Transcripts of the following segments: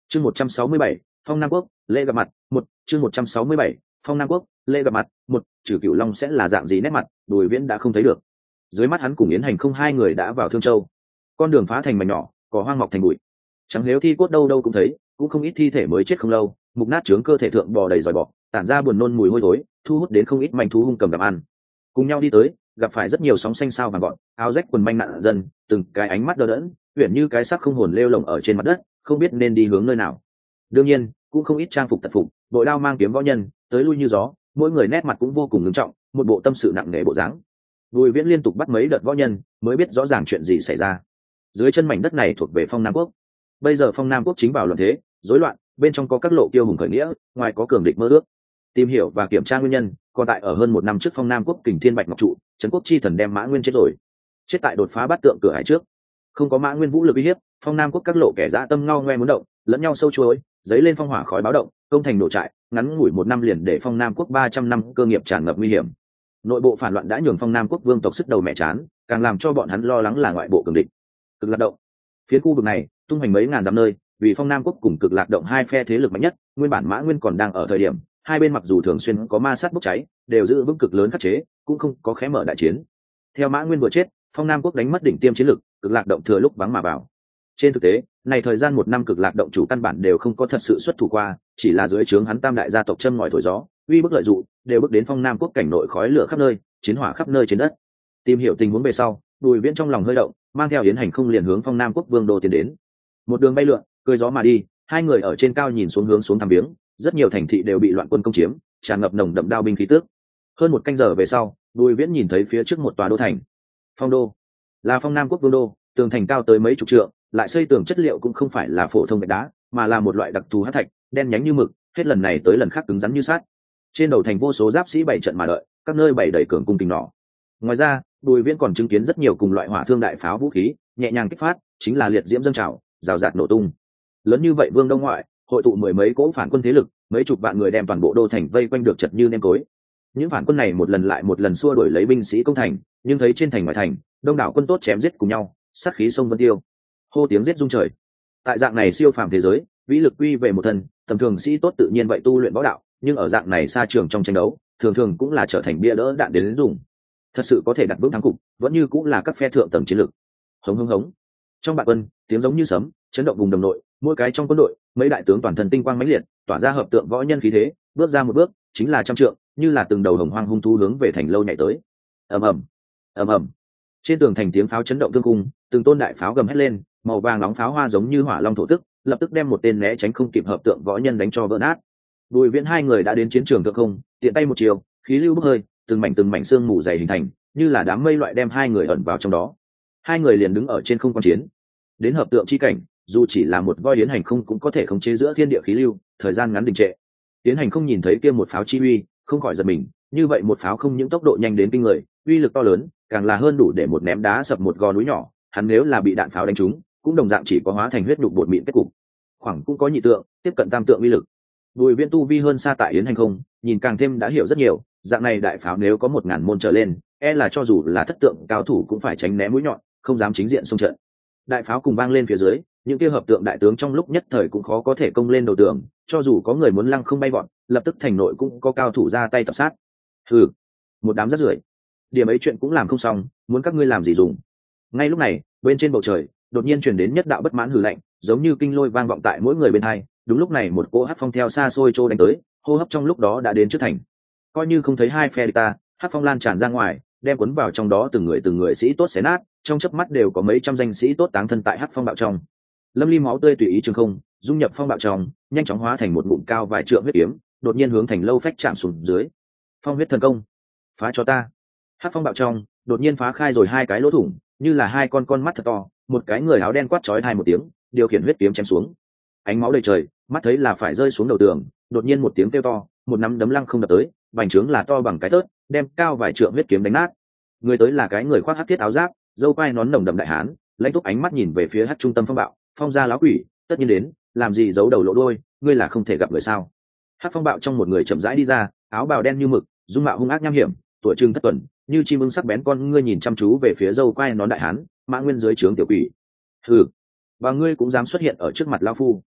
Chương 167, Phong Nam Quốc, lễ gặp mặt, một chương 167, Phong Nam Quốc, lễ gặp mặt, một trừ Cửu Long sẽ là dạng gì nét mặt, Bùi Viễn đã không thấy được. Dưới mắt hắn cùng Yến Hành không hai người đã vào Thương Châu. Con đường phá thành mảnh nhỏ, cỏ hoang mọc thành bụi. Chẳng nếu thi cốt đâu đâu cũng thấy, cũng không ít thi thể mới chết không lâu, mục nát trướng cơ thể thượng bò đầy giòi bọ, tản ra buồn nôn mùi hôi thối, thu hút đến không ít manh thú hung cầm đạm ăn. Cùng nhau đi tới, gặp phải rất nhiều sóng xanh sao vàng gọn, áo rách quần manh nạn dân, từng cái ánh mắt đờ đẫn, uyển như cái xác không hồn lêu lồng ở trên mặt đất, không biết nên đi hướng nơi nào. Đương nhiên, cũng không ít trang phục tật phục, bội đao mang kiếm võ nhân, tới lui như gió, mỗi người nét mặt cũng vô cùng nghiêm trọng, một bộ tâm sự nặng nề bộ dáng. Bùi Viễn liên tục bắt mấy đợt võ nhân, mới biết rõ ràng chuyện gì xảy ra. Dưới chân mảnh đất này thuộc về Phong Nam Quốc. Bây giờ Phong Nam Quốc chính vào loạn thế, rối loạn, bên trong có các lộ kiêu hùng khởi nghĩa, ngoài có cường địch mơ ước. Tìm hiểu và kiểm tra nguyên nhân, còn tại ở hơn 1 năm trước Phong Nam Quốc Kình Thiên Bạch Ngọc trụ, trấn quốc chi thần đem Mã Nguyên chết rồi. Chết tại đột phá bát tượng cửa hải trước. Không có Mã Nguyên vũ lực uy hiếp, Phong Nam Quốc các lộ kẻ dã tâm ngao ngoe muốn động, lẫn nhau sâu chuối, dấy lên phong hỏa khói báo động, công thành nổ trại, ngắn ngủi 1 năm liền để Phong Nam Quốc 300 năm cơ nghiệp tràn ngập nguy hiểm. Nội bộ phản loạn đã nhường Phong Nam Quốc vương tộc sức đầu mẹ chán, càng làm cho bọn hắn lo lắng là ngoại bộ cường địch. Cực Lạc Động, phía khu vực này tung hoành mấy ngàn dặm nơi, vì Phong Nam Quốc cùng Cực Lạc Động hai phe thế lực mạnh nhất, nguyên bản Mã Nguyên còn đang ở thời điểm, hai bên mặc dù thường xuyên có ma sát bốc cháy, đều giữ vững cực lớn khắc chế, cũng không có khé mở đại chiến. Theo Mã Nguyên vừa chết, Phong Nam Quốc đánh mất đỉnh tiêm chiến lực, Cực Lạc Động thừa lúc vắng mà vào. Trên thực tế, này thời gian 1 năm Cực Lạc Động chủ căn bản đều không có thật sự xuất thủ qua, chỉ là dưới trướng hắn tam đại gia tộc châm ngòi thổi gió, uy bức lợi dụ, đều bước đến Phong Nam Quốc cảnh nội khói lửa khắp nơi, chiến hỏa khắp nơi trên đất. Tìm hiểu tình huống về sau, Bùi Viễn trong lòng hơi động, mang theo Yến Hành không liền hướng Phong Nam Quốc vương đô tiến đến. Một đường bay lượn, cười gió mà đi, hai người ở trên cao nhìn xuống hướng xuống thăm viếng, rất nhiều thành thị đều bị loạn quân công chiếm, tràn ngập nồng đậm đao binh khí tước. Hơn 1 canh giờ về sau, Bùi Viễn nhìn thấy phía trước một tòa đô thành. Phong đô, là Phong Nam Quốc vương đô, tường thành cao tới mấy chục trượng, lại xây tường chất liệu cũng không phải là phổ thông gạch đá, mà là một loại đặc thù hắc thạch, đen nhánh như mực, hết lần này tới lần khác cứng rắn như sắt. Trên đầu thành vô số giáp sĩ bày trận mà đợi, các nơi bày đầy cường cung kính nỏ. Ngoài ra, Bùi Viễn còn chứng kiến rất nhiều cùng loại hỏa thương đại pháo vũ khí, nhẹ nhàng kích phát, chính là liệt diễm dâng trào, rào rạt nổ tung. Lớn như vậy vương đông ngoại, hội tụ 10 mấy cỗ phản quân thế lực, mấy chục vạn người đem toàn bộ đô thành vây quanh được chật như nêm cối. Những phản quân này một lần lại một lần xua đuổi lấy binh sĩ công thành, nhưng thấy trên thành ngoài thành, đông đảo quân tốt chém giết cùng nhau, sát khí sông vân tiêu, hô tiếng giết rung trời. Tại dạng này siêu phàm thế giới, vĩ lực quy về một thân, tầm thường sĩ tốt tự nhiên vậy tu luyện võ đạo, nhưng ở dạng này xa trường trong tranh đấu, thường thường cũng là trở thành bia đỡ đạn đến dùng. Thật sự có thể đặt vững thắng cục, vẫn như cũng là các phe thượng tầng chiến lược. Hống hống hống. Trong bạn quân, tiếng giống như sấm, chấn động vùng đồng nội, mỗi cái trong quân đội, mấy đại tướng toàn thân tinh quang mãnh liệt, tỏa ra hợp tượng võ nhân khí thế, bước ra một bước, chính là trăm trượng, như là từng đầu hồng hoang hung thú hướng về thành lâu nhảy tới. Ầm ầm, ầm ầm. Trên tường thành tiếng pháo chấn động thương cung, từng tôn đại pháo gầm hét lên, màu vàng nóng pháo hoa giống như hỏa long thổ tức, lập tức đem một tên né tránh không kịp hợp tượng võ nhân đánh cho vỡ nát. Bùi Viễn hai người đã đến chiến trường thượng không, tiện tay một chiều, khí lưu bốc hơi, từng mảnh xương mù dày hình thành, như là đám mây loại đem hai người ẩn vào trong đó. Hai người liền đứng ở trên không quan chiến. Đến hợp tượng chi cảnh, dù chỉ là một voi Yến Hành không cũng có thể khống chế giữa thiên địa khí lưu, thời gian ngắn đình trệ. Yến Hành không nhìn thấy kia một pháo chi uy, không khỏi giật mình, như vậy một pháo không những tốc độ nhanh đến kinh người, uy lực to lớn, càng là hơn đủ để một ném đá sập một gò núi nhỏ, hắn nếu là bị đạn pháo đánh trúng, cũng đồng dạng chỉ có hóa thành huyết nhục bột mịn kết cục. Khoảng cũng có nhị tượng, tiếp cận tam tượng uy lực. Bùi Viễn tu vi hơn xa tại Yến Hành không, nhìn càng thêm đã hiểu rất nhiều, dạng này đại pháo nếu có 1000 môn trở lên, e là cho dù là thất tượng cao thủ cũng phải tránh né mũi nhọn, không dám chính diện xung trận. Đại pháo cùng vang lên phía dưới, những kia hợp tượng đại tướng trong lúc nhất thời cũng khó có thể công lên đầu tường, cho dù có người muốn lăng không bay vọt, lập tức thành nội cũng có cao thủ ra tay tập sát. Hừ, một đám rác rưởi, điểm ấy chuyện cũng làm không xong, muốn các ngươi làm gì dùng. Ngay lúc này, bên trên bầu trời đột nhiên truyền đến nhất đạo bất mãn hừ lạnh, giống như kinh lôi vang vọng tại mỗi người bên hai. Đúng lúc này một cỗ hắc phong theo xa xôi trô đánh tới, hô hấp trong lúc đó đã đến trước thành. Coi như không thấy hai phe địch ta, hắc phong lan tràn ra ngoài, đem cuốn vào trong đó từng người sĩ tốt xé nát, trong chớp mắt đều có mấy trăm danh sĩ tốt táng thân tại hắc phong bạo trong. Lâm ly máu tươi tùy ý trường không, dung nhập phong bạo trong, nhanh chóng hóa thành một ngụm cao vài trượng huyết kiếm, đột nhiên hướng thành lâu phách chạm xuống dưới. Phong huyết thần công, phá cho ta! Hắc phong bạo trong đột nhiên phá khai rồi hai cái lỗ thủng, như là hai con mắt thật to, một cái người áo đen quát chói tai một tiếng, điều khiển huyết kiếm chém xuống. Ánh máu đầy trời, mắt thấy là phải rơi xuống đầu tường, đột nhiên một tiếng kêu to, một nắm đấm lăng không đập tới, bành trướng là to bằng cái thớt, đem cao vài trượng huyết kiếm đánh nát. Người tới là cái người khoác hắc thiết áo giáp, râu quai nón nồng đậm đại hán, lãnh túc ánh mắt nhìn về phía hắc trung tâm phong bạo, phong gia láo quỷ, tất nhiên đến, làm gì giấu đầu lộ đuôi, ngươi là không thể gặp người sao? Hắc phong bạo trong một người chậm rãi đi ra, áo bào đen như mực, dung mạo hung ác nham hiểm, tuổi trừng thất tuần, như chim ưng sắc bén con ngươi nhìn chăm chú về phía râu quai nón đại hán, Mã Nguyên dưới trướng tiểu quỷ. Hừ, và ngươi cũng dám xuất hiện ở trước mặt lão phu?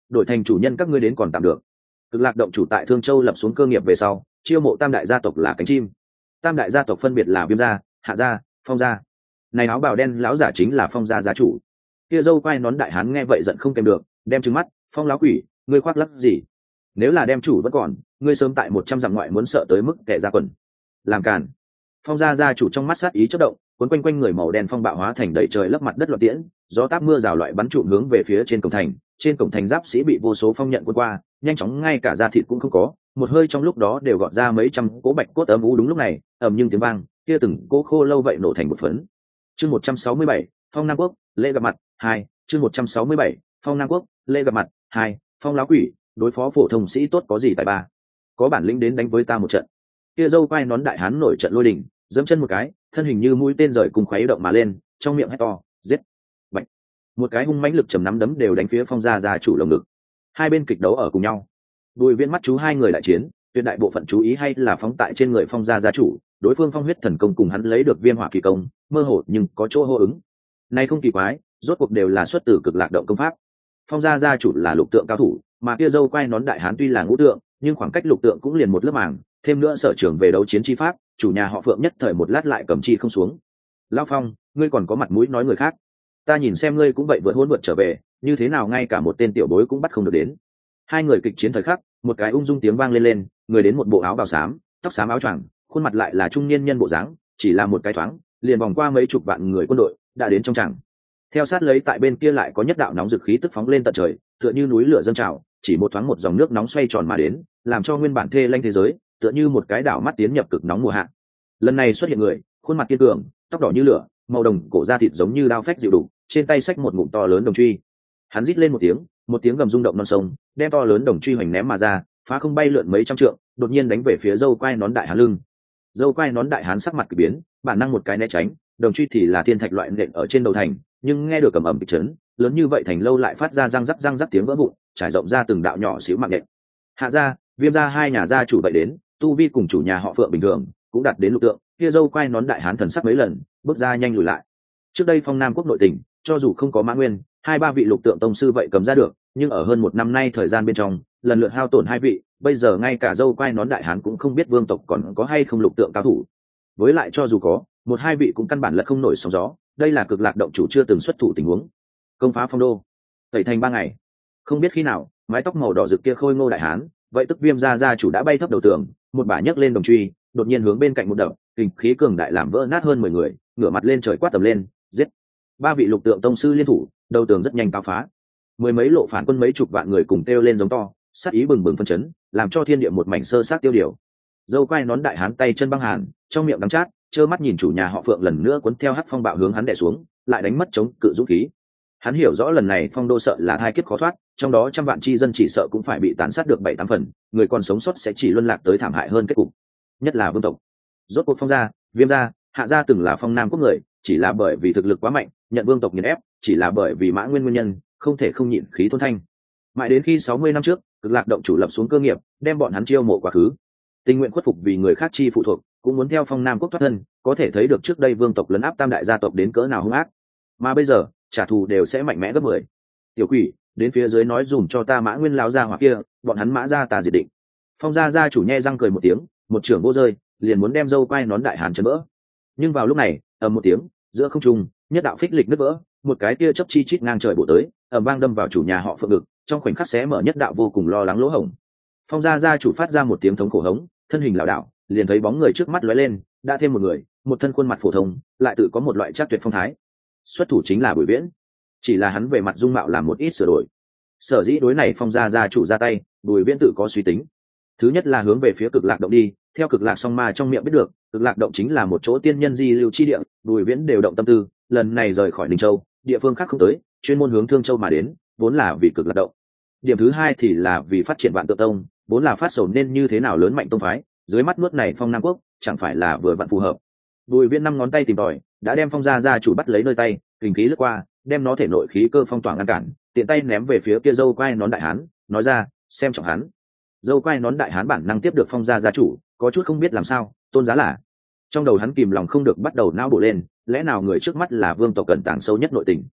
đổi thành chủ nhân các ngươi đến còn tạm được. Cực Lạc động chủ tại Thương Châu lập xuống cơ nghiệp về sau, chiêu mộ tam đại gia tộc là cánh chim. Tam đại gia tộc phân biệt là Viêm gia, Hạ gia, Phong gia. Này áo bào đen lão giả chính là Phong gia gia chủ. Kia dâu quai nón đại hán nghe vậy giận không kèm được, đem trừng mắt, Phong lão quỷ, ngươi khoác lác gì? Nếu là đem chủ vẫn còn, ngươi sớm tại 100 dặm ngoại muốn sợ tới mức kẻ ra quần. Làm càn. Phong gia gia chủ trong mắt sát ý chớp động, cuốn quanh quanh người màu đen phong bạo hóa thành đầy trời lấp mặt đất loạn tiễn, gió táp mưa rào loại bắn trụm hướng về phía trên cổng thành. Trên cổng thành giáp sĩ bị vô số phong nhận cuốn qua, nhanh chóng ngay cả da thịt cũng không có, một hơi trong lúc đó đều gọt ra mấy trăm cỗ bạch cốt ấm u. Đúng lúc này, ầm nhưng tiếng vang, kia từng cỗ khô lâu vậy nổ thành một phấn. Chương 167, Phong Nam Quốc, lễ gặp mặt 2. Chương 167, Phong Nam Quốc, lễ gặp mặt 2. Phong lão quỷ, đối phó phổ thông sĩ tốt có gì tại ba? Có bản lĩnh đến đánh với ta một trận. Kia dâu quai nón đại hán nổi trận lôi đình, giẫm chân một cái, thân hình như mũi tên rời cùng khuấy động mà lên, trong miệng hét to, giết. Bạch. Một cái hung mãnh lực trầm nắm đấm đều đánh phía Phong gia gia chủ lồng ngực. Hai bên kịch đấu ở cùng nhau. Bùi Viễn mắt chú hai người đại chiến, tuyệt đại bộ phận chú ý hay là phóng tại trên người Phong gia gia chủ, đối phương Phong huyết thần công cùng hắn lấy được Viêm hỏa kỳ công, mơ hồ nhưng có chỗ hô ứng. Này không kỳ quái, rốt cuộc đều là xuất từ Cực Lạc động công pháp. Phong gia gia chủ là lục tượng cao thủ, mà kia dâu quai nón đại hán tuy là ngũ tượng, nhưng khoảng cách lục tượng cũng liền một lớp màng, thêm nữa sở trường về đấu chiến chi pháp, chủ nhà họ Phượng nhất thời một lát lại cầm chi không xuống. Lão Phong, ngươi còn có mặt mũi nói người khác? Ta nhìn xem ngươi cũng vậy vượt hỗn vượt trở về, như thế nào ngay cả một tên tiểu bối cũng bắt không được đến. Hai người kịch chiến thời khắc, một cái ung dung tiếng vang lên, người đến một bộ áo bào xám, tóc xám áo choàng, khuôn mặt lại là trung niên nhân bộ dáng, chỉ là một cái thoáng, liền vòng qua mấy chục vạn người quân đội, đã đến trong tràng. Theo sát lấy tại bên kia lại có nhất đạo nóng dực khí tức phóng lên tận trời, tựa như núi lửa dâng trào, chỉ một thoáng một dòng nước nóng xoay tròn mà đến, làm cho nguyên bản thê lanh thế giới, tựa như một cái đảo mắt tiến nhập cực nóng mùa hạ. Lần này xuất hiện người, khuôn mặt kiên cường, tóc đỏ như lửa, màu đồng cổ da thịt giống như đao phách dịu đủ, trên tay xách một ngụm to lớn đồng truy. Hắn rít lên một tiếng gầm rung động non sông, đem to lớn đồng truy hoành ném mà ra, phá không bay lượn mấy trăm trượng, đột nhiên đánh về phía dâu quai nón đại hán lưng. Dâu quai nón đại hán sắc mặt kỳ biến, bản năng một cái né tránh, đồng truy thì là thiên thạch loại nện ở trên đầu thành, nhưng nghe được ầm ầm kịch chấn, lớn như vậy thành lâu lại phát ra răng rắc tiếng vỡ vụn, trải rộng ra từng đạo nhỏ xíu mạng nện. Hạ gia, Viêm gia hai nhà gia chủ vậy đến, tu vi cùng chủ nhà họ Phượng bình thường, cũng đạt đến lục tượng, kia dâu quai nón đại hán thần sắc mấy lần, bước ra nhanh lùi lại. Trước đây Phong Nam quốc nội tình, cho dù không có Mã Nguyên, hai ba vị lục tượng tông sư vậy cầm ra được, nhưng ở hơn một năm nay thời gian bên trong, lần lượt hao tổn hai vị, bây giờ ngay cả dâu quai nón đại hán cũng không biết vương tộc còn có hay không lục tượng cao thủ. Với lại cho dù có, một hai vị cũng căn bản là không nổi sóng gió, đây là Cực Lạc động chủ chưa từng xuất thủ tình huống. Công phá Phong đô, tẩy thành 3 ngày. Không biết khi nào, mái tóc màu đỏ rực kia khôi ngô đại hán, vậy tức Viêm gia gia chủ đã bay thấp đầu tường, một bả nhấc lên đồng truy, đột nhiên hướng bên cạnh một đập, kình khí cường đại làm vỡ nát hơn 10 người, ngửa mặt lên trời quát tầm lên, giết. Ba vị lục tượng tông sư liên thủ, đầu tường rất nhanh cáo phá. Mười mấy lộ phản quân mấy chục vạn người cùng kêu lên giống to, sát ý bừng bừng phân chấn, làm cho thiên địa một mảnh sơ sát tiêu điều. Dâu quai nón đại hán tay chân băng hàn, trong miệng đắng chát, trơ mắt nhìn chủ nhà họ Phượng lần nữa cuốn theo hắc phong bạo hướng hắn đè xuống, lại đánh mất chống cự dũng khí. Hắn hiểu rõ lần này Phong đô sợ là thai kiếp khó thoát, trong đó trăm vạn chi dân chỉ sợ cũng phải bị tàn sát được 7-8 phần, người còn sống sót sẽ chỉ luân lạc tới thảm hại hơn kết cục. Nhất là vương tộc. Rốt cuộc Phong gia, Viêm gia, Hạ gia từng là Phong Nam quốc người, chỉ là bởi vì thực lực quá mạnh, nhận vương tộc nghiền ép, chỉ là bởi vì Mã Nguyên nguyên nhân, không thể không nhịn khí thôn thanh. Mãi đến khi 60 năm trước, Cực Lạc động chủ lập xuống cơ nghiệp, đem bọn hắn chiêu mộ quá khứ. Tình nguyện khuất phục vì người khác chi phụ thuộc, cũng muốn theo Phong Nam quốc thoát thân, có thể thấy được trước đây vương tộc lấn áp tam đại gia tộc đến cỡ nào hung ác. Mà bây giờ, trả thù đều sẽ mạnh mẽ gấp 10. Tiểu quỷ, đến phía dưới nói dùm cho ta Mã Nguyên lão gia hỏa kia, bọn hắn Mã gia ta diệt định. Phong gia gia chủ nhe răng cười một tiếng, một trưởng vô rơi, liền muốn đem dâu quai nón đại hán chấn vỡ. Nhưng vào lúc này, ầm một tiếng, giữa không trung, nhất đạo phích lịch nứt vỡ, một cái tia chớp chi chít ngang trời bổ tới, ầm vang đâm vào chủ nhà họ Phượng ngực, trong khoảnh khắc xé mở nhất đạo vô cùng lo lắng lỗ hổng. Phong gia gia chủ phát ra một tiếng thống khổ hống, thân hình lảo đảo, liền thấy bóng người trước mắt lóe lên, đã thêm một người, một thân khuôn mặt phổ thông, lại tự có một loại chắc tuyệt phong thái. Xuất thủ chính là Bùi Viễn, chỉ là hắn về mặt dung mạo làm một ít sửa đổi. Sở dĩ đối này Phong gia gia chủ ra tay, Bùi Viễn tự có suy tính. Thứ nhất là hướng về phía Cực Lạc động đi, theo Cực Lạc song ma trong miệng biết được, Cực Lạc động chính là một chỗ tiên nhân di lưu chi địa, Bùi Viễn đều động tâm tư, lần này rời khỏi Ninh Châu, địa phương khác không tới, chuyên môn hướng Thương Châu mà đến, vốn là vì Cực Lạc động. Điểm thứ hai thì là vì phát triển Vạn Tượng tông, vốn là phát sầu nên như thế nào lớn mạnh tông phái, dưới mắt nuốt này Phong Nam quốc, chẳng phải là vừa vặn phù hợp. Bùi Viễn 5 ngón tay tìm tòi, đã đem Phong gia gia chủ bắt lấy nơi tay, kình khí lướt qua, đem nó thể nội khí cơ phong tỏa ngăn cản, tiện tay ném về phía kia dâu quai nón đại hán, nói ra, xem trọng hắn. Dâu quai nón đại hán bản năng tiếp được Phong gia gia chủ, có chút không biết làm sao, tôn giá là. Trong đầu hắn kìm lòng không được bắt đầu não bộ lên, lẽ nào người trước mắt là vương tộc cẩn tàng sâu nhất nội tình.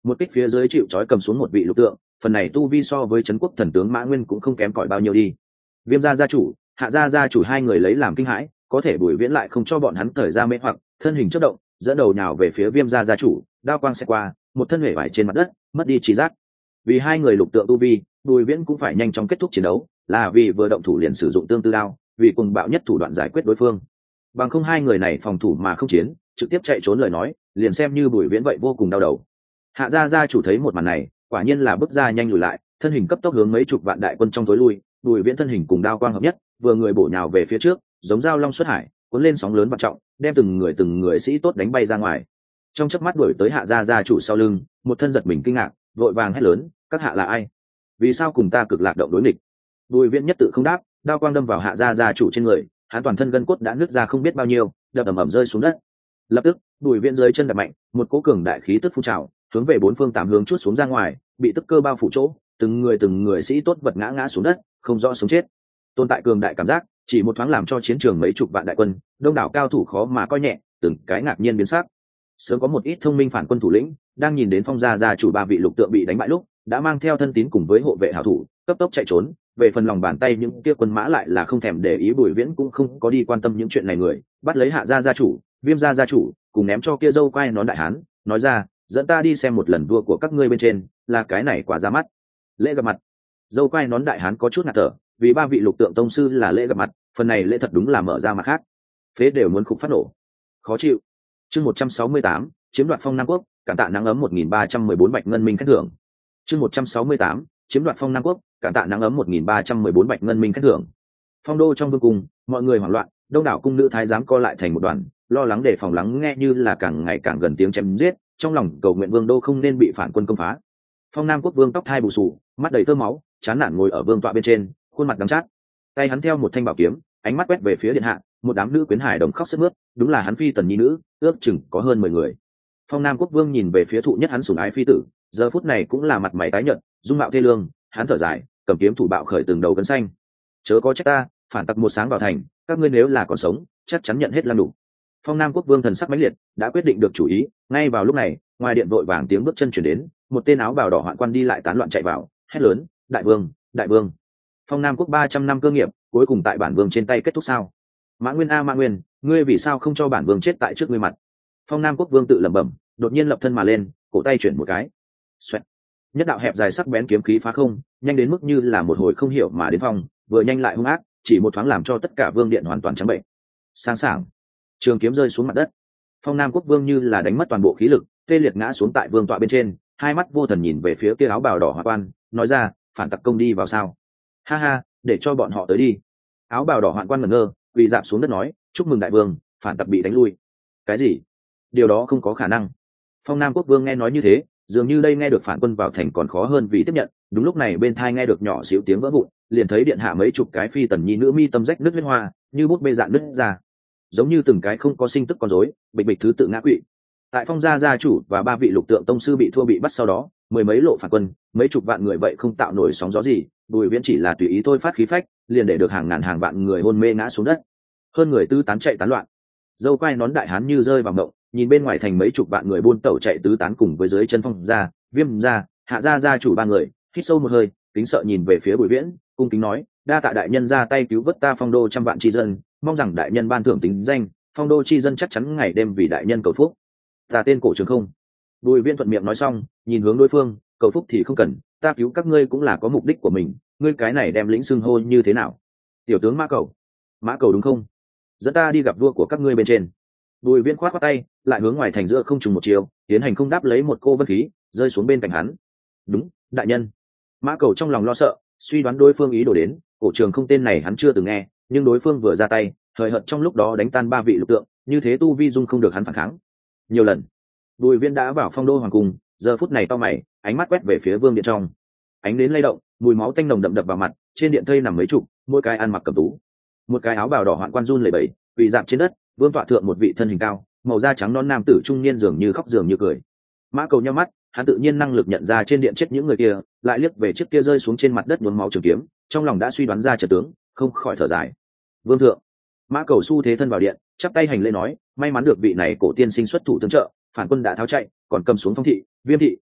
một kích phía dưới chịu trói cầm xuống một vị lục tượng, phần này tu vi so với trấn quốc thần tướng Mã Nguyên cũng không kém cỏi bao nhiêu đi. Viêm gia gia chủ, Hạ gia gia chủ hai người lấy làm kinh hãi, có thể Bùi Viễn lại không cho bọn hắn thời ra mê hoặc, thân hình chớp động, dẫn đầu nhào về phía Viêm gia gia chủ, đao quang sẽ qua, một thân hể vải trên mặt đất, mất đi trí giác. Vì hai người lục tượng tu vi, Bùi Viễn cũng phải nhanh chóng kết thúc chiến đấu, là vì vừa động thủ liền sử dụng tương tư đao, vì cuồng bạo nhất thủ đoạn giải quyết đối phương. Bằng không hai người này phòng thủ mà không chiến, trực tiếp chạy trốn lời nói, liền xem như Bùi Viễn vậy vô cùng đau đầu. Hạ gia gia chủ thấy một màn này, quả nhiên là bước ra nhanh lùi lại, thân hình cấp tốc hướng mấy chục vạn đại quân trong tối lui. Bùi Viễn thân hình cùng đao quang hợp nhất, vừa người bổ nhào về phía trước, giống dao long xuất hải, cuốn lên sóng lớn vạn trọng, đem từng người sĩ tốt đánh bay ra ngoài. Trong chớp mắt đuổi tới Hạ gia gia chủ sau lưng, một thân giật mình kinh ngạc, vội vàng hét lớn: "Các hạ là ai? Vì sao cùng ta cực lạc động đối nghịch?" Bùi Viễn nhất tự không đáp, đao quang đâm vào Hạ gia gia chủ trên người, hắn toàn thân gân cốt đã nứt ra không biết bao nhiêu, đập ầm ầm rơi xuống đất. Lập tức, Bùi Viễn dưới chân đập mạnh, một cỗ cường đại khí tức phun trào, hướng về bốn phương tám hướng chuốt xuống ra ngoài, bị tức cơ bao phủ chỗ, từng người sĩ tốt vật ngã xuống đất, không rõ sống chết. Tồn tại cường đại cảm giác, chỉ một thoáng làm cho chiến trường mấy chục vạn đại quân, đông đảo cao thủ khó mà coi nhẹ, từng cái ngạc nhiên biến sắc. Sớm có một ít thông minh phản quân thủ lĩnh, đang nhìn đến Phong gia gia chủ ba vị lục tượng bị đánh bại lúc, đã mang theo thân tín cùng với hộ vệ hảo thủ, cấp tốc chạy trốn. Về phần lòng bàn tay những kia quân mã lại là không thèm để ý, Bùi Viễn cũng không có đi quan tâm những chuyện này người, bắt lấy Hạ gia gia chủ, Viêm gia gia chủ, cùng ném cho kia dâu quai nón đại hán, nói ra: "Dẫn ta đi xem một lần vua của các ngươi bên trên, là cái này quả ra mắt." Lễ gặp mặt. Dâu quai nón đại hán có chút ngạt thở, vì ba vị lục tượng tông sư là lễ gặp mặt, phần này lễ thật đúng là mở ra mặt khác, phế đều muốn khục phát nổ. Khó chịu. Chương 168, chiếm đoạt Phong Nam Quốc, cản tạ nắng ấm 1314 bạch ngân minh khen thưởng. Chương 168, chiếm đoạt Phong Nam Quốc, cản tạ nắng ấm 1314 bạch ngân minh khen thưởng. Phong đô trong vương cung, mọi người hoảng loạn, đông đảo cung nữ thái giám co lại thành một đoàn, lo lắng để phòng lắng nghe như là càng ngày càng gần tiếng chém giết, trong lòng cầu nguyện vương đô không nên bị phản quân công phá. Phong Nam Quốc vương tóc thai bù xù, mắt đầy tơ máu, chán nản ngồi ở vương tọa bên trên, khuôn mặt đắng chát, tay hắn theo một thanh bảo kiếm, ánh mắt quét về phía điện hạ, một đám nữ quyến hài đồng khóc sướt mướt, đúng là hắn phi tần nhi nữ, ước chừng có hơn 10 người. Phong Nam Quốc vương nhìn về phía thụ nhất hắn sủng ái phi tử, giờ phút này cũng là mặt mày tái nhợt, dung mạo thê lương, hắn thở dài, cầm kiếm thủ bạo khởi từng đầu gân xanh. Chớ có trách ta, phản tặc một sáng vào thành, các ngươi nếu là còn sống, chắc chắn nhận hết lam đủ. Phong Nam Quốc vương thần sắc mãnh liệt, đã quyết định được chủ ý. Ngay vào lúc này, ngoài điện vội vàng tiếng bước chân chuyển đến, một tên áo bào đỏ hoạn quan đi lại tán loạn chạy vào, hét lớn: "Đại vương, đại vương! Phong Nam Quốc 300 năm cơ nghiệp, cuối cùng tại bản vương trên tay kết thúc sao? Mã Nguyên a Mã Nguyên, ngươi vì sao không cho bản vương chết tại trước ngươi mặt?" Phong Nam Quốc vương tự lẩm bẩm, đột nhiên lập thân mà lên, cổ tay chuyển một cái. Xoẹt. Nhất đạo hẹp dài sắc bén kiếm khí phá không, nhanh đến mức như là một hồi không hiểu mà đến phong, vừa nhanh lại hung ác, chỉ một thoáng làm cho tất cả vương điện hoàn toàn trắng bệnh. Sáng sảng, trường kiếm rơi xuống mặt đất. Phong Nam Quốc vương như là đánh mất toàn bộ khí lực, tê liệt ngã xuống tại vương tọa bên trên, hai mắt vô thần nhìn về phía kia áo bào đỏ hoa quan, nói ra: "Phản tặc công đi vào sao? Ha ha, để cho bọn họ tới đi." Áo bào đỏ hoạn quan ngẩn ngơ, quỳ dạp xuống đất nói: "Chúc mừng đại vương, phản tặc bị đánh lui." Cái gì? Điều đó không có khả năng. Phong Nam Quốc vương nghe nói như thế, dường như đây nghe được phản quân vào thành còn khó hơn vì tiếp nhận. Đúng lúc này bên thai nghe được nhỏ xíu tiếng vỡ vụn, liền thấy điện hạ mấy chục cái phi tần nhi nữ mi tâm rách nứt huyết hoa, như bút bê dạn nứt ra, giống như từng cái không có sinh tức con rối, bịch bịch thứ tự ngã quỵ. Tại Phong gia gia chủ và ba vị lục tượng tông sư bị thua bị bắt sau đó, mười mấy lộ phản quân, mấy chục vạn người vậy không tạo nổi sóng gió gì, Bùi Viễn chỉ là tùy ý thôi phát khí phách, liền để được hàng ngàn hàng vạn người hôn mê ngã xuống đất, hơn người tư tán chạy tán loạn. Dâu quai nón đại hán như rơi vào mộng, nhìn bên ngoài thành mấy chục vạn người buôn tẩu chạy tứ tán cùng với dưới chân Phong gia, Viêm gia, Hạ gia gia chủ ba người, hít sâu một hơi, kính sợ nhìn về phía Bùi Viễn, cung kính nói: "Đa tạ đại nhân ra tay cứu vớt ta Phong đô trăm vạn tri dân, mong rằng đại nhân ban thưởng tính danh, Phong đô tri dân chắc chắn ngày đêm vì đại nhân cầu phúc." "Ta tên Cổ Trường Không." Bùi Viễn thuận miệng nói xong, nhìn hướng đối phương: "Cầu phúc thì không cần, ta cứu các ngươi cũng là có mục đích của mình, ngươi cái này đem lĩnh xưng hô như thế nào?" "Tiểu tướng Mã Cầu." "Mã Cầu đúng không? Dẫn ta đi gặp vua của các ngươi bên trên." Bùi Viễn khoát khoát tay, lại hướng ngoài thành giữa không trùng một chiều, tiến hành không đáp lấy một cô vân khí rơi xuống bên cạnh hắn. "Đúng, đại nhân." Mã Cầu trong lòng lo sợ, suy đoán đối phương ý đồ đến. Cổ Trường Không tên này hắn chưa từng nghe, nhưng đối phương vừa ra tay, hời hợt trong lúc đó đánh tan ba vị lục tượng, như thế tu vi dung không được hắn phản kháng. Nhiều lần, Bùi Viễn đã vào Phong đô hoàng cung, giờ phút này to mày, ánh mắt quét về phía vương điện trong. Ánh đến lay động, mùi máu tanh nồng đậm đập vào mặt, trên điện thây nằm mấy chục, mỗi cái ăn mặc cẩm tú, một cái áo bào đỏ hoạn quan run lẩy bẩy, quỳ dạp trên đất. Vương tọa thượng một vị thân hình cao, màu da trắng non nam tử trung niên dường như khóc dường như cười. Mã Cầu nhíu mắt, hắn tự nhiên năng lực nhận ra trên điện chết những người kia, lại liếc về chiếc kia rơi xuống trên mặt đất nhuốm máu trường kiếm, trong lòng đã suy đoán ra trận tướng, không khỏi thở dài. "Vương thượng." Mã Cầu xu thế thân vào điện, chắp tay hành lễ nói: "May mắn được vị này cổ tiên sinh xuất thủ tương trợ, phản quân đã tháo chạy, còn cầm xuống Phong thị, Viêm thị,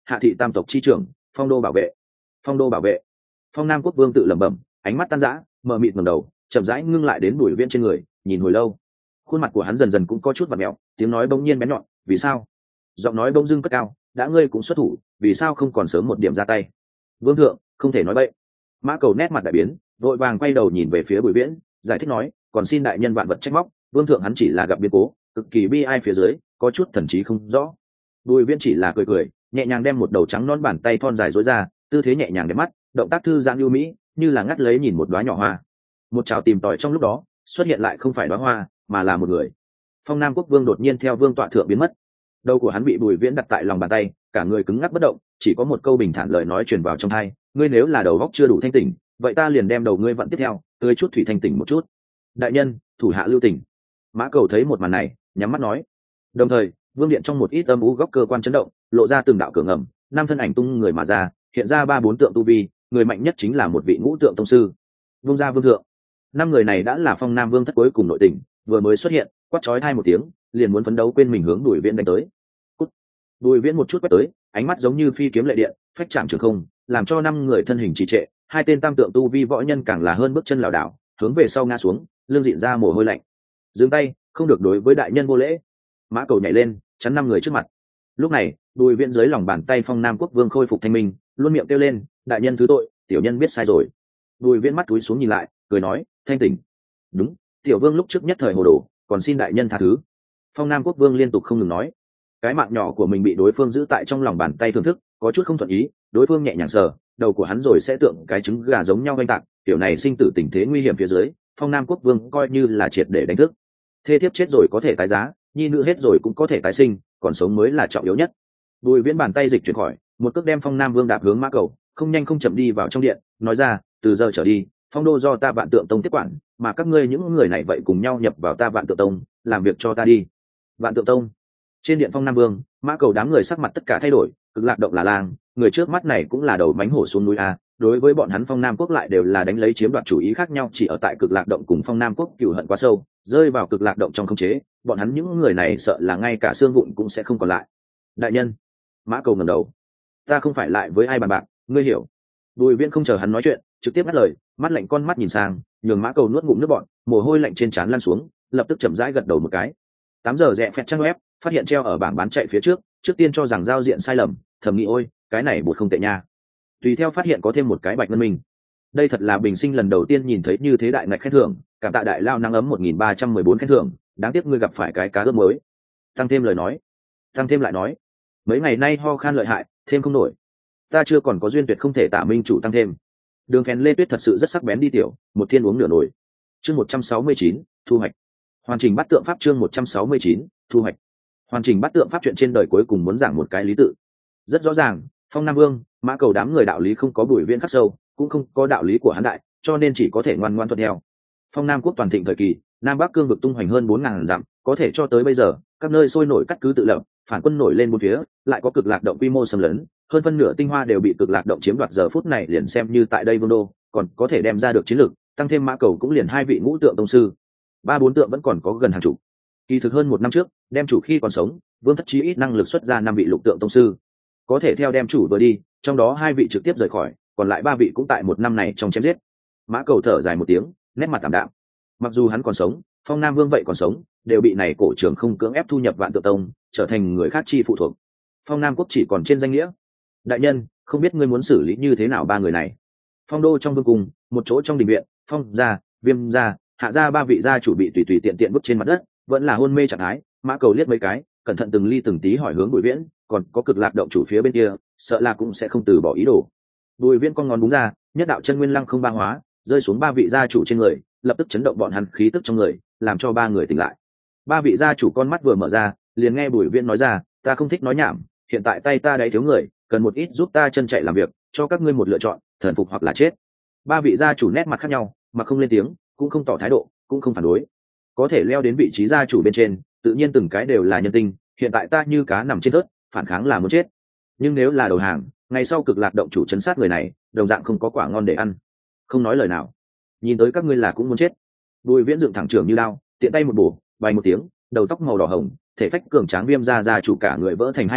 hạ thị tam tộc chi trưởng, phong đô bảo vệ. Phong đô bảo vệ. Phong Nam Quốc Vương tự lẩm bẩm, ánh mắt tan rã, mờ mịt ngẩng đầu, chậm rãi ngưng lại đến Bùi Viễn trên người, nhìn hồi lâu. Khuôn mặt của hắn dần dần cũng có chút vặn mẹo, tiếng nói bỗng nhiên bén nhọn, vì sao? Giọng nói bỗng dưng cất cao, đã ngươi cũng xuất thủ, vì sao không còn sớm một điểm ra tay? Vương thượng, không thể nói bậy. Mã Cầu nét mặt đại biến, vội vàng quay đầu nhìn về phía Bùi Viễn, giải thích nói, còn xin đại nhân vạn vật trách móc, vương thượng hắn chỉ là gặp biến cố, cực kỳ bi ai phía dưới, có chút thần trí không rõ. Bùi Viễn chỉ là cười cười, nhẹ nhàng đem một đầu trắng non bàn tay thon dài duỗi ra, tư thế nhẹ nhàng đẹp mắt, động tác thư giãn ưu mỹ, như là ngắt lấy nhìn một đóa nhỏ hoa. Một trào tìm tòi trong lúc đó, xuất hiện lại không phải đóa hoa, mà là một người. Phong Nam Quốc Vương đột nhiên theo vương tọa thượng biến mất. Đầu của hắn bị Bùi Viễn đặt tại lòng bàn tay, cả người cứng ngắc bất động, chỉ có một câu bình thản lời nói truyền vào trong tai, ngươi nếu là đầu óc chưa đủ thanh tỉnh, vậy ta liền đem đầu ngươi vặn tiếp theo, tưới chút thủy thanh tỉnh một chút. Đại nhân, thủ hạ lưu tình. Mã Cầu thấy một màn này, nhắm mắt nói. Đồng thời, vương điện trong một ít âm u góc cơ quan chấn động, lộ ra từng đạo cửa ngầm, năm thân ảnh tung người mà ra, hiện ra ba bốn tượng tu vi, người mạnh nhất chính là một vị ngũ tượng tông sư. Vương gia vương thượng. Năm người này đã là Phong Nam Vương thất cuối cùng nội tình, vừa mới xuất hiện, quát chói hai một tiếng, liền muốn phấn đấu quên mình hướng Bùi Viễn đánh tới. Cút. Bùi Viễn một chút quét tới, ánh mắt giống như phi kiếm lệ điện, phách chạm trường không, làm cho năm người thân hình trì trệ, hai tên tam tượng tu vi võ nhân càng là hơn bước chân lảo đảo, hướng về sau ngã xuống, lưng dịn ra mồ hôi lạnh. Dừng tay, không được đối với đại nhân vô lễ. Mã Cầu nhảy lên, chắn năm người trước mặt. Lúc này, Bùi Viễn dưới lòng bàn tay Phong Nam Quốc Vương khôi phục thanh minh, luôn miệng kêu lên, đại nhân thứ tội, tiểu nhân biết sai rồi. Bùi Viễn mắt túi xuống nhìn lại, cười nói, thanh tỉnh. Đúng, tiểu vương lúc trước nhất thời hồ đồ, còn xin đại nhân tha thứ. Phong Nam Quốc Vương liên tục không ngừng nói, cái mạng nhỏ của mình bị đối phương giữ tại trong lòng bàn tay thưởng thức, có chút không thuận ý, đối phương nhẹ nhàng sờ đầu của hắn rồi sẽ tượng cái trứng gà giống nhau oanh tạc, kiểu này sinh tử tình thế nguy hiểm phía dưới, Phong Nam Quốc Vương coi như là triệt để đánh thức. Thê thiếp chết rồi có thể tái giá, nhi nữ hết rồi cũng có thể tái sinh, còn sống mới là trọng yếu nhất. Bùi Viễn bàn tay dịch chuyển khỏi, một cước đem Phong Nam Vương đạp hướng Mã Cầu, không nhanh không chậm đi vào trong điện, nói ra, từ giờ trở đi, phong đô do ta Vạn Tượng Tông tiếp quản, mà các ngươi những người này vậy cùng nhau nhập vào ta Vạn Tượng Tông, làm việc cho ta đi. Vạn Tượng Tông. Trên điện Phong Nam Vương, Mã Cầu đám người sắc mặt tất cả thay đổi, Cực Lạc Động là làng, người trước mắt này cũng là đầu mánh hổ xuống núi a, đối với bọn hắn Phong Nam Quốc lại đều là đánh lấy chiếm đoạt chủ ý khác nhau, chỉ ở tại Cực Lạc Động cùng Phong Nam Quốc cừu hận quá sâu, rơi vào Cực Lạc Động trong khống chế, bọn hắn những người này sợ là ngay cả xương vụn cũng sẽ không còn lại. Đại nhân. Mã Cầu ngẩng đầu. Ta không phải lại với ai bàn bạc, ngươi hiểu. Bùi Viễn không chờ hắn nói chuyện, trực tiếp ngắt lời, mắt lạnh con mắt nhìn sang, nhường Mã Cầu nuốt ngụm nước bọt, mồ hôi lạnh trên trán lăn xuống, lập tức chậm rãi gật đầu một cái. 8 giờ rẽ phẹt trang web, phát hiện treo ở bảng bán chạy phía trước tiên cho rằng giao diện sai lầm, thầm nghĩ ôi, cái này bột không tệ nha. Tùy theo phát hiện có thêm một cái bạch ngân minh. Đây thật là bình sinh lần đầu tiên nhìn thấy như thế đại ngạch khen thưởng, cảm tạ đại lao năng ấm 1314 khen thưởng, đáng tiếc ngươi gặp phải cái cá ướp mới. Tăng thêm lời nói, tăng thêm lại nói, mấy ngày nay ho khan lợi hại, thêm không nổi. Ta chưa còn có duyên tuyệt không thể tả minh chủ tăng thêm. Đường phèn lê tuyết thật sự rất sắc bén đi tiểu, một thiên uống nửa nổi. Chương 169, thu hoạch. Hoàn chỉnh bắt tượng pháp chương 169, thu hoạch. Hoàn chỉnh bắt tượng pháp chuyện trên đời cuối cùng muốn giảng một cái lý tự. Rất rõ ràng, Phong Nam Vương, Mã Cầu đám người đạo lý không có Bùi Viễn khắc sâu, cũng không có đạo lý của hắn đại, cho nên chỉ có thể ngoan ngoãn thuận theo. Phong Nam Quốc toàn thịnh thời kỳ, Nam Bắc cương vực tung hoành hơn 4000 dặm, có thể cho tới bây giờ, các nơi sôi nổi cắt cứ tự lập, phản quân nổi lên bốn phía, lại có Cực Lạc Động quy mô xâm lấn, hơn phân nửa tinh hoa đều bị Cực Lạc Động chiếm đoạt, giờ phút này liền xem như tại đây vương đô, còn có thể đem ra được chiến lược, tăng thêm Mã Cầu cũng liền hai vị ngũ tượng tông sư, ba bốn tượng vẫn còn có gần hàng chục. Kỳ thực hơn một năm trước, đem chủ khi còn sống, Vương thất chí ít năng lực xuất ra 5 vị lục tượng tông sư, có thể theo đem chủ vừa đi, trong đó 2 vị trực tiếp rời khỏi, còn lại 3 vị cũng tại một năm này trong chém giết. Mã Cầu thở dài một tiếng, nét mặt tạm đạm. Mặc dù hắn còn sống, Phong Nam Vương vậy còn sống, đều bị này cổ trưởng không cưỡng ép thu nhập Vạn Tượng Tông, trở thành người khác chi phụ thuộc. Phong Nam Quốc chỉ còn trên danh nghĩa. Đại nhân, không biết ngươi muốn xử lý như thế nào ba người này? Phong đô trong vương cung, một chỗ trong đình viện, Phong gia, Viêm gia, Hạ gia 3 vị gia chủ bị tùy tiện tiện vứt trên mặt đất, vẫn là hôn mê trạng thái. Mã Cầu liếc mấy cái, cẩn thận từng ly từng tí hỏi hướng Bùi Viễn, còn có Cực Lạc Động chủ phía bên kia, sợ là cũng sẽ không từ bỏ ý đồ. Bùi Viễn con ngón búng ra, nhất đạo chân nguyên lăng không ba hóa, rơi xuống 3 vị gia chủ trên người, lập tức chấn động bọn hắn khí tức trong người, làm cho 3 người tỉnh lại. 3 vị gia chủ con mắt vừa mở ra, liền nghe Bùi Viễn nói ra, ta không thích nói nhảm, hiện tại tay ta đáy thiếu người, cần một ít giúp ta chân chạy làm việc, cho các ngươi một lựa chọn, thần phục hoặc là chết. 3 vị gia chủ nét mặt khác nhau, mà không lên tiếng, cũng không tỏ thái độ, cũng không phản đối. Có thể leo đến vị trí gia chủ bên trên, tự nhiên từng cái đều là nhân tinh, hiện tại ta như cá nằm trên thớt, phản kháng là muốn chết. Nhưng nếu là đầu hàng, ngày sau Cực Lạc Động chủ chấn sát người này, đồng dạng không có quả ngon để ăn. Không nói lời nào, nhìn tới các ngươi là cũng muốn chết. Bùi Viễn dựng thẳng trường như lao, tiện tay một bổ, bay một tiếng, đầu tóc màu đỏ hồng, thể phách cường tráng Viêm gia chủ cả người vỡ thành 2 mảnh,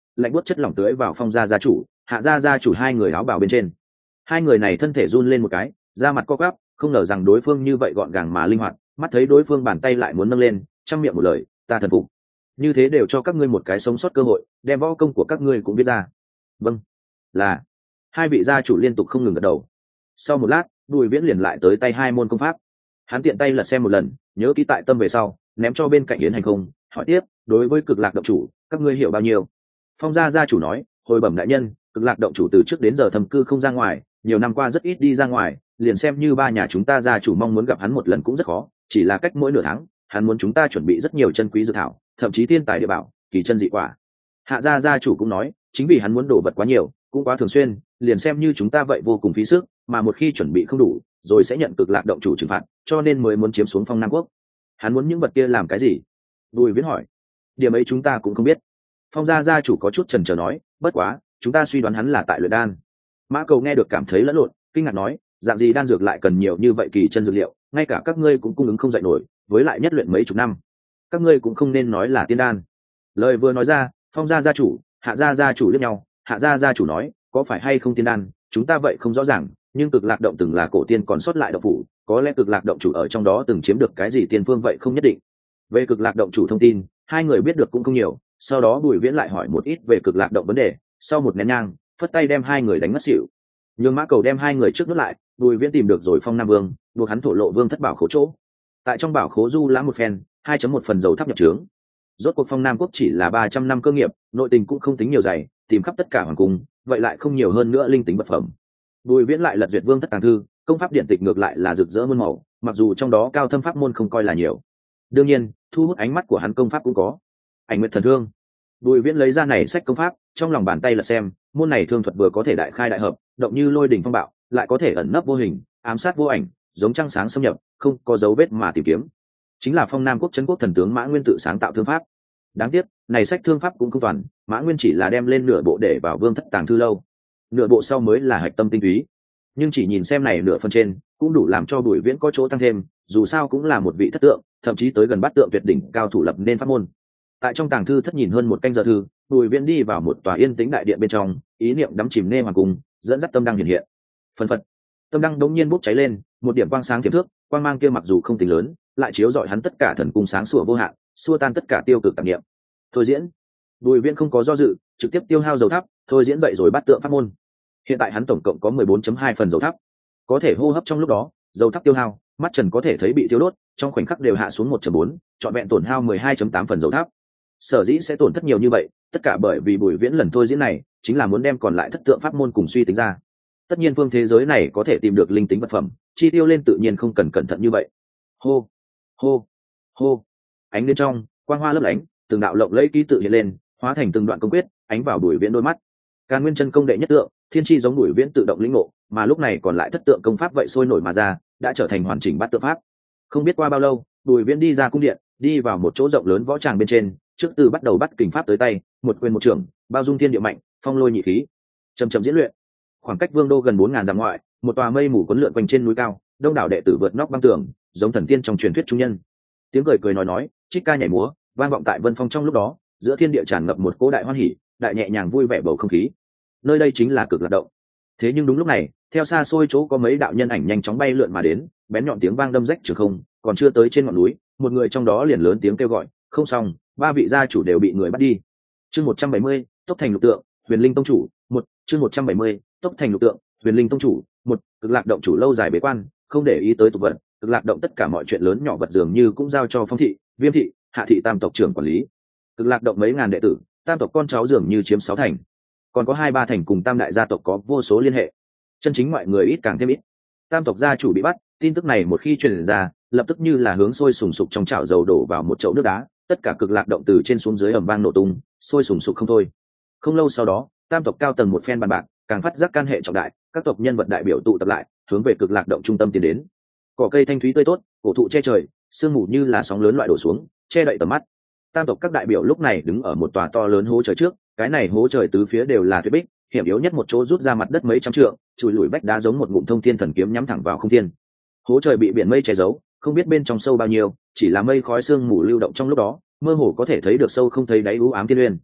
lạnh buốt chất lỏng tưới vào Phong gia gia chủ, Hạ gia gia chủ hai người áo bào bên trên. Hai người này thân thể run lên một cái, da mặt co quắp, không ngờ rằng đối phương như vậy gọn gàng mà linh hoạt, mắt thấy đối phương bàn tay lại muốn nâng lên, trăm miệng một lời, ta thần phục. Như thế đều cho các ngươi một cái sống sót cơ hội, đem võ công của các ngươi cũng biết ra. Vâng, là. Hai vị gia chủ liên tục không ngừng gật đầu. Sau một lát, Bùi Viễn liền lại tới tay hai môn công pháp. Hắn tiện tay lật xem một lần, nhớ kỹ tại tâm về sau, ném cho bên cạnh Yến Hành Không, hỏi tiếp, đối với Cực Lạc động chủ, các ngươi hiểu bao nhiêu? Phong gia gia chủ nói, hồi bẩm đại nhân, Cực Lạc động chủ từ trước đến giờ thầm cư không ra ngoài, nhiều năm qua rất ít đi ra ngoài, liền xem như ba nhà chúng ta gia chủ mong muốn gặp hắn một lần cũng rất khó, chỉ là cách mỗi nửa tháng, hắn muốn chúng ta chuẩn bị rất nhiều chân quý dược thảo, thậm chí thiên tài địa bảo, kỳ chân dị quả. Hạ gia gia chủ cũng nói, chính vì hắn muốn đổ vật quá nhiều, cũng quá thường xuyên, liền xem như chúng ta vậy vô cùng phí sức, mà một khi chuẩn bị không đủ, rồi sẽ nhận Cực Lạc động chủ trừng phạt, cho nên mới muốn chiếm xuống Phong Nam quốc. Hắn muốn những vật kia làm cái gì? Bùi Viễn hỏi. Điểm ấy chúng ta cũng không biết. Phong gia gia chủ có chút chần chờ nói, bất quá, chúng ta suy đoán hắn là tại luyện đan. Mã Cầu nghe được cảm thấy lẫn lộn, kinh ngạc nói, dạng gì đan dược lại cần nhiều như vậy kỳ chân dược liệu, ngay cả các ngươi cũng cung ứng không dậy nổi, với lại nhất luyện mấy chục năm, các ngươi cũng không nên nói là tiên đan. Lời vừa nói ra, Phong gia gia chủ, Hạ gia gia chủ liếc nhau, Hạ gia gia chủ nói, có phải hay không tiên đan, chúng ta vậy không rõ ràng, nhưng Cực Lạc động từng là cổ tiên còn sót lại động phủ, có lẽ Cực Lạc động chủ ở trong đó từng chiếm được cái gì tiên phương vậy không nhất định. Về Cực Lạc động chủ thông tin, hai người biết được cũng không nhiều, sau đó Bùi Viễn lại hỏi một ít về Cực Lạc động vấn đề, sau một nén nhang, phất tay đem hai người đánh mất xỉu. Nhưng Mã Cầu đem hai người trước nuốt lại, Bùi Viễn tìm được rồi Phong Nam Vương, buộc hắn thổ lộ vương thất bảo khố chỗ. Tại trong bảo khố du lãm một phen, 2.1 phần dầu thắp nhập trướng. Rốt cuộc Phong Nam quốc chỉ là 300 năm cơ nghiệp, nội tình cũng không tính nhiều dày, tìm khắp tất cả hoàng cung, vậy lại không nhiều hơn nữa linh tính vật phẩm. Bùi Viễn lại lật duyệt vương thất tàng thư, công pháp điện tịch ngược lại là rực rỡ muôn màu, mặc dù trong đó cao thâm pháp môn không coi là nhiều. Đương nhiên, thu hút ánh mắt của hắn công pháp cũng có. Ảnh Nguyệt Thần Thương. Bùi Viễn lấy ra này sách công pháp, trong lòng bàn tay lật xem, môn này thương thuật vừa có thể đại khai đại hợp, động như lôi đỉnh phong bạo, lại có thể ẩn nấp vô hình, ám sát vô ảnh, giống trăng sáng xâm nhập, không có dấu vết mà tìm kiếm. Chính là Phong Nam quốc trấn quốc thần tướng Mã Nguyên tự sáng tạo thương pháp. Đáng tiếc, này sách thương pháp cũng không toàn, Mã Nguyên chỉ là đem lên nửa bộ để vào vương thất tàng thư lâu, nửa bộ sau mới là hạch tâm tinh túy. Nhưng chỉ nhìn xem này nửa phần trên, cũng đủ làm cho Bùi Viễn có chỗ tăng thêm, dù sao cũng là một vị thất tượng, thậm chí tới gần bát tượng tuyệt đỉnh cao thủ lập nên pháp môn. Tại trong tàng thư thất nhìn hơn một canh giờ thư, Bùi Viễn đi vào một tòa yên tĩnh đại điện bên trong, ý niệm đắm chìm nê hoàng cung, dẫn dắt tâm đăng hiện hiện. Phần phật, tâm đăng đống nhiên bốc cháy lên, một điểm quang sáng tiềm thước, quang mang kia mặc dù không tính lớn, lại chiếu rọi hắn tất cả thần cung sáng sủa vô hạn, xua tan tất cả tiêu cực tạp niệm. Thôi diễn. Bùi Viễn không có do dự, trực tiếp tiêu hao dầu thắp, thôi diễn dậy rồi bắt tượng pháp môn. Hiện tại hắn tổng cộng có 14.2 phần dầu thắp, có thể hô hấp trong lúc đó, dầu thắp tiêu hao, mắt trần có thể thấy bị tiêu đốt, trong khoảnh khắc đều hạ xuống 1.4, trọn vẹn tổn hao 12.8 phần dầu thắp. Sở dĩ sẽ tổn thất nhiều như vậy, tất cả bởi vì Bùi Viễn lần thôi diễn này, chính là muốn đem còn lại thất tượng pháp môn cùng suy tính ra. Tất nhiên phương thế giới này có thể tìm được linh tính vật phẩm, chi tiêu lên tự nhiên không cần cẩn thận như vậy. Hô, hô, hô. Ánh lên trong, quang hoa lấp lánh, từng đạo lộng lẫy ký tự hiện lên, hóa thành từng đoạn công quyết, ánh vào Bùi Viễn đôi mắt. Càn Nguyên chân công đệ nhất tượng, thiên chi giống Bùi Viễn tự động lĩnh ngộ, mà lúc này còn lại thất tượng công pháp vậy sôi nổi mà ra, đã trở thành hoàn chỉnh bát tượng pháp. Không biết qua bao lâu, Bùi Viễn đi ra cung điện, đi vào một chỗ rộng lớn võ tràng bên trên, trước từ bắt đầu bắt kình pháp tới tay, một quyền một trưởng, bao dung thiên địa mạnh, phong lôi nhị khí, chậm chậm diễn luyện. Khoảng cách vương đô gần 4.000 dặm ngoại, một tòa mây mù cuốn lượn quanh trên núi cao, đông đảo đệ tử vượt nóc băng tường, giống thần tiên trong truyền thuyết trung nhân. Tiếng cười cười nói, trích ca nhảy múa, vang vọng tại vân phong trong lúc đó, giữa thiên địa tràn ngập một cỗ đại hoan hỉ, đại nhẹ nhàng vui vẻ bầu không khí. Nơi đây chính là Cực Lạc động. Thế nhưng đúng lúc này, theo xa xôi chỗ có mấy đạo nhân ảnh nhanh chóng bay lượn mà đến, bén nhọn tiếng vang đâm rách trường không, còn chưa tới trên ngọn núi, một người trong đó liền lớn tiếng kêu gọi, không xong, ba vị gia chủ đều bị người bắt đi. Chương 170, Tốc Thành Lục Tượng, Huyền Linh tông chủ, một chương 170, Tốc Thành Lục Tượng, Huyền Linh tông chủ, một Cực Lạc động chủ lâu dài bế quan, không để ý tới tục vật, Cực Lạc động tất cả mọi chuyện lớn nhỏ vật dường như cũng giao cho Phong thị, Viêm thị, Hạ thị tam tộc trưởng quản lý. Cực Lạc động mấy ngàn đệ tử, tam tộc con cháu dường như chiếm 6 thành, còn có 2-3 thành cùng tam đại gia tộc có vô số liên hệ. Chân chính mọi người ít càng thêm ít. Tam tộc gia chủ bị bắt, tin tức này một khi truyền ra, lập tức như là hướng sôi sùng sục trong chảo dầu đổ vào một chậu nước đá, tất cả Cực Lạc động từ trên xuống dưới ầm vang nổ tung, sôi sùng sục không thôi. Không lâu sau đó, tam tộc cao tầng một phen bàn bạc, càng phát giác can hệ trọng đại, các tộc nhân vật đại biểu tụ tập lại, hướng về Cực Lạc động trung tâm tiến đến. Cỏ cây thanh thúy tươi tốt, cổ thụ che trời, sương mù như là sóng lớn loại đổ xuống, che đậy tầm mắt. Tam tộc các đại biểu lúc này đứng ở một tòa to lớn hố trời trước, cái này hố trời tứ phía đều là tuyết bích, hiểm yếu nhất một chỗ rút ra mặt đất mấy trăm trượng, chùi lùi vách đá giống một ngụm thông thiên thần kiếm nhắm thẳng vào không thiên. Hố trời bị biển mây che giấu, không biết bên trong sâu bao nhiêu, chỉ là mây khói sương mù lưu động trong lúc đó, mơ hồ có thể thấy được sâu không thấy đáy u ám thiên uyên.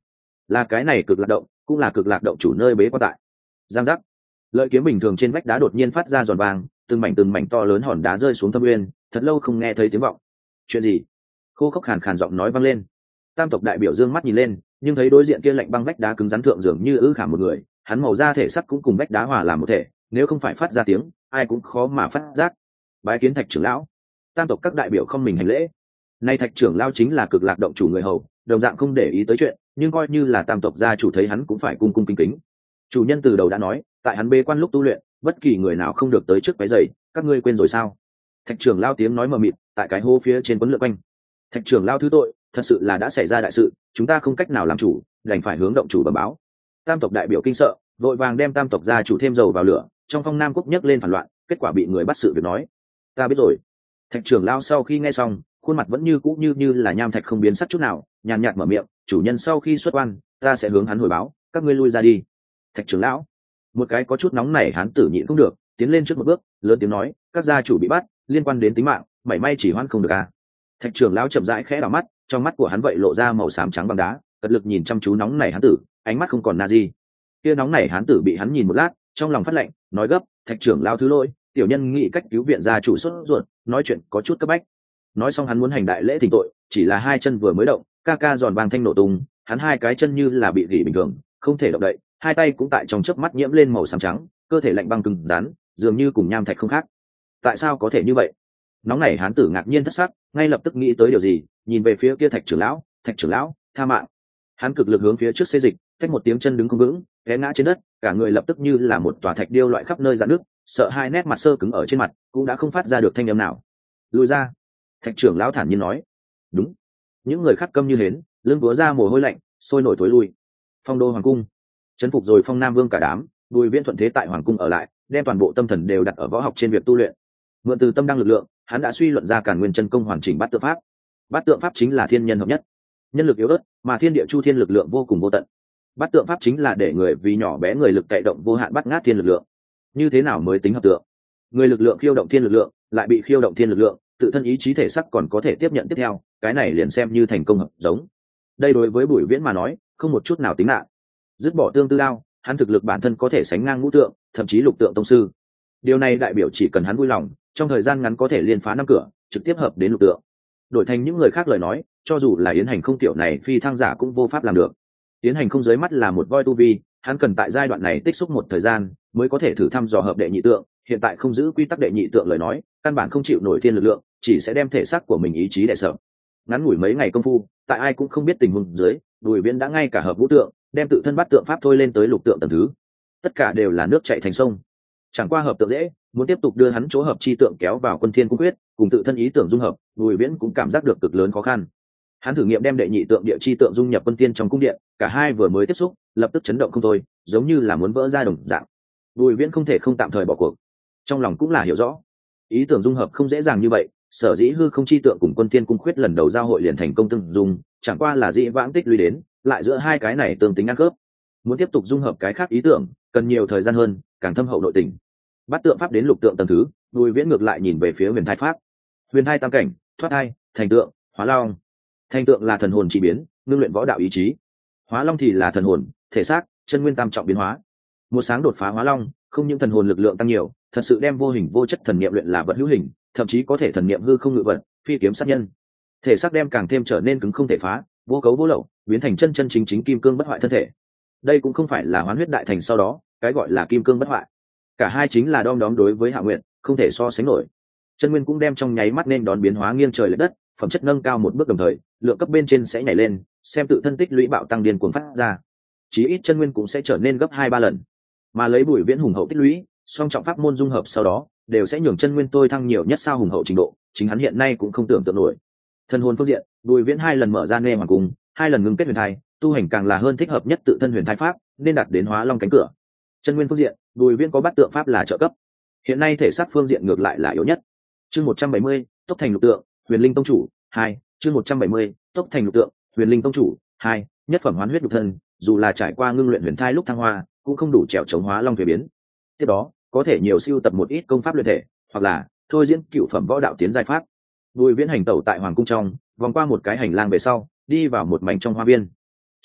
là cái này cực lạc động, cũng là cực lạc động chủ nơi bế quan tại. Giang giác, lợi kiếm bình thường trên vách đá đột nhiên phát ra giòn vàng, từng mảnh to lớn hòn đá rơi xuống thâm uyên, thật lâu không nghe thấy tiếng vọng. Chuyện gì? Khô khốc khàn khàn giọng nói vang lên. Tam tộc đại biểu dương mắt nhìn lên, nhưng thấy đối diện kia lạnh băng vách đá cứng rắn thượng dường như ư khảm một người, hắn màu da thể sắc cũng cùng vách đá hòa làm một thể, nếu không phải phát ra tiếng, ai cũng khó mà phát giác. Bái kiến Thạch trưởng lão. Tam tộc các đại biểu không mình hành lễ. Nay Thạch trưởng lão chính là cực lạc động chủ người hầu, đồng dạng không để ý tới chuyện, nhưng coi như là tam tộc gia chủ thấy hắn cũng phải cung cung kính kính. Chủ nhân từ đầu đã nói, tại hắn bế quan lúc tu luyện, bất kỳ người nào không được tới trước váy giày, các ngươi quên rồi sao? Thạch trưởng lão tiếng nói mờ mịt, tại cái hố phía trên quấn lượn quanh. Thạch trưởng lão thứ tội, thật sự là đã xảy ra đại sự, chúng ta không cách nào làm chủ, đành phải hướng động chủ bẩm báo. Tam tộc đại biểu kinh sợ, vội vàng đem tam tộc gia chủ thêm dầu vào lửa, trong Phong Nam quốc nhấc lên phản loạn, kết quả bị người bắt sự việc nói. Ta biết rồi. Thạch trưởng lão sau khi nghe xong, khuôn mặt vẫn như cũ như là nham thạch không biến sắc chút nào, nhàn nhạt mở miệng, chủ nhân sau khi xuất quan, ta sẽ hướng hắn hồi báo, các ngươi lui ra đi. Thạch trưởng lão, một cái có chút nóng nảy hán tử nhịn không được, tiến lên trước một bước, lớn tiếng nói, các gia chủ bị bắt, liên quan đến tính mạng, mảy may chỉ hoãn không được à. Thạch trưởng lão chậm rãi khẽ đảo mắt, trong mắt của hắn vậy lộ ra màu xám trắng bằng đá, cật lực nhìn chăm chú nóng nảy hán tử, ánh mắt không còn na gì. Kia nóng nảy hán tử bị hắn nhìn một lát, trong lòng phát lạnh, nói gấp, Thạch trưởng lão thứ lỗi, tiểu nhân nghĩ cách cứu viện gia chủ sốt ruột, nói chuyện có chút cấp bách. Nói xong hắn muốn hành đại lễ thỉnh tội, chỉ là hai chân vừa mới động, ca giòn vàng thanh nổ tung, hắn hai cái chân như là bị gỉ bình thường, không thể động đậy, hai tay cũng tại trong chớp mắt nhiễm lên màu xám trắng, cơ thể lạnh băng cứng rắn, dường như cùng nham thạch không khác. Tại sao có thể như vậy? Nóng nảy hán tử ngạc nhiên thất sắc, ngay lập tức nghĩ tới điều gì, nhìn về phía kia Thạch trưởng lão, tha mạng. Hắn cực lực hướng phía trước xê dịch, cách một tiếng chân đứng không vững, té ngã trên đất, cả người lập tức như là một tòa thạch điêu loại khắp nơi rạn nước, sợ hai nét mặt sơ cứng ở trên mặt, cũng đã không phát ra được thanh âm nào. Lùi ra. Thạch trưởng lão thản nhiên nói. Đúng. Những người khác câm như hến, lưng túa ra mồ hôi lạnh, sôi nổi tối lui. Phong đô hoàng cung, trấn phục rồi Phong Nam Vương cả đám, Bùi Viễn thuận thế tại hoàng cung ở lại, đem toàn bộ tâm thần đều đặt ở võ học trên việc tu luyện. Mượn từ tâm đăng lực lượng, hắn đã suy luận ra Càn Nguyên chân công hoàn chỉnh bát tượng pháp. Bát tượng pháp chính là thiên nhân hợp nhất, nhân lực yếu ớt, mà thiên địa chu thiên lực lượng vô cùng vô tận. Bát tượng pháp chính là để người vì nhỏ bé người lực cậy động vô hạn bắt ngát thiên lực lượng. Như thế nào mới tính hợp tượng? Người lực lượng khiêu động thiên lực lượng, lại bị khiêu động thiên lực lượng, tự thân ý chí thể sắc còn có thể tiếp nhận tiếp theo, cái này liền xem như thành công hợp giống. Đây đối với Bùi Viễn mà nói, không một chút nào tính nạn. Dứt bỏ tương tư đao, hắn thực lực bản thân có thể sánh ngang ngũ tượng, thậm chí lục tượng tông sư. Điều này đại biểu chỉ cần hắn vui lòng, trong thời gian ngắn có thể liên phá năm cửa, trực tiếp hợp đến lục tượng. Đổi thành những người khác lời nói, cho dù là Yến Hành không tiểu này phi thăng giả cũng vô pháp làm được. Yến Hành không dưới mắt là một voi tu vi, hắn cần tại giai đoạn này tích xúc một thời gian, mới có thể thử thăm dò hợp đệ nhị tượng. Hiện tại không giữ quy tắc đệ nhị tượng lời nói, căn bản không chịu nổi thiên lực lượng, chỉ sẽ đem thể xác của mình ý chí đè sợ. Ngắn ngủi mấy ngày công phu, tại ai cũng không biết tình huống dưới, Bùi Viễn đã ngay cả hợp ngũ tượng, đem tự thân bắt tượng pháp thôi lên tới lục tượng tầng thứ. Tất cả đều là nước chảy thành sông. Chẳng qua hợp tượng dễ, muốn tiếp tục đưa hắn chỗ hợp chi tượng kéo vào Quân Thiên Cung quyết, cùng tự thân ý tưởng dung hợp, Bùi Viễn cũng cảm giác được cực lớn khó khăn. Hắn thử nghiệm đem đệ nhị tượng địa chi tượng dung nhập Quân Thiên trong cung điện, cả hai vừa mới tiếp xúc, lập tức chấn động không thôi, giống như là muốn vỡ ra đồng dạng. Bùi Viễn không thể không tạm thời bỏ cuộc. Trong lòng cũng là hiểu rõ, ý tưởng dung hợp không dễ dàng như vậy, sở dĩ hư không chi tượng cùng Quân Thiên Cung quyết lần đầu giao hội liền thành công tương dung, chẳng qua là dĩ vãng tích lũy đến, lại giữa hai cái này tương tính ăn khớp. Muốn tiếp tục dung hợp cái khác ý tưởng, cần nhiều thời gian hơn, càng thâm hậu nội tình. Bắt tượng pháp đến lục tượng tầng thứ, Bùi Viễn ngược lại nhìn về phía huyền thai pháp. Huyền thai tam cảnh, thoát thai, thành tượng, hóa long. Thành tượng là thần hồn chỉ biến, ngưng luyện võ đạo ý chí. Hóa long thì là thần hồn, thể xác, chân nguyên tam trọng biến hóa. Một sáng đột phá hóa long, không những thần hồn lực lượng tăng nhiều, thật sự đem vô hình vô chất thần niệm luyện là vật hữu hình, thậm chí có thể thần niệm hư không ngự vật, phi kiếm sát nhân. Thể xác đem càng thêm trở nên cứng không thể phá, vô cấu vô lậu, biến thành chân chân chính chính kim cương bất hoại thân thể. Đây cũng không phải là hoán huyết đại thành sau đó, cái gọi là kim cương bất hoại. Cả hai chính là đom đóm đối với Hạ Nguyện, không thể so sánh nổi. Chân nguyên cũng đem trong nháy mắt nên đón biến hóa nghiêng trời lệch đất, phẩm chất nâng cao một bước đồng thời, lượng cấp bên trên sẽ nhảy lên, xem tự thân tích lũy bạo tăng điên cuồng phát ra. Chí ít chân nguyên cũng sẽ trở nên gấp 2-3 lần. Mà lấy Bùi Viễn hùng hậu tích lũy, song trọng pháp môn dung hợp sau đó, đều sẽ nhường chân nguyên tôi thăng nhiều nhất sao hùng hậu trình độ, chính hắn hiện nay cũng không tưởng tượng nổi. Thân hồn phương diện, Bùi Viễn 2 lần mở ra nê hoàng cung, 2 lần ngưng kết huyền thai, tu hành càng là hơn thích hợp nhất tự thân huyền thai pháp, nên đạt đến hóa long cánh cửa. Chân nguyên phương diện, Bùi Viễn có bát tượng pháp là trợ cấp. Hiện nay thể xác phương diện ngược lại là yếu nhất. Chương 170, tốc thành lục tượng, Huyền Linh tông chủ 2, chương 170, tốc thành lục tượng, Huyền Linh tông chủ 2, nhất phẩm hoán huyết lục thân, dù là trải qua ngưng luyện huyền thai lúc thăng hoa, cũng không đủ trèo chống hóa long thủy biến. Tiếp đó, có thể nhiều siêu tập một ít công pháp luyện thể, hoặc là thôi diễn cựu phẩm võ đạo tiến giai pháp. Bùi Viễn hành tẩu tại hoàng cung trong, vòng qua một cái hành lang về sau, đi vào một mảnh trong hoa viên.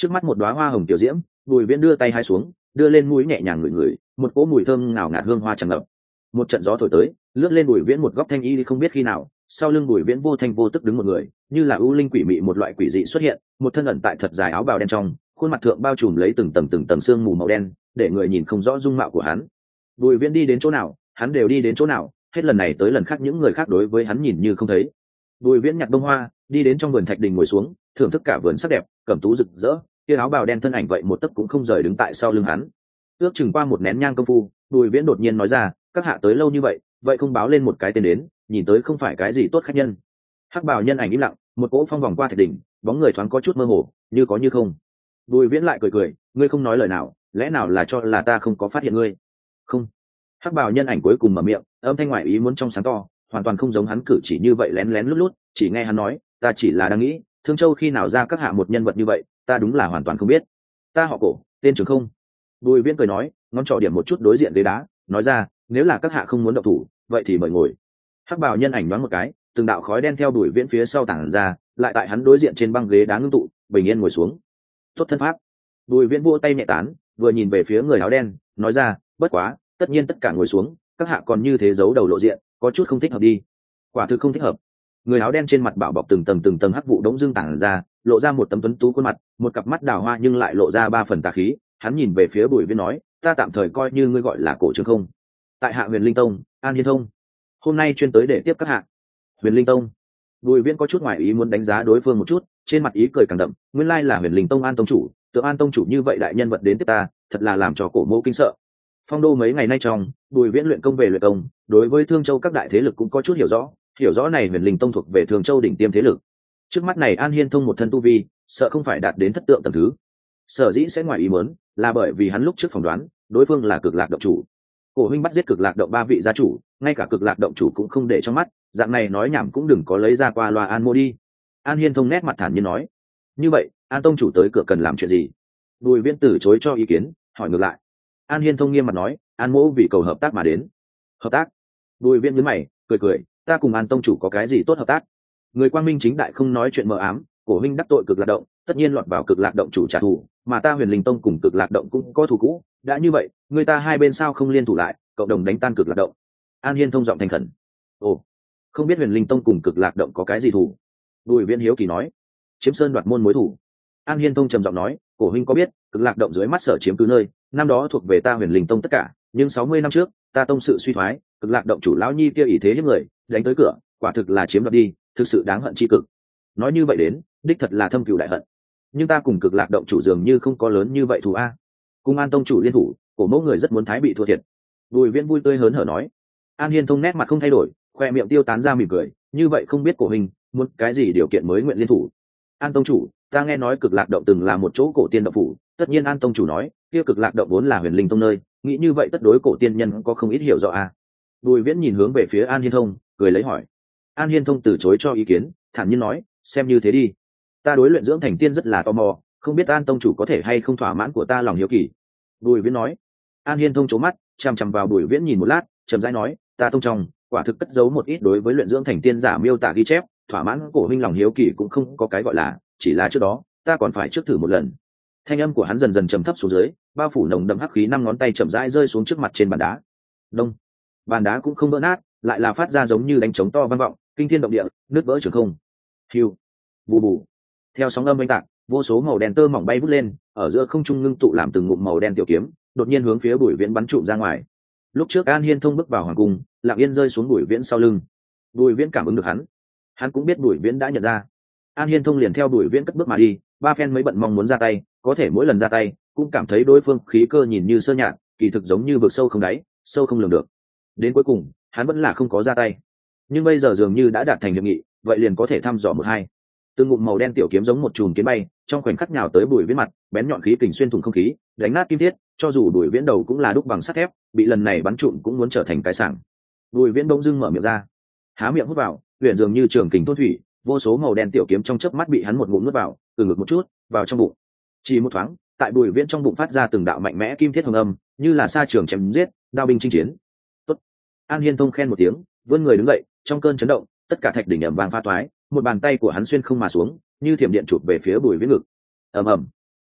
Trước mắt một đóa hoa hồng tiểu diễm, Bùi Viễn đưa tay hai xuống, đưa lên mũi nhẹ nhàng ngửi ngửi, một cỗ mùi thơm ngào ngạt hương hoa tràn ngập. Một trận gió thổi tới, lướt lên Bùi Viễn một góc thanh y không biết khi nào, sau lưng Bùi Viễn vô thanh vô tức đứng một người, như là ưu linh quỷ mị một loại quỷ dị xuất hiện, một thân ẩn tại thật dài áo bào đen trong, khuôn mặt thượng bao trùm lấy từng tầng sương mù màu đen, để người nhìn không rõ dung mạo của hắn. Bùi Viễn đi đến chỗ nào, hắn đều đi đến chỗ nào, hết lần này tới lần khác những người khác đối với hắn nhìn như không thấy. Bùi Viễn nhặt bông hoa, đi đến trong vườn thạch đình ngồi xuống, thưởng thức cả vườn sắc đẹp, cẩm tú rực rỡ, kia áo bào đen thân ảnh vậy một tấc cũng không rời đứng tại sau lưng hắn. Ước chừng qua một nén nhang công phu, Bùi Viễn đột nhiên nói ra, các hạ tới lâu như vậy không báo lên một cái tên đến, nhìn tới không phải cái gì tốt khách nhân. Hắc bào nhân ảnh im lặng, một cỗ phong vòng qua thạch đỉnh, bóng người thoáng có chút mơ hồ, như có như không. Bùi Viễn lại cười cười, ngươi không nói lời nào, lẽ nào là cho là ta không có phát hiện ngươi? Không. Hắc bào nhân ảnh cuối cùng mở miệng, âm thanh ngoại ý muốn trong sáng to, hoàn toàn không giống hắn cử chỉ như vậy lén lén lút lút, chỉ nghe hắn nói, ta chỉ là đang nghĩ, Thương Châu khi nào ra các hạ một nhân vật như vậy, ta đúng là hoàn toàn không biết. Ta họ Cổ, tên Trường Không. Bùi Viễn cười nói, ngón trỏ điểm một chút đối diện ghế đá, nói ra, nếu là các hạ không muốn động thủ, vậy thì mời ngồi. Hắc bào nhân ảnh đoán một cái, từng đạo khói đen theo Bùi Viễn phía sau tản ra, lại tại hắn đối diện trên băng ghế đá ngưng tụ, bình yên ngồi xuống. Tốt thân pháp. Bùi Viễn vỗ tay nhẹ tán, vừa nhìn về phía người áo đen, nói ra, bất quá, tất nhiên tất cả ngồi xuống, các hạ còn như thế giấu đầu lộ diện, có chút không thích hợp đi. Quả thực không thích hợp. Người áo đen trên mặt bảo bọc từng tầng hắc vụ đống dương tản ra, lộ ra một tấm tuấn tú khuôn mặt, một cặp mắt đào hoa nhưng lại lộ ra ba phần tà khí. Hắn nhìn về phía Bùi Viễn nói, ta tạm thời coi như ngươi gọi là Cổ Trường Không. Tại hạ Huyền Linh Tông, An Hiên Thông, hôm nay chuyên tới để tiếp các hạ. Huyền Linh Tông. Bùi Viễn có chút ngoài ý muốn đánh giá đối phương một chút, trên mặt ý cười càng đậm, nguyên lai là Huyền Linh Tông An tông chủ, tượng An tông chủ như vậy đại nhân vật đến tiếp ta, thật là làm cho cổ mộ kinh sợ. Phong đô mấy ngày nay trong, Bùi Viễn luyện công về luyện công, đối với Thương Châu các đại thế lực cũng có chút hiểu rõ này Huyền Linh Tông thuộc về Thương Châu đỉnh tiêm thế lực. Trước mắt này An Hiên Thông một thân tu vi, sợ không phải đạt đến thất tượng tầng thứ. Sở dĩ sẽ ngoài ý muốn, là bởi vì hắn lúc trước phỏng đoán, đối phương là Cực Lạc động chủ. Cổ huynh bắt giết Cực Lạc động 3 vị gia chủ, ngay cả Cực Lạc động chủ cũng không để trong mắt, dạng này nói nhảm cũng đừng có lấy ra qua loa An mô đi. An Hiên Thông nét mặt thản nhiên nói, như vậy, An tông chủ tới cửa cần làm chuyện gì? Bùi Viễn từ chối cho ý kiến, hỏi ngược lại. An Hiên Thông nghiêm mặt nói, An mỗ vì cầu hợp tác mà đến. Hợp tác? Bùi Viễn nhướng mày, cười, ta cùng An tông chủ có cái gì tốt hợp tác? Người quang minh chính đại không nói chuyện mờ ám, cổ huynh đắc tội Cực Lạc động, tất nhiên lọt vào Cực Lạc động chủ trả thù, mà ta Huyền Linh Tông cùng Cực Lạc động cũng có thù cũ, đã như vậy, người ta hai bên sao không liên thủ lại, cộng đồng đánh tan Cực Lạc động? An Hiên Thông giọng thành khẩn. Ồ, không biết Huyền Linh Tông cùng Cực Lạc động có cái gì thù? Bùi Viễn hiếu kỳ nói. Chiếm sơn đoạt môn mối thù. An Hiên Thông trầm giọng nói, cổ huynh có biết, Cực Lạc động dưới mắt sở chiếm cứ nơi, năm đó thuộc về ta Huyền Linh Tông tất cả, nhưng 60 năm trước, ta tông sự suy thoái, Cực Lạc động chủ lão nhi kia ỷ thế hiếp người, đánh tới cửa, quả thực là chiếm đoạt đi, thực sự đáng hận chi cực. Nói như vậy đến, đích thật là thâm cừu đại hận. Nhưng ta cùng Cực Lạc động chủ dường như không có lớn như vậy thù a. Cùng An tông chủ liên thủ, cổ mẫu người rất muốn thái bị thua thiệt. Bùi Viễn vui tươi hớn hở nói. An Hiên Thông nét mặt không thay đổi, khoe miệng tiêu tán ra mỉm cười, như vậy không biết cổ huynh muốn cái gì điều kiện mới nguyện liên thủ? An tông chủ, ta nghe nói Cực Lạc động từng là một chỗ cổ tiên động phủ, tất nhiên An tông chủ nói, kia Cực Lạc động vốn là Huyền Linh Tông nơi, nghĩ như vậy tất đối cổ tiên nhân có không ít hiểu rõ a. Bùi Viễn nhìn hướng về phía An Hiên Thông, cười lấy hỏi. An Hiên Thông từ chối cho ý kiến, thản nhiên nói, xem như thế đi. Ta đối luyện dưỡng thành tiên rất là tò mò, không biết An tông chủ có thể hay không thỏa mãn của ta lòng hiếu kỳ. Bùi Viễn nói. An Hiên Thông trố mắt, chằm chằm vào Bùi Viễn nhìn một lát, chậm rãi nói, ta tông trong quả thực cất giấu một ít đối với luyện dưỡng thành tiên giả miêu tả ghi chép, thỏa mãn cổ huynh lòng hiếu kỳ cũng không có cái gọi là, chỉ là trước đó ta còn phải trước thử một lần. Thanh âm của hắn dần dần trầm thấp xuống dưới, bao phủ nồng đậm hắc khí, 5 ngón tay chậm rãi rơi xuống trước mặt trên bàn đá. Đông, bàn đá cũng không vỡ nát, lại là phát ra giống như đánh trống to vang vọng, kinh thiên động địa, nứt vỡ trường không. Hiu, bù bù. Theo sóng âm oanh tạc, vô số màu đen tơ mỏng bay vút lên, ở giữa không trung ngưng tụ làm từng ngụm màu đen tiểu kiếm, đột nhiên hướng phía Bùi Viễn bắn trụm ra ngoài. Lúc trước An Hiên Thông bước vào hoàng cung, lặng yên rơi xuống Bùi Viễn sau lưng. Bùi Viễn cảm ứng được hắn cũng biết Bùi Viễn đã nhận ra. An Hiên Thông liền theo Bùi Viễn cất bước mà đi, ba phen mới bận mong muốn ra tay, có thể mỗi lần ra tay cũng cảm thấy đối phương khí cơ nhìn như sơ nhạt, kỳ thực giống như vực sâu không đáy, sâu không lường được. Đến cuối cùng, hắn vẫn là không có ra tay. Nhưng bây giờ dường như đã đạt thành hiệp nghị, vậy liền có thể thăm dò một hai. Từng ngụm màu đen tiểu kiếm giống một chùm kiến bay, trong khoảnh khắc nhào tới Bùi Viễn mặt, bén nhọn khí kình xuyên thủng không khí, đánh nát kim thiết, cho dù Bùi Viễn đầu cũng là đúc bằng sắt thép, bị lần này bắn trụm cũng muốn trở thành cái sảng. Bùi Viễn bỗng dưng mở miệng ra, há miệng hút vào, huyền dường như trường kình thôn thủy, vô số màu đen tiểu kiếm trong chớp mắt bị hắn một ngụm nuốt vào, từ ngực một chút, vào trong bụng. Chỉ một thoáng, tại Bùi Viễn trong bụng phát ra từng đạo mạnh mẽ kim thiết hồng âm, như là sa trường chém giết, đao binh chinh chiến. Tốt. An Hiên Thông khen một tiếng, vươn người đứng dậy, trong cơn chấn động, tất cả thạch đỉnh ầm vang pha toái, một bàn tay của hắn xuyên không mà xuống, như thiểm điện chụp về phía Bùi Viễn ngực. Ầm ầm.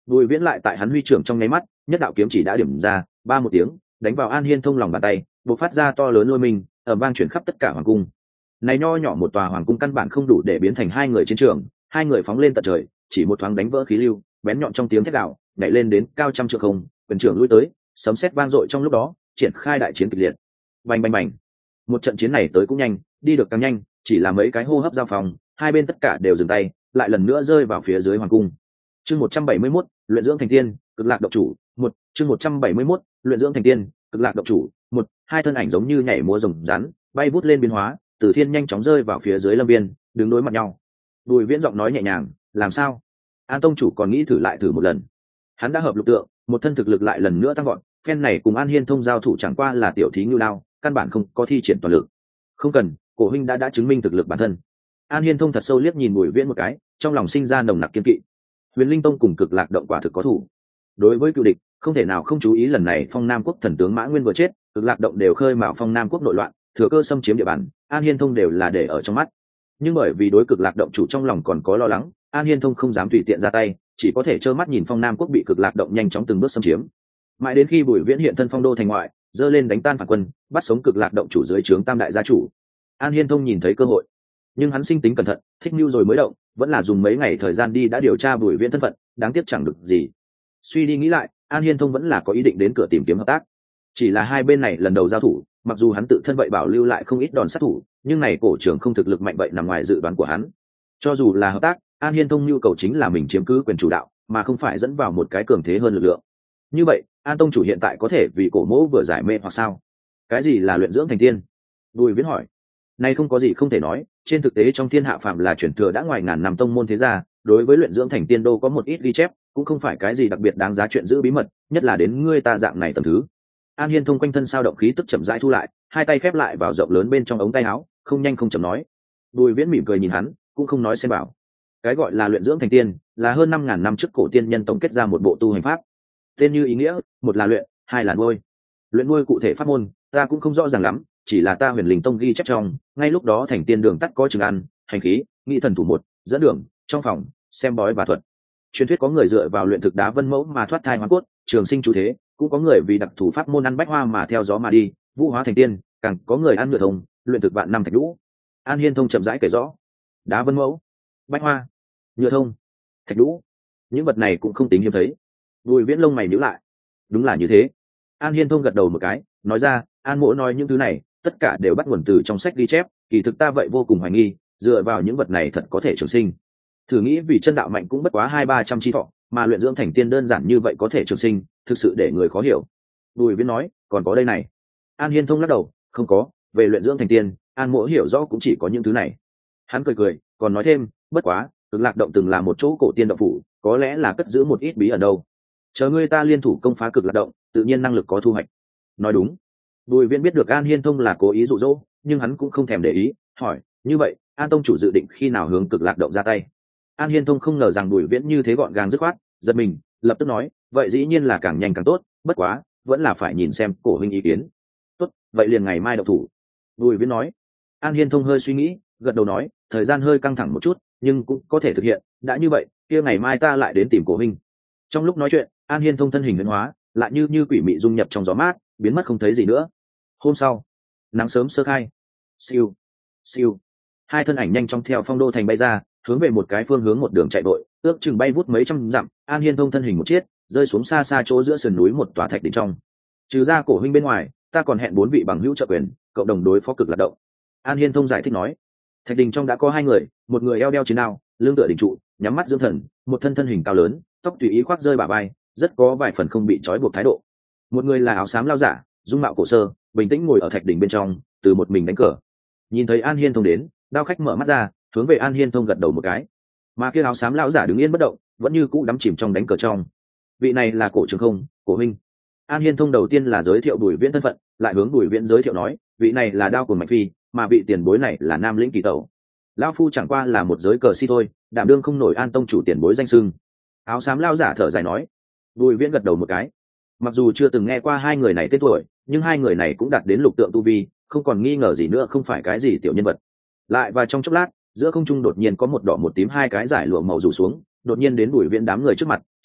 Bùi Viễn lại tại hắn huy trưởng trong nháy mắt, nhất đạo kiếm chỉ đã điểm ra, ba một tiếng, đánh vào An Hiên Thông lòng bàn tay, bộc phát ra to lớn lôi mình, ầm vang chuyển khắp tất cả hoàng cung. Này nho nhỏ một tòa hoàng cung căn bản không đủ để biến thành hai người chiến trường, hai người phóng lên tận trời, chỉ một thoáng đánh vỡ khí lưu, bén nhọn trong tiếng thét gào, nhảy lên đến cao trăm trượng không, quyền trưởng lui tới, sấm sét vang dội trong lúc đó, triển khai đại chiến kịch liệt. Bành bành bành. Một trận chiến này tới cũng nhanh, đi được càng nhanh, chỉ là mấy cái hô hấp giao phòng, hai bên tất cả đều dừng tay, lại lần nữa rơi vào phía dưới hoàng cung. Chương 171, luyện dưỡng thành tiên, cực lạc độc chủ, một chương 171, luyện dưỡng thành tiên, cực lạc độc chủ, một hai thân ảnh giống như nhảy múa rồng rắn, bay vút lên biến hóa, Từ Thiên nhanh chóng rơi vào phía dưới lâm viên, đứng đối mặt nhau. Bùi Viễn giọng nói nhẹ nhàng, làm sao? An tông chủ còn nghĩ thử một lần. Hắn đã hợp lục tượng, một thân thực lực lại lần nữa tăng gọn, phen này cùng An Hiên Thông giao thủ chẳng qua là tiểu thí ngưu lao, căn bản không có thi triển toàn lực. Không cần, cổ huynh đã chứng minh thực lực bản thân. An Hiên Thông thật sâu liếc nhìn Bùi Viễn một cái, trong lòng sinh ra nồng nặc kiên kỵ. Huyền Linh Tông cùng Cực Lạc Động quả thực có thủ. Đối với cựu địch, không thể nào không chú ý lần này Phong Nam quốc thần tướng Mã Nguyên vừa chết, Cực Lạc Động đều khơi mào Phong Nam quốc nội loạn, thừa cơ xâm chiếm địa bàn, An Hiên Thông đều là để ở trong mắt. Nhưng bởi vì đối Cực Lạc Động chủ trong lòng còn có lo lắng, An Hiên Thông không dám tùy tiện ra tay, chỉ có thể trơ mắt nhìn Phong Nam quốc bị Cực Lạc Động nhanh chóng từng bước xâm chiếm. Mãi đến khi Bùi Viễn hiện thân Phong Đô thành ngoại, dơ lên đánh tan phản quân, bắt sống Cực Lạc Động chủ dưới trướng Tam đại gia chủ. An Hiên Thông nhìn thấy cơ hội, nhưng hắn sinh tính cẩn thận, thích mưu rồi mới động, vẫn là dùng mấy ngày thời gian đi đã điều tra Bùi Viễn thân phận, đáng tiếc chẳng được gì. Suy đi nghĩ lại, An Hiên Thông vẫn là có ý định đến cửa tìm kiếm hợp tác. Chỉ là hai bên này lần đầu giao thủ, mặc dù hắn tự thân vậy bảo lưu lại không ít đòn sát thủ, nhưng này cổ trưởng không thực lực mạnh vậy nằm ngoài dự đoán của hắn. Cho dù là hợp tác, An Hiên Thông nhu cầu chính là mình chiếm cứ quyền chủ đạo, mà không phải dẫn vào một cái cường thế hơn lực lượng. Như vậy, An tông chủ hiện tại có thể vì cổ mỗ vừa giải mê hoặc sao? Cái gì là luyện dưỡng thành tiên? Bùi Viễn hỏi. Này không có gì không thể nói, trên thực tế trong thiên hạ phạm là truyền thừa đã ngoài ngàn năm tông môn thế gia, đối với luyện dưỡng thành tiên đô có một ít ghi chép, cũng không phải cái gì đặc biệt đáng giá chuyện giữ bí mật, nhất là đến ngươi ta dạng này tầm thứ. An Hiên Thông quanh thân sao động khí tức chậm rãi thu lại, hai tay khép lại vào rộng lớn bên trong ống tay áo, không nhanh không chậm nói. Bùi Viễn mỉm cười nhìn hắn, cũng không nói xen vào. Cái gọi là luyện dưỡng thành tiên, là hơn 5.000 năm trước cổ tiên nhân tổng kết ra một bộ tu hành pháp. Tên như ý nghĩa, một là luyện, hai là nuôi. Luyện nuôi cụ thể pháp môn, ta cũng không rõ ràng lắm, chỉ là ta Huyền Linh Tông ghi chép trong, ngay lúc đó thành tiên đường tắt có trường ăn, hành khí, nghị thần thủ một, dẫn đường, trong phòng, xem bói và thuật. Truyền thuyết có người dựa vào luyện thực đá vân mẫu mà thoát thai hóa cốt, trường sinh chú thế, cũng có người vì đặc thủ pháp môn ăn bách hoa mà theo gió mà đi, vũ hóa thành tiên, càng có người ăn ngựa thông, luyện thực vạn năm thạch lũ. An Hiên Thông chậm rãi kể rõ, đá vân mẫu, bách hoa, nhựa thông, thạch lũ, những vật này cũng không tính hiếm thấy. Bùi Viễn lông mày nhíu lại, đúng là như thế. An Hiên Thông gật đầu một cái, nói ra, An mỗ nói những thứ này, tất cả đều bắt nguồn từ trong sách ghi chép, kỳ thực ta vậy vô cùng hoài nghi, dựa vào những vật này thật có thể trường sinh. Thử nghĩ vì chân đạo mạnh cũng bất quá 200-300 chi thọ, mà luyện dưỡng thành tiên đơn giản như vậy có thể trường sinh, thực sự để người khó hiểu. Bùi Viễn nói, còn có đây này. An Hiên Thông lắc đầu, không có, về luyện dưỡng thành tiên, An mỗ hiểu rõ cũng chỉ có những thứ này. Hắn cười cười, còn nói thêm, bất quá, Cực Lạc Động từng là một chỗ cổ tiên động phủ, có lẽ là cất giữ một ít bí ẩn đâu. Chờ ngươi ta liên thủ công phá Cực Lạc Động, tự nhiên năng lực có thu hoạch. Nói đúng. Bùi Viễn biết được An Hiên Thông là cố ý dụ dỗ, nhưng hắn cũng không thèm để ý, hỏi, như vậy, An tông chủ dự định khi nào hướng Cực Lạc Động ra tay? An Hiên Thông không ngờ rằng Bùi Viễn như thế gọn gàng dứt khoát, giật mình, lập tức nói, vậy dĩ nhiên là càng nhanh càng tốt, bất quá, vẫn là phải nhìn xem cổ huynh ý kiến. Tốt, vậy liền ngày mai động thủ. Bùi Viễn nói. An Hiên Thông hơi suy nghĩ, gật đầu nói, thời gian hơi căng thẳng một chút, nhưng cũng có thể thực hiện, đã như vậy, kia ngày mai ta lại đến tìm cổ huynh. Trong lúc nói chuyện, An Hiên Thông thân hình biến hóa, lại như quỷ mị dung nhập trong gió mát, biến mất không thấy gì nữa. Hôm sau, nắng sớm sơ khai, siêu siêu, hai thân ảnh nhanh chóng theo Phong Đô thành bay ra, hướng về một cái phương hướng một đường chạy vội, ước chừng bay vút mấy trăm dặm. An Hiên Thông thân hình một chiếc, rơi xuống xa xa chỗ giữa sườn núi một tòa thạch đỉnh trong. Trừ ra cổ huynh bên ngoài, ta còn hẹn 4 vị bằng hữu trợ quyền, cộng đồng đối phó Cực Lạc Động. An Hiên Thông giải thích nói, thạch đỉnh trong đã có 2 người, một người eo đeo chiến đao, lưng tựa đỉnh trụ, nhắm mắt dưỡng thần, một thân hình cao lớn, tóc tùy ý khoác rơi bả vai, rất có vài phần không bị trói buộc thái độ. Một người là áo xám lao giả, dung mạo cổ sơ, bình tĩnh ngồi ở thạch đỉnh bên trong, từ một mình đánh cờ. Nhìn thấy An Hiên Thông đến, đao khách mở mắt ra, hướng về An Hiên Thông gật đầu một cái. Mà kia áo xám lão giả đứng yên bất động, vẫn như cũ đắm chìm trong đánh cờ trong. Vị này là Cổ Trường Không, cổ huynh. An Hiên Thông đầu tiên là giới thiệu Bùi Viễn thân phận, lại hướng Bùi Viễn giới thiệu nói, vị này là Đao Cuồng Mạnh Phi, mà vị tiền bối này là Nam Lĩnh Kỳ Tẩu. Lão phu chẳng qua là một giới cờ si thôi, đảm đương không nổi An tông chủ tiền bối danh xưng. Áo xám lão giả thở dài nói. Bùi Viễn gật đầu một cái. Mặc dù chưa từng nghe qua hai người này tên tuổi, nhưng hai người này cũng đạt đến lục tượng tu vi, không còn nghi ngờ gì nữa, không phải cái gì tiểu nhân vật. Lại và trong chốc lát, giữa không trung đột nhiên có một đỏ một tím 2 cái giải lụa màu rủ xuống, đột nhiên đến Bùi Viễn đám người trước mặt,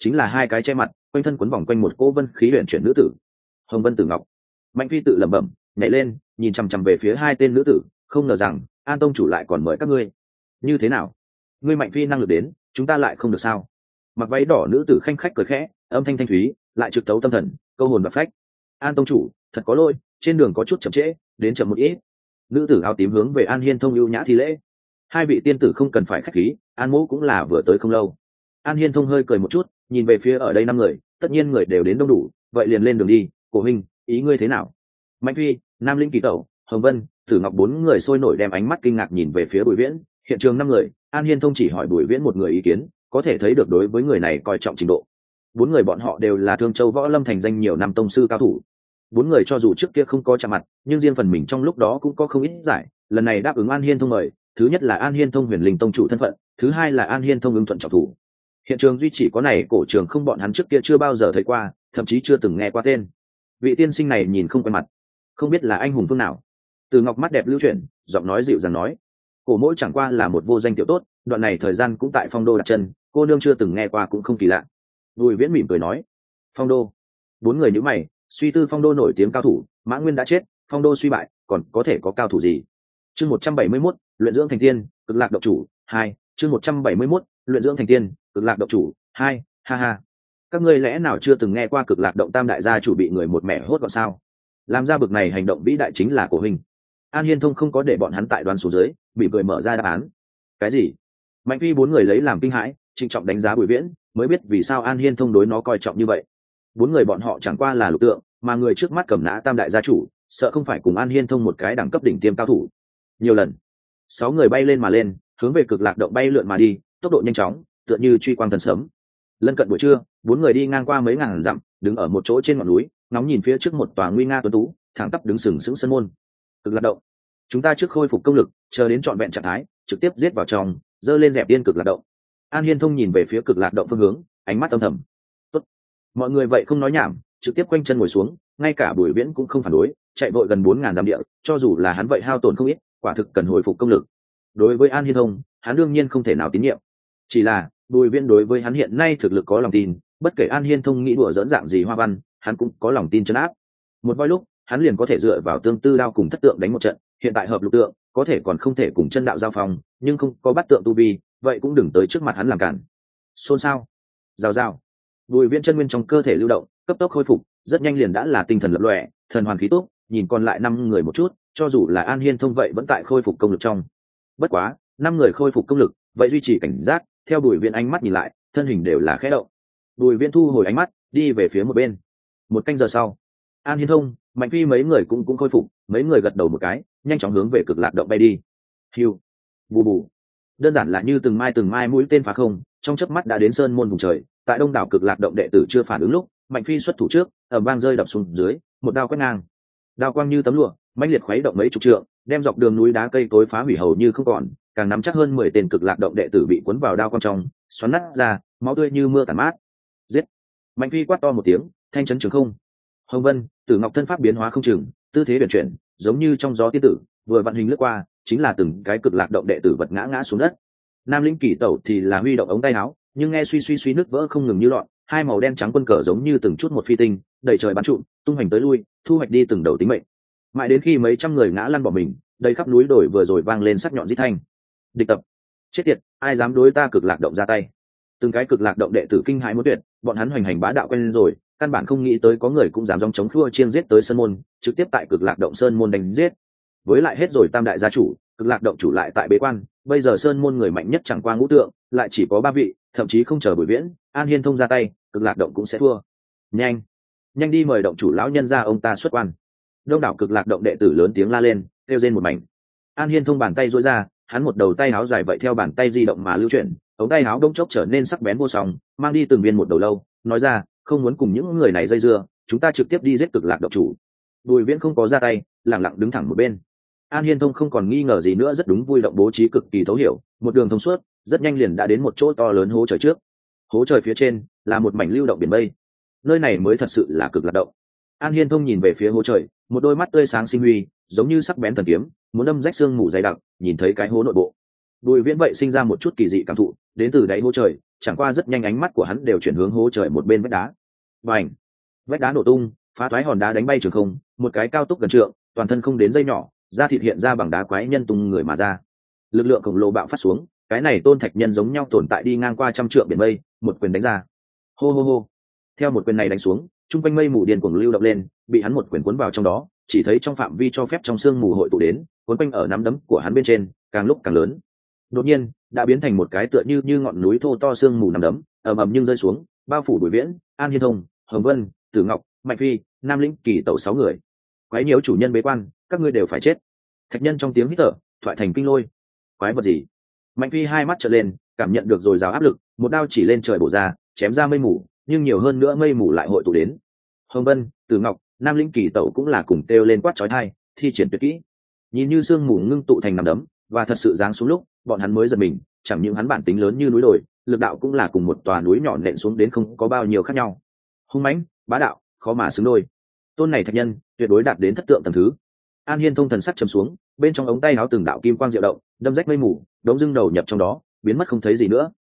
chính là hai cái che mặt quanh thân quấn vòng quanh một cô vân khí huyện chuyển nữ tử. Hồng Vân Tử Ngọc. Mạnh Phi tự lẩm bẩm, nhảy lên nhìn chằm chằm về phía hai tên nữ tử, không ngờ rằng An tông chủ lại còn mời các ngươi. Như thế nào, ngươi Mạnh Phi năng lực đến, chúng ta lại không được sao? Mặc váy đỏ nữ tử khanh khách cười khẽ, âm thanh thanh thúy lại trực tấu tâm thần, câu hồn và phách. An tông chủ thật có lỗi, trên đường có chút chậm trễ, đến chậm một ít. Nữ tử áo tím hướng về An Hiên Thông ưu nhã thi lễ. Hai vị tiên tử không cần phải khách khí, An mỗ cũng là vừa tới không lâu. An Hiên Thông hơi cười một chút, nhìn về phía ở đây 5 người, tất nhiên người đều đến đông đủ, vậy liền lên đường đi. Cổ huynh, ý ngươi thế nào? Mạnh Phi, Nam Linh Kỳ Tẩu, Hồng Vân, Tử Ngọc 4 người sôi nổi đem ánh mắt kinh ngạc nhìn về phía Bùi Viễn. Hiện trường 5 người, An Hiên Thông chỉ hỏi Bùi Viễn một người ý kiến, có thể thấy được đối với người này coi trọng trình độ. 4 người bọn họ đều là Thương Châu Võ Lâm thành danh nhiều năm tông sư cao thủ. 4 người cho dù trước kia không có chạm mặt, nhưng riêng phần mình trong lúc đó cũng có không ít giải. Lần này đáp ứng An Hiên Thông mời, thứ nhất là An Hiên Thông Huyền Linh tông chủ thân phận, thứ hai là An Hiên Thông ứng thuận trọng thủ. Hiện trường duy chỉ có này cổ trường không bọn hắn trước kia chưa bao giờ thấy qua, thậm chí chưa từng nghe qua tên. Vị tiên sinh này nhìn không quen mặt, không biết là anh hùng phương nào. Từ Ngọc mắt đẹp lưu chuyển, giọng nói dịu dàng nói, cổ mỗi chẳng qua là một vô danh tiểu tốt, đoạn này thời gian cũng tại Phong Đô đặt chân, cô nương chưa từng nghe qua cũng không kỳ lạ. Bùi Viễn mỉm cười nói, Phong Đô. 4 người nhíu mày, suy tư Phong Đô nổi tiếng cao thủ, Mã Nguyên đã chết, Phong Đô suy bại, còn có thể có cao thủ gì? Chương 171, luyện dưỡng thành tiên, cực lạc độc chủ 2. Chương 171, luyện dưỡng thành tiên, cực lạc độc chủ 2. Ha ha, các ngươi lẽ nào chưa từng nghe qua cực lạc động tam đại gia chủ bị người một mẻ hốt gọn sao? Làm ra bực này hành động vĩ đại chính là của huynh. An Hiên Thông không có để bọn hắn tại đoán số dưới, bị cười mở ra đáp án. Cái gì? Mạnh Phi 4 người lấy làm kinh hãi, trịnh trọng đánh giá Bùi Viễn, mới biết vì sao An Hiên Thông đối nó coi trọng như vậy. 4 người bọn họ chẳng qua là lục tượng, mà người trước mắt cầm nã tam đại gia chủ, sợ không phải cùng An Hiên Thông một cái đẳng cấp đỉnh tiêm cao thủ. Nhiều lần, 6 người bay lên mà lên, hướng về cực lạc động bay lượn mà đi, tốc độ nhanh chóng, tựa như truy quang thần sớm. Lân cận buổi trưa, 4 người đi ngang qua mấy ngàn dặm, đứng ở một chỗ trên ngọn núi, ngóng nhìn phía trước một tòa nguy nga tuấn tú, thẳng tắp đứng sừng sững sân môn. Cực lạc động, chúng ta trước khôi phục công lực, chờ đến trọn vẹn trạng thái, trực tiếp giết vào trong, dơ lên dẹp tiên cực lạc động. An Hiên Thông nhìn về phía cực lạc động phương hướng, ánh mắt âm thầm. Tốt, mọi người vậy không nói nhảm, trực tiếp quanh chân ngồi xuống, ngay cả Bùi Viễn cũng không phản đối, chạy vội gần 4000 dặm địa, cho dù là hắn vậy hao tổn không ít, quả thực cần hồi phục công lực. Đối với An Hiên Thông, hắn đương nhiên không thể nào tín nhiệm. Chỉ là Bùi Viễn đối với hắn hiện nay thực lực có lòng tin, bất kể An Hiên Thông nghĩ đùa dỡn dạng gì hoa văn, hắn cũng có lòng tin trấn áp. Một voi lúc, hắn liền có thể dựa vào tương tư đao cùng thất tượng đánh một trận, hiện tại hợp lục tượng, có thể còn không thể cùng chân đạo giao phong, nhưng không có bắt tượng tu vi, vậy cũng đừng tới trước mặt hắn làm cản. Xôn xao, rào rào. Bùi Viễn chân nguyên trong cơ thể lưu động, cấp tốc khôi phục, rất nhanh liền đã là tinh thần lập lòe, thần hoàn khí tốt, nhìn còn lại 5 người một chút, cho dù là An Hiên Thông vậy vẫn tại khôi phục công lực trong. Bất quá, 5 người khôi phục công lực, vậy duy trì cảnh giác, theo Bùi Viễn ánh mắt nhìn lại, thân hình đều là khẽ động. Bùi Viễn thu hồi ánh mắt, đi về phía một bên. Một canh giờ sau, An Hiên Thông, Mạnh Phi mấy người cũng khôi phục, mấy người gật đầu một cái, nhanh chóng hướng về cực lạc động bay đi. Hiu, bù bù. Đơn giản là như từng mai mũi tên phá không, trong chớp mắt đã đến sơn môn vùng trời. Tại đông đảo cực lạc động đệ tử chưa phản ứng lúc, Mạnh Phi xuất thủ trước, ầm vang rơi đập xuống dưới, một đao quét ngang. Đao quang như tấm lụa, mãnh liệt khuấy động mấy chục trượng, đem dọc đường núi đá cây cối phá hủy hầu như không còn, càng nắm chắc hơn 10 tên cực lạc động đệ tử bị cuốn vào đao quang trong, xoắn nát ra, máu tươi như mưa tàn mát. Giết! Mạnh Phi quát to một tiếng, thanh chấn trường không. Hồng Vân, Tử Ngọc thân pháp biến hóa không chừng, tư thế chuyển chuyển, giống như trong gió tiên tử, vừa vận hình lướt qua, chính là từng cái cực lạc động đệ tử vật ngã ngã xuống đất. Nam Linh Kỳ Tẩu thì là huy động ống tay áo, nhưng nghe suy nứt vỡ không ngừng như lọn, hai màu đen trắng quân cờ giống như từng chút một phi tinh, đầy trời bắn trụm, tung hoành tới lui, thu hoạch đi từng đầu tính mệnh. Mãi đến khi mấy trăm người ngã lăn bỏ mình, đầy khắp núi đồi vừa rồi vang lên sắc nhọn rít thanh. Địch tập, chết tiệt, ai dám đối ta cực lạc động ra tay? Từng cái cực lạc động đệ tử kinh hãi muốn tuyệt, bọn hắn hoành hành bá đạo quen rồi, căn bản không nghĩ tới có người cũng dám dòng chống khua chiêng giết tới sơn môn, trực tiếp tại cực lạc động sơn môn đánh giết. Với lại hết rồi tam đại gia chủ, cực lạc động chủ lại tại bế quan, bây giờ sơn môn người mạnh nhất chẳng qua ngũ tượng, lại chỉ có 3 vị, thậm chí không chờ Bùi Viễn, An Hiên Thông ra tay, cực lạc động cũng sẽ thua. Nhanh đi mời động chủ lão nhân ra ông ta xuất quan. Đông đảo cực lạc động đệ tử lớn tiếng la lên, kêu rên một mảnh. An Hiên Thông bàn tay duỗi ra, hắn một đầu tay áo dài vậy theo bàn tay di động mà lưu chuyển, ống tay áo đông chốc trở nên sắc bén vô song, mang đi từng viên một đầu lâu, nói ra, không muốn cùng những người này dây dưa, chúng ta trực tiếp đi giết cực lạc động chủ. Bùi Viễn không có ra tay, lẳng lặng đứng thẳng một bên. An Hiên Thông không còn nghi ngờ gì nữa, rất đúng vui động bố trí cực kỳ thấu hiểu, một đường thông suốt, rất nhanh liền đã đến một chỗ to lớn hố trời trước. Hố trời phía trên là một mảnh lưu động biển mây, nơi này mới thật sự là cực lạc động. An Hiên Thông nhìn về phía hố trời, một đôi mắt tươi sáng sinh huy, giống như sắc bén thần kiếm, muốn đâm rách xương mù dày đặc, nhìn thấy cái hố nội bộ. Bùi Viễn vậy sinh ra một chút kỳ dị cảm thụ, đến từ đáy hố trời, chẳng qua rất nhanh ánh mắt của hắn đều chuyển hướng hố trời một bên vách đá. Bành! Vách đá nổ tung, phá toái hòn đá đánh bay trường không, một cái cao tốc gần trượng, toàn thân không đến dây nhỏ, da thịt hiện ra bằng đá quái nhân tung người mà ra. Lực lượng khổng lồ bạo phát xuống, cái này tôn thạch nhân giống nhau tồn tại đi ngang qua trăm trượng biển mây, một quyền đánh ra. Hô hô hô. Theo một quyền này đánh xuống, trung quanh mây mù điên cuồng lưu động lên, bị hắn một quyền cuốn vào trong đó, chỉ thấy trong phạm vi cho phép trong sương mù hội tụ đến, cuốn quanh ở nắm đấm của hắn bên trên, càng lúc càng lớn. Đột nhiên, đã biến thành một cái tựa như ngọn núi thô to sương mù nắm đấm, ầm ầm nhưng rơi xuống, bao phủ Bùi Viễn, An Hiên Thông, Hồng Vân, Tử Ngọc, Mạnh Phi, Nam Lĩnh, Kỳ Tẩu 6 người. Quái nhiễu chủ nhân bế quan, các ngươi đều phải chết. Thạch nhân trong tiếng hít thở, thoại thành kinh lôi. Quái vật gì? Mạnh Phi hai mắt trợn lên, cảm nhận được dồi dào áp lực, một đao chỉ lên trời bổ ra, chém ra mây mù, nhưng nhiều hơn nữa mây mù lại hội tụ đến. Hồng Vân, Tử Ngọc, Nam Lĩnh, Kỳ Tẩu cũng là cùng kêu lên quát chói tai, thi triển tuyệt kỹ. Nhìn như sương mù ngưng tụ thành nắm đấm, và thật sự giáng xuống lúc, bọn hắn mới giật mình, chẳng những hắn bản tính lớn như núi đồi, lực đạo cũng là cùng một tòa núi nhỏ nện xuống đến không có bao nhiêu khác nhau. Hung mãnh, bá đạo, khó mà xứng đôi. Tôn này thạch nhân, tuyệt đối đạt đến thất tượng tầng thứ. An Hiên Thông thần sắc trầm xuống, bên trong ống tay áo từng đạo kim quang diệu động, đâm rách mây mù, đống dưng đầu nhập trong đó, biến mất không thấy gì nữa.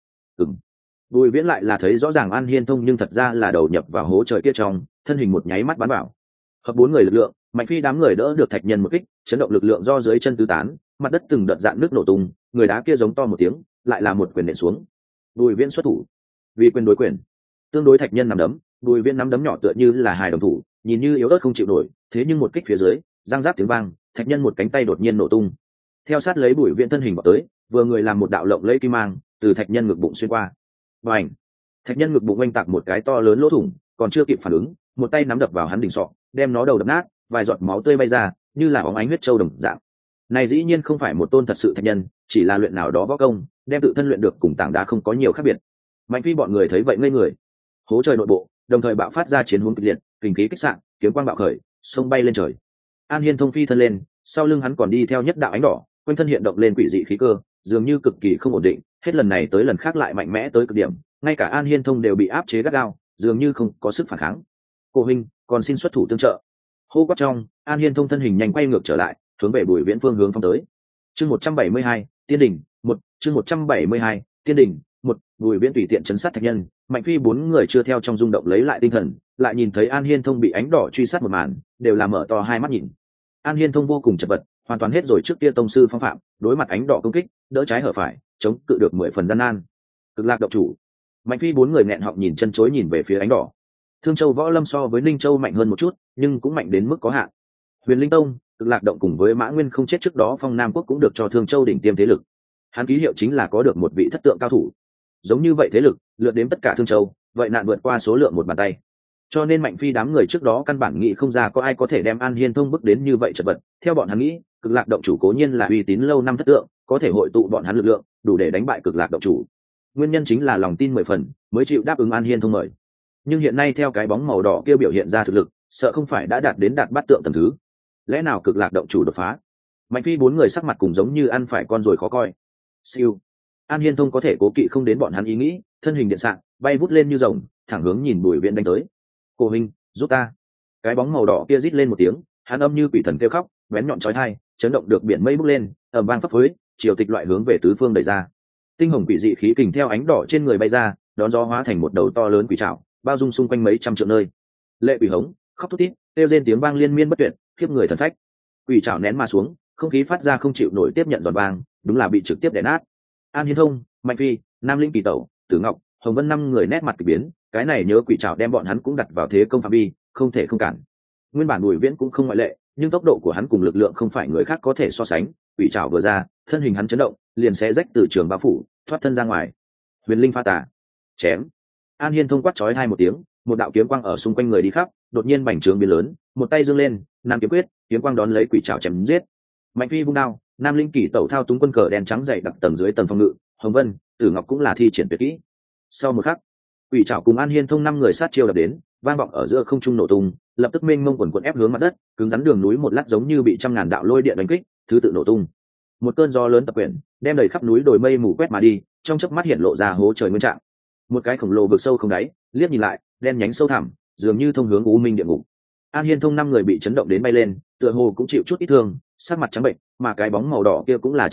Bùi Viễn lại là thấy rõ ràng An Hiên Thông nhưng thật ra là đầu nhập vào hố trời kia trong, thân hình một nháy mắt bắn vào. Hợp 4 người lực lượng, Mạnh Phi đám người đỡ được thạch nhân một kích, chấn động lực lượng do dưới chân tứ tán, mặt đất từng đợt dạn nước nổ tung, người đá kia giống to một tiếng, lại là một quyền nện xuống. Bùi Viễn xuất thủ, vì quyền đối quyền, tương đối thạch nhân nắm đấm, Bùi Viễn nắm đấm nhỏ tựa như là hài đồng thủ, nhìn như yếu ớt không chịu nổi, thế nhưng một kích phía dưới, răng rác tiếng vang, thạch nhân một cánh tay đột nhiên nổ tung. Theo sát lấy Bùi Viễn thân hình vào tới, vừa người làm một đạo lộng lẫy kim mang, từ thạch nhân ngực bụng xuyên qua. Bành! Thạch nhân ngực bụng oanh tạc một cái to lớn lỗ thủng, còn chưa kịp phản ứng, một tay nắm đập vào hắn đỉnh sọ, đem nó đầu đập nát, vài giọt máu tươi bay ra, như là óng ánh huyết châu đồng dạng. Này dĩ nhiên không phải một tôn thật sự thạch nhân, chỉ là luyện nào đó võ công, đem tự thân luyện được cùng tảng đá không có nhiều khác biệt. Mạnh Phi bọn người thấy vậy ngây người. Hố trời nội bộ, đồng thời bạo phát ra chiến huống kịch liệt, kình khí kích sạn, kiếm quang bạo khởi, sông bay lên trời. An Hiên Thông phi thân lên, sau lưng hắn còn đi theo nhất đạo ánh đỏ, quanh thân hiện động lên quỷ dị khí cơ, dường như cực kỳ không ổn định, hết lần này tới lần khác lại mạnh mẽ tới cực điểm, ngay cả An Hiên Thông đều bị áp chế gắt gao, dường như không có sức phản kháng. Cô huynh, còn xin xuất thủ tương trợ. Hô quát trong, An Hiên Thông thân hình nhanh quay ngược trở lại, hướng về Bùi Viễn phương hướng phong tới. Chương 172, Tiên đỉnh, 1, chương 172, Tiên đỉnh, 1, Bùi Viễn tùy tiện chấn sát thạch nhân, Mạnh Phi 4 người chưa theo trong rung động lấy lại tinh thần, lại nhìn thấy An Hiên Thông bị ánh đỏ truy sát một màn, đều là mở to hai mắt nhìn. An Hiên Thông vô cùng chật vật, hoàn toàn hết rồi trước kia tông sư phong phạm, đối mặt ánh đỏ công kích, đỡ trái hở phải, chống cự được 10 phần gian nan. Cực Lạc động chủ. Mạnh Phi 4 người nghẹn họng nhìn chân chối nhìn về phía ánh đỏ. Thương Châu Võ Lâm so với Ninh Châu mạnh hơn một chút, nhưng cũng mạnh đến mức có hạn. Huyền Linh Tông, Cực Lạc động cùng với Mã Nguyên không chết trước đó Phong Nam quốc cũng được cho Thương Châu đỉnh tiêm thế lực. Hắn ký hiệu chính là có được một vị thất tượng cao thủ. Giống như vậy thế lực, lượt đếm tất cả Thương Châu, vậy nạn vượt qua số lượng một bàn tay. Cho nên Mạnh Phi đám người trước đó căn bản nghĩ không ra có ai có thể đem An Hiên Thông bước đến như vậy chật vật. Theo bọn hắn nghĩ, Cực Lạc động chủ cố nhiên là uy tín lâu năm thất tượng, có thể hội tụ bọn hắn lực lượng, đủ để đánh bại Cực Lạc động chủ. Nguyên nhân chính là lòng tin 10 phần, mới chịu đáp ứng An Hiên Thông mời. Nhưng hiện nay theo cái bóng màu đỏ kia biểu hiện ra thực lực, sợ không phải đã đạt đến đạt bát tượng tầng thứ. Lẽ nào Cực Lạc động chủ đột phá? Mạnh Phi 4 người sắc mặt cùng giống như ăn phải con ruồi khó coi. Siêu. An Hiên Thông có thể cố kỵ không đến bọn hắn ý nghĩ, thân hình điện xạ, bay vút lên như rồng, thẳng hướng nhìn Bùi Viễn đánh tới. Cô huynh, giúp ta! Cái bóng màu đỏ kia rít lên một tiếng, hắn âm như quỷ thần kêu khóc, bén nhọn chói tai, chấn động được biển mây bốc lên, ầm vang phấp phới, triều tịch loại hướng về tứ phương đẩy ra. Tinh hồng quỷ dị khí kình theo ánh đỏ trên người bay ra, đón gió hóa thành một đầu to lớn quỷ trảo, bao dung xung quanh mấy trăm trượng nơi. Lệ quỷ hống, khóc thút thít, kêu rên tiếng vang liên miên bất tuyệt, khiếp người thần phách. Quỷ trảo nén mà xuống, không khí phát ra không chịu nổi tiếp nhận giòn vang, đúng là bị trực tiếp đè nát. An Hiên Thông, Mạnh Phi, Nam Lĩnh, Kỳ Tẩu, Tử Ngọc, Hồng Vân 5 người nét mặt kỳ biến, cái này nhớ quỷ trảo đem bọn hắn cũng đặt vào thế công phạm vi, không thể không cản. Nguyên bản Bùi Viễn cũng không ngoại lệ, nhưng tốc độ của hắn cùng lực lượng không phải người khác có thể so sánh, quỷ trảo vừa ra, thân hình hắn chấn động, liền sẽ rách từ trường bao phủ, thoát thân ra ngoài. Huyền linh pha tà, chém. An Hiên Thông quát chói hai một tiếng, một đạo kiếm quang ở xung quanh người đi khắp, đột nhiên bành trướng biến lớn, một tay giương lên, nam kiếm quyết, kiếm quang đón lấy quỷ trảo chém giết. Mạnh Phi vung đao, Nam Linh Kỳ Tẩu thao túng quân cờ đen trắng dày đặc tầng dưới tầng phòng ngự, Hồng Vân, Tử Ngọc cũng là thi triển tuyệt kỹ. Sau một khắc, quỷ trảo cùng An Hiên Thông 5 người sát chiêu đập đến, vang vọng ở giữa không trung nổ tung, lập tức mênh mông quần quần ép hướng mặt đất, cứng rắn đường núi một lát giống như bị trăm ngàn đạo lôi điện đánh kích, thứ tự nổ tung. Một cơn gió lớn tập quyển, đem đầy khắp núi đồi mây mù quét mà đi, trong chớp mắt hiện lộ ra hố trời nguyên trạng. Một cái khổng lồ vực sâu không đáy, liếc nhìn lại, đen nhánh sâu thẳm, dường như thông hướng u minh địa ngục. An Hiên Thông 5 người bị chấn động đến bay lên, tựa hồ cũng chịu chút ít thương, sắc mặt trắng bệnh, mà cái bóng màu đỏ kia cũng là chấn động,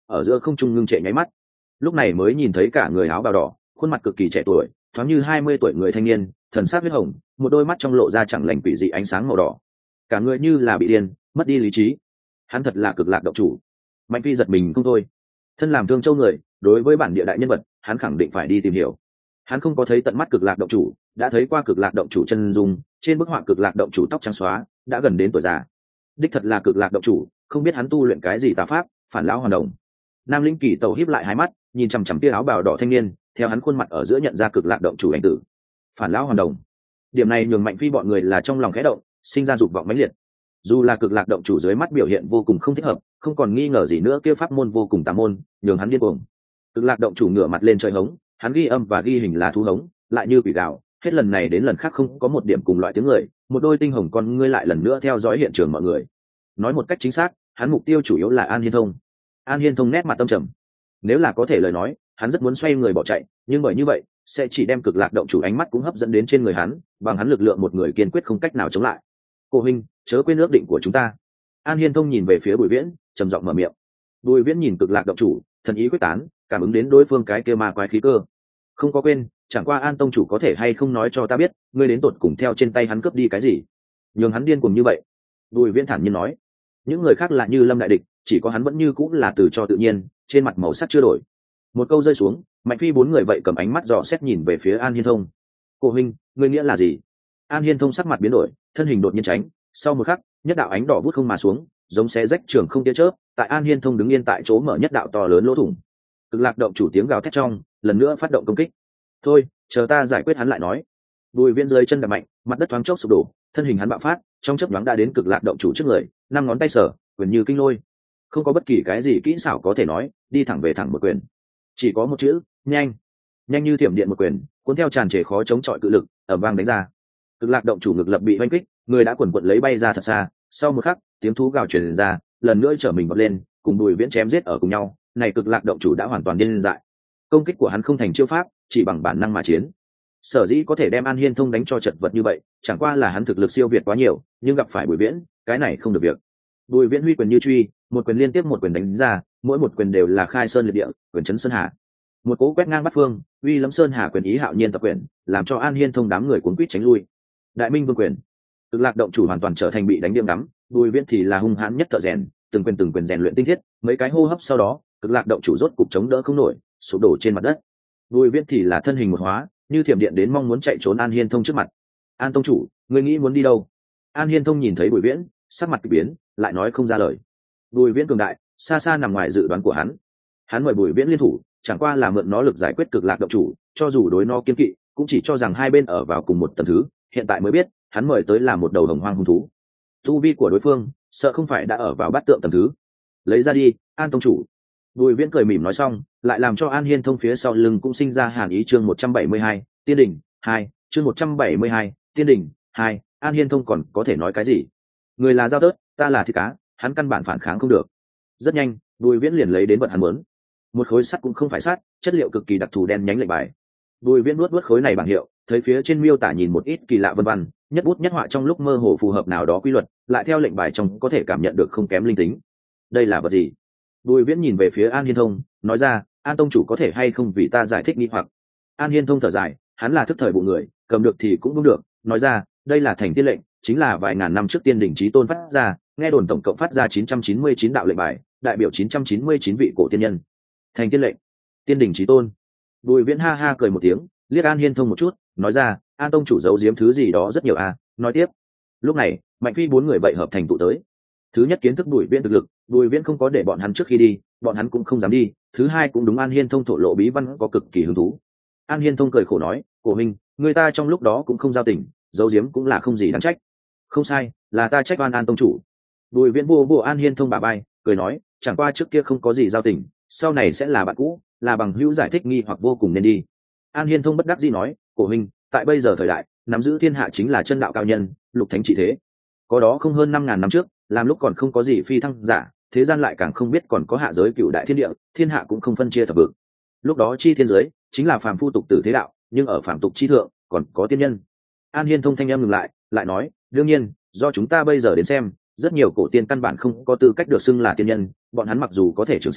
ở giữa không trung ngưng trệ nháy mắt. Lúc này mới nhìn thấy cả người áo bào đỏ, khuôn mặt cực kỳ trẻ tuổi, thoáng như 20 tuổi người thanh niên, thần sắc huyết hồng, một đôi mắt trong lộ ra chẳng lành quỷ dị ánh sáng màu đỏ, cả người như là bị điên, mất đi lý trí. Hắn thật là cực lạc động chủ. Mạnh Phi giật mình không thôi. Thân làm Thương Châu người, đối với bản địa đại nhân vật, hắn khẳng định phải đi tìm hiểu. Hắn không có thấy tận mắt cực lạc động chủ, đã thấy qua cực lạc động chủ chân dung, trên bức họa cực lạc động chủ tóc trắng xóa, đã gần đến tuổi già. Đích thật là cực lạc động chủ, không biết hắn tu luyện cái gì tà pháp, phản lão hoàn đồng. Nam Linh Kỳ Tẩu híp lại hai mắt, nhìn chằm chằm kia áo bào đỏ thanh niên, theo hắn khuôn mặt ở giữa nhận ra cực lạc động chủ ảnh tử. Phản lão hoàn đồng. Điểm này nhường Mạnh Phi bọn người là trong lòng khẽ động, sinh ra dục vọng mãnh liệt. Dù là cực lạc động chủ dưới mắt biểu hiện vô cùng không thích hợp, không còn nghi ngờ gì nữa kia pháp môn vô cùng tà môn, nhường hắn điên cuồng. Cực lạc động chủ ngửa mặt lên trời hống, hắn ghi âm và ghi hình là thú hống, lại như quỷ gào, hết lần này đến lần khác không có một điểm cùng loại tiếng người, một đôi tinh hồng con ngươi lại lần nữa theo dõi hiện trường mọi người. Nói một cách chính xác, hắn mục tiêu chủ yếu là An Hiên Thông. An Hiên Thông nét mặt tâm trầm. Nếu là có thể lời nói, hắn rất muốn xoay người bỏ chạy, nhưng bởi như vậy, sẽ chỉ đem cực lạc động chủ ánh mắt cũng hấp dẫn đến trên người hắn, bằng hắn lực lượng một người kiên quyết không cách nào chống lại. Cô huynh, chớ quên ước định của chúng ta. An Hiên Thông nhìn về phía Bùi Viễn, trầm giọng mở miệng. Bùi Viễn nhìn cực lạc động chủ, thần ý quyết tán, cảm ứng đến đối phương cái kia ma quái khí cơ. Không có quên, chẳng qua An tông chủ có thể hay không nói cho ta biết, ngươi đến tột cùng theo trên tay hắn cướp đi cái gì, nhường hắn điên cuồng như vậy. Bùi Viễn thản nhiên nói. Những người khác là như lâm đại địch, chỉ có hắn vẫn như cũng là từ cho tự nhiên, trên mặt màu sắc chưa đổi. Một câu rơi xuống, Mạnh Phi bốn người vậy cầm ánh mắt dò xét nhìn về phía An Hiên Thông. Cô huynh, ngươi nghĩa là gì? An Hiên Thông sắc mặt biến đổi, thân hình đột nhiên tránh, sau một khắc, nhất đạo ánh đỏ vút không mà xuống, giống xé rách trường không tia chớp, tại An Hiên Thông đứng yên tại chỗ mở nhất đạo to lớn lỗ thủng. Cực lạc động chủ tiếng gào thét trong, lần nữa phát động công kích. Thôi, chờ ta giải quyết hắn lại nói. Bùi Viễn dưới chân đạp mạnh, mặt đất thoáng chốc sụp đổ, thân hình hắn bạo phát, trong chớp nhoáng đã đến cực lạc động chủ trước người, năm ngón tay sở, quyền như kinh lôi. Không có bất kỳ cái gì kỹ xảo có thể nói, đi thẳng về thẳng một quyền. Chỉ có một chữ, nhanh. Nhanh như thiểm điện một quyền, cuốn theo tràn trề khó chống chọi cự lực, ầm vang đánh ra. Cực lạc động chủ ngực lập bị oanh kích, người đã quần quật lấy bay ra thật xa, sau một khắc, tiếng thú gào truyền ra, lần nữa trở mình vọt lên, cùng Bùi Viễn chém giết ở cùng nhau, này cực lạc động chủ đã hoàn toàn điên dại. Công kích của hắn không thành chiêu pháp, chỉ bằng bản năng mà chiến. Sở dĩ có thể đem An Hiên Thông đánh cho chật vật như vậy, chẳng qua là hắn thực lực siêu việt quá nhiều, nhưng gặp phải Bùi Viễn, cái này không được việc. Bùi Viễn huy quyền như truy, một quyền liên tiếp một quyền đánh ra, mỗi một quyền đều là khai sơn liệt địa, quyền chấn sơn hà. Một cỗ quét ngang bát phương, uy lẫm sơn hà quyền ý hạo nhiên tập quyền, làm cho An Hiên Thông đám người cuốn quýt tránh lui. Đại Minh Vương quyền, cực lạc động chủ hoàn toàn trở thành bị đánh điểm đắm, Bùi Viễn thì là hung hãn nhất thợ rèn, từng quyền rèn luyện tinh thiết, mấy cái hô hấp sau đó, cực lạc động chủ rốt cục chống đỡ không nổi, sụp đổ trên mặt đất. Bùi Viễn thì là thân hình một hóa, như thiểm điện đến mong muốn chạy trốn An Hiên Thông trước mặt. An tông chủ, ngươi nghĩ muốn đi đâu? An Hiên Thông nhìn thấy Bùi Viễn, sắc mặt kỳ biến, lại nói không ra lời. Bùi Viễn cường đại, xa xa nằm ngoài dự đoán của hắn. Hắn mời Bùi Viễn liên thủ, chẳng qua là mượn nó lực giải quyết cực lạc động chủ, cho dù đối nó kiên kỵ, cũng chỉ cho rằng hai bên ở vào cùng một tầng thứ. Hiện tại mới biết, hắn mời tới là một đầu hồng hoang hung thú. Tu vi của đối phương, sợ không phải đã ở vào bát tượng tầng thứ. Lấy ra đi, An tông chủ. Bùi Viễn cười mỉm nói xong, lại làm cho An Hiên Thông phía sau lưng cũng sinh ra hàn ý. Chương 172, Tiên đỉnh 2, chương 172, Tiên đỉnh 2, An Hiên Thông còn có thể nói cái gì? Người là dao tớt, ta là thịt cá, hắn căn bản phản kháng không được. Rất nhanh, Bùi Viễn liền lấy đến vật hắn muốn. Một khối sắt cũng không phải sắt, chất liệu cực kỳ đặc thù đen nhánh lệnh bài. Bùi Viễn nuốt khối này bảng hiệu, thấy phía trên miêu tả nhìn một ít kỳ lạ vân vân, nhất bút nhất họa trong lúc mơ hồ phù hợp nào đó quy luật, lại theo lệnh bài trong có thể cảm nhận được không kém linh tính. Đây là vật gì? Bùi Viễn nhìn về phía An Hiên Thông, nói ra, An tông chủ có thể hay không vì ta giải thích nghi hoặc. An Hiên Thông thở dài, hắn là thức thời vụ người, cầm được thì cũng không được, nói ra, đây là thành tiên lệnh, chính là vài ngàn năm trước tiên đỉnh chí tôn phát ra, nghe đồn tổng cộng phát ra 999 đạo lệnh bài, đại biểu 999 vị cổ tiên nhân. Thành tiên lệnh, tiên đỉnh chí tôn. Bùi Viễn ha ha cười một tiếng, liếc An Hiên Thông một chút, nói ra, An tông chủ giấu giếm thứ gì đó rất nhiều à, nói tiếp. Lúc này, Mạnh Phi bốn người vậy hợp thành tụ tới. Thứ nhất kiến thức Bùi Viễn thực lực, Bùi Viễn không có để bọn hắn trước khi đi, bọn hắn cũng không dám đi. Thứ hai cũng đúng An Hiên Thông thổ lộ bí văn có cực kỳ hứng thú. An Hiên Thông cười khổ nói, cổ minh, người ta trong lúc đó cũng không giao tình, giấu giếm cũng là không gì đáng trách. Không sai, là ta trách oan An tông chủ. Bùi Viễn vô An Hiên Thông bả vai, cười nói, chẳng qua trước kia không có gì giao tình, sau này sẽ là bạn cũ, là bằng hữu giải thích nghi hoặc vô cùng nên đi. An Hiên Thông bất đắc dĩ nói, cổ minh, tại bây giờ thời đại, nắm giữ thiên hạ chính là chân đạo cao nhân, lục thánh trị thế. Có đó không hơn 5.000 năm trước, làm lúc còn không có gì phi thăng giả, thế gian lại càng không biết còn có hạ giới cửu đại thiên địa, thiên hạ cũng không phân chia thập vực. Lúc đó chi thiên giới chính là phàm phu tục tử thế đạo, nhưng ở phàm tục chi thượng còn có tiên nhân. An Hiên Thông thanh em ngừng lại nói, đương nhiên, do chúng ta bây giờ đến xem, rất nhiều cổ tiên căn bản không có tư cách được xưng là tiên nhân, bọn hắn mặc dù có thể trường sinh,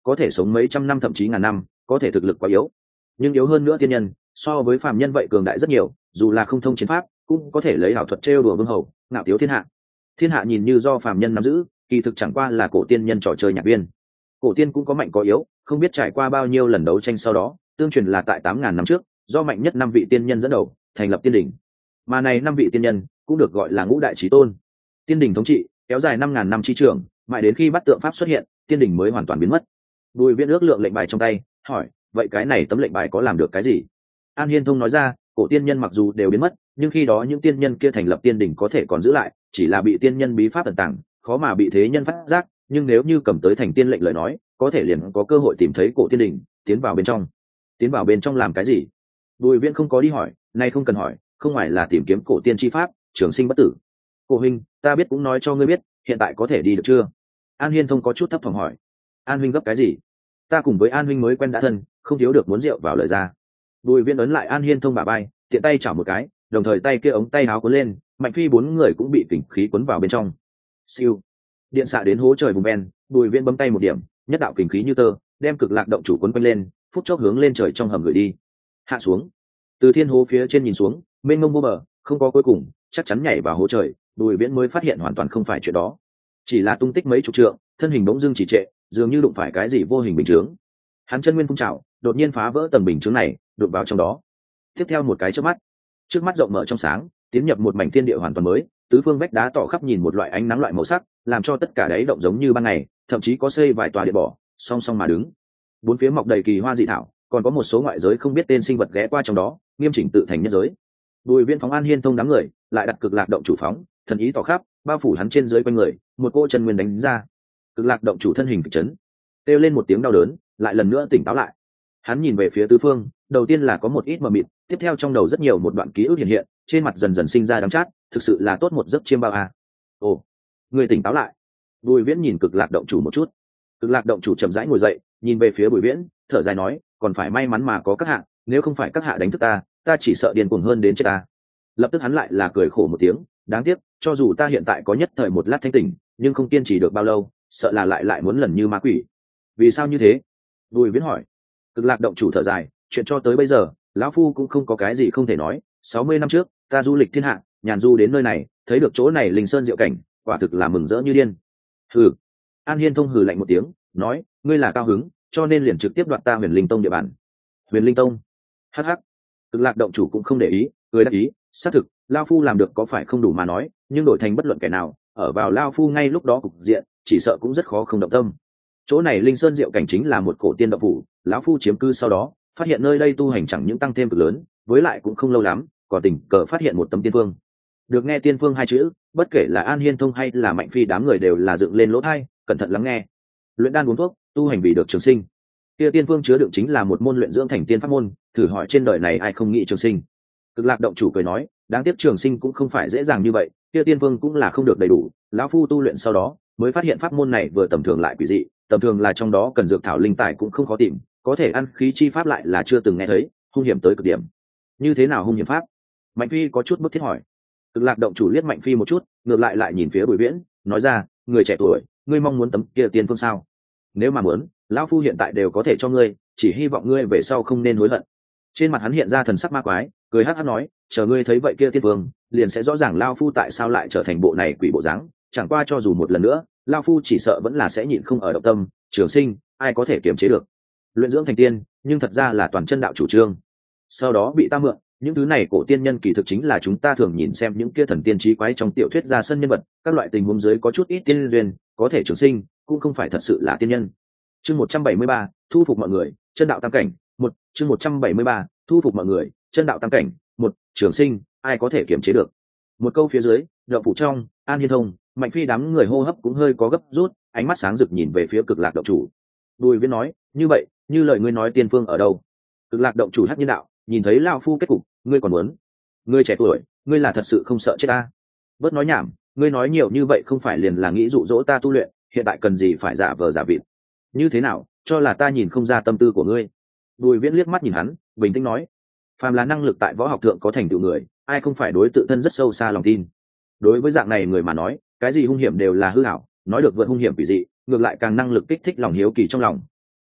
có thể sống mấy trăm năm thậm chí ngàn năm, có thể thực lực quá yếu. Nhưng yếu hơn nữa tiên nhân, so với phàm nhân vậy cường đại rất nhiều, dù là không thông chiến pháp, cũng có thể lấy ảo thuật trêu đùa vương hầu, ngạo tiếu thiên hạ. Thiên hạ nhìn như do phàm nhân nắm giữ, kỳ thực chẳng qua là cổ tiên nhân trò chơi nhạc viên. Cổ tiên cũng có mạnh có yếu, không biết trải qua bao nhiêu lần đấu tranh sau đó, tương truyền là tại 8.000 năm trước, do mạnh nhất 5 vị tiên nhân dẫn đầu, thành lập tiên đỉnh. Mà này 5 vị tiên nhân cũng được gọi là ngũ đại chí tôn. Tiên đỉnh thống trị kéo dài 5.000 năm chi trường, mãi đến khi bắt tượng pháp xuất hiện, tiên đỉnh mới hoàn toàn biến mất. Bùi Viễn ước lượng lệnh bài trong tay, hỏi, vậy cái này tấm lệnh bài có làm được cái gì? An Hiên Thông nói ra, cổ tiên nhân mặc dù đều biến mất, nhưng khi đó những tiên nhân kia thành lập tiên đỉnh có thể còn giữ lại, chỉ là bị tiên nhân bí pháp ẩn tàng, khó mà bị thế nhân phát giác, nhưng nếu như cầm tới thành tiên lệnh lời nói, có thể liền có cơ hội tìm thấy cổ tiên đỉnh, tiến vào bên trong. Tiến vào bên trong làm cái gì? Bùi Viễn không có đi hỏi, nay không cần hỏi, không ngoài là tìm kiếm cổ tiên chi pháp, trường sinh bất tử. Cổ huynh, ta biết cũng nói cho ngươi biết, hiện tại có thể đi được chưa? An Hiên Thông có chút thấp thỏm hỏi. An huynh gấp cái gì? Ta cùng với An huynh mới quen đã thân, không thiếu được muốn rượu vào lời ra. Bùi Viễn ấn lại An Hiên Thông bả vai, tiện tay chảo một cái, đồng thời tay kia ống tay áo cuốn lên, Mạnh Phi 4 người cũng bị kình khí cuốn vào bên trong. Siêu, điện xạ đến hố trời vùng ven, Bùi Viễn bấm tay một điểm, nhất đạo kình khí như tơ, đem cực lạc động chủ cuốn quanh lên, phút chốc hướng lên trời trong hầm gửi đi. Hạ xuống, từ thiên hố phía trên nhìn xuống, mênh mông vô bờ, không có cuối cùng, chắc chắn nhảy vào hố trời. Bùi Viễn mới phát hiện hoàn toàn không phải chuyện đó, chỉ là tung tích mấy chục trượng, thân hình bỗng dưng chỉ trệ, dường như đụng phải cái gì vô hình bình chướng. Hắn chân nguyên phun trào, đột nhiên phá vỡ tầng bình chướng này, đụng vào trong đó. Tiếp theo một cái trước mắt rộng mở trong sáng, tiến nhập một mảnh thiên địa hoàn toàn mới, tứ phương vách đá tỏ khắp nhìn một loại ánh nắng loại màu sắc, làm cho tất cả đáy động giống như ban ngày, thậm chí có xây vài tòa điện bỏ, song song mà đứng. Bốn phía mọc đầy kỳ hoa dị thảo, còn có một số ngoại giới không biết tên sinh vật ghé qua trong đó, nghiêm chỉnh tự thành nhất giới. Bùi Viễn phóng An Hiên Thông đám người, lại đặt cực lạc động chủ phóng, thần ý tỏ khắp, bao phủ hắn trên dưới quanh người, một cô chân nguyên đánh ra. Cực lạc động chủ thân hình kịch chấn, kêu lên một tiếng đau đớn, lại lần nữa tỉnh táo lại. Hắn nhìn về phía tứ phương, đầu tiên là có một ít mờ mịt, tiếp theo trong đầu rất nhiều một đoạn ký ức hiện hiện, trên mặt dần dần sinh ra đắng chát, thực sự là tốt một giấc chiêm bao à. Ồ, người tỉnh táo lại. Bùi Viễn nhìn cực lạc động chủ một chút. Cực lạc động chủ chậm rãi ngồi dậy, nhìn về phía Bùi Viễn, thở dài nói, còn phải may mắn mà có các hạ, nếu không phải các hạ đánh thức ta, ta chỉ sợ điên cuồng hơn đến chết ta. Lập tức hắn lại là cười khổ một tiếng, đáng tiếc, cho dù ta hiện tại có nhất thời một lát thanh tỉnh, nhưng không kiên trì được bao lâu, sợ là lại muốn lần như ma quỷ. Vì sao như thế? Bùi Viễn hỏi. Cực lạc động chủ thở dài, chuyện cho tới bây giờ, lão phu cũng không có cái gì không thể nói. 60 năm trước, ta du lịch thiên hạ, nhàn du đến nơi này, thấy được chỗ này linh sơn diệu cảnh, quả thực là mừng rỡ như điên. Hừ. An Hiên Thông hừ lạnh một tiếng, nói, ngươi là cao hứng, cho nên liền trực tiếp đoạt ta Huyền Linh Tông địa bàn. Huyền Linh Tông? Hắc hắc. Cực lạc động chủ cũng không để ý, cười đáp ý, xác thực, lão phu làm được có phải không đủ mà nói, nhưng đổi thành bất luận kẻ nào, ở vào lão phu ngay lúc đó cục diện, chỉ sợ cũng rất khó không động tâm. Chỗ này linh sơn diệu cảnh chính là một cổ tiên động phủ, lão phu chiếm cư sau đó, phát hiện nơi đây tu hành chẳng những tăng thêm cực lớn, với lại cũng không lâu lắm, còn tình cờ phát hiện một tấm tiên phương. Được nghe tiên phương hai chữ, bất kể là An Hiên Thông hay là Mạnh Phi đám người đều là dựng lên lỗ tai, cẩn thận lắng nghe. Luyện đan uống thuốc, tu hành vì được trường sinh. Kia tiên phương chứa đựng chính là một môn luyện dưỡng thành tiên pháp môn, thử hỏi trên đời này ai không nghĩ trường sinh. Cực lạc động chủ cười nói, đáng tiếc trường sinh cũng không phải dễ dàng như vậy, kia tiên phương cũng là không được đầy đủ, lão phu tu luyện sau đó, mới phát hiện pháp môn này vừa tầm thường lại quỷ dị, tầm thường là trong đó cần dược thảo linh tài cũng không khó tìm, có thể ăn khí chi pháp lại là chưa từng nghe thấy, hung hiểm tới cực điểm. Như thế nào hung hiểm pháp? Mạnh Phi có chút bức thiết hỏi. Cực lạc động chủ liếc Mạnh Phi một chút, ngược lại nhìn phía Bùi Viễn, nói ra, người trẻ tuổi, ngươi mong muốn tấm kia tiên phương sao? Nếu mà muốn, lão phu hiện tại đều có thể cho ngươi, chỉ hy vọng ngươi về sau không nên hối hận. Trên mặt hắn hiện ra thần sắc ma quái, cười hắc hắc nói, chờ ngươi thấy vậy kia tiên phương, liền sẽ rõ ràng lão phu tại sao lại trở thành bộ này quỷ bộ dáng, chẳng qua cho dù một lần nữa, lão phu chỉ sợ vẫn là sẽ nhịn không ở động tâm, trường sinh, ai có thể kiềm chế được. Luyện dưỡng thành tiên, nhưng thật ra là toàn chân đạo chủ trương. Sau đó bị ta mượn, những thứ này cổ tiên nhân kỳ thực chính là chúng ta thường nhìn xem những kia thần tiên trí quái trong tiểu thuyết ra sân nhân vật, các loại tình huống dưới có chút ít tiên duyên, có thể trường sinh, cũng không phải thật sự là tiên nhân. Chương 173, thu phục mọi người, chân đạo tam cảnh, một chương 173, thu phục mọi người, chân đạo tam cảnh, một trường sinh, ai có thể kiềm chế được. Một câu phía dưới, đậu phủ trong, An Hiên Thông, Mạnh Phi đám người hô hấp cũng hơi có gấp rút, ánh mắt sáng rực nhìn về phía cực lạc động chủ. Bùi Viễn nói, như vậy, như lời ngươi nói tiên phương ở đâu? Cực lạc động chủ hắc nhiên đạo, nhìn thấy lão phu kết cục, ngươi còn muốn? Ngươi trẻ tuổi, ngươi là thật sự không sợ chết ta? Bớt nói nhảm, ngươi nói nhiều như vậy không phải liền là nghĩ dụ dỗ ta tu luyện, hiện tại cần gì phải giả vờ giả vịt? Như thế nào, cho là ta nhìn không ra tâm tư của ngươi? Bùi Viễn liếc mắt nhìn hắn, bình tĩnh nói, phàm là năng lực tại võ học thượng có thành tựu người, ai không phải đối tự thân rất sâu xa lòng tin. Đối với dạng này người mà nói, cái gì hung hiểm đều là hư ảo, nói được vượt hung hiểm vì dị, ngược lại càng năng lực kích thích lòng hiếu kỳ trong lòng.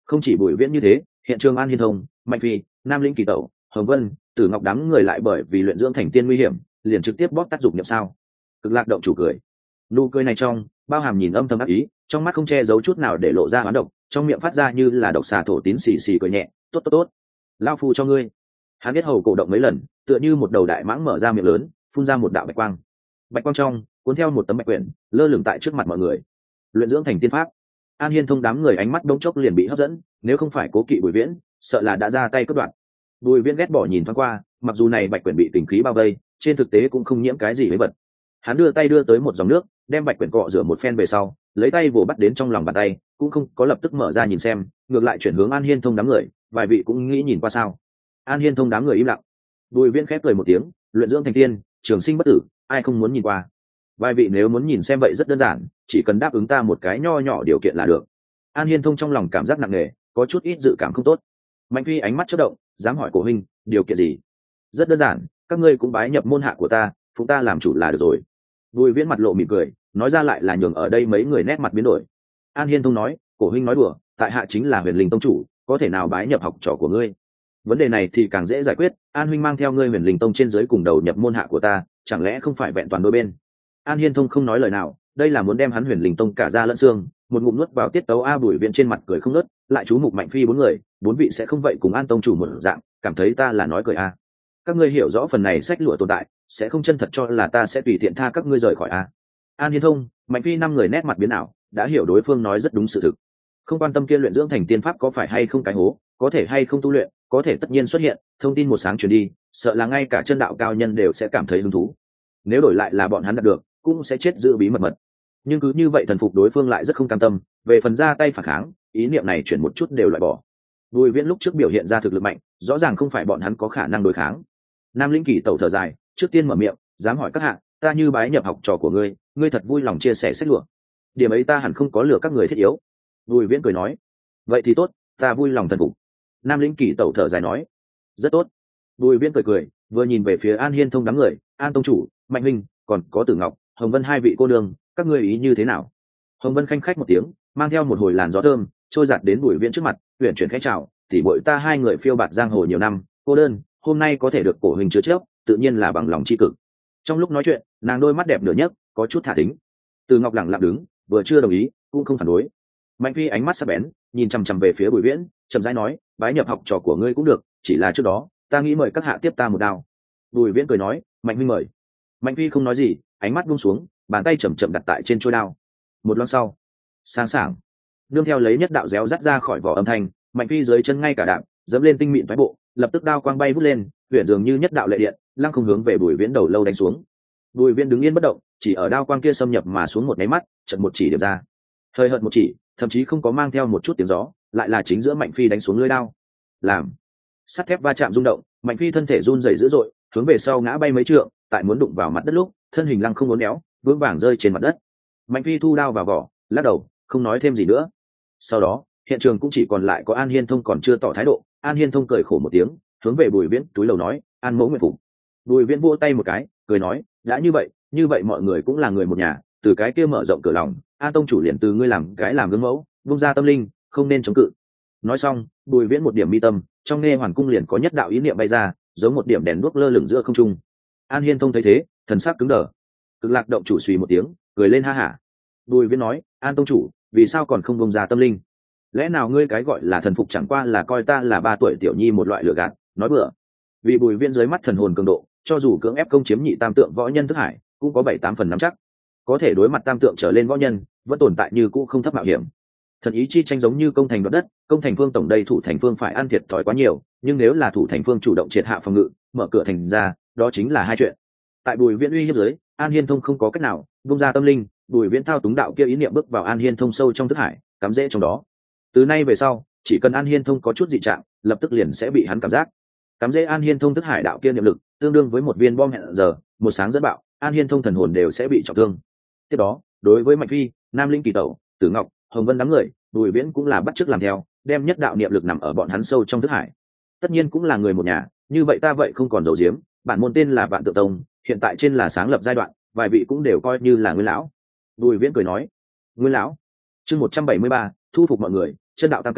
Không chỉ Bùi Viễn như thế, hiện trường An Hiên Thông, Mạnh Phi, Nam Linh Kỳ Tẩu, Hồng Vân, Tử Ngọc đám người lại bởi vì luyện dưỡng thành tiên nguy hiểm, liền trực tiếp bóp tác dụng niệm sao. Cực Lạc động chủ cười. Nụ cười này trong bao hàm nhìn âm thầm ác ý, trong mắt không che giấu chút nào để lộ ra hoán độc, trong miệng phát ra như là độc xà thổ tín xì xì cười nhẹ, tốt tốt tốt, lao phu cho ngươi. Hắn biết hầu cổ động mấy lần, tựa như một đầu đại mãng mở ra miệng lớn, phun ra một đạo bạch quang. Bạch quang trong cuốn theo một tấm bạch quyển, lơ lửng tại trước mặt mọi người. Luyện dưỡng thành tiên pháp. An Hiên Thông đám người ánh mắt đống chốc liền bị hấp dẫn, nếu không phải cố kỵ Bùi Viễn, sợ là đã ra tay cướp đoạt. Bùi Viễn ghét bỏ nhìn thoáng qua, mặc dù này bạch quyển bị tình khí bao vây, trên thực tế cũng không nhiễm cái gì với vật. Hắn đưa tay đưa tới một dòng nước, đem bạch quyển cọ rửa một phen về sau, lấy tay vồ bắt đến trong lòng bàn tay, cũng không có lập tức mở ra nhìn xem, ngược lại chuyển hướng An Hiên Thông đám người, vài vị cũng nghĩ nhìn qua sao. An Hiên Thông đám người im lặng. Bùi Viễn khép cười một tiếng, luyện dưỡng thành tiên, trường sinh bất tử, ai không muốn nhìn qua. Vài vị nếu muốn nhìn xem vậy rất đơn giản, chỉ cần đáp ứng ta một cái nho nhỏ điều kiện là được. An Hiên Thông trong lòng cảm giác nặng nề, có chút ít dự cảm không tốt. Mạnh Phi ánh mắt chớp động, dám hỏi cổ huynh, điều kiện gì? Rất đơn giản, các ngươi cũng bái nhập môn hạ của ta, phụng ta làm chủ là được rồi. Bùi Viễn mặt lộ mỉm cười, nói ra lại là nhường ở đây mấy người nét mặt biến đổi. An Hiên Thông nói, cổ huynh nói đùa, tại hạ chính là Huyền Linh tông chủ, có thể nào bái nhập học trò của ngươi? Vấn đề này thì càng dễ giải quyết, An huynh mang theo ngươi Huyền Linh tông trên dưới cùng đầu nhập môn hạ của ta, chẳng lẽ không phải vẹn toàn đôi bên? An Hiên Thông không nói lời nào, đây là muốn đem hắn Huyền Linh tông cả ra lẫn xương, một ngụm nuốt vào tiết tấu. Bùi Viễn trên mặt cười không ngớt, lại chú mục Mạnh Phi bốn người, bốn vị sẽ không vậy cùng An tông chủ một dạng, cảm thấy ta là nói cười a. Các ngươi hiểu rõ phần này sách lụa tồn tại, sẽ không chân thật cho là ta sẽ tùy tiện tha các ngươi rời khỏi a. An Hiên Thông, Mạnh Phi năm người nét mặt biến ảo, đã hiểu đối phương nói rất đúng sự thực. Không quan tâm kia luyện dưỡng thành tiên pháp có phải hay không cái hố, có thể hay không tu luyện, có thể tất nhiên xuất hiện, thông tin một sáng truyền đi, sợ là ngay cả chân đạo cao nhân đều sẽ cảm thấy hứng thú. Nếu đổi lại là bọn hắn đạt được, cũng sẽ chết giữ bí mật. Nhưng cứ như vậy thần phục đối phương lại rất không cam tâm, về phần ra tay phản kháng, ý niệm này chuyển một chút đều loại bỏ. Bùi Viễn lúc trước biểu hiện ra thực lực mạnh, rõ ràng không phải bọn hắn có khả năng đối kháng. Nam Linh Kỳ tẩu thở dài, trước tiên mở miệng, dám hỏi các hạ, ta như bái nhập học trò của ngươi, ngươi thật vui lòng chia sẻ sách lụa. Điểm ấy ta hẳn không có lừa các người thiết yếu. Bùi Viễn cười nói, vậy thì tốt, ta vui lòng thần phục. Nam Linh Kỳ tẩu thở dài nói, rất tốt. Bùi Viễn cười, vừa nhìn về phía An Hiên Thông đám người, An tông chủ, Mạnh huynh, còn có Tử Ngọc, Hồng Vân hai vị cô đường, các ngươi ý như thế nào? Hồng Vân khanh khách một tiếng, mang theo một hồi làn gió thơm trôi giạt đến Bùi Viễn trước mặt, uyển chuyển khẽ chào, tỉ muội ta hai người phiêu bạt giang hồ nhiều năm, cô đơn, hôm nay có thể được cổ huynh chứa chấp, tự nhiên là bằng lòng tri cực. Trong lúc nói chuyện, nàng đôi mắt đẹp nửa nhấc, có chút thả thính. Từ Ngọc lặng lặng đứng, vừa chưa đồng ý, cũng không phản đối. Mạnh Phi ánh mắt sắc bén, nhìn chằm chằm về phía Bùi Viễn, chậm rãi nói, bái nhập học trò của ngươi cũng được, chỉ là trước đó, ta nghĩ mời các hạ tiếp ta một đao. Bùi Viễn cười nói, Mạnh huynh mời. Mạnh Phi không nói gì, ánh mắt buông xuống, bàn tay chậm chậm đặt tại trên chuôi đao. Một lát sau, sáng sảng, nương theo lấy nhất đạo réo rắt ra khỏi vỏ âm thanh, Mạnh Phi dưới chân ngay cả đạp, dẫm lên tinh mịn phái bộ, lập tức đao quang bay vút lên, huyền dường như nhất đạo lệ điện, lăng không hướng về Bùi Viễn đầu lâu đánh xuống. Bùi Viễn đứng yên bất động, chỉ ở đao quang kia xâm nhập mà xuống một cái mắt, chợt một chỉ điểm ra. Hơi hợt một chỉ, thậm chí không có mang theo một chút tiếng gió, lại là chính giữa Mạnh Phi đánh xuống lưỡi đao. Làm sắt thép va chạm rung động, Mạnh Phi thân thể run rẩy dữ dội, hướng về sau ngã bay mấy trượng, tại muốn đụng vào mặt đất lúc, thân hình lăng không uốn éo, vững vàng rơi trên mặt đất. Mạnh Phi thu đao vào vỏ, lắc đầu, không nói thêm gì nữa. Sau đó, hiện trường cũng chỉ còn lại có An Hiên Thông còn chưa tỏ thái độ. An Hiên Thông cười khổ một tiếng, hướng về Bùi Viễn túi lầu nói, An mẫu nguyện phục. Bùi Viễn vỗ tay một cái, cười nói, đã như vậy mọi người cũng là người một nhà, từ cái kia mở rộng cửa lòng, An tông chủ liền từ ngươi làm cái làm gương mẫu, vung ra tâm linh, không nên chống cự. Nói xong, Bùi Viễn một điểm mi tâm, trong nghe hoàn cung liền có nhất đạo ý niệm bay ra, giống một điểm đèn đuốc lơ lửng giữa không trung. An Hiên Thông thấy thế, thần sắc cứng đờ. Cực Lạc động chủ suy một tiếng, cười lên ha hả. Bùi Viễn nói, An tông chủ, vì sao còn không bông ra tâm linh? Lẽ nào ngươi cái gọi là thần phục chẳng qua là coi ta là 3 tuổi tiểu nhi một loại lừa gạt, nói bừa. Vì Bùi Viễn dưới mắt thần hồn cường độ, cho dù cưỡng ép công chiếm nhị tam tượng võ nhân thức hải, cũng có 7-8 phần nắm chắc. Có thể đối mặt tam tượng trở lên võ nhân, vẫn tồn tại như cũ không thấp mạo hiểm. Thần ý chi tranh giống như công thành đoạt đất, công thành phương tổng đây thủ thành phương phải ăn thiệt thòi quá nhiều, nhưng nếu là thủ thành phương chủ động triệt hạ phòng ngự, mở cửa thành ra, đó chính là hai chuyện. Tại Bùi Viễn uy hiếp dưới, An Hiên Thông không có cách nào bung ra tâm linh. Bùi Viễn thao túng đạo kia ý niệm bước vào An Hiên Thông sâu trong thức hải, cắm rễ trong đó. Từ nay về sau, chỉ cần An Hiên Thông có chút dị trạng, lập tức liền sẽ bị hắn cảm giác. Cắm rễ An Hiên Thông thức hải đạo kia niệm lực, tương đương với một viên bom hẹn giờ, một sáng dẫn bạo, An Hiên Thông thần hồn đều sẽ bị trọng thương. Tiếp đó, đối với Mạnh Phi, Nam Linh Kỳ Tẩu, Tử Ngọc, Hồng Vân đám người, Bùi Viễn cũng là bắt chước làm theo, đem nhất đạo niệm lực nằm ở bọn hắn sâu trong thức hải. Tất nhiên cũng là người một nhà, như vậy ta vậy không còn giấu giếm, bản môn tên là Vạn Tượng Tông, hiện tại trên là sáng lập giai đoạn, vài vị cũng đều coi như là Nguyên lão. Bùi Viễn cười nói, Nguyên lão. Chương 173, thu phục mọi người, chân đạo tam cảnh,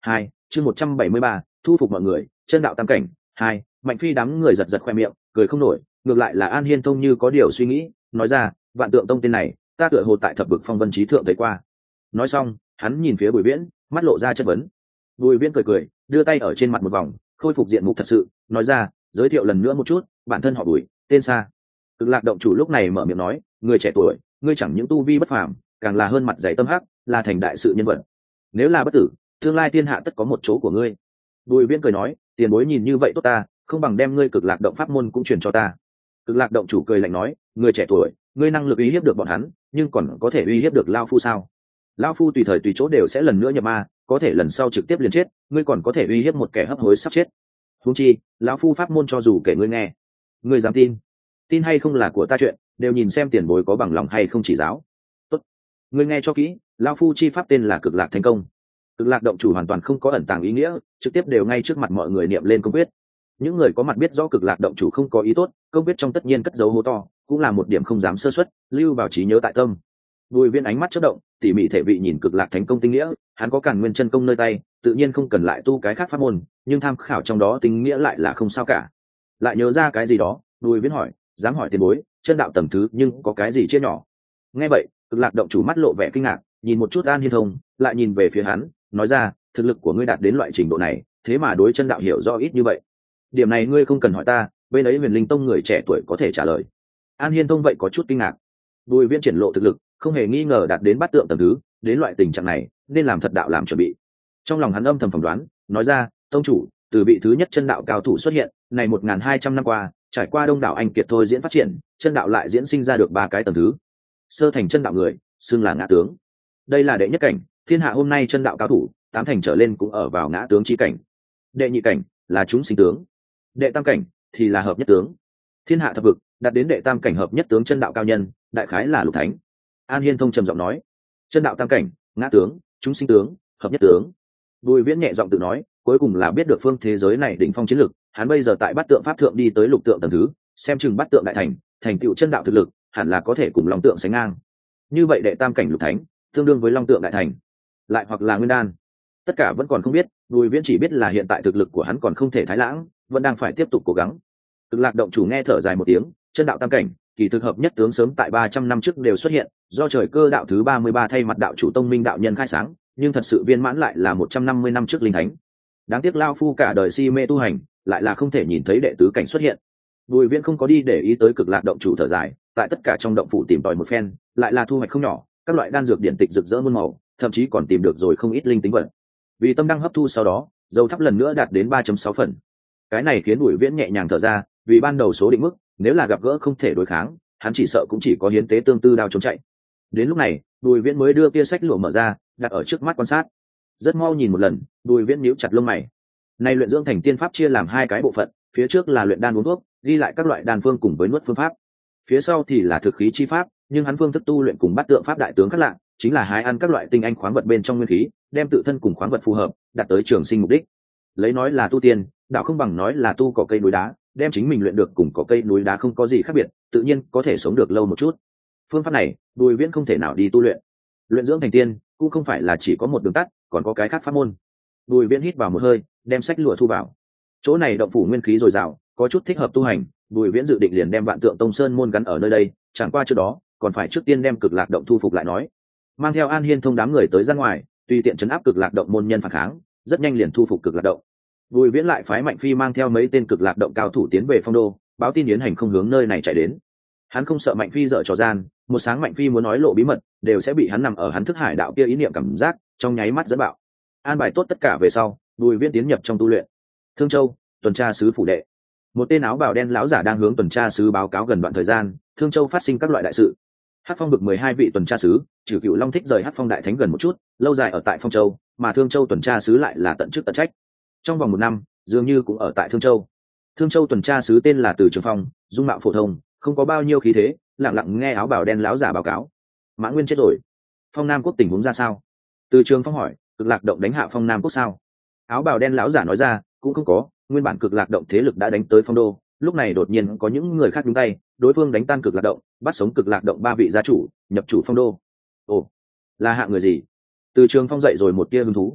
2, chương 173, thu phục mọi người, chân đạo tam cảnh. 2, Mạnh Phi đám người giật giật khoe miệng, cười không nổi, ngược lại là An Hiên Thông như có điều suy nghĩ, nói ra, Vạn Tượng Tông tên này, ta tựa hồ tại Thập Vực Phong Vân Chí thượng thấy qua. Nói xong, hắn nhìn phía Bùi Viễn, mắt lộ ra chất vấn. Bùi Viễn cười cười, đưa tay ở trên mặt một vòng, khôi phục diện mục thật sự, nói ra, giới thiệu lần nữa một chút, bản thân họ Bùi, tên Sa. Cực Lạc động chủ lúc này mở miệng nói, người trẻ tuổi, ngươi chẳng những tu vi bất phàm, càng là hơn mặt dày tâm hắc, là thành đại sự nhân vật. Nếu là bất tử, tương lai thiên hạ tất có một chỗ của ngươi. Bùi Viễn cười nói, tiền bối nhìn như vậy tốt ta, không bằng đem ngươi Cực Lạc động pháp môn cũng truyền cho ta. Cực Lạc động chủ cười lạnh nói, người trẻ tuổi, ngươi năng lực uy hiếp được bọn hắn, nhưng còn có thể uy hiếp được Lão Phu sao? Lão Phu tùy thời tùy chỗ đều sẽ lần nữa nhập ma, có thể lần sau trực tiếp liền chết, ngươi còn có thể uy hiếp một kẻ hấp hối sắp chết. Huống chi, lão Phu pháp môn cho dù kể ngươi nghe, ngươi dám tin? Tin hay không là của ta chuyện, đều nhìn xem tiền bối có bằng lòng hay không chỉ giáo. Tốt, ngươi nghe cho kỹ, Lão Phu chi pháp tên là Cực Lạc Thành Công. Cực Lạc động chủ hoàn toàn không có ẩn tàng ý nghĩa, trực tiếp đều ngay trước mặt mọi người niệm lên công quyết. Những người có mặt biết rõ Cực Lạc động chủ không có ý tốt, công quyết trong tất nhiên cất dấu hố to, cũng là một điểm không dám sơ suất, lưu vào trí nhớ tại tâm. Bùi Viễn ánh mắt chớp động, tỉ mỉ thể vị nhìn Cực Lạc Thành Công tinh nghĩa, hắn có Càn Nguyên chân công nơi tay, tự nhiên không cần lại tu cái khác pháp môn, nhưng tham khảo trong đó tinh nghĩa lại là không sao cả. Lại nhớ ra cái gì đó, Bùi Viễn hỏi, dám hỏi tiền bối, chân đạo tầm thứ nhưng có cái gì chia nhỏ? Nghe vậy, Cực Lạc động chủ mắt lộ vẻ kinh ngạc, nhìn một chút An Hiên Thông, lại nhìn về phía hắn, nói ra, thực lực của ngươi đạt đến loại trình độ này, thế mà đối chân đạo hiểu rõ ít như vậy. Điểm này ngươi không cần hỏi ta, bên ấy Huyền Linh Tông người trẻ tuổi có thể trả lời. An Hiên Thông vậy có chút kinh ngạc. Bùi Viễn triển lộ thực lực, không hề nghi ngờ đạt đến bát tượng tầng thứ, đến loại tình trạng này, nên làm thật đạo làm chuẩn bị. Trong lòng hắn âm thầm phỏng đoán, nói ra, tông chủ, từ vị thứ nhất chân đạo cao thủ xuất hiện, này 1200 năm qua, trải qua đông đảo anh kiệt thôi diễn phát triển, chân đạo lại diễn sinh ra được 3 cái tầng thứ. Sơ thành chân đạo người, xưng là ngã tướng. Đây là đệ nhất cảnh, thiên hạ hôm nay chân đạo cao thủ, 8 thành trở lên cũng ở vào ngã tướng chi cảnh. Đệ nhị cảnh là chúng sinh tướng. Đệ tam cảnh thì là hợp nhất tướng. Thiên hạ thập vực, đạt đến đệ tam cảnh hợp nhất tướng chân đạo cao nhân, đại khái là Lục Thánh. An Hiên Thông trầm giọng nói, chân đạo tam cảnh, ngã tướng, chúng sinh tướng, hợp nhất tướng. Bùi Viễn nhẹ giọng tự nói, cuối cùng là biết được phương thế giới này đỉnh phong chiến lực, hắn bây giờ tại bát tượng pháp thượng đi tới lục tượng tầng thứ, xem chừng bát tượng đại thành tựu chân đạo thực lực, hẳn là có thể cùng long tượng sánh ngang. Như vậy đệ tam cảnh Lục Thánh, tương đương với long tượng đại thành, lại hoặc là nguyên đan. Tất cả vẫn còn không biết, Bùi Viễn chỉ biết là hiện tại thực lực của hắn còn không thể thái lãng, vẫn đang phải tiếp tục cố gắng. Cực Lạc động chủ nghe thở dài một tiếng, chân đạo tam cảnh, kỳ thực hợp nhất tướng sớm tại 300 năm trước đều xuất hiện, do trời cơ đạo thứ 33 thay mặt đạo chủ Tông Minh đạo nhân khai sáng, nhưng thật sự viên mãn lại là 150 năm trước linh thánh. Đáng tiếc Lão Phu cả đời si mê tu hành, lại là không thể nhìn thấy đệ tứ cảnh xuất hiện. Bùi Viễn không có đi để ý tới Cực Lạc động chủ thở dài, tại tất cả trong động phủ tìm tòi một phen, lại là thu hoạch không nhỏ, các loại đan dược điển tịch rực rỡ muôn màu, thậm chí còn tìm được rồi không ít linh tính vật. Vì tâm đăng hấp thu sau đó, dầu thắp lần nữa đạt đến 3.6 phần. Cái này khiến Bùi Viễn nhẹ nhàng thở ra, vì ban đầu số định mức, nếu là gặp gỡ không thể đối kháng, hắn chỉ sợ cũng chỉ có hiến tế tương tư đao chống chạy. Đến lúc này, Bùi Viễn mới đưa kia sách lụa mở ra, đặt ở trước mắt quan sát. Rất mau nhìn một lần, Bùi Viễn nhíu chặt lông mày. Nay luyện dưỡng thành tiên pháp chia làm 2 cái bộ phận, phía trước là luyện đan uống thuốc, ghi lại các loại đan phương cùng với nuốt phương pháp. Phía sau thì là thực khí chi pháp, nhưng hắn phương thức tu luyện cùng bát tượng pháp đại tướng khác lạ, chính là hái ăn các loại tinh anh khoáng vật bên trong nguyên khí, đem tự thân cùng khoáng vật phù hợp, đạt tới trường sinh mục đích. Lấy nói là tu tiên, đạo không bằng nói là tu cỏ cây núi đá, đem chính mình luyện được cùng cỏ cây núi đá không có gì khác biệt, tự nhiên có thể sống được lâu một chút. Phương pháp này, Bùi Viễn không thể nào đi tu luyện. Luyện dưỡng thành tiên, cũng không phải là chỉ có một đường tắt, còn có cái khác pháp môn. Bùi Viễn hít vào một hơi, đem sách lụa thu vào. Chỗ này động phủ nguyên khí dồi dào, có chút thích hợp tu hành, Bùi Viễn dự định liền đem Vạn Tượng Tông Sơn môn gắn ở nơi đây, chẳng qua trước đó, còn phải trước tiên đem Cực Lạc động thu phục lại nói. Mang theo An Hiên Thông đám người tới ra ngoài, tùy tiện trấn áp Cực Lạc động môn nhân phản kháng, rất nhanh liền thu phục Cực Lạc động. Bùi Viễn lại phái Mạnh Phi mang theo mấy tên Cực Lạc động cao thủ tiến về Phong Đô, báo tin Yến Hành không hướng nơi này chạy đến. Hắn không sợ Mạnh Phi dở trò gian, một sáng Mạnh Phi muốn nói lộ bí mật, đều sẽ bị hắn nằm ở hắn thức hải đạo kia ý niệm cảm giác, trong nháy mắt dẫn bạo. An bài tốt tất cả về sau, Bùi Viễn tiến nhập trong tu luyện. Thương Châu, tuần tra sứ phủ đệ. Một tên áo bào đen lão giả đang hướng tuần tra sứ báo cáo gần đoạn thời gian, Thương Châu phát sinh các loại đại sự. Hắc Phong vực 12 vị tuần tra sứ, Trừ Cựu Long thích rời Hắc Phong đại thánh gần một chút, lâu dài ở tại Phong Châu, mà Thương Châu tuần tra sứ lại là tận chức tận trách. Trong vòng 1 năm, dường như cũng ở tại Thương Châu. Thương Châu tuần tra sứ tên là Từ Trường Phong, dung mạo phổ thông, không có bao nhiêu khí thế, lặng lặng nghe áo bào đen lão giả báo cáo. Mã Nguyên chết rồi. Phong Nam quốc tình huống ra sao? Từ Trường Phong hỏi. Cực Lạc động đánh hạ Phong Nam quốc sao? Áo bào đen lão giả nói ra, cũng không có, nguyên bản Cực Lạc động thế lực đã đánh tới Phong Đô, lúc này đột nhiên có những người khác nhúng tay, đối phương đánh tan Cực Lạc động, bắt sống Cực Lạc động 3 vị gia chủ, nhập chủ Phong Đô. Ồ, là hạ người gì? Từ Trường Phong dậy rồi một tia hứng thú.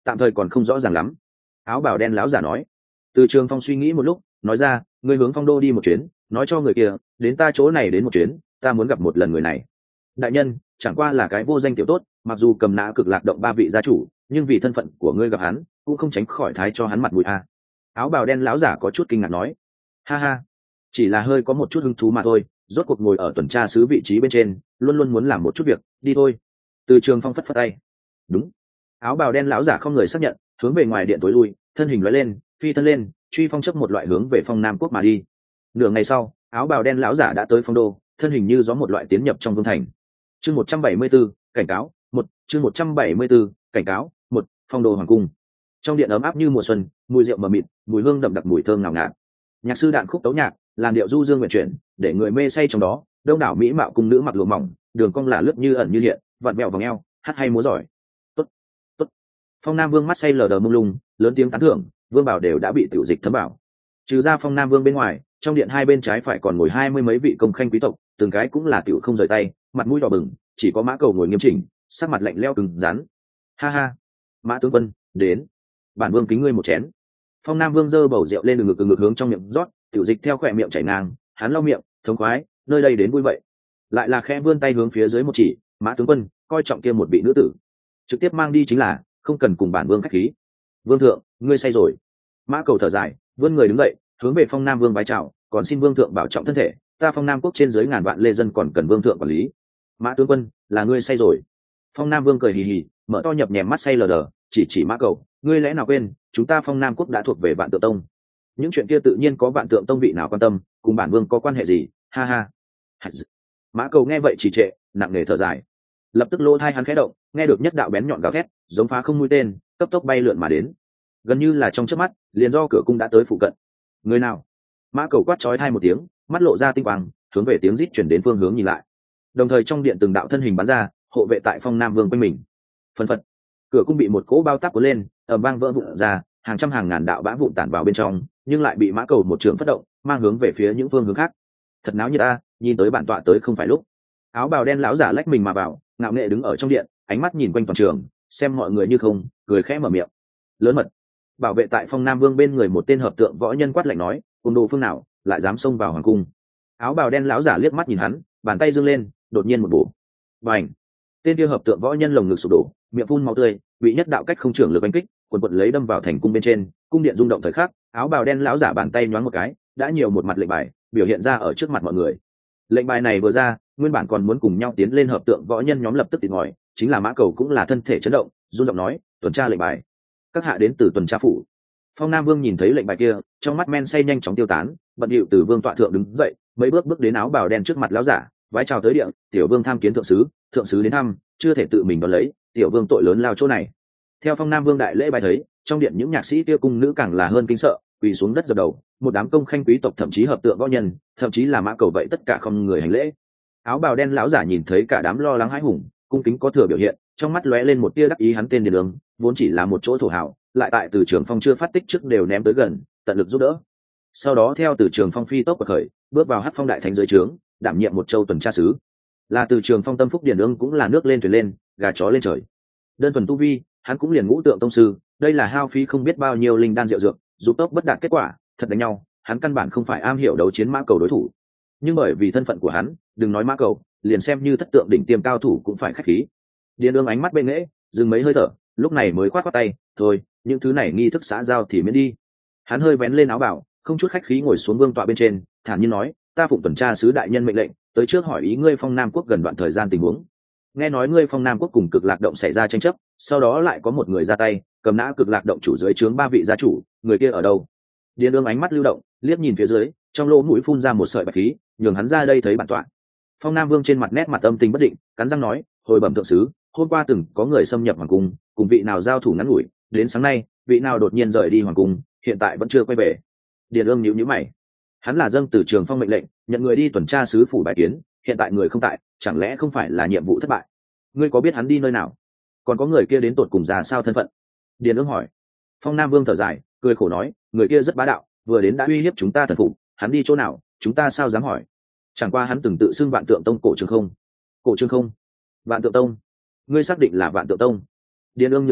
tạm thời còn không rõ ràng lắm. Áo bào đen lão giả nói. Từ Trường Phong suy nghĩ một lúc, nói ra, ngươi hướng Phong đô đi một chuyến, nói cho người kia đến ta chỗ này đến một chuyến, ta muốn gặp một lần người này. Đại nhân, chẳng qua là cái vô danh tiểu tốt, mặc dù cầm nã cực lạc động 3 vị gia chủ, nhưng vì thân phận của ngươi gặp hắn, cũng không tránh khỏi thái cho hắn mặt mũi a. Áo bào đen lão giả có chút kinh ngạc nói, ha ha, chỉ là hơi có một chút hứng thú mà thôi, rốt cuộc ngồi ở tuần tra sứ vị trí bên trên, luôn luôn muốn làm một chút việc, đi thôi. Từ Trường Phong phất phất tay. Đúng. Áo bào đen lão giả không người xác nhận, hướng về ngoài điện tối lui, thân hình lóe lên, phi thân lên, truy phong chấp một loại hướng về Phong Nam quốc mà đi. Nửa ngày sau, áo bào đen lão giả đã tới Phong đô, thân hình như gió một loại tiến nhập trong vương thành. Chương 174, cảnh cáo, chương 174, cảnh cáo, Phong đô hoàng cung. Trong điện ấm áp như mùa xuân, mùi rượu mờ mịt, mùi hương đậm đặc mùi thơm ngào ngạt. Nhạc sư đạn khúc tấu nhạc, làn điệu du dương nguyện chuyển, để người mê say trong đó. Đông đảo mỹ mạo cung nữ mặc lụa mỏng, đường cong là lướt như ẩn như hiện, vặn vẹo vòng eo, hát hay múa giỏi. Tốt, tốt. Phong Nam Vương mắt say lờ đờ mông lung, lớn tiếng tán thưởng, vương bảo đều đã bị tiểu dịch thấm bảo. Trừ ra Phong Nam Vương bên ngoài, trong điện hai bên trái phải còn ngồi 20 mấy vị công khanh quý tộc, từng cái cũng là tiểu không rời tay, mặt mũi đỏ bừng, chỉ có Mã Cầu ngồi nghiêm chỉnh, sắc mặt lạnh lẽo cứng rắn. Ha ha, Mã tướng quân, đến, bản vương kính ngươi một chén. Phong Nam Vương giơ bầu rượu lên từ ngực hướng trong miệng rót, tiểu dịch theo khỏe miệng chảy ngang, hắn lau miệng, thống khoái, nơi đây đến vui vậy. Lại là khẽ vươn tay hướng phía dưới một chỉ, Mã tướng quân, coi trọng kia một vị nữ tử, trực tiếp mang đi chính là, không cần cùng bản vương khách khí. Vương thượng, ngươi say rồi. Mã Cầu thở dài, vươn người đứng dậy, hướng về Phong Nam Vương vái chào, còn xin vương thượng bảo trọng thân thể, ta Phong Nam quốc trên dưới ngàn vạn lê dân còn cần vương thượng quản lý. Mã tướng quân, là ngươi say rồi. Phong Nam Vương cười hì hì, mở to nhập nhèm mắt say lờ đờ, chỉ Mã Cầu, ngươi lẽ nào quên, chúng ta Phong Nam quốc đã thuộc về Vạn Tượng Tông. Những chuyện kia tự nhiên có Vạn Tượng Tông vị nào quan tâm, cùng bản vương có quan hệ gì, ha ha. Mã Cầu nghe vậy trì trệ, nặng nề thở dài. Lập tức lỗ tai hắn khẽ động, nghe được nhất đạo bén nhọn gào thét, giống phá không mũi tên, cấp tốc bay lượn mà đến. Gần như là trong chớp mắt, liền do cửa cung đã tới phụ cận. Người nào? Mã Cầu quát chói tai một tiếng, mắt lộ ra tinh quang, hướng về tiếng rít chuyển đến phương hướng nhìn lại. Đồng thời trong điện từng đạo thân hình bắn ra, hộ vệ tại Phong Nam Vương quanh mình. Phân phật, cửa cung bị một cỗ bao táp cuốn lên, ầm vang vỡ vụn ra, hàng trăm hàng ngàn đạo bã vụn tản vào bên trong, nhưng lại bị Mã Cầu một trường phát động, mang hướng về phía những phương hướng khác. Thật náo nhiệt a, nhìn tới bản tọa tới không phải lúc. Áo bào đen lão giả lách mình mà vào, ngạo nghệ đứng ở trong điện, ánh mắt nhìn quanh toàn trường, xem mọi người như không, cười khẽ mở miệng. Lớn mật. Bảo vệ tại Phong Nam Vương bên người một tên hợp tượng võ nhân quát lạnh nói, cùng đồ phương nào lại dám xông vào hoàng cung. Áo bào đen lão giả liếc mắt nhìn hắn, bàn tay giương lên, đột nhiên một bổ. Bành. Tên kia hợp tượng võ nhân lồng ngực sụp đổ, miệng phun máu tươi, bị nhất đạo cách không trưởng lực đánh kích, quần quật lấy đâm vào thành cung bên trên, cung điện rung động thời khắc, áo bào đen lão giả bàn tay nhoáng một cái, đã nhiều một mặt lệnh bài biểu hiện ra ở trước mặt mọi người. Lệnh bài này vừa ra, nguyên bản còn muốn cùng nhau tiến lên hợp tượng võ nhân nhóm lập tức tịt ngòi, chính là Mã Cầu cũng là thân thể chấn động, run giọng nói, tuần tra lệnh bài. Các hạ đến từ tuần tra phủ. Phong Nam Vương nhìn thấy lệnh bài kia, trong mắt men say nhanh chóng tiêu tán, bận điệu từ vương tọa thượng đứng dậy, mấy bước đến áo bào đen trước mặt lão giả, vái chào tới điện, tiểu vương tham kiến thượng sứ đến thăm, chưa thể tự mình đón lấy, tiểu vương tội lớn lao chỗ này. Theo Phong Nam Vương đại lễ bài thấy, trong điện những nhạc sĩ kia cung nữ càng là hơn kinh sợ, quỳ xuống đất dập đầu, một đám công khanh quý tộc thậm chí hợp tượng võ nhân, thậm chí là Mã Cầu vậy tất cả không người hành lễ. Áo bào đen lão giả nhìn thấy cả đám lo lắng hãi hùng, cung kính có thừa biểu hiện, trong mắt lóe lên một tia đắc ý, hắn tên Điền Đường, vốn chỉ là một chỗ thổ hào, lại tại Từ Trường Phong chưa phát tích trước đều ném tới gần, tận lực giúp đỡ. Sau đó theo Từ Trường Phong phi tốc bậc khởi, bước vào Hắc Phong đại thánh dưới trướng, đảm nhiệm một châu tuần tra sứ. Là Từ Trường Phong tâm phúc Điền Đường cũng là nước lên thuyền lên, gà chó lên trời. Đơn thuần tu vi, hắn cũng liền ngũ tượng tông sư, đây là hao phí không biết bao nhiêu linh đan diệu dược, giúp tốc bất đạt kết quả, thật đánh nhau, hắn căn bản không phải am hiểu đấu chiến Mã Cầu đối thủ. Nhưng bởi vì thân phận của hắn, đừng nói Mã Cầu, liền xem như thất tượng đỉnh tiêm cao thủ cũng phải khách khí. Điền Đường ánh mắt bên nghễ, dừng mấy hơi thở, lúc này mới khoát tay, thôi, những thứ này nghi thức xã giao thì miễn đi. Hắn hơi vén lên áo bảo, không chút khách khí ngồi xuống vương tọa bên trên, thản nhiên nói, ta phụng tuần tra sứ đại nhân mệnh lệnh, tới trước hỏi ý ngươi Phong Nam quốc gần đoạn thời gian tình huống. Nghe nói ngươi Phong Nam quốc cùng Cực Lạc động xảy ra tranh chấp, sau đó lại có một người ra tay, cầm nã Cực Lạc động chủ dưới trướng 3 vị gia chủ, người kia ở đâu? Điền Đường ánh mắt lưu động, liếc nhìn phía dưới, trong lỗ mũi phun ra một sợi bạch khí, nhường hắn ra đây thấy bản tọa. Phong Nam Vương trên mặt nét mặt âm tình bất định, cắn răng nói, hồi bẩm thượng sứ, hôm qua từng có người xâm nhập hoàng cung, cùng vị nào giao thủ ngắn ngủi, đến sáng nay, vị nào đột nhiên rời đi hoàng cung, hiện tại vẫn chưa quay về. Điền Ương nhíu mày, hắn là dâng Từ Trường Phong mệnh lệnh, nhận người đi tuần tra sứ phủ bài kiến, hiện tại người không tại, chẳng lẽ không phải là nhiệm vụ thất bại? Ngươi có biết hắn đi nơi nào? Còn có người kia đến tột cùng ra sao thân phận? Điền Ương hỏi. Phong Nam Vương thở dài, cười khổ nói, người kia rất bá đạo, vừa đến đã uy hiếp chúng ta thần phục, hắn đi chỗ nào, chúng ta sao dám hỏi? Chẳng qua hắn từng tự xưng Vạn Tượng Tông cổ trường không. Cổ trường không? Vạn Tượng Tông? Ngươi xác định là Vạn Tượng Tông? Điền Ương nhấn mày,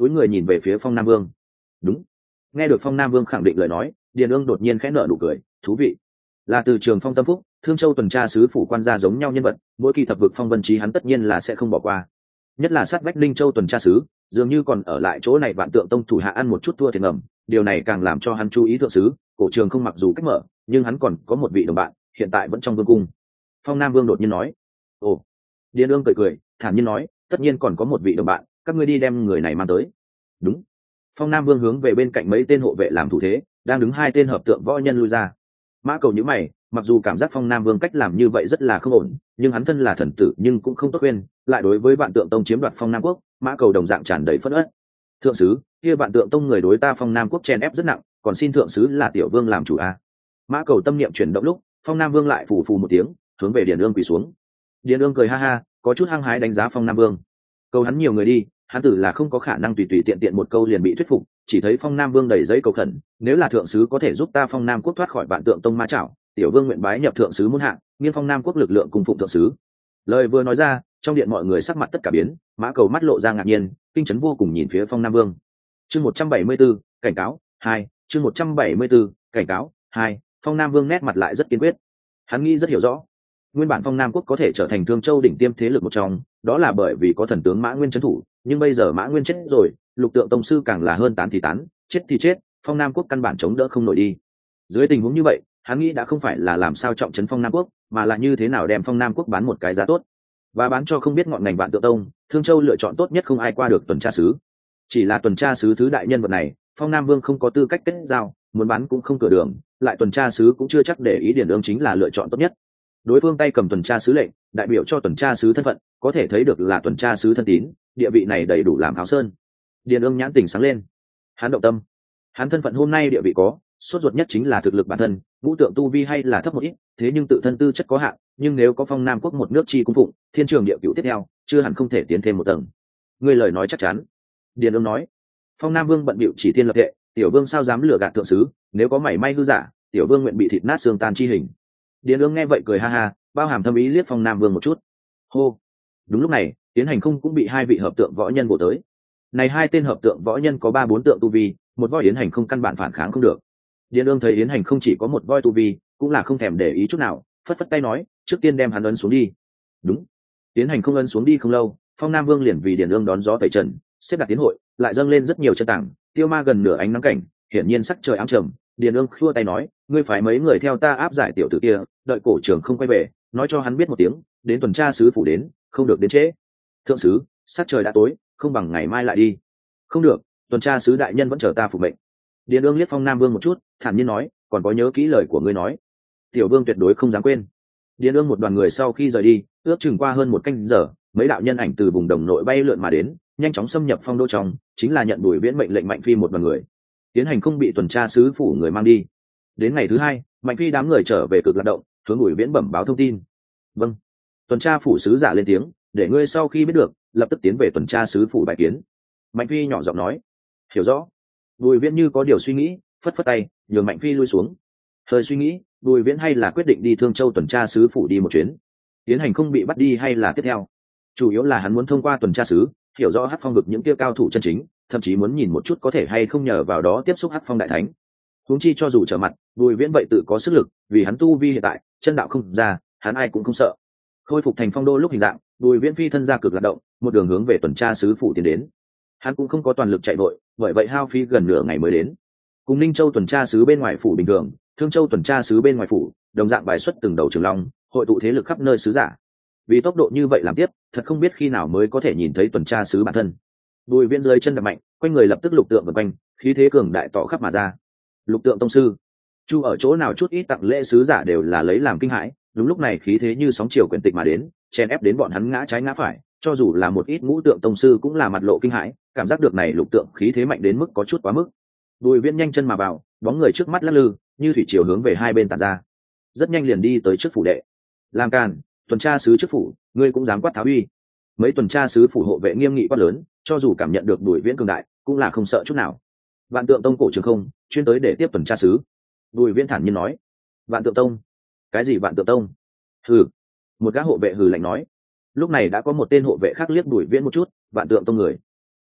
túi người nhìn về phía Phong Nam Vương. Đúng. Nghe được Phong Nam Vương khẳng định lời nói, Điền Ương đột nhiên khẽ nở nụ cười, thú vị. Là từ trường Phong Tâm Phúc, Thương Châu tuần tra sứ phủ quan gia giống nhau nhân vật, mỗi kỳ thập vực phong vân trí hắn tất nhiên là sẽ không bỏ qua. Nhất là sát vách Linh Châu tuần tra sứ, dường như còn ở lại chỗ này Vạn Tượng Tông thủ hạ ăn một chút thua thiệt ngầm, điều này càng làm cho hắn chú ý thượng sứ. Cổ trường không mặc dù cách mở, nhưng hắn còn có một vị đồng bạn, hiện tại vẫn trong vương cung. Phong Nam Vương đột nhiên nói. Ồ. Điền Ương cười cười, thản nhiên nói, tất nhiên còn có một vị đồng bạn, các ngươi đi đem người này mang tới. Đúng. Phong Nam Vương hướng về bên cạnh mấy tên hộ vệ làm thủ thế, đang đứng hai tên hợp tượng võ nhân lui ra. Mã Cầu nhíu mày, mặc dù cảm giác Phong Nam Vương cách làm như vậy rất là không ổn, nhưng hắn thân là thần tử nhưng cũng không tốt khuyên, lại đối với Vạn Tượng Tông chiếm đoạt Phong Nam Quốc, Mã Cầu đồng dạng tràn đầy phẫn uất. Thượng sứ, kia Vạn Tượng Tông người đối ta Phong Nam Quốc chen ép rất nặng, còn xin thượng sứ là tiểu vương làm chủ a. Mã Cầu tâm niệm chuyển động lúc, Phong Nam Vương lại phù phù một tiếng, hướng về Điền Ương quỳ xuống. Điền Ương cười ha ha, có chút hăng hái đánh giá Phong Nam Vương. Cầu hắn nhiều người đi, hắn tử là không có khả năng tùy tùy tiện tiện một câu liền bị thuyết phục, chỉ thấy Phong Nam Vương đầy giấy cầu khẩn, nếu là thượng sứ có thể giúp ta Phong Nam Quốc thoát khỏi Vạn Tượng Tông ma chảo, tiểu vương nguyện bái nhập thượng sứ muôn hạng, nghiêng Phong Nam Quốc lực lượng cùng phụng thượng sứ. Lời vừa nói ra, trong điện mọi người sắc mặt tất cả biến, Mã Cầu mắt lộ ra ngạc nhiên, kinh chấn vô cùng nhìn phía Phong Nam Vương. Chương 174, cảnh cáo 2, chương 174, cảnh cáo 2, Phong Nam Vương nét mặt lại rất kiên quyết. Hắn nghĩ rất hiểu rõ, nguyên bản Phong Nam Quốc có thể trở thành Thương Châu đỉnh tiêm thế lực một trong, đó là bởi vì có thần tướng Mã Nguyên trấn thủ, nhưng bây giờ Mã Nguyên chết rồi, Lục Tượng Tông sư càng là hơn tán thì tán, chết thì chết, Phong Nam Quốc căn bản chống đỡ không nổi đi. Dưới tình huống như vậy, hắn nghĩ đã không phải là làm sao trọng trấn Phong Nam Quốc, mà là như thế nào đem Phong Nam Quốc bán một cái giá tốt, và bán cho không biết ngọn ngành Vạn Tượng Tông. Thương Châu lựa chọn tốt nhất không ai qua được tuần tra sứ, chỉ là tuần tra sứ thứ đại nhân vật này, Phong Nam Vương không có tư cách kết giao, muốn bán cũng không cửa đường, lại tuần tra sứ cũng chưa chắc để ý. Điển Ương chính là lựa chọn tốt nhất. Đối phương tay cầm tuần tra sứ lệnh, đại biểu cho tuần tra sứ thân phận, có thể thấy được là tuần tra sứ thân tín, địa vị này đầy đủ làm kháo sơn. Điền Ương nhãn tỉnh sáng lên, hắn động tâm. Hắn thân phận hôm nay địa vị có, sốt ruột nhất chính là thực lực bản thân, vũ tượng tu vi hay là thấp một ít, thế nhưng tự thân tư chất có hạn, nhưng nếu có Phong Nam Quốc một nước chi cung phụng, thiên trường địa cửu tiếp theo, chưa hẳn không thể tiến thêm một tầng. Ngươi lời nói chắc chắn. Điền Ương nói. Phong Nam Vương bận bịu chỉ thiên lập hệ, tiểu vương sao dám lừa gạt thượng sứ, nếu có mảy may hư giả, tiểu vương nguyện bị thịt nát xương tan chi hình. Điền Ương nghe vậy cười ha ha, bao hàm thâm ý liếc Phong Nam Vương một chút. Hô. Đúng lúc này, Tiến Hành Không cũng bị hai vị hợp tượng võ nhân bổ tới. Này hai tên hợp tượng võ nhân có 3-4 tượng tu vi, một voi Yến Hành Không căn bản phản kháng không được. Điền Ương thấy Yến Hành Không chỉ có một voi tu vi, cũng là không thèm để ý chút nào, phất phất tay nói, trước tiên đem hắn ấn xuống đi. Đúng. Yến Hành Không ấn xuống đi không lâu, Phong Nam Vương liền vì Điền Ương đón gió tẩy trần, xếp đặt tiến hội, lại dâng lên rất nhiều chân tảng, tiêu ma gần nửa ánh nắng cảnh, hiển nhiên sắc trời ám trầm. Điền Ương khua tay nói, ngươi phải mấy người theo ta áp giải tiểu tử kia, đợi cổ trưởng không quay về, nói cho hắn biết một tiếng, đến tuần tra sứ phủ đến, không được đến trễ. Thượng sứ, sắc trời đã tối, không bằng ngày mai lại đi. Không được, tuần tra sứ đại nhân vẫn chờ ta phục mệnh. Điền Ương liếc Phong Nam Vương một chút, thản nhiên nói, còn có nhớ kỹ lời của ngươi nói, tiểu vương tuyệt đối không dám quên. Điền Ương một đoàn người sau khi rời đi, ước chừng qua hơn một canh giờ, mấy đạo nhân ảnh từ vùng đồng nội bay lượn mà đến, nhanh chóng xâm nhập Phong đô trong, chính là nhận Bùi Viễn mệnh lệnh Mạnh Phi một đoàn người. Tiến Hành Không bị tuần tra sứ phủ người mang đi. Đến ngày thứ hai, Mạnh Phi đám người trở về Cực Lạc Động, hướng Bùi Viễn bẩm báo thông tin. Vâng. Tuần tra phủ sứ giả lên tiếng, để ngươi sau khi biết được, lập tức tiến về tuần tra sứ phủ bài kiến. Mạnh Phi nhỏ giọng nói. Hiểu rõ. Bùi Viễn như có điều suy nghĩ, phất phất tay, nhường Mạnh Phi lui xuống. Hơi suy nghĩ, Bùi Viễn hay là quyết định đi Thương Châu tuần tra sứ phủ đi một chuyến. Tiến Hành Không bị bắt đi hay là tiếp theo, chủ yếu là hắn muốn thông qua tuần tra sứ, hiểu rõ Hắc Phong vực những kia cao thủ chân chính, thậm chí muốn nhìn một chút có thể hay không nhờ vào đó tiếp xúc Hắc Phong đại thánh. Huống chi cho dù trở mặt, Bùi Viễn vậy tự có sức lực, vì hắn tu vi hiện tại, chân đạo không ra, hắn ai cũng không sợ. Khôi phục thành Phong đô lúc hình dạng, Bùi Viễn phi thân ra Cực Lạc Động, một đường hướng về tuần tra sứ phủ tiến đến. Hắn cũng không có toàn lực chạy vội, bởi vậy hao phí gần nửa ngày mới đến. Cùng Ninh Châu tuần tra sứ bên ngoài phủ bình thường, Thương Châu tuần tra sứ bên ngoài phủ, đồng dạng bài xuất từng đầu trường long, hội tụ thế lực khắp nơi sứ giả. Vì tốc độ như vậy làm tiếp, thật không biết khi nào mới có thể nhìn thấy tuần tra sứ bản thân. Bùi Viễn dưới chân đập mạnh, quanh người lập tức lục tượng vần quanh, khí thế cường đại tỏ khắp mà ra. Lục tượng tông sư, chu ở chỗ nào chút ít tặng lễ sứ giả đều là lấy làm kinh hãi. Đúng lúc này khí thế như sóng chiều quyển tịch mà đến, chen ép đến bọn hắn ngã trái ngã phải, cho dù là một ít ngũ tượng tông sư cũng là mặt lộ kinh hãi, cảm giác được này lục tượng khí thế mạnh đến mức có chút quá mức. Bùi Viễn nhanh chân mà vào, bóng người trước mắt lắc lư, như thủy chiều hướng về hai bên tản ra, rất nhanh liền đi tới trước phủ đệ. Làm càn, tuần tra sứ trước phủ, ngươi cũng dám quát tháo uy? Mấy tuần tra sứ phủ hộ vệ nghiêm nghị quát lớn, cho dù cảm nhận được Bùi Viễn cường đại, cũng là không sợ chút nào. Vạn Tượng Tông cổ trường không, chuyên tới để tiếp tuần tra sứ. Bùi Viễn thản nhiên nói. Vạn Tượng Tông? Cái gì Vạn Tượng Tông? Hừ. Một gã hộ vệ hừ lạnh nói. Lúc này đã có một tên hộ vệ khác liếc Bùi Viễn một chút, Vạn Tượng Tông người.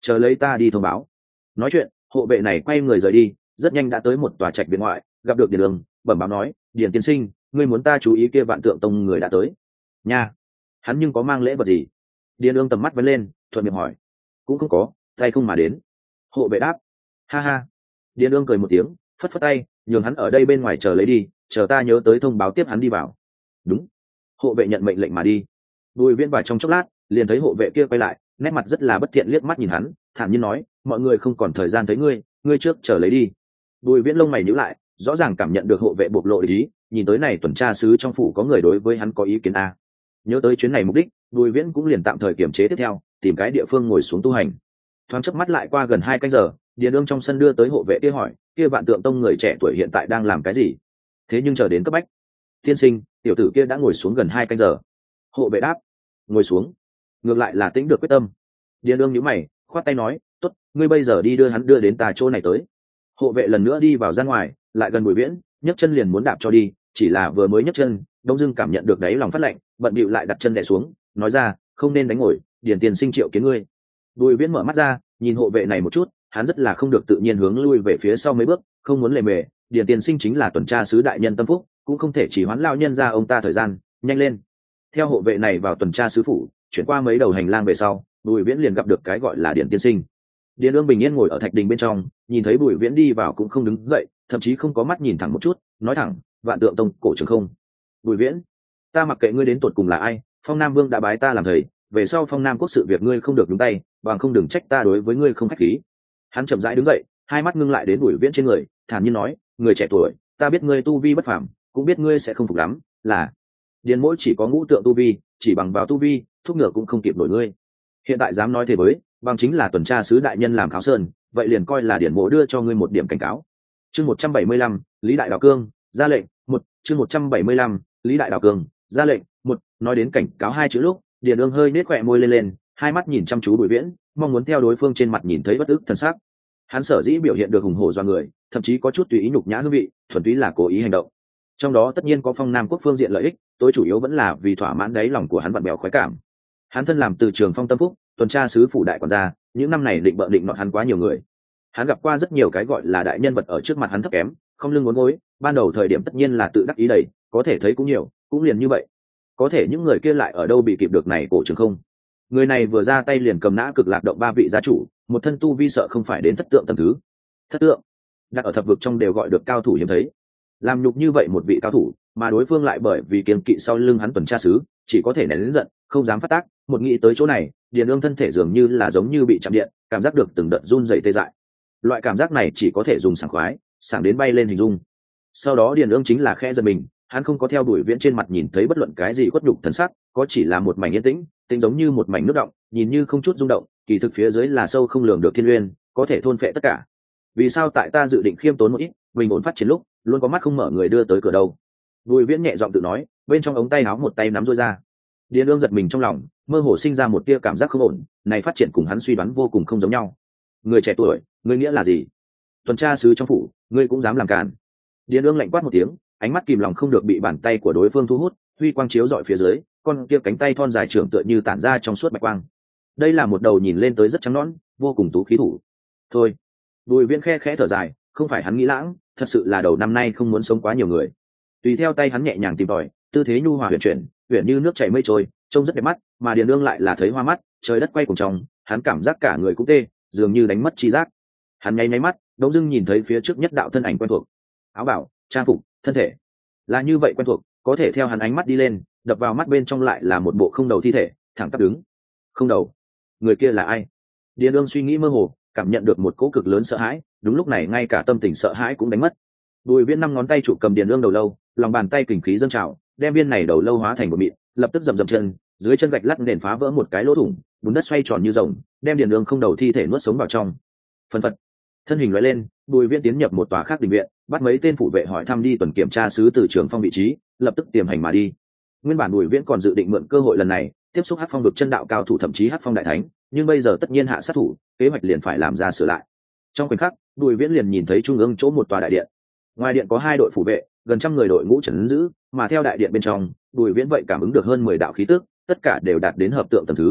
chờ lấy ta đi thông báo. Nói chuyện, hộ vệ này quay người rời đi, rất nhanh đã tới một tòa trạch viện ngoại, gặp được Điền Ương, bẩm báo nói, Điền tiên sinh, ngươi muốn ta chú ý kia Vạn Tượng Tông người đã tới. Nha, hắn nhưng có mang lễ vật gì? Điền Ương tầm mắt vấn lên, thuận miệng hỏi. Cũng không có, tay không mà đến. Hộ vệ đáp. Ha ha. Điền Ương cười một tiếng, phất phất tay, nhường hắn ở đây bên ngoài chờ lấy đi, chờ ta nhớ tới thông báo tiếp hắn đi vào. Đúng. Hộ vệ nhận mệnh lệnh mà đi. Bùi Viễn vào trong chốc lát, liền thấy hộ vệ kia quay lại, nét mặt rất là bất thiện liếc mắt nhìn hắn, thản nhiên nói, mọi người không còn thời gian thấy ngươi, ngươi trước chờ lấy đi. Bùi Viễn lông mày nhíu lại, rõ ràng cảm nhận được hộ vệ bộc lộ ý, nhìn tới này tuần tra sứ trong phủ có người đối với hắn có ý kiến a. Nhớ tới chuyến này mục đích, Bùi Viễn cũng liền tạm thời kiềm chế tiếp theo, tìm cái địa phương ngồi xuống tu hành. Thoáng chớp mắt lại qua gần 2 canh giờ, Điền Ương trong sân đưa tới hộ vệ kia hỏi, kia Vạn Tượng Tông người trẻ tuổi hiện tại đang làm cái gì? Thế nhưng chờ đến cấp bách. Tiên sinh, tiểu tử kia đã ngồi xuống gần 2 canh giờ. Hộ vệ đáp. Ngồi xuống. Ngược lại là tĩnh được quyết tâm. Điền Ương nhíu mày, khoát tay nói, tốt, ngươi bây giờ đi đưa hắn đưa đến ta chỗ này tới. Hộ vệ lần nữa đi vào ra ngoài, lại gần Bùi Viễn, nhấc chân liền muốn đạp cho đi, chỉ là vừa mới nhấc chân, Đông Dương cảm nhận được đáy lòng phát lạnh, bận bịu lại đặt chân đè xuống, nói ra, không nên đánh ngồi, Điền tiên sinh triệu kiến ngươi. Bùi Viễn mở mắt ra, nhìn hộ vệ này một chút, hắn rất là không được tự nhiên hướng lui về phía sau mấy bước, không muốn lề mề, Điền tiên sinh chính là tuần tra sứ đại nhân tâm phúc, cũng không thể chỉ hoán lao nhân ra ông ta thời gian, nhanh lên. Theo hộ vệ này vào tuần tra sứ phủ, chuyển qua mấy đầu hành lang về sau, Bùi Viễn liền gặp được cái gọi là Điền tiên sinh. Điền Ương bình yên ngồi ở thạch đình bên trong, nhìn thấy Bùi Viễn đi vào cũng không đứng dậy, thậm chí không có mắt nhìn thẳng một chút, nói thẳng, Vạn Tượng Tông cổ trưởng không. Bùi Viễn, ta mặc kệ ngươi đến tuột cùng là ai, Phong Nam Vương đã bái ta làm thầy, về sau Phong Nam quốc sự việc ngươi không được nhúng tay, bằng không đừng trách ta đối với ngươi không khách khí. Hắn chậm rãi đứng dậy, hai mắt ngưng lại đến Bùi Viễn trên người, thản nhiên nói, người trẻ tuổi, ta biết ngươi tu vi bất phàm, cũng biết ngươi sẽ không phục lắm, là Điền Mỗi chỉ có ngũ tượng tu vi, chỉ bằng vào tu vi, thúc ngựa cũng không kịp nổi ngươi. Hiện tại dám nói thế với, bằng chính là tuần tra sứ đại nhân làm kháo sơn, vậy liền coi là Điền Mộ đưa cho ngươi một điểm cảnh cáo. Chương 175, Lý Đại Đào Cương, ra lệnh, chương 175, Lý Đại Đào Cương, ra lệnh, nói đến cảnh cáo 2 chữ lúc, Điền Ương hơi nết khóe môi lên, hai mắt nhìn chăm chú Bùi Viễn, mong muốn theo đối phương trên mặt nhìn thấy bất ức thần sắc. Hắn sở dĩ biểu hiện được hùng hổ do người, thậm chí có chút tùy ý nhục nhã hương vị, thuần túy là cố ý hành động. Trong đó tất nhiên có Phong Nam quốc phương diện lợi ích, tối chủ yếu vẫn là vì thỏa mãn đáy lòng của hắn vặn bèo khoái cảm. Hắn thân làm từ trường Phong Tâm Phúc, tuần tra sứ phủ đại quản gia, những năm này định bợ định nọt hắn quá nhiều người. Hắn gặp qua rất nhiều cái gọi là đại nhân vật ở trước mặt hắn thấp kém, không lưng muốn gối, ban đầu thời điểm tất nhiên là tự đắc ý đầy, có thể thấy cũng nhiều, cũng liền như vậy. Có thể những người kia lại ở đâu bị kịp được này cổ trường không? Người này vừa ra tay liền cầm nã cực lạc động 3 vị gia chủ, một thân tu vi sợ không phải đến thất tượng tầm thứ. Thất tượng, đặt ở thập vực trong đều gọi được cao thủ hiếm thấy. Làm nhục như vậy một vị cao thủ, mà đối phương lại bởi vì kiêng kỵ sau lưng hắn tuần tra sứ, chỉ có thể nén lớn giận, không dám phát tác. Một nghĩ tới chỗ này, Điền Ương thân thể dường như là giống như bị chạm điện, cảm giác được từng đợt run rẩy tê dại. Loại cảm giác này chỉ có thể dùng sảng khoái, sảng đến bay lên hình dung. Sau đó Điền Ương chính là khẽ giật mình, hắn không có theo Bùi Viễn trên mặt nhìn thấy bất luận cái gì khuất nhục thần sắc, có chỉ là một mảnh yên tĩnh, tĩnh giống như một mảnh nước động, nhìn như không chút rung động, kỳ thực phía dưới là sâu không lường được thiên uyên, có thể thôn phệ tất cả. Vì sao tại ta dự định khiêm tốn một ít, bình ổn phát triển lúc, luôn có mắt không mở người đưa tới cửa đâu? Bùi Viễn nhẹ giọng tự nói, bên trong ống tay áo một tay nắm rối ra. Điền Ương giật mình trong lòng, mơ hồ sinh ra một tia cảm giác không ổn, này phát triển cùng hắn suy đoán vô cùng không giống nhau. Người trẻ tuổi, ngươi nghĩa là gì? Tuần tra sứ trong phủ, ngươi cũng dám làm càn? Điền Ương lạnh quát một tiếng, ánh mắt kìm lòng không được bị bàn tay của đối phương thu hút, huy quang chiếu dọi phía dưới, con kia cánh tay thon dài trưởng tựa như tản ra trong suốt bạch quang. Đây là một đầu nhìn lên tới rất trắng nõn, vô cùng tú khí thủ. Thôi, Bùi Viễn khe khẽ thở dài, không phải hắn nghĩ lãng, thật sự là đầu năm nay không muốn sống quá nhiều người. Tùy theo tay hắn nhẹ nhàng tìm tòi, tư thế nhu hòa huyền chuyển, huyền như nước chảy mây trôi, trông rất đẹp mắt, mà Điền Ương lại là thấy hoa mắt, trời đất quay cuồng trong, hắn cảm giác cả người cũng tê, dường như đánh mất trí giác. Hắn nháy mắt, đống dưng nhìn thấy phía trước nhất đạo thân ảnh quen thuộc. Áo bào, trang phục, thân thể, là như vậy quen thuộc, có thể theo hắn ánh mắt đi lên, đập vào mắt bên trong lại là một bộ không đầu thi thể, thẳng tắp đứng. Không đầu, người kia là ai? Điền Ương suy nghĩ mơ hồ, cảm nhận được một cỗ cực lớn sợ hãi, đúng lúc này ngay cả tâm tình sợ hãi cũng đánh mất. Bùi Viễn 5 ngón tay chụp cầm Điền Ương đầu lâu, lòng bàn tay kình khí dâng trào, đem viên này đầu lâu hóa thành một mịn, lập tức dậm chân, dưới chân gạch lát nền phá vỡ một cái lỗ thủng, bùn đất xoay tròn như rồng, đem Điền Ương không đầu thi thể nuốt sống vào trong. Phân phật, thân hình lóe lên, Bùi Viễn tiến nhập một tòa khác đình viện, bắt mấy tên phụ vệ hỏi thăm đi tuần kiểm tra sứ từ trường Phong vị trí, lập tức tiềm hành mà đi. Nguyên bản Bùi Viễn còn dự định mượn cơ hội lần này tiếp xúc Hắc Phong vực chân đạo cao thủ, thậm chí Hắc Phong đại thánh, nhưng bây giờ tất nhiên hạ sát thủ, kế hoạch liền phải làm ra sửa lại. Trong khoảnh khắc, Bùi Viễn liền nhìn thấy trung ương chỗ một tòa đại điện. Ngoài điện có 2 đội phủ vệ, gần 100 người đội ngũ trấn giữ, mà theo đại điện bên trong, Bùi Viễn vậy cảm ứng được hơn 10 đạo khí tức, tất cả đều đạt đến hợp tượng tầng thứ.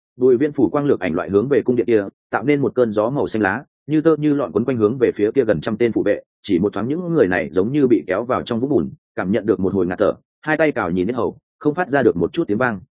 Bùi Viễn phủ quang lược ảnh loại hướng về cung điện kia, tạo nên một cơn gió màu xanh lá, như tơ như lọn quấn quanh hướng về phía kia gần trăm tên phụ vệ. Chỉ một thoáng những người này giống như bị kéo vào trong vũng bùn, cảm nhận được một hồi ngạt thở, hai tay cào nhìn đến hầu, không phát ra được một chút tiếng vang.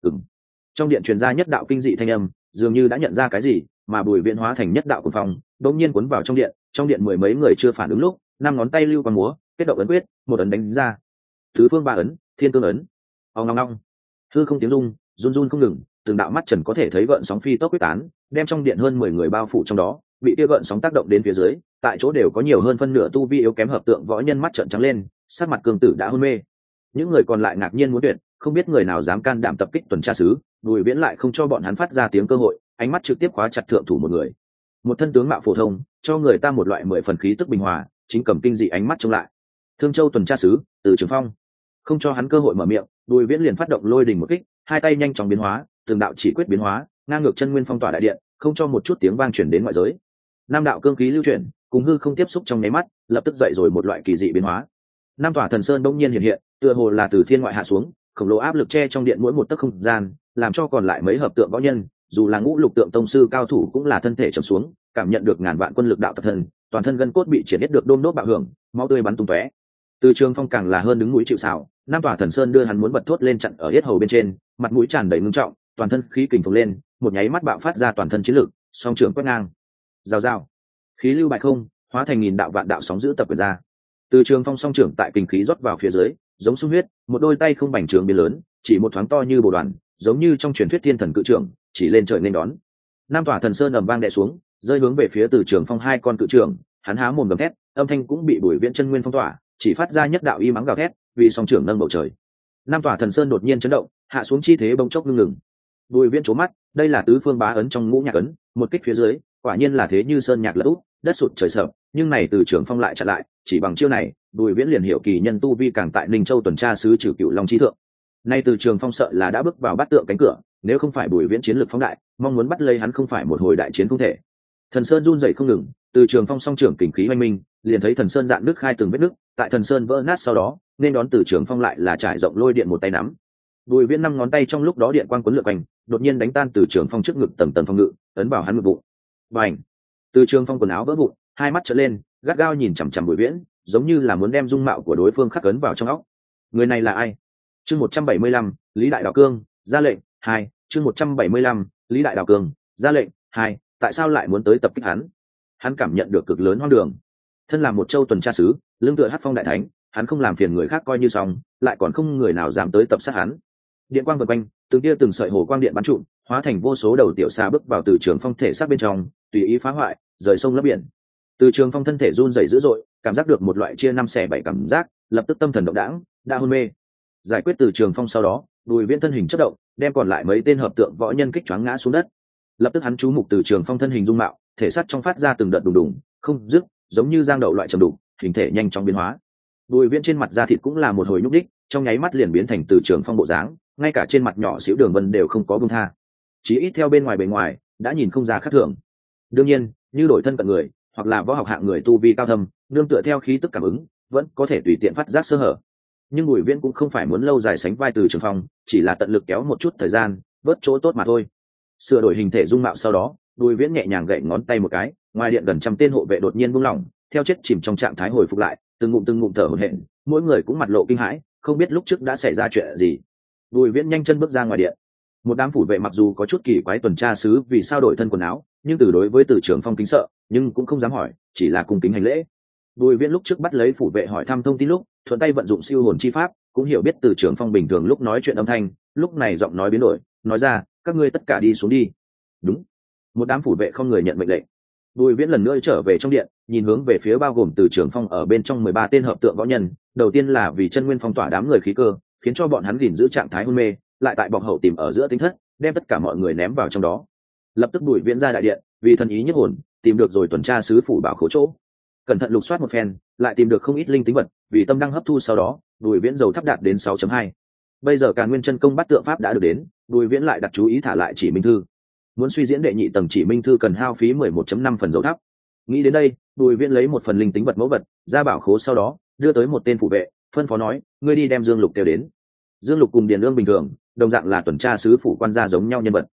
Trong điện truyền ra nhất đạo kinh dị thanh âm, dường như đã nhận ra cái gì, mà Bùi Viễn hóa thành nhất đạo cuồng phong, đột nhiên cuốn vào trong điện mười mấy người chưa phản ứng lúc, năm ngón tay lưu quang múa, kết động ấn quyết, một ấn đánh ra. Tứ phương ba ấn, thiên cương ấn. Ong ong ong. Hư không tiếng rung, run run không ngừng, từng đạo mắt trần có thể thấy gợn sóng phi tốc quyết tán, đem trong điện hơn 10 người bao phủ trong đó, bị kia gợn sóng tác động đến phía dưới, tại chỗ đều có nhiều hơn phân nửa tu vi yếu kém hợp tượng võ nhân mắt trợn trắng lên, sắc mặt cường tử đã hôn mê. Những người còn lại ngạc nhiên muốn tuyệt, không biết người nào dám can đảm tập kích tuần tra sứ. Bùi Viễn lại không cho bọn hắn phát ra tiếng cơ hội, ánh mắt trực tiếp khóa chặt thượng thủ một người. Một thân tướng mạo phổ thông, cho người ta một loại 10 phần khí tức bình hòa, chính cầm kinh dị ánh mắt trông lại. Thương Châu tuần tra sứ, Từ Trường Phong. Không cho hắn cơ hội mở miệng, Bùi Viễn liền phát động lôi đình một kích, hai tay nhanh chóng biến hóa, từng đạo chỉ quyết biến hóa, ngang ngược chân nguyên phong tỏa đại điện, không cho một chút tiếng vang truyền đến ngoại giới. Nam đạo cương khí lưu chuyển, cùng hư không tiếp xúc trong nháy mắt, lập tức dậy rồi một loại kỳ dị biến hóa. Nam tòa thần sơn bỗng nhiên hiện hiện, tựa hồ là từ thiên ngoại hạ xuống, khổng lồ áp lực che trong điện mỗi một tấc không gian, làm cho còn lại mấy hợp tượng võ nhân, dù là ngũ lục tượng tông sư cao thủ cũng là thân thể trầm xuống, cảm nhận được ngàn vạn quân lực đạo tập thân, toàn thân gân cốt bị triển hết được đôm đốt bạo hưởng, máu tươi bắn tung tóe. Từ Trường Phong càng là hơn đứng núi chịu sào, Nam tòa thần sơn đưa hắn muốn bật thốt lên chặn ở yết hầu bên trên, mặt mũi tràn đầy ngưng trọng, toàn thân khí kình phồng lên, một nháy mắt bạo phát ra toàn thân chiến lực, song trường quét ngang. Rào rào, khí lưu bại không, hóa thành nghìn đạo vạn đạo sóng giữ tập ra. Từ Trường Phong song trưởng tại kình khí rót vào phía dưới, giống sung huyết, một đôi tay không bành trường biến lớn, chỉ một thoáng to như bồ đoàn, giống như trong truyền thuyết thiên thần cự trưởng, chỉ lên trời nên đón. Nam tòa thần sơn ầm vang đè xuống, rơi hướng về phía Từ Trường Phong hai con cự trưởng, hắn há mồm gầm thét, âm thanh cũng bị Bùi Viễn chân nguyên phong tỏa, chỉ phát ra nhất đạo y mắng gào thét, vì song trưởng nâng bầu trời. Nam tòa thần sơn đột nhiên chấn động, hạ xuống chi thế bỗng chốc ngưng ngừng. Bùi Viễn trố mắt, đây là tứ phương bá ấn trong ngũ nhạc ấn, một kích phía dưới, quả nhiên là thế như sơn nhạc lật úp, đất sụt trời sập, nhưng này Từ Trường Phong lại chặn lại, chỉ bằng chiêu này, Bùi Viễn liền hiểu kỳ nhân tu vi càng tại Ninh Châu tuần tra sứ trừ Cửu Long chi thượng. Nay Từ Trường Phong sợ là đã bước vào bát tượng cánh cửa, nếu không phải Bùi Viễn chiến lược phóng đại, mong muốn bắt lấy hắn không phải một hồi đại chiến không thể. Thần sơn run rẩy không ngừng, Từ Trường Phong song trưởng kình khí hoành minh, liền thấy thần sơn dạn nước khai từng vết nứt, tại thần sơn vỡ nát sau đó, nên đón Từ Trường Phong lại là trải rộng lôi điện một tay nắm. Bùi Viễn năm ngón tay trong lúc đó điện quang cuốn lượn quanh, đột nhiên đánh tan Từ Trường Phong trước ngực tầng tầng phong ngự, ấn vào hắn ngực bụng. Bành! Từ Trường Phong quần áo vỡ vụn, hai mắt trợn lên, gắt gao nhìn chằm chằm Bùi Viễn, giống như là muốn đem dung mạo của đối phương khắc ấn vào trong óc. Người này là ai? Chương 175, Lý Đại Đào Cương, ra lệnh, 2, chương 175, Lý Đại Đào Cương, ra lệnh, 2, tại sao lại muốn tới tập kích hắn? Hắn cảm nhận được cực lớn hoang đường. Thân làm một châu tuần tra sứ, lương tựa Hắc Phong đại thánh, hắn không làm phiền người khác coi như xong, lại còn không người nào dám tới tập sát hắn. Điện quang vần quanh, từng tia từng sợi hồ quang điện bắn trụm, hóa thành vô số đầu tiểu xa bước vào Từ Trường Phong thể xác bên trong, tùy ý phá hoại, rời sông lấp biển. Từ Trường Phong thân thể run rẩy dữ dội, cảm giác được một loại chia năm xẻ bảy cảm giác, lập tức tâm thần động đãng, đã hôn mê. Giải quyết Từ Trường Phong sau đó, Bùi Viễn thân hình chớp động, đem còn lại mấy tên hợp tượng võ nhân kích choáng ngã xuống đất. Lập tức hắn chú mục Từ Trường Phong thân hình dung mạo, thể xác trong phát ra từng đợt đùng đùng, không dứt, giống như giang đậu loại trầm đục, hình thể nhanh chóng biến hóa. Bùi Viễn trên mặt da thịt cũng là một hồi nhúc đích, trong nháy mắt liền biến thành Từ Trường Phong bộ dáng, ngay cả trên mặt nhỏ xíu đường vân đều không có buông tha. Chỉ ít theo bên ngoài bề ngoài, đã nhìn không ra khác thường. Đương nhiên, như đổi thân cận người, hoặc là võ học hạng người tu vi cao thâm, nương tựa theo khí tức cảm ứng, vẫn có thể tùy tiện phát giác sơ hở. Nhưng Bùi Viễn cũng không phải muốn lâu dài sánh vai Từ Trường Phong, chỉ là tận lực kéo một chút thời gian, vớt chỗ tốt mà thôi. Sửa đổi hình thể dung mạo sau đó, Bùi Viễn nhẹ nhàng gậy ngón tay một cái, ngoài điện gần trăm tên hộ vệ đột nhiên buông lỏng, theo chết chìm trong trạng thái hồi phục lại, từng ngụm thở hổn hển, mỗi người cũng mặt lộ kinh hãi, không biết lúc trước đã xảy ra chuyện gì. Bùi Viễn nhanh chân bước ra ngoài điện. Một đám phủ vệ mặc dù có chút kỳ quái tuần tra sứ vì sao đổi thân quần áo, nhưng từ đối với Từ Trường Phong kính sợ, nhưng cũng không dám hỏi, chỉ là cung kính hành lễ. Bùi Viễn lúc trước bắt lấy phủ vệ hỏi thăm thông tin lúc, thuận tay vận dụng siêu hồn chi pháp, cũng hiểu biết Từ Trường Phong bình thường lúc nói chuyện âm thanh, lúc này giọng nói biến đổi, nói ra, các ngươi tất cả đi xuống đi. Đúng. Một đám phủ vệ không người nhận mệnh lệnh. Bùi Viễn lần nữa trở về trong điện, nhìn hướng về phía bao gồm Từ Trường Phong ở bên trong 13 tên hợp tượng võ nhân, đầu tiên là vì chân nguyên phong tỏa đám người khí cơ, khiến cho bọn hắn gìn giữ trạng thái hôn mê, lại tại bọc hậu tìm ở giữa tính thất, đem tất cả mọi người ném vào trong đó. Lập tức Bùi Viễn ra đại điện, vì thần ý nhất hồn, tìm được rồi tuần tra sứ phủ bảo khố chỗ. Cẩn thận lục soát một phen, lại tìm được không ít linh tính vật, vì tâm đăng hấp thu sau đó, Bùi Viễn dầu thắp đạt đến 6.2. Bây giờ Càn Nguyên chân công bắt tượng pháp đã được đến, Bùi Viễn lại đặt chú ý thả lại chỉ minh thư. Muốn suy diễn đệ nhị tầng chỉ minh thư cần hao phí 11.5 phần dầu thắp. Nghĩ đến đây, Bùi Viễn lấy một phần linh tính vật mẫu vật ra bảo khố sau đó, đưa tới một tên phụ vệ, phân phó nói, ngươi đi đem Dương Lục kêu đến. Dương Lục cùng Điền Lương bình thường, đồng dạng là tuần tra sứ phủ quan gia giống nhau nhân vật.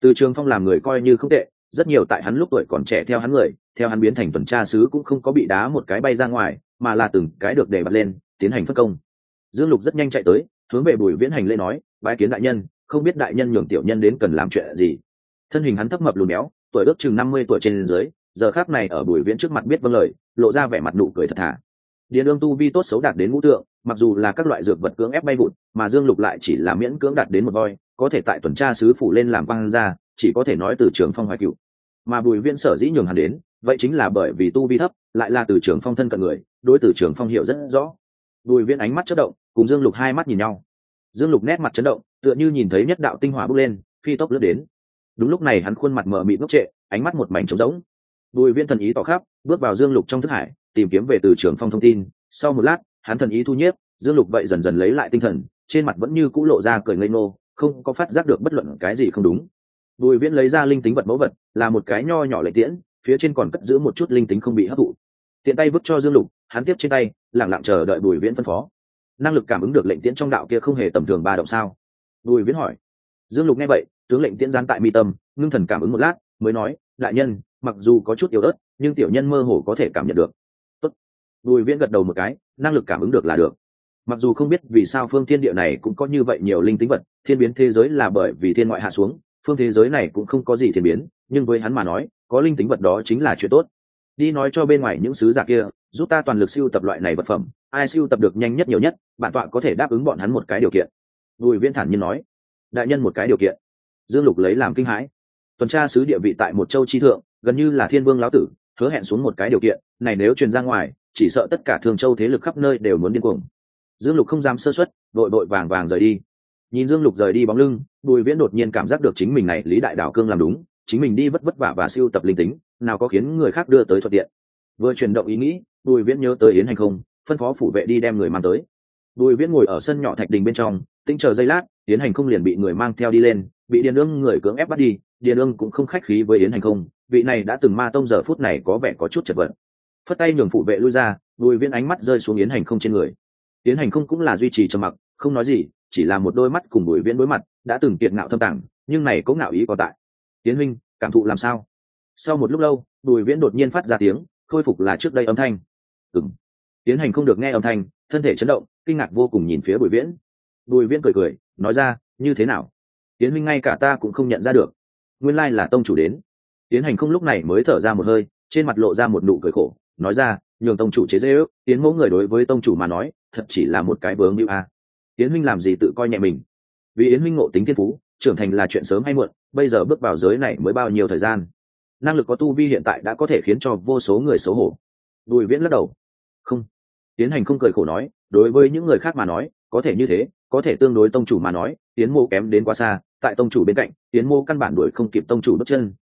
Từ Trường Phong làm người coi như không tệ, rất nhiều tại hắn lúc tuổi còn trẻ theo hắn người, theo hắn biến thành tuần tra sứ cũng không có bị đá một cái bay ra ngoài, mà là từng cái được đề bạt lên, tiến hành phân công. Dương Lục rất nhanh chạy tới, hướng về Bùi Viễn hành lễ nói, bái kiến đại nhân, không biết đại nhân nhường tiểu nhân đến cần làm chuyện gì. Thân hình hắn thấp mập lùn béo, tuổi ước chừng 50 tuổi trên dưới, giờ khắc này ở Bùi Viễn trước mặt biết vâng lời, lộ ra vẻ mặt nụ cười thật thà. Điền Ương tu vi tốt xấu đạt đến ngũ tượng, mặc dù là các loại dược vật cưỡng ép bay vụt, mà Dương Lục lại chỉ là miễn cưỡng đạt đến một voi, có thể tại tuần tra sứ phủ lên làm quan gia, chỉ có thể nói Từ Trường Phong hoài cựu. Mà Bùi Viễn sở dĩ nhường hắn đến, vậy chính là bởi vì tu vi thấp, lại là Từ Trường Phong thân cận người, đối Từ Trường Phong hiểu rất rõ. Bùi Viễn ánh mắt chớp động, cùng Dương Lục hai mắt nhìn nhau. Dương Lục nét mặt chấn động, tựa như nhìn thấy nhất đạo tinh hỏa bốc lên, phi tốc lướt đến. Đúng lúc này hắn khuôn mặt mờ mịt ngốc trệ, ánh mắt một mảnh trống rỗng. Bùi Viễn thần ý tỏ khắp, bước vào Dương Lục trong thức hải, tìm kiếm về Từ Trường Phong thông tin. Sau một lát, hắn thần ý thu nhiếp, Dương Lục vậy dần dần lấy lại tinh thần, trên mặt vẫn như cũ lộ ra cười ngây ngô, không có phát giác được bất luận cái gì không đúng. Bùi Viễn lấy ra linh tính vật mẫu vật, là một cái nho nhỏ lệnh tiễn, phía trên còn cất giữ một chút linh tính không bị hấp thụ. Tiện tay vứt cho Dương Lục, hắn tiếp trên tay, lặng lặng chờ đợi Bùi Viễn phân phó. Năng lực cảm ứng được lệnh tiễn trong đạo kia không hề tầm thường ba động sao? Bùi Viễn hỏi. Dương Lục nghe vậy, tướng lệnh tiễn gián tại mi tâm, ngưng thần cảm ứng một lát, mới nói, đại nhân, mặc dù có chút yếu ớt, nhưng tiểu nhân mơ hồ có thể cảm nhận được. Tốt. Bùi Viễn gật đầu một cái, năng lực cảm ứng được là được. Mặc dù không biết vì sao phương thiên địa này cũng có như vậy nhiều linh tính vật, thiên biến thế giới là bởi vì thiên ngoại hạ xuống, phương thế giới này cũng không có gì thiên biến, nhưng với hắn mà nói, có linh tính vật đó chính là chuyện tốt. Đi nói cho bên ngoài những sứ giả kia, giúp ta toàn lực siêu tập loại này vật phẩm, ai siêu tập được nhanh nhất nhiều nhất, bản tọa có thể đáp ứng bọn hắn một cái điều kiện. Bùi Viễn thản nhiên nói. Đại nhân một cái điều kiện. Dương Lục lấy làm kinh hãi. Tuần tra sứ địa vị tại một châu chi thượng, gần như là thiên vương lão tử, hứa hẹn xuống một cái điều kiện, này nếu truyền ra ngoài, chỉ sợ tất cả Thương Châu thế lực khắp nơi đều muốn điên cuồng. Dương Lục không dám sơ suất, đội đội vàng vàng rời đi. Nhìn Dương Lục rời đi bóng lưng, Bùi Viễn đột nhiên cảm giác được chính mình này Lý Đại Đảo Cương làm đúng, chính mình đi vất vất vả và siêu tập linh tính, nào có khiến người khác đưa tới thuận tiện. Vừa chuyển động ý nghĩ, Bùi Viễn nhớ tới Yến Hành Không, phân phó phủ vệ đi đem người mang tới. Bùi Viễn ngồi ở sân nhỏ thạch đình bên trong, tĩnh chờ giây lát, Yến Hành Không liền bị người mang theo đi lên, bị Điền Ương người cưỡng ép bắt đi. Điền Ương cũng không khách khí với Yến Hành Không, vị này đã từng ma tông giờ phút này có vẻ có chút chật vật. Phất tay nhường phụ vệ lui ra, Bùi Viễn ánh mắt rơi xuống Yến Hành Không trên người. Yến Hành Không cũng là duy trì trầm mặc, không nói gì, chỉ là một đôi mắt cùng Bùi Viễn đối mặt, đã từng kiệt ngạo thâm tàng, nhưng này có ngạo ý có tại. Yến huynh, cảm thụ làm sao? Sau một lúc lâu, Bùi Viễn đột nhiên phát ra tiếng, khôi phục là trước đây âm thanh. Ừm. Yến Hành Không được nghe âm thanh, thân thể chấn động, kinh ngạc vô cùng nhìn phía Bùi Viễn. Bùi Viễn cười cười, nói ra, như thế nào? Yến huynh ngay cả ta cũng không nhận ra được. Nguyên lai là tông chủ đến. Yến Hành Không lúc này mới thở ra một hơi, trên mặt lộ ra một nụ cười khổ, nói ra, nhường tông chủ chế giễu, Yến mẫu người đối với tông chủ mà nói, thật chỉ là một cái vướng hữu a. Yến huynh làm gì tự coi nhẹ mình? Vì Yến huynh ngộ tính thiên phú, trưởng thành là chuyện sớm hay muộn, bây giờ bước vào giới này mới bao nhiêu thời gian? Năng lực có tu vi hiện tại đã có thể khiến cho vô số người xấu hổ. Bùi Viễn lắc đầu. Không. Yến Hành Không cười khổ nói, đối với những người khác mà nói, có thể như thế, có thể tương đối tông chủ mà nói, Yến mô kém đến quá xa, tại tông chủ bên cạnh, Yến mô căn bản đuổi không kịp tông chủ bước chân.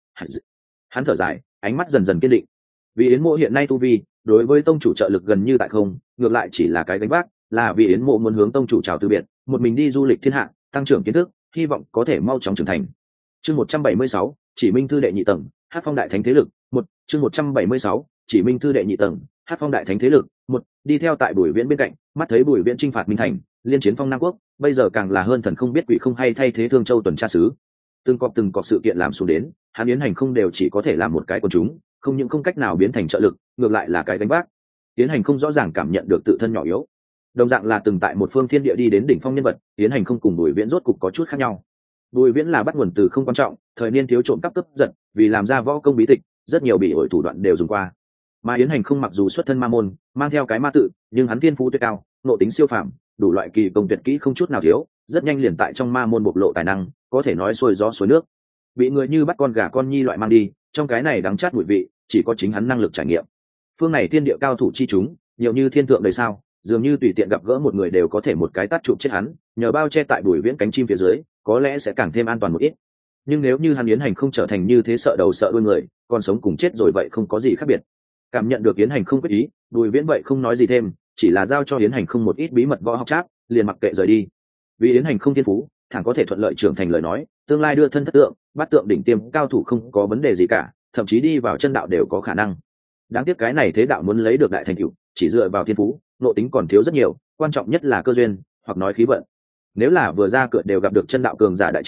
Hắn thở dài, ánh mắt dần dần kiên định. Vì Yến mô hiện nay tu vi, đối với tông chủ trợ lực gần như tại không, ngược lại chỉ là cái gánh vác, là vì Yến mộ muốn hướng tông chủ chào từ biệt, một mình đi du lịch thiên hạ, tăng trưởng kiến thức, hy vọng có thể mau chóng trưởng thành. Chương 176, Chỉ Minh thư đệ nhị tầng, Hát Phong đại thánh thế lực, một. Chương 176, Chỉ Minh thư đệ nhị tầng, Hát Phong đại thánh thế lực, một. Đi theo tại Bùi Viễn bên cạnh, mắt thấy Bùi Viễn chinh phạt Minh Thành, liên chiến Phong Nam Quốc, bây giờ càng là hơn thần không biết quỷ không hay thay thế Thương Châu tuần tra sứ. Từng cọp sự kiện làm xuống đến, hắn Yến Hành Không đều chỉ có thể làm một cái quần chúng, không những không cách nào biến thành trợ lực, ngược lại là cái gánh vác. Yến Hành Không rõ ràng cảm nhận được tự thân nhỏ yếu. Đồng dạng là từng tại một phương thiên địa đi đến đỉnh phong nhân vật, Yến Hành Không cùng Bùi Viễn rốt cục có chút khác nhau. Bùi Viễn là bắt nguồn từ không quan trọng, thời niên thiếu trộm cắp cướp giật, vì làm ra võ công bí tịch, rất nhiều bị ổi thủ đoạn đều dùng qua. Mà Yến Hành Không mặc dù xuất thân ma môn, mang theo cái ma tự, nhưng hắn thiên phú tuyệt cao, nội tính siêu phàm, đủ loại kỳ công tuyệt kỹ không chút nào thiếu, rất nhanh liền tại trong ma môn bộc lộ tài năng, có thể nói xuôi gió xuôi nước. Bị người như bắt con gà con nhi loại mang đi, trong cái này đắng chát mùi vị, chỉ có chính hắn năng lực trải nghiệm. Phương này thiên địa cao thủ chi chúng, nhiều như thiên thượng đời sao, dường như tùy tiện gặp gỡ một người đều có thể một cái tát chụp chết hắn, nhờ bao che tại Bùi Viễn cánh chim phía dưới, có lẽ sẽ càng thêm an toàn một ít. Nhưng nếu như hắn Yến Hành Không trở thành như thế sợ đầu sợ đuôi người, còn sống cùng chết rồi vậy không có gì khác biệt. Cảm nhận được Yến Hành Không quyết ý, Bùi Viễn vậy không nói gì thêm, chỉ là giao cho Yến Hành Không một ít bí mật võ học tráp, liền mặc kệ rời đi. Vì Yến Hành Không thiên phú, thẳng có thể thuận lợi trưởng thành lời nói, tương lai đưa thân thất tượng, bắt tượng đỉnh tiêm cao thủ không có vấn đề gì cả, thậm chí đi vào chân đạo đều có khả năng. Đáng tiếc cái này thế đạo muốn lấy được đại thành tựu, chỉ dựa vào thiên phú, nội tính còn thiếu rất nhiều, quan trọng nhất là cơ duyên, hoặc nói khí vận. Nếu là vừa ra cửa đều gặp được chân đạo cường giả đại chiến,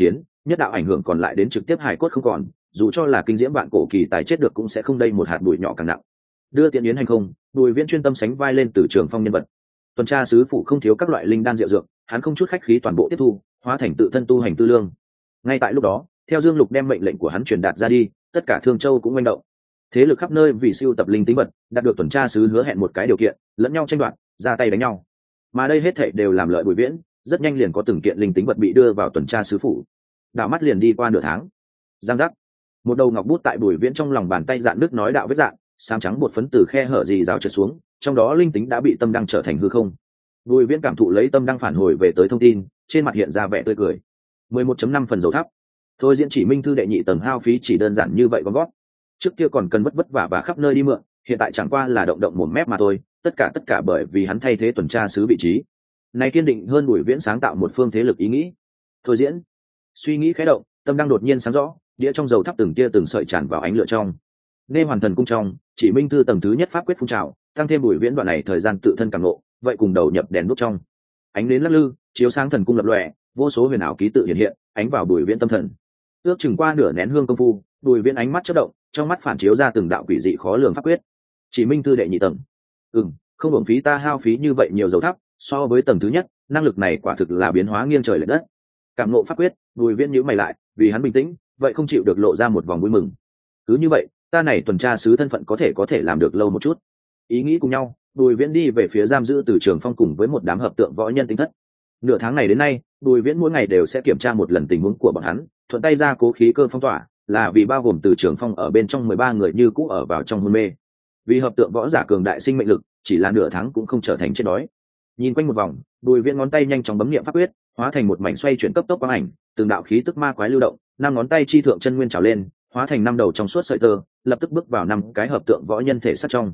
nhất đạo ảnh hưởng còn lại đến trực tiếp hài cốt không còn, dù cho là kinh diễm vạn cổ kỳ tài chết được cũng sẽ không đây một hạt bụi nhỏ càng nặng. Đưa tiện yến hành không, Bùi Viễn chuyên tâm sánh vai lên từ Trường Phong nhân vật. Tuần tra sứ phụ không thiếu các loại linh đan diệu dược, hắn không chút khách khí toàn bộ tiếp thu, hóa thành tự thân tu hành tư lương. Ngay tại lúc đó, theo Dương Lục đem mệnh lệnh của hắn truyền đạt ra đi, tất cả Thương Châu cũng manh động. Thế lực khắp nơi vì siêu tập linh tính vật, đạt được tuần tra sứ hứa hẹn một cái điều kiện, lẫn nhau tranh đoạt, ra tay đánh nhau. Mà đây hết thảy đều làm lợi Bùi Viễn, rất nhanh liền có từng kiện linh tính vật bị đưa vào tuần tra sứ phủ. Đạo mắt liền đi qua nửa tháng. Giang giác, một đầu ngọc bút tại Bùi Viễn trong lòng bàn tay dạn nước nói đạo vết dạn, sáng trắng bột phấn từ khe hở gì rào trượt xuống, trong đó linh tính đã bị tâm đăng trở thành hư không. Bùi Viễn cảm thụ lấy tâm đăng phản hồi về tới thông tin, trên mặt hiện ra vẻ tươi cười. 11.5 phần dầu thắp. Thôi diễn chỉ minh thư đệ nhị tầng hao phí chỉ đơn giản như vậy con gót. Trước kia còn cần vất vả và khắp nơi đi mượn, hiện tại chẳng qua là động động mồm mép mà thôi, tất cả bởi vì hắn thay thế tuần tra sứ vị trí. Này kiên định hơn Bùi Viễn sáng tạo một phương thế lực ý nghĩ. Thôi diễn, suy nghĩ khẽ động, tâm đăng đột nhiên sáng rõ, đĩa trong dầu thắp từng tia từng sợi tràn vào ánh lửa trong. Nên hoàn thần cung trong, chỉ minh thư tầng thứ nhất pháp quyết phun trào, tăng thêm Bùi Viễn đoạn này thời gian tự thân cảm ngộ, vậy cùng đầu nhập đèn đuốc trong. Ánh đến lắc lư, chiếu sáng thần cung lập lòe, vô số huyền ảo ký tự hiện hiện, ánh vào Bùi Viễn tâm thần. Ước chừng qua nửa nén hương công phu, Bùi Viễn ánh mắt chớp động, trong mắt phản chiếu ra từng đạo quỷ dị khó lường pháp quyết. Chỉ minh thư đệ nhị tầng. Không uổng phí ta hao phí như vậy nhiều dầu thắp, so với tầng thứ nhất, năng lực này quả thực là biến hóa nghiêng trời lệch đất. Cảm ngộ pháp quyết, Bùi Viễn nhíu mày lại, vì hắn bình tĩnh, vậy không chịu được lộ ra một vòng vui mừng. Cứ như vậy, ta này tuần tra sứ thân phận có thể làm được lâu một chút. Ý nghĩ cùng nhau, Bùi Viễn đi về phía giam giữ từ Trường Phong cùng với một đám hợp tượng võ nhân tính thất. Nửa tháng này đến nay, Bùi Viễn mỗi ngày đều sẽ kiểm tra một lần tình huống của bọn hắn, thuận tay ra cố khí cơ phong tỏa, là vì bao gồm từ Trường Phong ở bên trong 13 người như cũ ở vào trong hôn mê. Vì hợp tượng võ giả cường đại sinh mệnh lực, chỉ là nửa tháng cũng không trở thành chết đói. Nhìn quanh một vòng, Bùi Viễn ngón tay nhanh chóng bấm niệm pháp quyết, hóa thành một mảnh xoay chuyển cấp tốc quang ảnh, từng đạo khí tức ma quái lưu động, năm ngón tay chi thượng chân nguyên trào lên, hóa thành năm đầu trong suốt sợi tơ, lập tức bước vào năm cái hợp tượng võ nhân thể xác trong.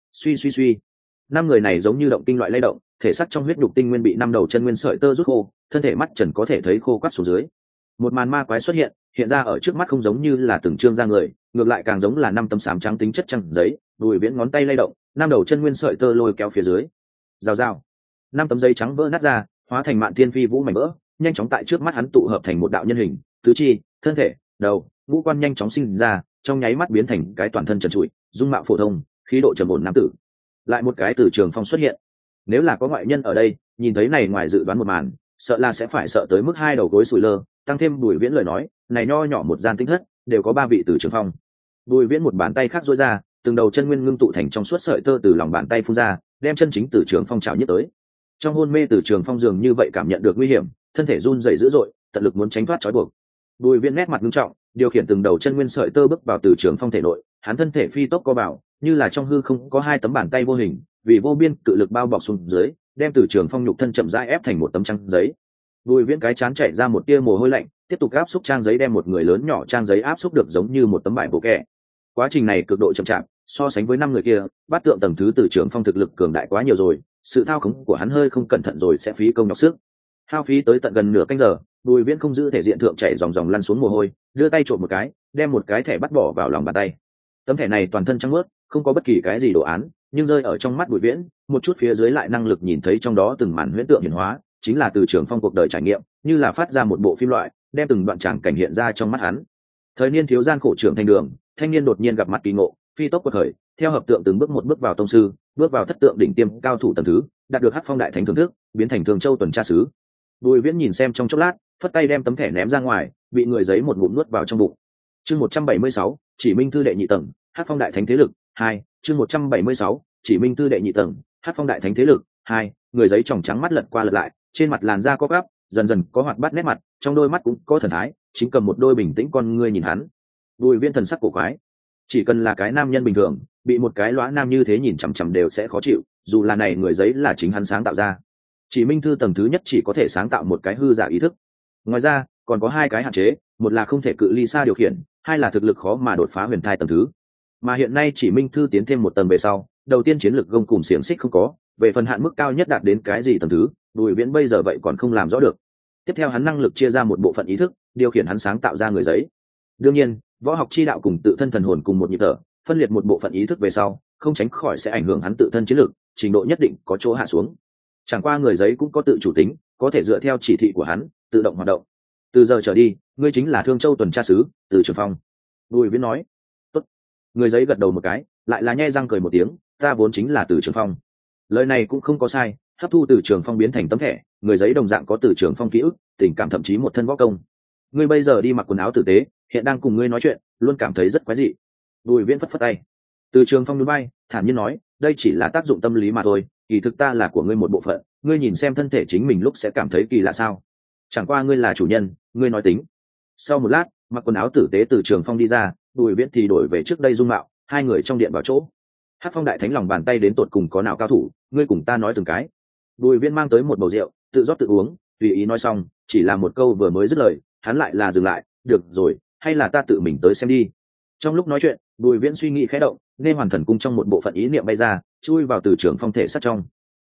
Suy, năm người này giống như động tinh loại lay động, thể xác trong huyết nhục tinh nguyên bị năm đầu chân nguyên sợi tơ rút khô, thân thể mắt trần có thể thấy khô quắt xuống dưới. Một màn ma quái xuất hiện ra ở trước mắt không giống như là từng trương ra người, ngược lại càng giống là năm tấm xám trắng tính chất trăng giấy. Bùi Viễn ngón tay lay động, năm đầu chân nguyên sợi tơ lôi kéo phía dưới. Rào, năm tấm giấy trắng vỡ nát ra, hóa thành mạn thiên phi vũ mảnh vỡ, nhanh chóng tại trước mắt hắn tụ hợp thành một đạo nhân hình, tứ chi, thân thể, đầu, ngũ quan nhanh chóng sinh ra, trong nháy mắt biến thành cái toàn thân trần trụi, dung mạo phổ thông, khí độ trầm ổn nam tử. Lại một cái từ Trường Phong xuất hiện. Nếu là có ngoại nhân ở đây, nhìn thấy này ngoài dự đoán một màn, sợ là sẽ phải sợ tới mức hai đầu gối sủi lơ. Tăng thêm Bùi Viễn lời nói, này nho nhỏ một gian tinh thất, đều có 3 vị từ Trường Phong. Bùi Viễn một bàn tay khác duỗi ra, từng đầu chân nguyên ngưng tụ thành trong suốt sợi tơ từ lòng bàn tay phun ra, đem chân chính từ Trường Phong trào nhất tới. Trong hôn mê từ Trường Phong dường như vậy cảm nhận được nguy hiểm, thân thể run rẩy dữ dội, tận lực muốn tránh thoát trói buộc. Bùi Viễn nét mặt nghiêm trọng, điều khiển từng đầu chân nguyên sợi tơ bước vào từ Trường Phong thể nội, hắn thân thể phi tốc co vào, như là trong hư không có 2 tấm bàn tay vô hình, vì vô biên cự lực bao bọc xuống dưới, đem từ Trường Phong nhục thân chậm rãi ép thành một tấm trang giấy. Bùi Viễn cái chán chảy ra một tia mồ hôi lạnh, tiếp tục áp xúc trang giấy, đem một người lớn nhỏ trang giấy áp xúc được giống như một tấm vải bộ kẻ. Quá trình này cực độ chậm chạp, so sánh với 5 người kia, bát tượng tầng thứ từ Trường Phong thực lực cường đại quá nhiều rồi, sự thao khống của hắn hơi không cẩn thận rồi sẽ phí công nhọc sức. Hao phí tới tận gần nửa canh giờ, Bùi Viễn không giữ thể diện thượng chảy dòng lăn xuống mồ hôi, đưa tay trộm một cái, đem một cái thẻ bắt bỏ vào lòng bàn tay. Tấm thẻ này toàn thân trắng mướt, không có bất kỳ cái gì đồ án, nhưng rơi ở trong mắt Bùi Viễn, một chút phía dưới lại năng lực nhìn thấy trong đó từng màn huyễn tượng hiển hóa, chính là từ Trường Phong cuộc đời trải nghiệm, như là phát ra một bộ phim loại, đem từng đoạn tràng cảnh hiện ra trong mắt hắn. Thời niên thiếu gian khổ trưởng thành đường, thanh niên đột nhiên gặp mặt kỳ ngộ, phi tốc quật khởi, theo hợp tượng từng bước một bước vào tông sư, bước vào thất tượng đỉnh tiêm cao thủ tầng thứ, đạt được Hắc Phong đại thánh thưởng thức, biến thành Thường Châu tuần tra sứ. Bùi Viễn nhìn xem trong chốc lát, phất tay đem tấm thẻ ném ra ngoài, bị người giấy một ngụm nuốt vào trong bụng. Chương 176, chỉ minh thư đệ nhị tầng, Hắc Phong đại thánh thế lực 2, chương 176, chỉ minh thư đệ nhị tầng, Hắc Phong đại thánh thế lực 2, người giấy tròng trắng mắt lật qua lật lại, trên mặt làn da có gắp, dần dần có hoạt bát nét mặt, trong đôi mắt cũng có thần thái, chính cầm một đôi bình tĩnh con ngươi nhìn hắn. Bùi Viễn thần sắc cổ quái, chỉ cần là cái nam nhân bình thường, bị một cái lóa nam như thế nhìn chằm chằm đều sẽ khó chịu, dù là này người giấy là chính hắn sáng tạo ra. Chỉ minh thư tầng thứ nhất chỉ có thể sáng tạo một cái hư giả ý thức, ngoài ra còn có 2 cái hạn chế, một là không thể cự ly xa điều khiển, 2 là thực lực khó mà đột phá huyền thai tầng thứ. Mà hiện nay chỉ minh thư tiến thêm một tầng về sau, đầu tiên chiến lực gông cùng xiềng xích không có, về phần hạn mức cao nhất đạt đến cái gì tầng thứ, Bùi Viễn bây giờ vậy còn không làm rõ được. Tiếp theo hắn năng lực chia ra một bộ phận ý thức, điều khiển hắn sáng tạo ra người giấy. Đương nhiên, võ học chi đạo cùng tự thân thần hồn cùng một nhịp thở, phân liệt một bộ phận ý thức về sau, không tránh khỏi sẽ ảnh hưởng hắn tự thân chiến lực, trình độ nhất định có chỗ hạ xuống. Chẳng qua người giấy cũng có tự chủ tính, có thể dựa theo chỉ thị của hắn tự động hoạt động. từ giờ trở đi ngươi chính là Thương Châu tuần tra sứ Từ Trường Phong. Bùi viễn nói. Tốt. Người giấy gật đầu một cái, lại là nhe răng cười một tiếng, ta vốn chính là Từ Trường Phong. Lời này cũng không có sai, hấp thu Từ Trường Phong biến thành tấm thẻ, người giấy đồng dạng có Từ Trường Phong ký ức, tình cảm, thậm chí một thân võ công. Ngươi bây giờ đi mặc quần áo tử tế, hiện đang cùng ngươi nói chuyện, luôn cảm thấy rất quái dị. Bùi viễn phất phất tay. Từ Trường Phong núi bay, thản nhiên nói, đây chỉ là tác dụng tâm lý mà thôi, kỳ thực ta là của ngươi một bộ phận, ngươi nhìn xem thân thể chính mình lúc sẽ cảm thấy kỳ lạ sao? Chẳng qua ngươi là chủ nhân, ngươi nói tính. Sau một lát, mặc quần áo tử tế Từ Trường Phong đi ra, Bùi viễn thì đổi về trước đây dung mạo, hai người trong điện vào chỗ. Hắc Phong đại thánh lòng bàn tay đến tột cùng có nào cao thủ, ngươi cùng ta nói từng cái. Bùi viễn mang tới một bầu rượu, tự rót tự uống, tùy ý nói xong, chỉ là một câu vừa mới dứt lời, hắn lại là dừng lại, được rồi, hay là ta tự mình tới xem đi. Trong lúc nói chuyện, Bùi viễn suy nghĩ khẽ động, nên hoàn thần cung trong một bộ phận ý niệm bay ra, chui vào Từ Trường Phong thể sát trong.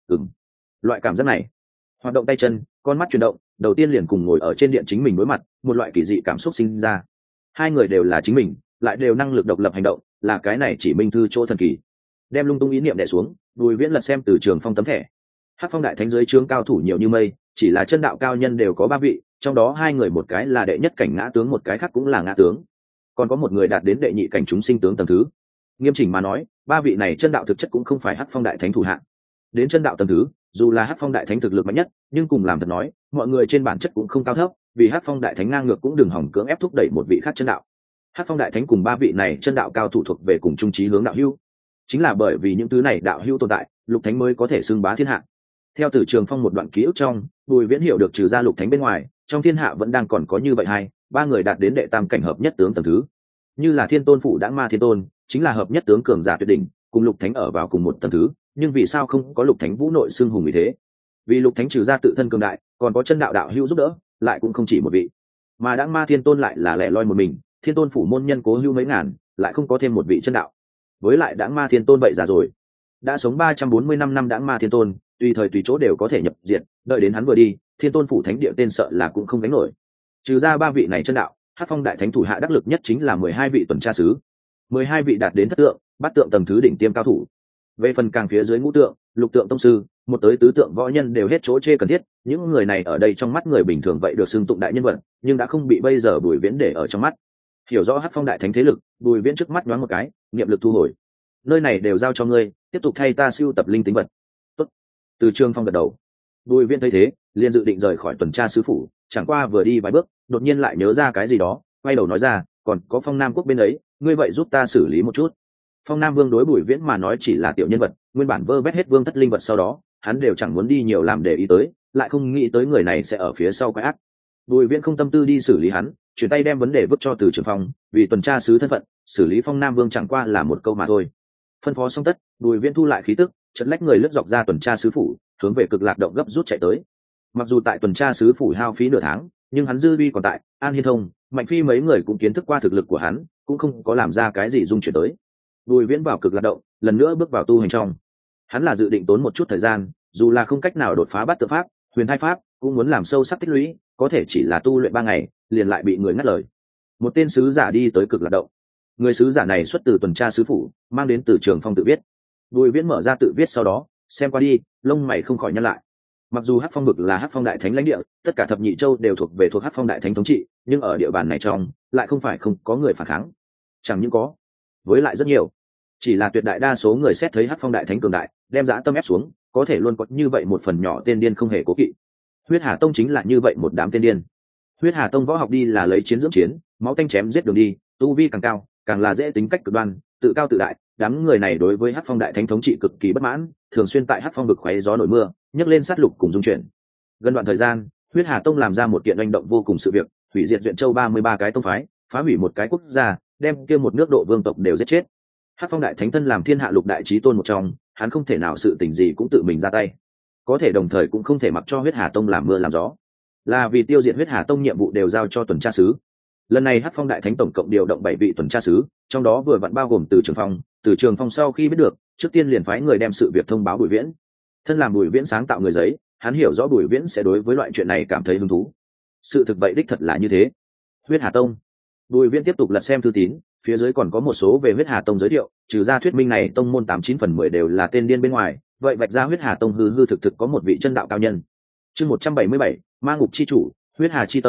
Loại cảm giác này, hoạt động tay chân, con mắt chuyển động, đầu tiên liền cùng ngồi ở trên điện chính mình đối mặt, một loại kỳ dị cảm xúc sinh ra. Hai người đều là chính mình, lại đều năng lực độc lập hành động, là cái này chỉ minh thư chỗ thần kỳ. Đem lung tung ý niệm đè xuống, Bùi viễn lật xem Từ Trường Phong tấm thẻ. Hắc Phong đại thánh dưới trướng cao thủ nhiều như mây, chỉ là chân đạo cao nhân đều có 3 vị, trong đó 2 người, một cái là đệ nhất cảnh ngã tướng, một cái khác cũng là ngã tướng, còn có một người đạt đến đệ nhị cảnh chúng sinh tướng tầng thứ. Nghiêm chỉnh mà nói, 3 vị này chân đạo thực chất cũng không phải Hắc Phong đại thánh thủ hạ. Đến chân đạo tầng thứ, dù là Hắc Phong đại thánh thực lực mạnh nhất, nhưng cùng làm thật nói, mọi người trên bản chất cũng không cao thấp, vì Hắc Phong đại thánh ngang ngược cũng đừng hỏng cưỡng ép thúc đẩy một vị khác chân đạo. Hắc Phong đại thánh cùng 3 vị này chân đạo cao thủ thuộc về cùng chung chí hướng đạo hữu. Chính là bởi vì những thứ này đạo hữu tồn tại, Lục Thánh mới có thể xưng bá thiên hạ. Theo Từ Trường Phong một đoạn ký ức trong, Bùi viễn hiểu được trừ ra Lục Thánh bên ngoài, trong thiên hạ vẫn đang còn có như vậy 2, 3 người đạt đến đệ tam cảnh hợp nhất tướng tầng thứ. Như là Thiên Tôn Phủ Đãng Ma Thiên Tôn, chính là hợp nhất tướng cường giả tuyệt đỉnh, cùng Lục Thánh ở vào cùng một tầng thứ, nhưng vì sao không có Lục Thánh vũ nội xưng hùng như thế? Vì Lục Thánh trừ ra tự thân cường đại, còn có chân đạo đạo hữu giúp đỡ, lại cũng không chỉ một vị. Mà Đãng Ma Thiên Tôn lại là lẻ loi một mình, Thiên Tôn Phủ môn nhân cố hữu mấy ngàn, lại không có thêm một vị chân đạo. Với lại Đãng Ma Thiên Tôn vậy già rồi, đã sống 345 năm Đãng Ma Thiên Tôn, tùy thời tùy chỗ đều có thể nhập diệt, đợi đến hắn vừa đi, Thiên Tôn Phủ thánh địa tên sợ là cũng không gánh nổi. Trừ ra 3 vị này chân đạo, Hắc Phong đại thánh thủ hạ đắc lực nhất chính là 12 vị tuần tra sứ, 12 vị đạt đến thất tượng, bát tượng tầng thứ đỉnh tiêm cao thủ. Về phần càng phía dưới ngũ tượng, lục tượng tông sư, một tới tứ tượng võ nhân đều hết chỗ chê cần thiết, những người này ở đây trong mắt người bình thường vậy được xưng tụng đại nhân vật, nhưng đã không bị bây giờ Bùi viễn để ở trong mắt. Hiểu rõ Hắc Phong đại thánh thế lực, Bùi viễn trước mắt nhoáng một cái, niệm lực thu hồi. Nơi này đều giao cho ngươi, tiếp tục thay ta sưu tập linh tính vật. Tốt. Từ Trường Phong gật đầu. Bùi viễn thấy thế, liền dự định rời khỏi tuần tra sứ phủ, chẳng qua vừa đi vài bước, đột nhiên lại nhớ ra cái gì đó, quay đầu nói ra, còn có Phong Nam quốc bên ấy, ngươi vậy giúp ta xử lý một chút. Phong Nam Vương đối Bùi viễn mà nói chỉ là tiểu nhân vật, nguyên bản vơ vét hết vương thất linh vật sau đó, hắn đều chẳng muốn đi nhiều làm để ý tới, lại không nghĩ tới người này sẽ ở phía sau quái ác. Bùi viễn không tâm tư đi xử lý hắn, chuyển tay đem vấn đề vứt cho Từ Trường Phong, vì tuần tra sứ thân phận, xử lý Phong Nam Vương chẳng qua là một câu mà thôi. Phân phó xong tất, Bùi viễn thu lại khí tức, chợt lách người lướt dọc ra tuần tra sứ phủ, hướng về Cực Lạc động gấp rút chạy tới. Mặc dù tại tuần tra sứ phủ hao phí nửa tháng, nhưng hắn dư uy còn tại, An Hiên Thông, Mạnh Phi mấy người cũng kiến thức qua thực lực của hắn, cũng không có làm ra cái gì dung chuyển tới. Bùi viễn vào Cực Lạc động, lần nữa bước vào tu hành trong. Hắn là dự định tốn một chút thời gian, dù là không cách nào đột phá bát tự pháp, huyền thai pháp, cũng muốn làm sâu sắc tích lũy, có thể chỉ là tu luyện 3 ngày, liền lại bị người ngắt lời. Một tên sứ giả đi tới Cực Lạc động. Người sứ giả này xuất từ tuần tra sứ phủ, mang đến Từ Trường Phong tự viết. Bùi viễn mở ra tự viết sau đó, xem qua đi, lông mày không khỏi nhăn lại. Mặc dù Hắc Phong vực là Hắc Phong đại thánh lãnh địa, tất cả thập nhị châu đều thuộc Hắc Phong đại thánh thống trị, nhưng ở địa bàn này trong, lại không phải không có người phản kháng. Chẳng những có, với lại rất nhiều. Chỉ là tuyệt đại đa số người xét thấy Hắc Phong đại thánh cường đại, đem dã tâm ép xuống, có thể luôn có như vậy một phần nhỏ tên điên không hề cố kỵ. Huyết Hà Tông chính là như vậy một đám tên điên. Huyết Hà Tông võ học đi là lấy chiến dưỡng chiến, máu tanh chém giết đường đi, tu vi càng cao, càng là dễ tính cách cực đoan, tự cao tự đại. Đám người này đối với Hắc Phong đại thánh thống trị cực kỳ bất mãn, thường xuyên tại Hắc Phong vực khoé gió nổi mưa, nhấc lên sát lục cùng dung chuyển. Gần đoạn thời gian, Huyết Hà Tông làm ra một kiện hành động vô cùng sự việc, hủy diệt Duyện Châu 33 cái tông phái, phá hủy một cái quốc gia, đem kia một nước độ vương tộc đều giết chết. Hắc Phong đại thánh thân làm thiên hạ lục đại chí tôn một trong, hắn không thể nào sự tình gì cũng tự mình ra tay, có thể đồng thời cũng không thể mặc cho Huyết Hà Tông làm mưa làm gió, là vì tiêu diệt Huyết Hà Tông nhiệm vụ đều giao cho tuần tra sứ. Lần này Hắc Phong đại thánh tổng cộng điều động 7 vị tuần tra sứ, trong đó vừa vặn bao gồm Từ Trường Phong. Từ Trường Phong sau khi biết được, trước tiên liền phái người đem sự việc thông báo Bùi viễn. Thân làm Bùi viễn sáng tạo người giấy, hắn hiểu rõ Bùi viễn sẽ đối với loại chuyện này cảm thấy hứng thú. Sự thực vậy đích thật là như thế. Huyết Hà Tông. Bùi viễn tiếp tục lật xem thư tín, phía dưới còn có một số về Huyết Hà Tông giới thiệu, trừ ra thuyết minh này tông môn 89 phần 10 đều là tên điên bên ngoài, vậy vạch ra Huyết Hà Tông hư thực có một vị chân đạo cao nhân. Chương 177, Ma Ngục chi chủ, Huyết Hà chi tông,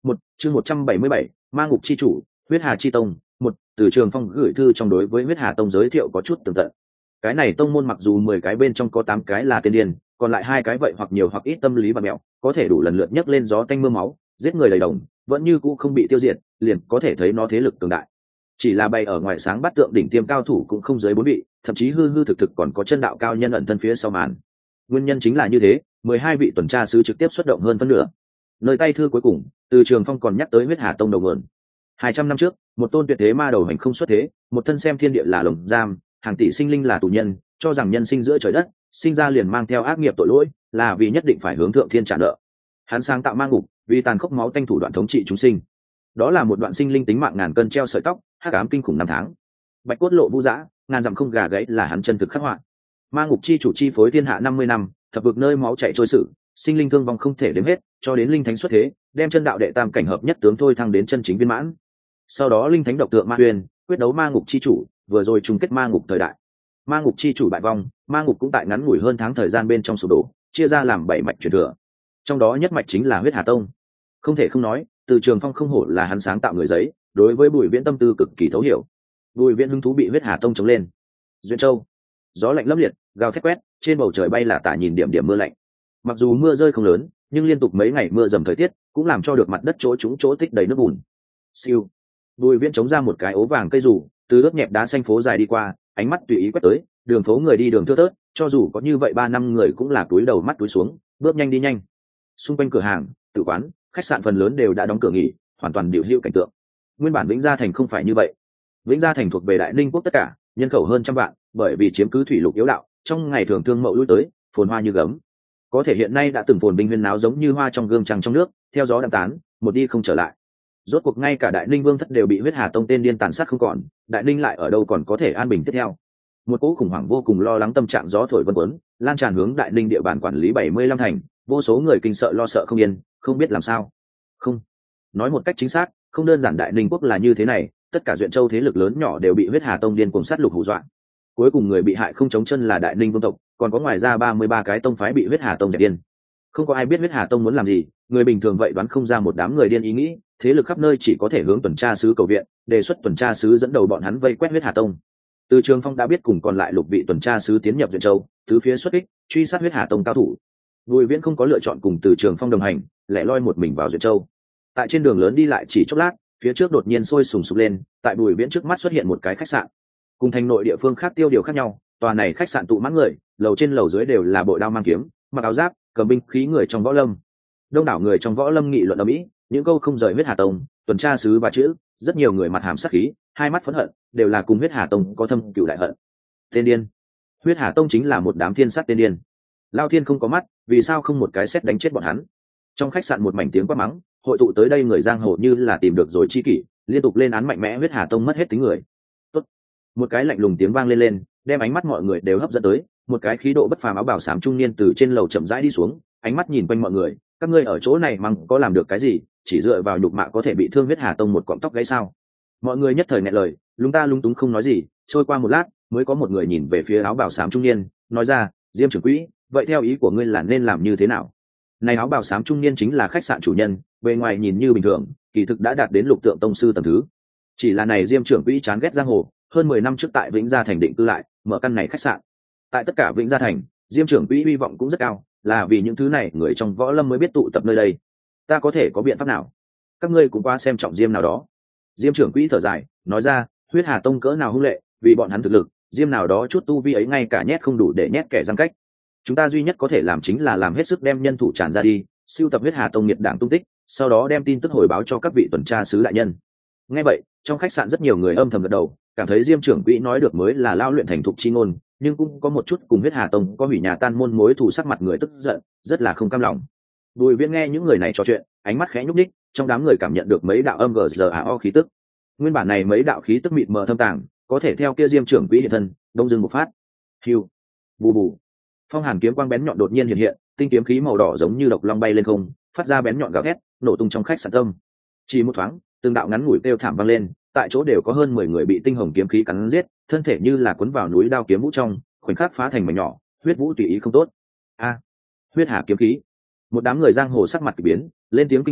một chương 177, ma ngục chi chủ, huyết hà chi tông. Một, từ Trường Phong gửi thư trong đối với huyết hà tông giới thiệu có chút tường tận. Cái này tông môn mặc dù 10 cái bên trong có 8 cái là tiên điên, còn lại 2 cái vậy hoặc nhiều hoặc ít tâm lý và mẹo, có thể đủ lần lượt nhấc lên gió tanh mưa máu, giết người đầy đồng, vẫn như cũ không bị tiêu diệt, liền có thể thấy nó thế lực cường đại. Chỉ là bay ở ngoài sáng bắt tượng đỉnh tiêm cao thủ cũng không dưới 4 vị, thậm chí hư hư thực thực còn có chân đạo cao nhân ẩn thân phía sau màn. Nguyên nhân chính là như thế, 12 vị tuần tra sứ trực tiếp xuất động hơn phân nửa. Nơi tay thư cuối cùng, từ Trường Phong còn nhắc tới huyết hà tông đầu nguồn. 200 năm trước, một tôn tuyệt thế ma đầu hành không xuất thế, một thân xem thiên địa là lồng giam, hàng tỷ sinh linh là tù nhân, cho rằng nhân sinh giữa trời đất, sinh ra liền mang theo ác nghiệp tội lỗi, là vì nhất định phải hướng thượng thiên trả nợ. Hắn sáng tạo ma ngục, vì tàn khốc máu tanh thủ đoạn thống trị chúng sinh. Đó là một đoạn sinh linh tính mạng ngàn cân treo sợi tóc, hắc ám kinh khủng năm tháng. Bạch cốt lộ vũ dã, ngàn dặm không gà gãy là hắn chân thực khắc họa. Ma ngục chi chủ chi phối thiên hạ 50 năm, thập vực nơi máu chảy trôi sử, sinh linh thương vong không thể đếm hết, cho đến linh thánh xuất thế, đem chân đạo đệ tam cảnh hợp nhất tướng thôi thăng đến chân chính viên mãn. Sau đó linh thánh độc tượng ma huyền, quyết đấu ma ngục chi chủ, vừa rồi chung kết ma ngục thời đại. Ma ngục chi chủ bại vong, ma ngục cũng tại ngắn ngủi hơn tháng thời gian bên trong sụp đổ, chia ra làm 7 mạch truyền thừa. Trong đó nhất mạch chính là huyết hà tông. Không thể không nói, từ Trường Phong không hổ là hắn sáng tạo người giấy, đối với Bùi Viễn tâm tư cực kỳ thấu hiểu. Bùi Viễn hứng thú bị huyết hà tông chống lên. Duyên Châu, gió lạnh lẫm liệt, gào thét quét, trên bầu trời bay là tả nhìn điểm điểm mưa lạnh. Mặc dù mưa rơi không lớn, nhưng liên tục mấy ngày mưa dầm thời tiết cũng làm cho được mặt đất chỗ trũng chỗ tích đầy nước bùn. Siêu, Bùi Viễn chống ra một cái ố vàng cây rủ, từ lớp nhẹp đá xanh phố dài đi qua, ánh mắt tùy ý quét tới, đường phố người đi đường thưa thớt, cho dù có như vậy 3 năm người cũng là cúi đầu mắt cúi xuống, bước nhanh đi nhanh. Xung quanh cửa hàng, tử quán, khách sạn phần lớn đều đã đóng cửa nghỉ, hoàn toàn điều hữu cảnh tượng. Nguyên bản Vĩnh Gia thành không phải như vậy. Vĩnh Gia thành thuộc về Đại Ninh quốc tất cả, nhân khẩu hơn 100 vạn, bởi vì chiếm cứ thủy lục yếu đạo, trong ngày thường thương mậu lui tới, phồn hoa như gấm. Có thể hiện nay đã từng phồn binh huyên náo giống như hoa trong gương trăng trong nước, theo gió đạm tán, một đi không trở lại. Rốt cuộc ngay cả Đại Ninh vương thất đều bị huyết hà tông tên điên tàn sát không còn, Đại Ninh lại ở đâu còn có thể an bình tiếp theo. Một cỗ khủng hoảng vô cùng lo lắng tâm trạng gió thổi vân quấn, lan tràn hướng Đại Ninh địa bàn quản lý 75 thành, vô số người kinh sợ lo sợ không yên, không biết làm sao. Không, nói một cách chính xác, không đơn giản Đại Ninh quốc là như thế này, tất cả duyện châu thế lực lớn nhỏ đều bị huyết hà tông điên cuồng sát lục hù dọa. Cuối cùng người bị hại không chống chân là Đại Ninh vương tộc, còn có ngoài ra 33 cái tông phái bị huyết hà tông dẹp điên. Không có ai biết huyết hà tông muốn làm gì, người bình thường vậy đoán không ra một đám người điên ý nghĩ, thế lực khắp nơi chỉ có thể hướng tuần tra sứ cầu viện, đề xuất tuần tra sứ dẫn đầu bọn hắn vây quét huyết hà tông. Từ Trường Phong đã biết cùng còn lại lục vị tuần tra sứ tiến nhập duyện châu, tứ phía xuất kích, truy sát huyết hà tông cao thủ. Bùi Viễn không có lựa chọn cùng Từ Trường Phong đồng hành, lẻ loi một mình vào duyện châu. Tại trên đường lớn đi lại chỉ chốc lát, phía trước đột nhiên sôi sùng sục lên, tại Bùi Viễn trước mắt xuất hiện một cái khách sạn. Cùng thành nội địa phương khác tiêu điều khác nhau, tòa này khách sạn tụ mãn người, lầu trên lầu dưới đều là bộ đao mang kiếm, mặc áo giáp, cầm binh khí người trong võ lâm. Đông đảo người trong võ lâm nghị luận ầm ĩ, những câu không rời huyết hà tông, tuần tra sứ ba chữ, rất nhiều người mặt hàm sát khí, hai mắt phẫn hận, đều là cùng huyết hà tông có thâm cửu đại hận. Tên điên, huyết hà tông chính là một đám thiên sát tên điên. Lao thiên không có mắt, vì sao không một cái sét đánh chết bọn hắn? Trong khách sạn một mảnh tiếng quát mắng, hội tụ tới đây người giang hồ như là tìm được rồi chi kỷ, liên tục lên án mạnh mẽ huyết hà tông mất hết tính người. Tốt, một cái lạnh lùng tiếng vang lên, đem ánh mắt mọi người đều hấp dẫn tới. Một cái khí độ bất phàm áo bào xám trung niên từ trên lầu chậm rãi đi xuống, ánh mắt nhìn quanh mọi người, các ngươi ở chỗ này măng có làm được cái gì, chỉ dựa vào nhục mạ có thể bị thương huyết hà tông một cọng tóc gãy sao? Mọi người nhất thời nghẹn lời, lúng ta lung túng không nói gì. Trôi qua một lát, mới có một người nhìn về phía áo bào xám trung niên, nói ra, Diêm trưởng quỹ, vậy theo ý của ngươi là nên làm như thế nào? Này áo bào xám trung niên chính là khách sạn chủ nhân, bề ngoài nhìn như bình thường, kỳ thực đã đạt đến lục tượng tông sư tầng thứ. Chỉ là này Diêm trưởng quỹ chán ghét giang hồ, hơn 10 năm trước tại Vĩnh Gia thành định cư lại, mở căn này khách sạn. Tại tất cả Vĩnh Gia thành, Diêm trưởng quỹ hy vọng cũng rất cao, là vì những thứ này người trong võ lâm mới biết tụ tập nơi đây. Ta có thể có biện pháp nào? Các ngươi cũng qua xem trọng Diêm nào đó. Diêm trưởng quỹ thở dài, nói ra, huyết hà tông cỡ nào hung lệ, vì bọn hắn thực lực, Diêm nào đó chút tu vi ấy ngay cả nhét không đủ để nhét kẻ giang cách. Chúng ta duy nhất có thể làm chính là làm hết sức đem nhân thủ tràn ra đi, siêu tập huyết hà tông nhiệt đảng tung tích, sau đó đem tin tức hồi báo cho các vị tuần tra sứ đại nhân. Nghe vậy, trong khách sạn rất nhiều người âm thầm gật đầu, cảm thấy Diêm trưởng quỹ nói được mới là lao luyện thành thục chi ngôn, nhưng cũng có một chút cùng huyết hà tông có hủy nhà tan môn mối thù sắc mặt người tức giận, rất là không cam lòng. Bùi Viễn nghe những người này trò chuyện, ánh mắt khẽ nhúc nhích, trong đám người cảm nhận được mấy đạo âm gzao khí tức. Nguyên bản này mấy đạo khí tức mịt mờ thâm tàng, có thể theo kia Diêm trưởng quỹ hiện thân, đông dưng một phát. Hưu, bù bù. Phong hàn kiếm quang bén nhọn đột nhiên hiện hiện, tinh kiếm khí màu đỏ giống như độc long bay lên không, phát ra bén nhọn gào thét, nổ tung trong khách sạn tâm. Chỉ một thoáng, từng đạo ngắn ngủi kêu thảm vang lên, tại chỗ đều có hơn 10 người bị tinh hồng kiếm khí cắn giết, thân thể như là cuốn vào núi đao kiếm vũ trong, khoảnh khắc phá thành mảnh nhỏ, huyết vũ tùy ý không tốt. A, huyết hà kiếm khí. Một đám người giang hồ sắc mặt kỳ biến, lên tiếng kinh hô,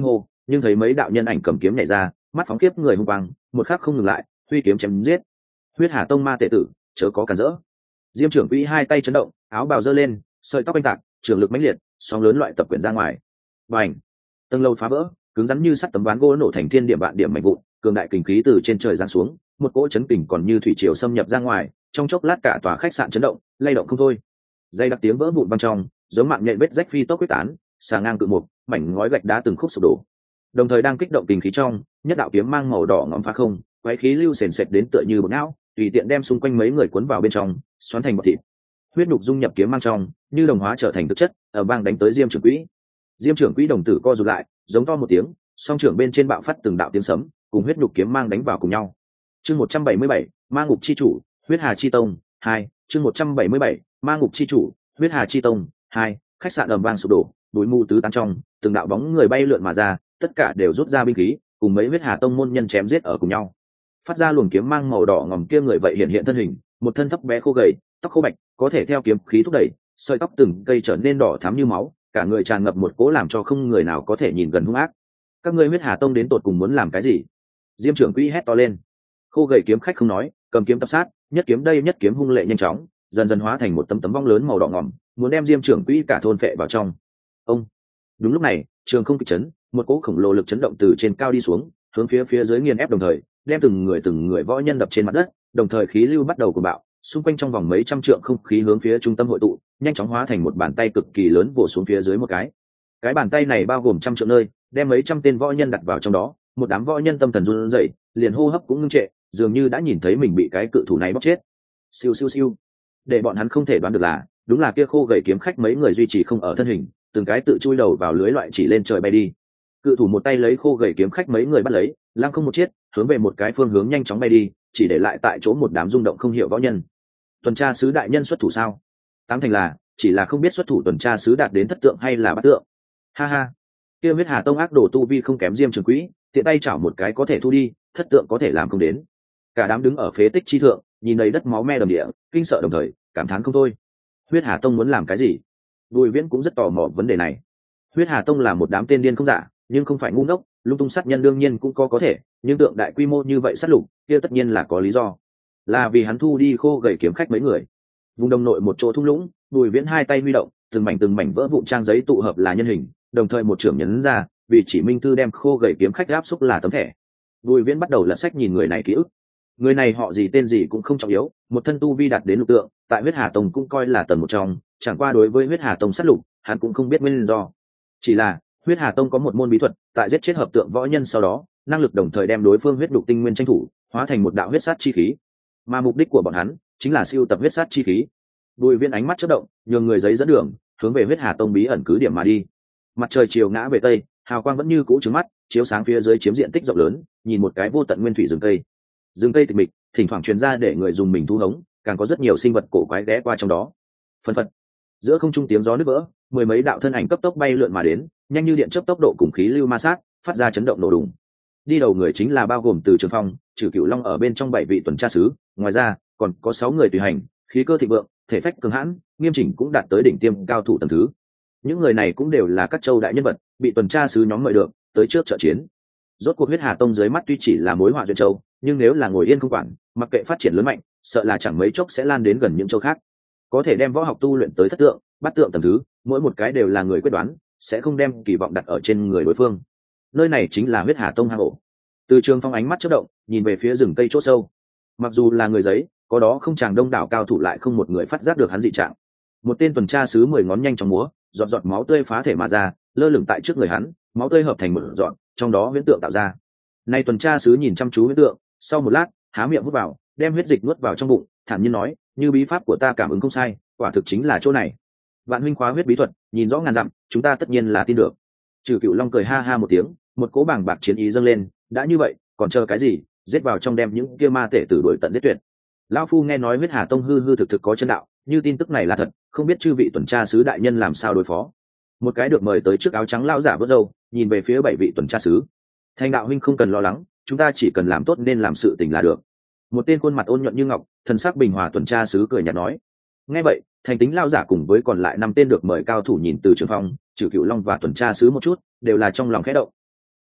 nhưng thấy mấy đạo nhân ảnh cầm kiếm nhảy ra, mắt phóng kiếp người hung quang, một khắc không ngừng lại, huy kiếm chém giết. Huyết Hà Tông ma tệ tử, chớ có cản rỡ. Diêm trưởng quỹ hai tay chấn động, áo bào giơ lên, sợi tóc anh tạc, trường lực mãnh liệt, sóng lớn loại tập quyển ra ngoài. Bành! Tầng lâu phá vỡ, cứng rắn như sắt tấm ván gỗ nổ thành thiên điểm vạn điểm mảnh vụn, cường đại kình khí từ trên trời giáng xuống, một cỗ chấn kình còn như thủy triều xâm nhập ra ngoài, trong chốc lát cả tòa khách sạn chấn động, lay động không thôi. Dây đặc tiếng vỡ vụn vang trong, giống mạng nhện vết rách phi tốc quyết tán, xà ngang cự mục, mảnh ngói gạch đá từng khúc sụp đổ. Đồng thời đang kích động kình khí trong, nhất đạo kiếm mang màu đỏ ngòm phá không, quái khí lưu sền sệt đến tựa như bột não, tùy tiện đem xung quanh mấy người cuốn vào bên trong, xoắn thành bọt thịt. Huyết nhục dung nhập kiếm mang trong, như đồng hóa trở thành thực chất, ở bang đánh tới Diêm trưởng quỹ. Diêm trưởng quỹ đồng tử co rụt lại, giống to một tiếng, song trưởng bên trên bạo phát từng đạo tiếng sấm, cùng huyết nhục kiếm mang đánh vào cùng nhau. Chương 177, Ma ngục chi chủ, Huyết Hà chi tông 2, chương 177, Ma ngục chi chủ, Huyết Hà chi tông 2, khách sạn ầm vang sụp đổ, bụi mù tứ tán trong, từng đạo bóng người bay lượn mà ra, tất cả đều rút ra binh khí, cùng mấy Huyết Hà tông môn nhân chém giết ở cùng nhau. Phát ra luồng kiếm mang màu đỏ ngòm kia người vậy hiện hiện thân hình, một thân thấp bé khô gầy, tóc khô bạch, có thể theo kiếm khí thúc đẩy, sợi tóc từng cây trở nên đỏ thắm như máu, cả người tràn ngập một cỗ làm cho không người nào có thể nhìn gần hung ác. Các ngươi Huyết Hà tông đến tột cùng muốn làm cái gì? Diêm trưởng quỹ hét to lên. Khô gầy kiếm khách không nói, cầm kiếm tập sát, nhất kiếm đây nhất kiếm hung lệ nhanh chóng, dần dần hóa thành một tấm tấm vong lớn màu đỏ ngòm, muốn đem Diêm trưởng quỹ cả thôn phệ vào trong. Ông. Đúng lúc này, trường không kịch chấn, một cỗ khổng lồ lực chấn động từ trên cao đi xuống, hướng phía dưới nghiền ép đồng thời, đem từng người võ nhân đập trên mặt đất, đồng thời khí lưu bắt đầu cuồng bạo, xung quanh trong vòng mấy trăm trượng không khí hướng phía trung tâm hội tụ, nhanh chóng hóa thành một bàn tay cực kỳ lớn vồ xuống phía dưới một cái. Cái bàn tay này bao gồm trăm trượng nơi, đem mấy trăm tên võ nhân đặt vào trong đó, một đám võ nhân tâm thần run rẩy, liền hô hấp cũng ngưng trệ, dường như đã nhìn thấy mình bị cái cự thủ này bóc chết. Siêu siêu siêu. Để bọn hắn không thể đoán được là, đúng là kia khô gầy kiếm khách mấy người duy trì không ở thân hình, từng cái tự chui đầu vào lưới loại chỉ lên trời bay đi. Cự thủ một tay lấy khô gầy kiếm khách mấy người bắt lấy, lăng không một chiết, hướng về một cái phương hướng nhanh chóng bay đi, chỉ để lại tại chỗ một đám rung động không hiểu võ nhân. Tuần tra sứ đại nhân xuất thủ sao? Tám thành là, chỉ là không biết xuất thủ tuần tra sứ đạt đến thất tượng hay là bát tượng. Ha ha. Kia Huyết Hà tông ác đồ tu vi không kém Diêm trưởng quỹ, tiện tay chảo một cái có thể thu đi, thất tượng có thể làm không đến. Cả đám đứng ở phế tích chi thượng, nhìn đầy đất máu me đầm địa, kinh sợ đồng thời cảm thán không thôi. Huyết Hà tông muốn làm cái gì? Bùi Viễn cũng rất tò mò vấn đề này. Huyết Hà tông là một đám tên điên không giả, nhưng không phải ngu ngốc, lung tung sát nhân đương nhiên cũng có thể, nhưng tượng đại quy mô như vậy sát lục, kia tất nhiên là có lý do. Là vì hắn thu đi khô gầy kiếm khách mấy người. Vùng đông nội một chỗ thung lũng, Bùi Viễn hai tay huy động, từng mảnh vỡ vụn trang giấy tụ hợp là nhân hình, đồng thời một trưởng nhấn ra, vì chỉ minh thư đem khô gầy kiếm khách áp xúc là tấm thẻ. Bùi Viễn bắt đầu lật sách nhìn người này ký ức. Người này họ gì tên gì cũng không trọng yếu, một thân tu vi đạt đến lục tượng, tại Huyết Hà tông cũng coi là tầng một trong, chẳng qua đối với Huyết Hà tông sát lục, hắn cũng không biết nguyên do. Chỉ là Huyết Hà tông có một môn bí thuật, tại giết chết hợp tượng võ nhân sau đó, năng lực đồng thời đem đối phương huyết đục tinh nguyên tranh thủ, hóa thành một đạo huyết sát chi khí. Mà mục đích của bọn hắn chính là siêu tập huyết sát chi khí. Bùi Viễn ánh mắt chớp động, nhường người giấy dẫn đường, hướng về Huyết Hà tông bí ẩn cứ điểm mà đi. Mặt trời chiều ngã về tây, hào quang vẫn như cũ trứng mắt, chiếu sáng phía dưới chiếm diện tích rộng lớn, nhìn một cái vô tận nguyên thủy rừng cây. Rừng cây tịch mịch, thỉnh thoảng truyền ra để người dùng mình thu hống, càng có rất nhiều sinh vật cổ quái ghé qua trong đó. Phân phật, giữa không trung tiếng gió nứt vỡ, mười mấy đạo thân ảnh cấp tốc bay lượn mà đến, nhanh như điện chớp tốc độ cùng khí lưu ma sát, phát ra chấn động nổ đùng. Đi đầu người chính là bao gồm Từ Trường Phong, Trừ Cửu Long ở bên trong 7 vị tuần tra sứ, ngoài ra còn có 6 người tùy hành, khí cơ thịnh vượng, thể phách cường hãn, nghiêm chỉnh cũng đạt tới đỉnh tiêm cao thủ tầng thứ. Những người này cũng đều là các châu đại nhân vật, bị tuần tra sứ nhóm mời được tới trước trợ chiến. Rốt cuộc Huyết Hà tông dưới mắt tuy chỉ là mối họa duyên châu, nhưng nếu là ngồi yên không quản, mặc kệ phát triển lớn mạnh, sợ là chẳng mấy chốc sẽ lan đến gần những châu khác. Có thể đem võ học tu luyện tới thất tượng, bát tượng tầng thứ, mỗi một cái đều là người quyết đoán, sẽ không đem kỳ vọng đặt ở trên người đối phương. Nơi này chính là Huyết Hà tông hang ổ. Từ Trường Phong ánh mắt chớp động, nhìn về phía rừng cây chỗ sâu. Mặc dù là người giấy, có đó không chàng đông đảo cao thủ lại không một người phát giác được hắn dị trạng. Một tên tuần tra sứ 10 ngón nhanh chóng múa, giọt giọt máu tươi phá thể mà ra, lơ lửng tại trước người hắn, máu tươi hợp thành một giọt, trong đó huyễn tượng tạo ra. Nay tuần tra sứ nhìn chăm chú huyễn tượng, sau một lát, há miệng hút vào, đem huyết dịch nuốt vào trong bụng, thản nhiên nói, như bí pháp của ta cảm ứng không sai, quả thực chính là chỗ này. Vạn huynh khóa huyết bí thuật, nhìn rõ ngàn dặm, chúng ta tất nhiên là tin được. Trừ Cửu Long cười ha ha một tiếng, một cỗ bàng bạc chiến ý dâng lên, đã như vậy, còn chờ cái gì, giết vào trong đem những kia ma tể tử đuổi tận giết tuyệt. Lão phu nghe nói Huyết Hà tông hư hư thực thực có chân đạo, như tin tức này là thật, không biết chư vị tuần tra sứ đại nhân làm sao đối phó. Một cái được mời tới trước áo trắng lão giả vớt râu, nhìn về phía 7 vị tuần tra sứ. Thanh đạo huynh không cần lo lắng, chúng ta chỉ cần làm tốt nên làm sự tình là được. Một tên khuôn mặt ôn nhuận như ngọc, thần sắc bình hòa tuần tra sứ cười nhạt nói. Nghe vậy, thành tính lão giả cùng với còn lại 5 tên được mời cao thủ nhìn Từ Trường Phong, Trừ Cửu Long và tuần tra sứ một chút, đều là trong lòng khẽ động.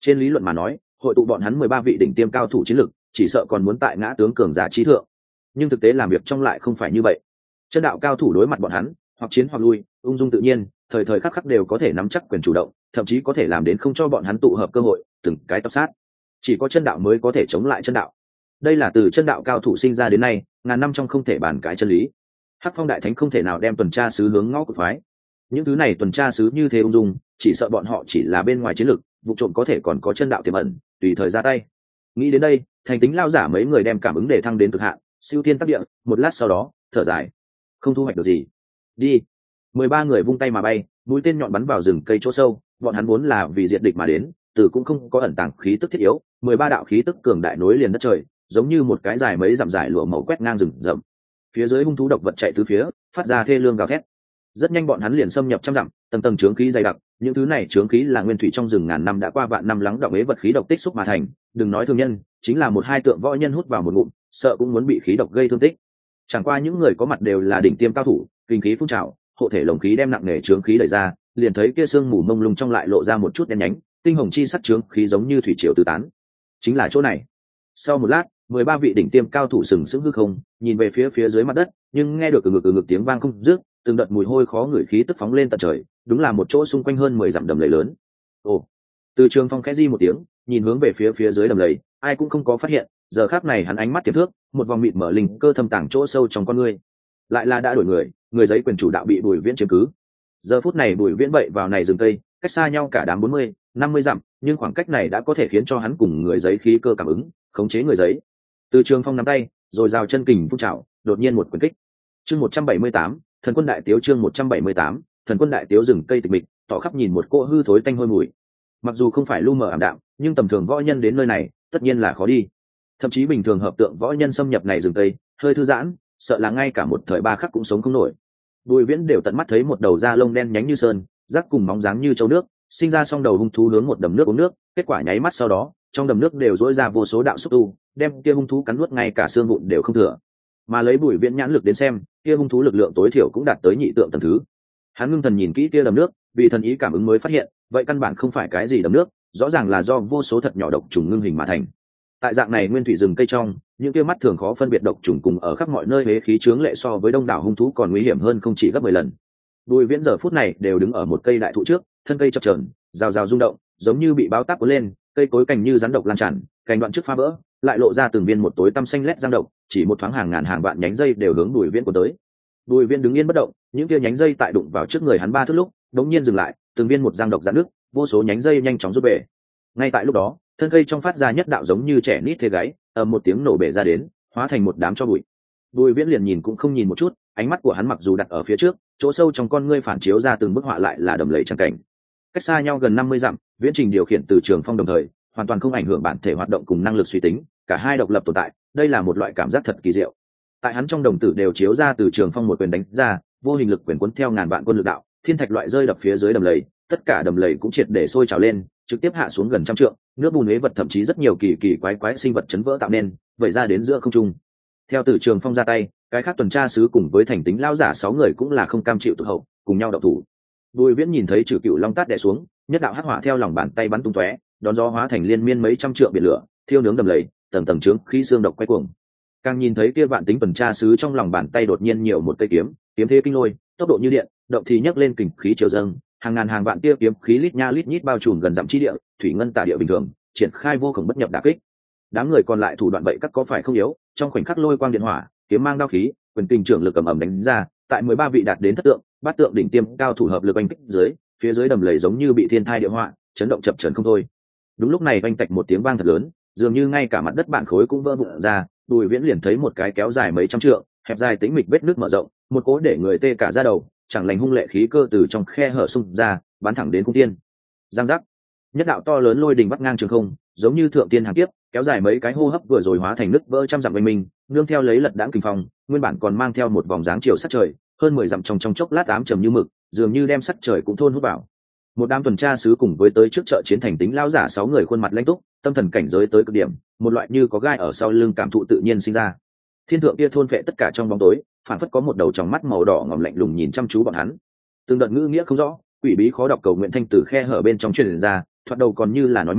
Trên lý luận mà nói, hội tụ bọn hắn 13 vị đỉnh tiêm cao thủ chiến lực, chỉ sợ còn muốn tại ngã tướng cường giả trí thượng. Nhưng thực tế làm việc trong lại không phải như vậy. Chân đạo cao thủ đối mặt bọn hắn, hoặc chiến hoặc lui, ung dung tự nhiên, thời thời khắc khắc đều có thể nắm chắc quyền chủ động, thậm chí có thể làm đến không cho bọn hắn tụ hợp cơ hội, từng cái tập sát. Chỉ có chân đạo mới có thể chống lại chân đạo. Đây là từ chân đạo cao thủ sinh ra đến nay, ngàn năm trong không thể bàn cãi chân lý. Hắc Phong đại thánh không thể nào đem tuần tra sứ hướng ngõ cụt phái. Những thứ này tuần tra sứ như thế ung dung, chỉ sợ bọn họ chỉ là bên ngoài chiến lực, vụ trộm có thể còn có chân đạo tiềm ẩn, tùy thời ra tay. Nghĩ đến đây, thành tính lao giả mấy người đem cảm ứng để thăng đến cực hạn, siêu thiên tác địa, một lát sau đó, thở dài, không thu hoạch được gì. Đi. 13 người vung tay mà bay, mũi tên nhọn bắn vào rừng cây chỗ sâu, bọn hắn vốn là vì diệt địch mà đến, từ cũng không có ẩn tàng khí tức thiết yếu, 13 đạo khí tức cường đại nối liền đất trời, giống như một cái dài mấy dặm dài lụa màu quét ngang rừng rậm. Phía dưới hung thú độc vật chạy tứ phía, phát ra thê lương gào thét. Rất nhanh bọn hắn liền xâm nhập trăm dặm, tầng tầng chướng khí dày đặc, những thứ này chướng khí là nguyên thủy trong rừng ngàn năm đã qua vạn năm lắng đọng ế vật khí độc tích xúc mà thành, đừng nói thương nhân, chính là một hai tượng võ nhân hút vào một ngụm, sợ cũng muốn bị khí độc gây thương tích. Chẳng qua những người có mặt đều là đỉnh tiêm cao thủ, kinh khí phun trào, hộ thể lồng khí đem nặng nề chướng khí đẩy ra, liền thấy kia sương mù mông lung trong lại lộ ra một chút đen nhánh, tinh hồng chi sắc chướng khí giống như thủy triều tứ tán. Chính là chỗ này. Sau một lát, 13 vị đỉnh tiêm cao thủ sừng sững hư không, nhìn về phía dưới mặt đất, nhưng nghe được ngực tiếng vang không dứt, từng đợt mùi hôi khó ngửi khí tức phóng lên tận trời, đúng là một chỗ xung quanh hơn 10 dặm đầm lầy lớn. Ồ. Từ Trường Phong khẽ di một tiếng, nhìn hướng về phía dưới đầm lầy, ai cũng không có phát hiện, giờ khắc này hắn ánh mắt tiềm thước, một vòng mịt mở linh cơ thâm tàng chỗ sâu trong con ngươi. Lại là đã đổi người giấy quyền chủ đạo bị Bùi Viễn chiếm cứ. Giờ phút này Bùi Viễn bậy vào này rừng cây, cách xa nhau cả đám 40-50 dặm, nhưng khoảng cách này đã có thể khiến cho hắn cùng người giấy khí cơ cảm ứng, khống chế người giấy. Từ Trường Phong nắm tay, rồi rào chân kình phun trào, đột nhiên một quyền kích. Chương 178, Thần quân đại tiếu chương 178, Thần quân đại tiếu rừng cây tịch mịch, tỏ khắp nhìn một cỗ hư thối tanh hôi mùi. Mặc dù không phải lu mờ ảm đạm, nhưng tầm thường võ nhân đến nơi này, tất nhiên là khó đi. Thậm chí bình thường hợp tượng võ nhân xâm nhập này rừng cây, hơi thư giãn, sợ là ngay cả một thời ba khắc cũng sống không nổi. Bùi Viễn đều tận mắt thấy một đầu da lông đen nhánh như sơn, rắc cùng móng dáng như châu nước, sinh ra song đầu hung thú hướng một đầm nước uống nước, kết quả nháy mắt sau đó, trong đầm nước đều rỗi ra vô số đạo xúc tu, đem kia hung thú cắn nuốt ngay cả xương vụn đều không thừa. Mà lấy Bùi Viễn nhãn lực đến xem, kia hung thú lực lượng tối thiểu cũng đạt tới nhị tượng tầng thứ. Hắn ngưng thần nhìn kỹ kia đầm nước, vì thần ý cảm ứng mới phát hiện, vậy căn bản không phải cái gì đầm nước, rõ ràng là do vô số thật nhỏ độc trùng ngưng hình mà thành. Tại dạng này nguyên thủy rừng cây trong, những kia mắt thường khó phân biệt độc trùng cùng ở khắp mọi nơi hế khí chướng lệ so với đông đảo hung thú còn nguy hiểm hơn không chỉ gấp 10 lần. Bùi Viễn giờ phút này đều đứng ở một cây đại thụ trước, thân cây chập chờn, rào rào rung động, giống như bị báo táp cuốn lên, cây cối cành như rắn độc lan tràn, cành đoạn trước phá vỡ, lại lộ ra từng viên một tối tăm xanh lét giang độc, chỉ một thoáng hàng ngàn hàng vạn nhánh dây đều hướng Bùi Viễn cuốn tới. Bùi Viễn đứng yên bất động, những kia nhánh dây tại đụng vào trước người hắn ba thước lúc, đống nhiên dừng lại, từng viên một giang độc giãn nước, vô số nhánh dây nhanh chóng rút bể. Ngay tại lúc đó, thân cây trong phát ra nhất đạo giống như trẻ nít thế gáy, ầm một tiếng nổ bể ra đến, hóa thành một đám tro bụi. Bùi Viễn liền nhìn cũng không nhìn một chút, ánh mắt của hắn mặc dù đặt ở phía trước, chỗ sâu trong con ngươi phản chiếu ra từng bức họa lại là đầm lầy trắng cảnh. Cách xa nhau gần 50 dặm, Viễn Trình điều khiển Từ Trường Phong đồng thời, hoàn toàn không ảnh hưởng bản thể hoạt động cùng năng lực suy tính, cả hai độc lập tồn tại, đây là một loại cảm giác thật kỳ diệu. Tại hắn trong đồng tử đều chiếu ra Từ Trường Phong một quyền đánh ra, vô hình lực quyền cuốn theo ngàn vạn quân lực đạo, thiên thạch loại rơi đập phía dưới đầm lầy, tất cả đầm lầy cũng triệt để sôi trào lên, trực tiếp hạ xuống gần trăm trượng, nước bùn ế vật thậm chí rất nhiều kỳ kỳ quái sinh vật chấn vỡ tạo nên, vẩy ra đến giữa không trung. Theo Từ Trường Phong ra tay, cái khác tuần tra sứ cùng với thành tính lao giả 6 người cũng là không cam chịu tụt hậu, cùng nhau động thủ. Bùi Viễn nhìn thấy Trừ Cựu Long tát đè xuống, nhất đạo hắc hỏa theo lòng bàn tay bắn tung tóe, đón gió hóa thành liên miên mấy trăm trượng biển lửa, thiêu nướng đầm lầy, tầng tầng trướng khí xương độc quay cuồng. Càng nhìn thấy kia vạn tính tuần tra sứ trong lòng bàn tay đột nhiên nhiều một cây kiếm, kiếm thế kinh lôi, tốc độ như điện, động thì nhấc lên kình khí triều dâng, hàng ngàn hàng vạn tia kiếm khí lít nha lít nhít bao trùm gần dặm chi địa, thủy ngân tả địa bình thường, triển khai vô cùng bất nhập đả kích. Đám người còn lại thủ đoạn bậy các có phải không yếu, trong khoảnh khắc lôi quang điện hỏa, kiếm mang đao khí, quyền kình trưởng lực ầm ầm đánh ra, tại 13 vị đạt đến thất tượng, bát tượng đỉnh tiêm cao thủ hợp lực oanh kích dưới, phía dưới đầm lầy giống như bị thiên thai địa họa, chấn động chập chờn không thôi. Đúng lúc này oanh tạch một tiếng vang thật lớn, dường như ngay cả mặt đất bản khối cũng vỡ vụn ra, Bùi Viễn liền thấy một cái kéo dài mấy trăm trượng, hẹp dài tĩnh mịch vết nước mở rộng, một cỗ để người tê cả da đầu, chẳng lành hung lệ khí cơ từ trong khe hở xung ra, bắn thẳng đến cung tiên. Giang giác, nhất đạo to lớn lôi đình vắt ngang trường không, giống như thượng tiên hàng tiếp, kéo dài mấy cái hô hấp vừa rồi hóa thành nứt vỡ trăm dặm bên mình, nương theo lấy lật đãng kinh phong, nguyên bản còn mang theo một vòng dáng chiều sắc trời, hơn 10 dặm trong chốc lát ám trầm như mực, dường như đem sắc trời cũng thôn hút vào. Một đám tuần tra sứ cùng với tới trước chợ chiến thành tính lao giả 6 người khuôn mặt lãnh túc, tâm thần cảnh giới tới cực điểm, một loại như có gai ở sau lưng cảm thụ tự nhiên sinh ra. Thiên thượng kia thôn phệ tất cả trong bóng tối, phản phất có một đầu tròng mắt màu đỏ ngòm lạnh lùng nhìn chăm chú bọn hắn. Từng đợt ngữ nghĩa không rõ, quỷ bí khó đọc cầu nguyện thanh từ khe hở bên trong truyền ra, thoạt đầu còn như là nói mê,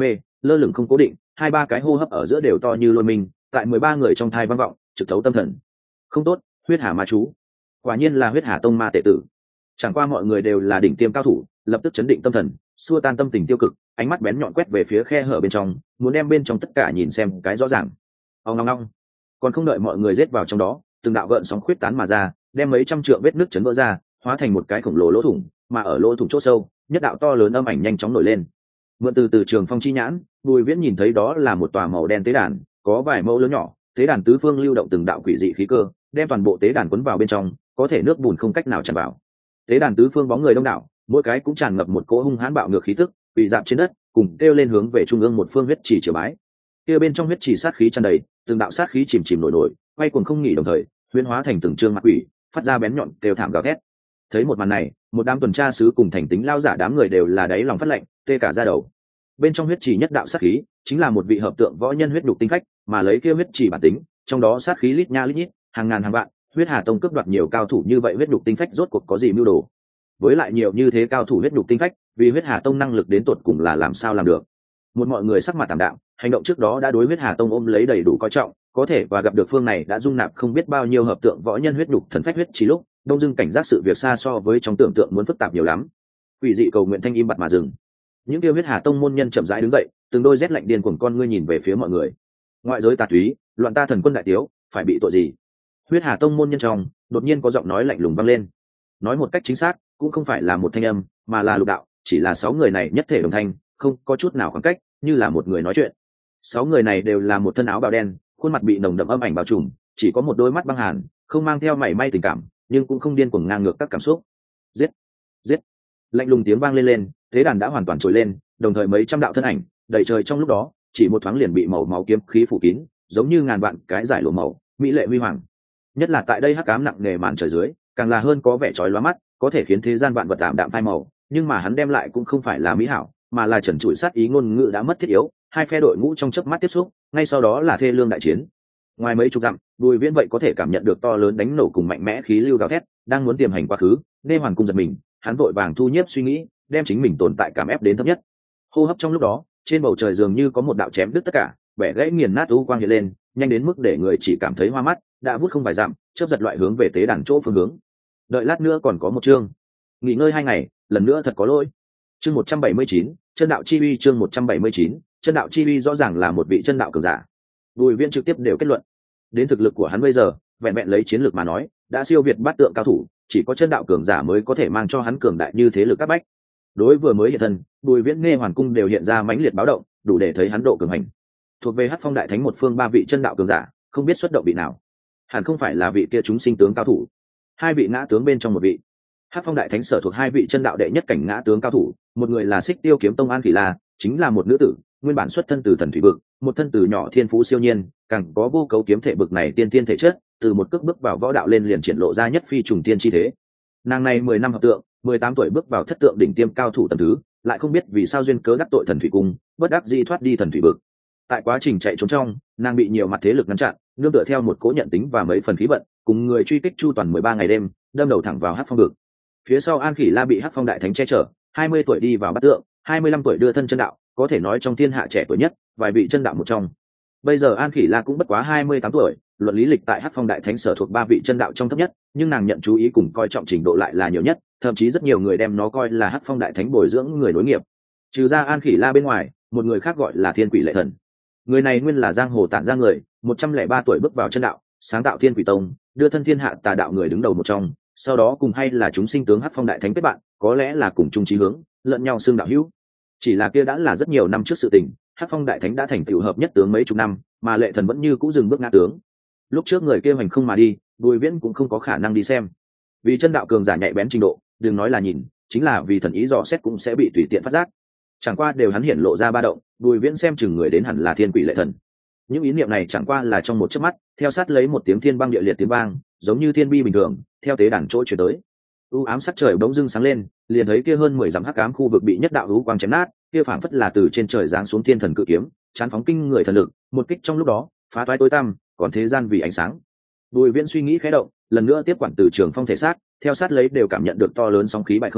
lơ lửng không cố định, hai ba cái hô hấp ở giữa đều to như lôi mình, tại 13 người trong thai vang vọng, trực thấu tâm thần. Không tốt, huyết hà ma chú, quả nhiên là huyết hà tông ma tệ tử. Chẳng qua mọi người đều là đỉnh tiêm cao thủ, lập tức chấn định tâm thần, xua tan tâm tình tiêu cực, ánh mắt bén nhọn quét về phía khe hở bên trong, muốn đem bên trong tất cả nhìn xem cái rõ ràng. Ong ong ong, còn không đợi mọi người rết vào trong đó, từng đạo gợn sóng khuyết tán mà ra, đem mấy trăm trượng vết nước chấn vỡ ra, hóa thành một cái khổng lồ lỗ thủng, mà ở lỗ thủng chỗ sâu, nhất đạo to lớn âm ảnh nhanh chóng nổi lên. Mượn từ trường phong chi nhãn, Bùi Viễn nhìn thấy đó là một tòa màu đen tế đàn, có vài mẫu lớn nhỏ, tế đàn tứ phương lưu động từng đạo quỷ dị khí cơ, đem toàn bộ tế đàn cuốn vào bên trong, có thể nước bùn không cách nào tràn vào. Tế đàn tứ phương bóng người đông đảo, mỗi cái cũng tràn ngập một cỗ hung hãn bạo ngược khí tức, bị dạp trên đất, cùng kêu lên hướng về trung ương một phương huyết trì triều bái. Kia bên trong huyết trì sát khí tràn đầy, từng đạo sát khí chìm chìm nổi nổi, quay cuồng không nghỉ đồng thời, huyễn hóa thành từng trương mặt quỷ, phát ra bén nhọn kêu thảm gào thét. Thấy một màn này, một đám tuần tra sứ cùng thành tính lao giả đám người đều là đáy lòng phát lạnh, tê cả da đầu. Bên trong huyết trì nhất đạo sát khí, chính là một vị hợp tượng võ nhân huyết nhục tinh phách, mà lấy kia huyết trì bản tính, trong đó sát khí lít nha lít nhít, hàng ngàn hàng vạn, huyết hà tông cướp đoạt nhiều cao thủ như vậy huyết nhục tinh phách rốt cuộc có gì mưu đồ? Với lại nhiều như thế cao thủ huyết nhục tinh phách, vì huyết hà tông năng lực đến tột cùng là làm sao làm được? Một mọi người sắc mặt tạm đạm, hành động trước đó đã đối huyết hà tông ôm lấy đầy đủ coi trọng, có thể và gặp được phương này đã dung nạp không biết bao nhiêu hợp tượng võ nhân huyết nhục thần phách huyết trì lúc, đông dưng cảnh giác sự việc xa so với trong tưởng tượng muốn phức tạp nhiều lắm. Quỷ dị cầu nguyện thanh im bặt mà dừng. Những tiêu huyết hà tông môn nhân chậm rãi đứng dậy, từng đôi rét lạnh điên cuồng con ngươi nhìn về phía mọi người. Ngoại giới tà túy, loạn ta thần quân đại tiếu, phải bị tội gì? Huyết hà tông môn nhân trong đột nhiên có giọng nói lạnh lùng vang lên. Nói một cách chính xác, cũng không phải là một thanh âm, mà là lục đạo, chỉ là 6 người này nhất thể đồng thanh, không có chút nào khoảng cách, như là một người nói chuyện. 6 người này đều là một thân áo bào đen, khuôn mặt bị nồng đậm âm ảnh bao trùm, chỉ có một đôi mắt băng hàn, không mang theo mảy may tình cảm, nhưng cũng không điên cuồng ngang ngược các cảm xúc. Giết, giết! Lạnh lùng tiếng vang lên, thế đàn đã hoàn toàn trồi lên, đồng thời mấy trăm đạo thân ảnh đầy trời trong lúc đó, chỉ một thoáng liền bị màu máu kiếm khí phủ kín, giống như ngàn vạn cái giải lụa màu, mỹ lệ huy hoàng. Nhất là tại đây hắc ám nặng nề màn trời dưới, càng là hơn có vẻ chói lóa mắt, có thể khiến thế gian vạn vật tạm đạm phai màu, nhưng mà hắn đem lại cũng không phải là mỹ hảo, mà là trần trụi sát ý ngôn ngữ đã mất thiết yếu, hai phe đội ngũ trong chớp mắt tiếp xúc, ngay sau đó là thê lương đại chiến. Ngoài mấy chục dặm, Bùi Viễn vậy có thể cảm nhận được to lớn đánh nổ cùng mạnh mẽ khí lưu gào thét, đang muốn tiềm hành quá khứ, Nê Hoàn cung giật mình, hắn vội vàng thu nhiếp suy nghĩ, đem chính mình tồn tại cảm ép đến thấp nhất. Hô hấp trong lúc đó, trên bầu trời dường như có một đạo chém đứt tất cả, bẻ gãy nghiền nát u quang hiện lên, nhanh đến mức để người chỉ cảm thấy hoa mắt, đã vút không vài dặm, chớp giật loại hướng về tế đàn chỗ phương hướng. Đợi lát nữa còn có một chương. Nghỉ ngơi 2 ngày, lần nữa thật có lỗi. Chương 179, chân đạo chi uy. Chương 179, chân đạo chi uy rõ ràng là một vị chân đạo cường giả. Bùi Viễn trực tiếp đều kết luận, đến thực lực của hắn bây giờ, vẹn vẹn lấy chiến lược mà nói, đã siêu việt bát tượng cao thủ, chỉ có chân đạo cường giả mới có thể mang cho hắn cường đại như thế lực các bách. Đối vừa mới hiện thân, Bùi Viễn Nghe Hoàn cung đều hiện ra mãnh liệt báo động, đủ để thấy hắn độ cường hành. Thuộc về Hắc Phong đại thánh một phương 3 vị chân đạo cường giả, không biết xuất động vị nào. Hẳn không phải là vị kia chúng sinh tướng cao thủ, 2 vị ngã tướng bên trong một vị. Hắc Phong đại thánh sở thuộc 2 vị chân đạo đệ nhất cảnh ngã tướng cao thủ, một người là Xích Tiêu kiếm tông An Khỉ La, chính là một nữ tử, nguyên bản xuất thân từ thần thủy vực, một thân từ nhỏ thiên phú siêu nhiên, càng có vô cấu kiếm thể bực này tiên tiên thể chất, từ một cước bước vào võ đạo lên liền triển lộ ra nhất phi trùng tiên chi thế. Nàng này 10 năm hợp tượng, 18 tuổi bước vào thất tượng đỉnh tiêm cao thủ tầng thứ, lại không biết vì sao duyên cớ đắc tội thần thủy cung, bất đắc dĩ thoát đi thần thủy vực. Tại quá trình chạy trốn trong, nàng bị nhiều mặt thế lực ngăn chặn, nương tựa theo một cố nhận tính và mấy phần khí vận, cùng người truy kích chu toàn 13 ngày đêm, đâm đầu thẳng vào Hắc Phong vực. Phía sau An Khỉ La bị Hắc Phong đại thánh che chở, 20 tuổi đi vào bát tượng, 25 tuổi đưa thân chân đạo, có thể nói trong thiên hạ trẻ tuổi nhất, vài vị chân đạo một trong. Bây giờ An Khỉ La cũng bất quá 28 tuổi, luận lý lịch tại Hắc Phong đại thánh sở thuộc 3 vị chân đạo trong thấp nhất, nhưng nàng nhận chú ý cùng coi trọng trình độ lại là nhiều nhất, thậm chí rất nhiều người đem nó coi là Hắc Phong đại thánh bồi dưỡng người nối nghiệp. Trừ ra An Khỉ La bên ngoài, một người khác gọi là Thiên Quỷ Lệ Thần. Người này nguyên là giang hồ tản ra người, 103 tuổi bước vào chân đạo, sáng tạo Thiên Quỷ tông, đưa thân thiên hạ tà đạo người đứng đầu một trong, sau đó cùng hay là chúng sinh tướng Hắc Phong đại thánh kết bạn, có lẽ là cùng chung chí hướng, lẫn nhau xưng đạo hữu. Chỉ là kia đã là rất nhiều năm trước sự tình, Hắc Phong đại thánh đã thành tựu hợp nhất tướng mấy chục năm, mà Lệ Thần vẫn như cũ dừng bước ngã tướng. Lúc trước người kia hành không mà đi, Bùi Viễn cũng không có khả năng đi xem. Vì chân đạo cường giả nhạy bén trình độ, đừng nói là nhìn, chính là vì thần ý dò xét cũng sẽ bị tùy tiện phát giác. Chẳng qua đều hắn hiển lộ ra ba động, Bùi Viễn xem chừng người đến hẳn là Thiên Quỷ Lệ Thần. Những ý niệm này chẳng qua là trong một chớp mắt, theo sát lấy một tiếng thiên băng địa liệt tiếng vang, giống như thiên bi bình thường, theo tế đàn chỗ truyền tới. U ám sắc trời bỗng dưng sáng lên, liền thấy kia hơn 10 dặm hắc ám khu vực bị nhất đạo u quang chém nát, kia phảng phất là từ trên trời giáng xuống thiên thần cự kiếm, chán phóng kinh người thần lực, một kích trong lúc đó, phá toái tối tăm, còn thế gian vì ánh sáng. Bùi Viễn suy nghĩ khẽ động, lần nữa tiếp quản từ trường phong thể xác, theo sát lấy đều cảm nhận được to lớn sóng khí bại không,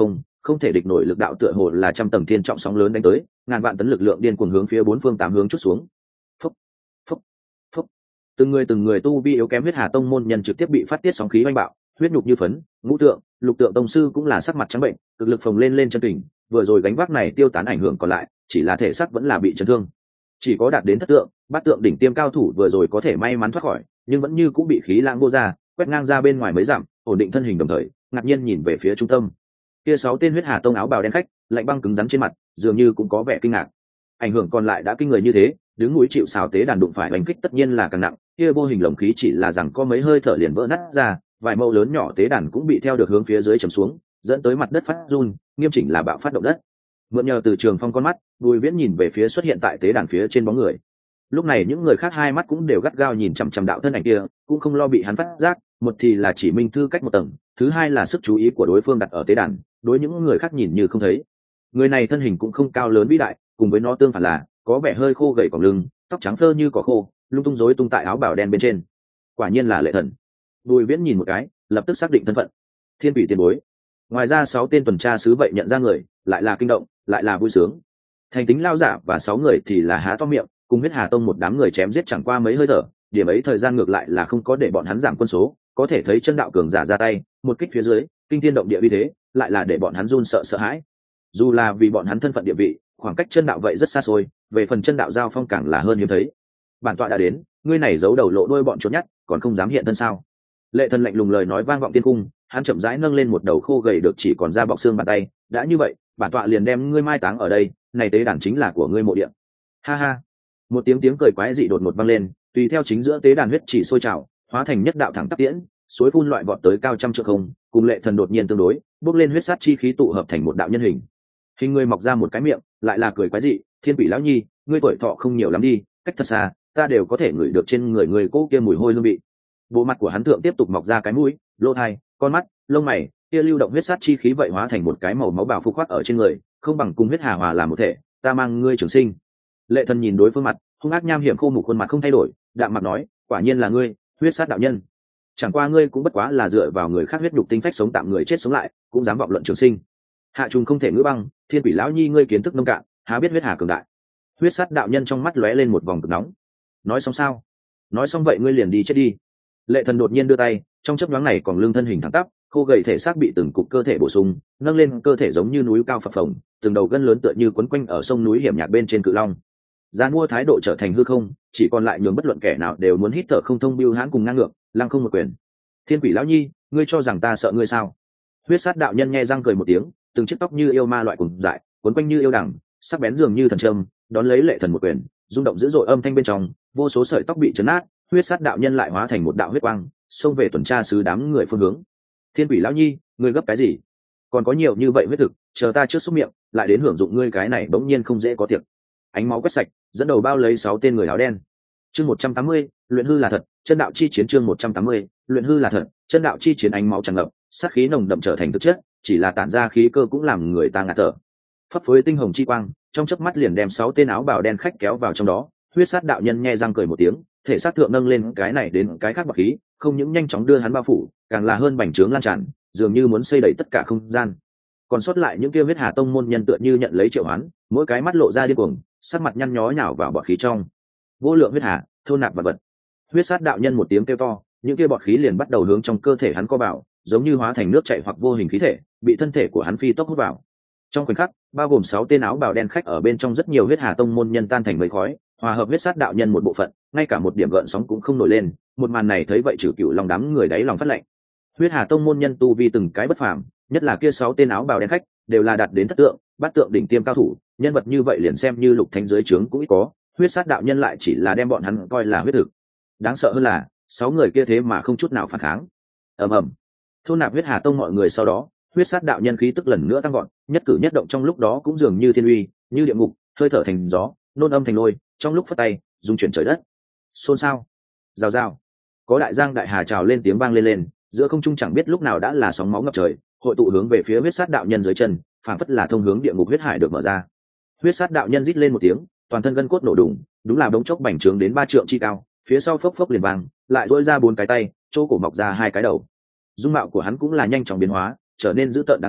không thể địch nổi lực đạo tựa hồ là trăm tầng thiên trọng sóng lớn đánh tới, ngàn vạn tấn lực lượng điên cuồng hướng phía bốn phương tám hướng chút xuống. Phúc, phúc, phúc. Từng người tu vi yếu kém huyết hà tông môn nhân trực tiếp bị phát tiết sóng khí oanh bạo, huyết nhục như phấn, ngũ tượng, lục tượng tông sư cũng là sắc mặt trắng bệnh, cực lực phồng lên chân kình, vừa rồi gánh vác này tiêu tán ảnh hưởng còn lại, chỉ là thể xác vẫn là bị chấn thương. Chỉ có đạt đến thất tượng, bát tượng đỉnh tiêm cao thủ vừa rồi có thể may mắn thoát khỏi, nhưng vẫn như cũng bị khí lãng vô ra, quét ngang ra bên ngoài mấy dặm, ổn định thân hình đồng thời, ngạc nhiên nhìn về phía trung tâm. Kia 6 tên huyết hà tông áo bào đen khách, lạnh băng cứng rắn trên mặt, dường như cũng có vẻ kinh ngạc. Ảnh hưởng còn lại đã kinh người như thế, đứng núi chịu sào tế đàn đụng phải đánh kích tất nhiên là càng nặng, kia vô hình lồng khí chỉ là rằng có mấy hơi thở liền vỡ nát ra, vài mẫu lớn nhỏ tế đàn cũng bị theo được hướng phía dưới trầm xuống, dẫn tới mặt đất phát run, nghiêm chỉnh là bạo phát động đất. Mượn nhờ từ trường phong con mắt, Bùi Viễn nhìn về phía xuất hiện tại tế đàn phía trên bóng người. Lúc này những người khác hai mắt cũng đều gắt gao nhìn chằm chằm đạo thân ảnh kia, cũng không lo bị hắn phát giác, một thì là chỉ minh thư cách một tầng, thứ hai là sức chú ý của đối phương đặt ở tế đàn, đối những người khác nhìn như không thấy. Người này thân hình cũng không cao lớn vĩ đại, cùng với nó tương phản là có vẻ hơi khô gầy còng lưng, tóc trắng phơ như cỏ khô, lung tung rối tung tại áo bào đen bên trên. Quả nhiên là Lệ Thần. Bùi Viễn nhìn một cái, lập tức xác định thân phận. Thiên Vị tiền bối. Ngoài ra 6 tên tuần tra sứ vậy nhận ra người, lại là kinh động, lại là vui sướng. Thành tính lao giả và 6 người thì là há to miệng, cùng huyết hà tông một đám người chém giết chẳng qua mấy hơi thở, điểm ấy thời gian ngược lại là không có để bọn hắn giảm quân số, có thể thấy chân đạo cường giả ra tay, một kích phía dưới, kinh thiên động địa uy thế, lại là để bọn hắn run sợ sợ hãi. Dù là vì bọn hắn thân phận địa vị, khoảng cách chân đạo vậy rất xa xôi, về phần chân đạo giao phong càng là hơn hiếm thấy. Bản tọa đã đến, ngươi này giấu đầu lộ đuôi bọn trốn nhát, còn không dám hiện thân sao? Lệ Thần lạnh lùng lời nói vang vọng tiên cung, hắn chậm rãi nâng lên một đầu khô gầy được chỉ còn da bọc xương bàn tay, đã như vậy, bản tọa liền đem ngươi mai táng ở đây, này tế đàn chính là của ngươi mộ địa. Ha ha. Một tiếng cười quái dị đột ngột vang lên, tùy theo chính giữa tế đàn huyết chỉ sôi trào, hóa thành nhất đạo thẳng tắp tiễn, suối phun loại vọt tới cao trăm trượng không, cùng Lệ Thần đột nhiên tương đối, bốc lên huyết sát chi khí tụ hợp thành một đạo nhân hình. Hình người mọc ra một cái miệng, lại là cười quái dị, Thiên Vị lão nhi, ngươi tuổi thọ không nhiều lắm đi, cách thật xa, ta đều có thể ngửi được trên người người cô kia mùi hôi hương vị. Bộ mặt của hắn thượng tiếp tục mọc ra cái mũi, lỗ tai, con mắt, lông mày, kia lưu động huyết sát chi khí vậy hóa thành một cái màu máu bào phục khoác ở trên người, không bằng cùng huyết hà hòa làm một thể, ta mang ngươi trường sinh. Lệ Thần nhìn đối phương mặt, hung ác nham hiểm khô mục khuôn mặt không thay đổi, đạm mặt nói, quả nhiên là ngươi, huyết sát đạo nhân. Chẳng qua ngươi cũng bất quá là dựa vào người khác huyết nhục tinh phách sống tạm người chết sống lại, cũng dám vọng luận trường sinh. Hạ trùng không thể ngữ băng, Thiên Vị lão nhi ngươi kiến thức nông cạn, há biết huyết hà cường đại. Huyết sát đạo nhân trong mắt lóe lên một vòng cực nóng. Nói xong sao? Nói xong vậy ngươi liền đi chết đi. Lệ Thần đột nhiên đưa tay, trong chớp nhoáng này còn lưng thân hình thẳng tắp, khô gầy thể xác bị từng cục cơ thể bổ sung, nâng lên cơ thể giống như núi cao phập phồng, từng đầu gân lớn tựa như quấn quanh ở sông núi hiểm nhạc bên trên cự long. Giàn mua thái độ trở thành hư không, chỉ còn lại nhường bất luận kẻ nào đều muốn hít thở không thông, bưu hãn cùng ngang ngược, lăng không một quyền. Thiên Quỷ lão nhi, ngươi cho rằng ta sợ ngươi sao? Huyết sát đạo nhân nghe răng cười một tiếng, từng chiếc tóc như yêu ma loại cùng dại, quấn quanh như yêu đằng, sắc bén dường như thần châm, đón lấy Lệ Thần một quyền, rung động dữ dội âm thanh bên trong, vô số sợi tóc bị chấn nát, huyết sát đạo nhân lại hóa thành một đạo huyết quang, xông về tuần tra sứ đám người phương hướng. Thiên Quỷ lão nhi, ngươi gấp cái gì? Còn có nhiều như vậy huyết thực, chờ ta trước xúc miệng, lại đến hưởng dụng ngươi cái này bỗng nhiên không dễ có tiệc. Ánh máu quét sạch, dẫn đầu bao lấy 6 tên người áo đen. Chương 180, luyện hư là thật, chân đạo chi chiến. Chương 180, luyện hư là thật, chân đạo chi chiến. Ánh máu tràn ngập, sát khí nồng đậm trở thành thực chất, chỉ là tản ra khí cơ cũng làm người ta ngạt thở. Phấp phới tinh hồng chi quang, trong chớp mắt liền đem 6 tên áo bào đen khách kéo vào trong đó. Huyết sát đạo nhân nghe răng cười một tiếng, thể sát thượng nâng lên cái này đến cái khác bạc khí, không những nhanh chóng đưa hắn bao phủ, càng là hơn bành trướng lan tràn, dường như muốn xây đẩy tất cả không gian. Còn sót lại những kia huyết hà tông môn nhân tựa như nhận lấy triệu hoán, mỗi cái mắt lộ ra điên cuồng, sắc mặt nhăn nhó nhào vào bọt khí trong. Vô lượng huyết hà, thôn nạp vật vật. Huyết sát đạo nhân một tiếng kêu to, những kia bọt khí liền bắt đầu hướng trong cơ thể hắn co vào, giống như hóa thành nước chảy hoặc vô hình khí thể, bị thân thể của hắn phi tốc hút vào. Trong khoảnh khắc, bao gồm 6 tên áo bào đen khách ở bên trong rất nhiều huyết hà tông môn nhân tan thành mây khói, hòa hợp huyết sát đạo nhân một bộ phận, ngay cả một điểm gợn sóng cũng không nổi lên. Một màn này thấy vậy Trừ Cửu lòng đám người đáy lòng phát lạnh. Huyết hà tông môn nhân tu vi từng cái bất phàm, nhất là kia 6 tên áo bào đen khách đều là đạt đến thất tượng, bát tượng đỉnh tiêm cao thủ, nhân vật như vậy liền xem như lục thánh dưới trướng cũng ít có. Huyết sát đạo nhân lại chỉ là đem bọn hắn coi là huyết thực. Đáng sợ hơn là 6 người kia thế mà không chút nào phản kháng. Ầm ầm. Thôn nạp huyết hà tông mọi người sau đó, huyết sát đạo nhân khí tức lần nữa tăng vọt, nhất cử nhất động trong lúc đó cũng dường như thiên uy, như địa ngục, hơi thở thành gió, nôn âm thành lôi, trong lúc phất tay, dung chuyển trời đất. Xôn xao, rào rào, có đại giang đại hà trào lên tiếng vang lên, giữa không trung chẳng biết lúc nào đã là sóng máu ngập trời, hội tụ hướng về phía huyết sát đạo nhân dưới chân, phảng phất là thông hướng địa ngục huyết hải được mở ra. Huyết sát đạo nhân rít lên một tiếng, toàn thân gân cốt nổ đùng, đúng là đống chốc bành trướng đến 3 trượng chi cao, phía sau phốc phốc liền vang, lại duỗi ra 4 cái tay, chỗ cổ mọc ra 2 cái đầu. Dung mạo của hắn cũng là nhanh chóng biến hóa, trở nên dữ tợn đáng sợ,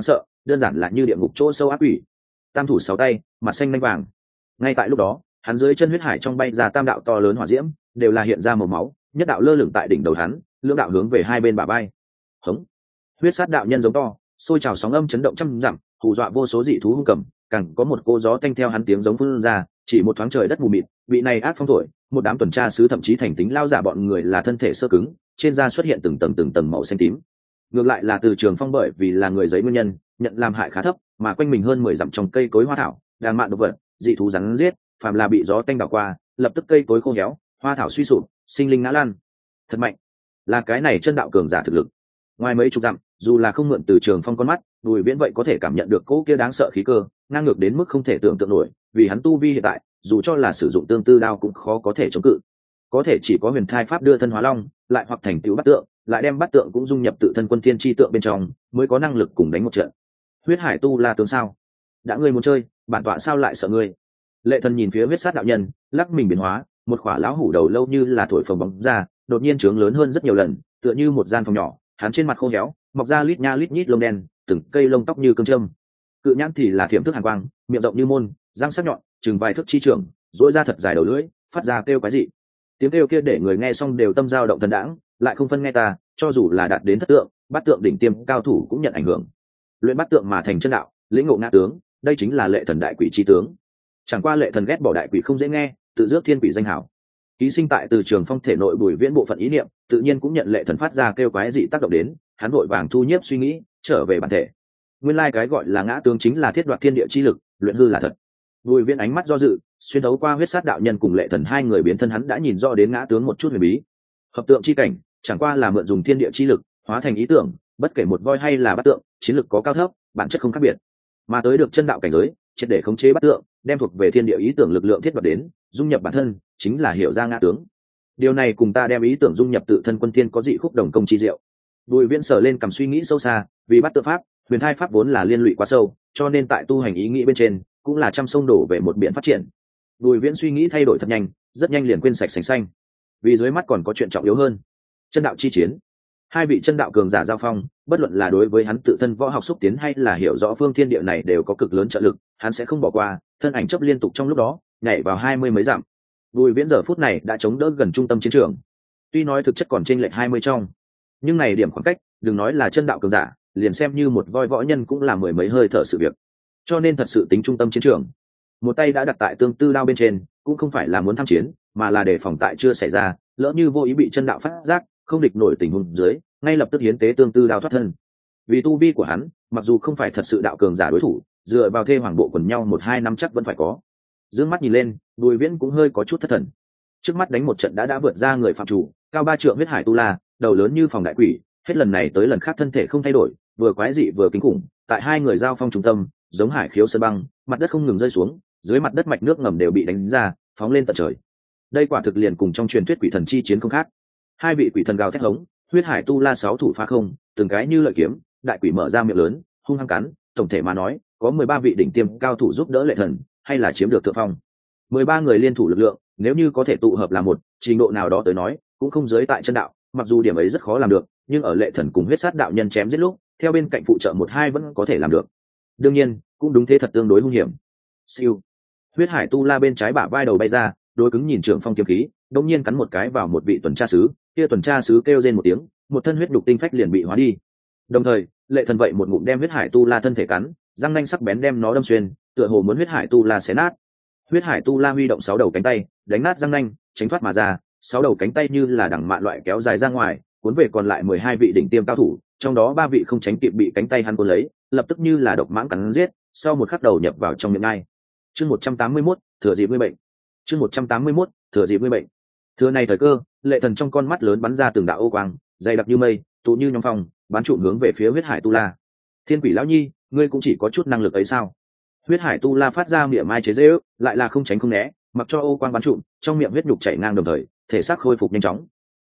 đơn giản là như địa ngục chỗ sâu ác quỷ. Tam thủ sáu tay, mặt xanh lanh vàng. Ngay tại lúc đó, hắn dưới chân huyết hải trong bay ra tam đạo to lớn hỏa diễm, đều là hiện ra màu máu, nhất đạo lơ lửng tại đỉnh đầu hắn, lưỡng đạo hướng về hai bên bả vai. Hống! Huyết sát đạo nhân giống to, xôi trào sóng âm chấn động trăm dặm, hù dọa vô số dị thú hung cầm, càng có một cô gió tanh theo hắn tiếng giống phun ra, chỉ một thoáng trời đất mù mịt, vị này ác phong thổi, một đám tuần tra sứ thậm chí thành tính lao giả bọn người là thân thể sơ cứng, trên da xuất hiện từng tầng màu xanh tím. Ngược lại là Từ Trường Phong bởi vì là người giấy nguyên nhân, nhận làm hại khá thấp, mà quanh mình hơn 10 dặm trong cây cối hoa thảo, đàn mạn động vật, dị thú rắn giết, phàm là bị gió tanh đảo qua, lập tức cây cối khô héo, hoa thảo suy sụp, sinh linh ngã lan. Thật mạnh, là cái này chân đạo cường giả thực lực. Ngoài mấy chục dặm, dù là không mượn Từ Trường Phong con mắt, Bùi Viễn vậy có thể cảm nhận được cỗ kia đáng sợ khí cơ, ngang ngược đến mức không thể tưởng tượng nổi, vì hắn tu vi hiện tại, dù cho là sử dụng tương tư đao cũng khó có thể chống cự. Có thể chỉ có huyền thai pháp đưa thân hóa long, lại hoặc thành tựu bắt tượng, lại đem bắt tượng cũng dung nhập tự thân quân thiên chi tượng bên trong, mới có năng lực cùng đánh một trận. Huyết hải tu la tướng sao? Đã ngươi muốn chơi, bản tọa sao lại sợ ngươi? Lệ Thần nhìn phía huyết sát đạo nhân, lắc mình biến hóa, một khỏa lão hủ đầu lâu như là thổi phồng bóng ra, đột nhiên trướng lớn hơn rất nhiều lần, tựa như một gian phòng nhỏ, hắn trên mặt khô héo, mọc ra lít nha lít nhít lông đen, từng cây lông tóc như cương châm. Cự nhãn thì là thiểm thức hàn quang, miệng rộng như môn, răng sắc nhọn, chừng vài thước chi trường, duỗi ra thật dài đầu lưỡi, phát ra kêu quái dị. Tiếng kêu kia để người nghe xong đều tâm dao động thần đãng, lại không phân nghe ta, cho dù là đạt đến thất tượng, bát tượng đỉnh tiêm cao thủ cũng nhận ảnh hưởng. Luyện bát tượng mà thành chân đạo, lĩnh ngộ ngã tướng, đây chính là Lệ Thần đại quỷ chi tướng. Chẳng qua Lệ Thần ghét bỏ đại quỷ không dễ nghe, tự rước thiên quỷ danh hảo. Ký sinh tại Từ Trường Phong thể nội Bùi Viễn bộ phận ý niệm, tự nhiên cũng nhận Lệ Thần phát ra kêu quái dị tác động đến, hắn vội vàng thu nhiếp suy nghĩ, trở về bản thể. Nguyên lai cái gọi là ngã tướng chính là thiết đoạt thiên địa chi lực, luyện hư là thật. Bùi Viễn ánh mắt do dự, xuyên thấu qua huyết sát đạo nhân cùng Lệ Thần hai người biến thân hắn đã nhìn rõ đến ngã tướng một chút huyền bí. Hợp tượng chi cảnh, chẳng qua là mượn dùng thiên địa chi lực, hóa thành ý tưởng, bất kể một voi hay là bát tượng, chiến lực có cao thấp, bản chất không khác biệt. Mà tới được chân đạo cảnh giới, triệt để khống chế bát tượng, đem thuộc về thiên địa ý tưởng lực lượng thiết đoạt đến, dung nhập bản thân, chính là hiểu ra ngã tướng. Điều này cùng ta đem ý tưởng dung nhập tự thân quân thiên có dị khúc đồng công chi diệu. Bùi Viễn sở lên cầm suy nghĩ sâu xa, vì bắt tự pháp, huyền thai pháp vốn là liên lụy quá sâu, cho nên tại tu hành ý nghĩ bên trên, cũng là trăm sông đổ về một biển phát triển. Bùi Viễn suy nghĩ thay đổi thật nhanh, rất nhanh liền quên sạch sành xanh. Vì dưới mắt còn có chuyện trọng yếu hơn. Chân đạo chi chiến. Hai vị chân đạo cường giả giao phong, bất luận là đối với hắn tự thân võ học xúc tiến hay là hiểu rõ phương thiên địa này đều có cực lớn trợ lực, hắn sẽ không bỏ qua, thân ảnh chấp liên tục trong lúc đó, nhảy vào 20 mấy dặm. Bùi Viễn giờ phút này đã chống đỡ gần trung tâm chiến trường. Tuy nói thực chất còn chênh lệch 20 trong, nhưng này điểm khoảng cách, đừng nói là chân đạo cường giả, liền xem như một voi võ nhân cũng là mười mấy hơi thở sự việc. Cho nên thật sự tính trung tâm chiến trường. Một tay đã đặt tại tương tư đao bên trên, cũng không phải là muốn tham chiến, mà là để phòng tại chưa xảy ra, lỡ như vô ý bị chân đạo phát giác, không địch nổi tình huống dưới, ngay lập tức hiến tế tương tư đao thoát thân. Vì tu vi của hắn, mặc dù không phải thật sự đạo cường giả đối thủ, dựa vào thê hoàng bộ quần nhau 1-2 năm chắc vẫn phải có. Dương mắt nhìn lên, Bùi Viễn cũng hơi có chút thất thần. Trước mắt đánh một trận đã vượt ra người phạm chủ, cao 3 trượng huyết hải tu la, đầu lớn như phòng đại quỷ, hết lần này tới lần khác thân thể không thay đổi, vừa quái dị vừa kinh khủng. Tại hai người giao phong trung tâm, giống hải khiếu sơn băng, mặt đất không ngừng rơi xuống, dưới mặt đất mạch nước ngầm đều bị đánh ra, phóng lên tận trời. Đây quả thực liền cùng trong truyền thuyết quỷ thần chi chiến không khác. Hai vị quỷ thần gào thét hống, huyết hải tu la 6 thủ phá không, từng cái như lợi kiếm, đại quỷ mở ra miệng lớn, hung hăng cắn. Tổng thể mà nói, có 13 vị đỉnh tiêm cao thủ giúp đỡ Lệ Thần, hay là chiếm được thượng phong. 13 người liên thủ lực lượng, nếu như có thể tụ hợp là một trình độ nào đó tới nói, cũng không giới tại chân đạo, mặc dù điểm ấy rất khó làm được, nhưng ở Lệ Thần cùng huyết sát đạo nhân chém giết lúc, theo bên cạnh phụ trợ 1-2 vẫn có thể làm được. Đương nhiên, cũng đúng thế thật tương đối hung hiểm. Siêu. Huyết hải tu la bên trái bả vai đầu bay ra, đối cứng nhìn Trường Phong kiếm khí, đột nhiên cắn một cái vào một vị tuần tra sứ, kia tuần tra sứ kêu rên một tiếng, một thân huyết đục tinh phách liền bị hóa đi. Đồng thời, Lệ Thần vậy một ngụm đem huyết hải tu la thân thể cắn, răng nanh sắc bén đem nó đâm xuyên, tựa hồ muốn huyết hải tu la xé nát. Huyết hải tu la huy động 6 đầu cánh tay, đánh nát răng nanh, tránh thoát mà ra, 6 đầu cánh tay như là đằng mạn loại kéo dài ra ngoài, cuốn về còn lại 12 vị đỉnh tiêm cao thủ, trong đó 3 vị không tránh kịp bị cánh tay hắn cuốn lấy, lập tức như là độc mãng cắn giết, sau một khắc đầu nhập vào trong miệng ai. Chương 181, thừa dịp ngươi bệnh. Chương 181, thừa dịp ngươi bệnh. Thừa này thời cơ, Lệ Thần trong con mắt lớn bắn ra từng đạo ô quang, dày đặc như mây, tụ như nhóm phong, bắn trụm hướng về phía huyết hải tu la. Thiên quỷ lão nhi, ngươi cũng chỉ có chút năng lực ấy sao? Huyết hải tu la phát ra miệng mai chế giễu, lại là không tránh không né, mặc cho ô quang bắn trụm, trong miệng huyết nhục chảy ngang đồng thời, thể xác khôi phục nhanh chóng.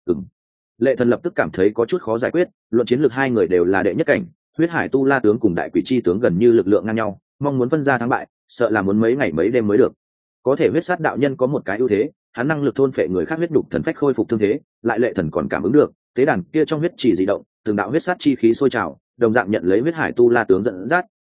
Lệ Thần lập tức cảm thấy có chút khó giải quyết, luận chiến lược hai người đều là đệ nhất cảnh, huyết hải tu la tướng cùng đại quỷ chi tướng gần như lực lượng ngang nhau, mong muốn phân ra thắng bại, sợ là muốn mấy ngày mấy đêm mới được. Có thể huyết sát đạo nhân có một cái ưu thế, hắn năng lực thôn phệ người khác huyết nhục thần phách khôi phục thương thế, lại Lệ Thần còn cảm ứng được, tế đàn kia trong huyết chỉ dị động, từng đạo huyết sát chi khí sôi trào, đồng dạng nhận lấy huyết hải tu la tướng dẫn dắt,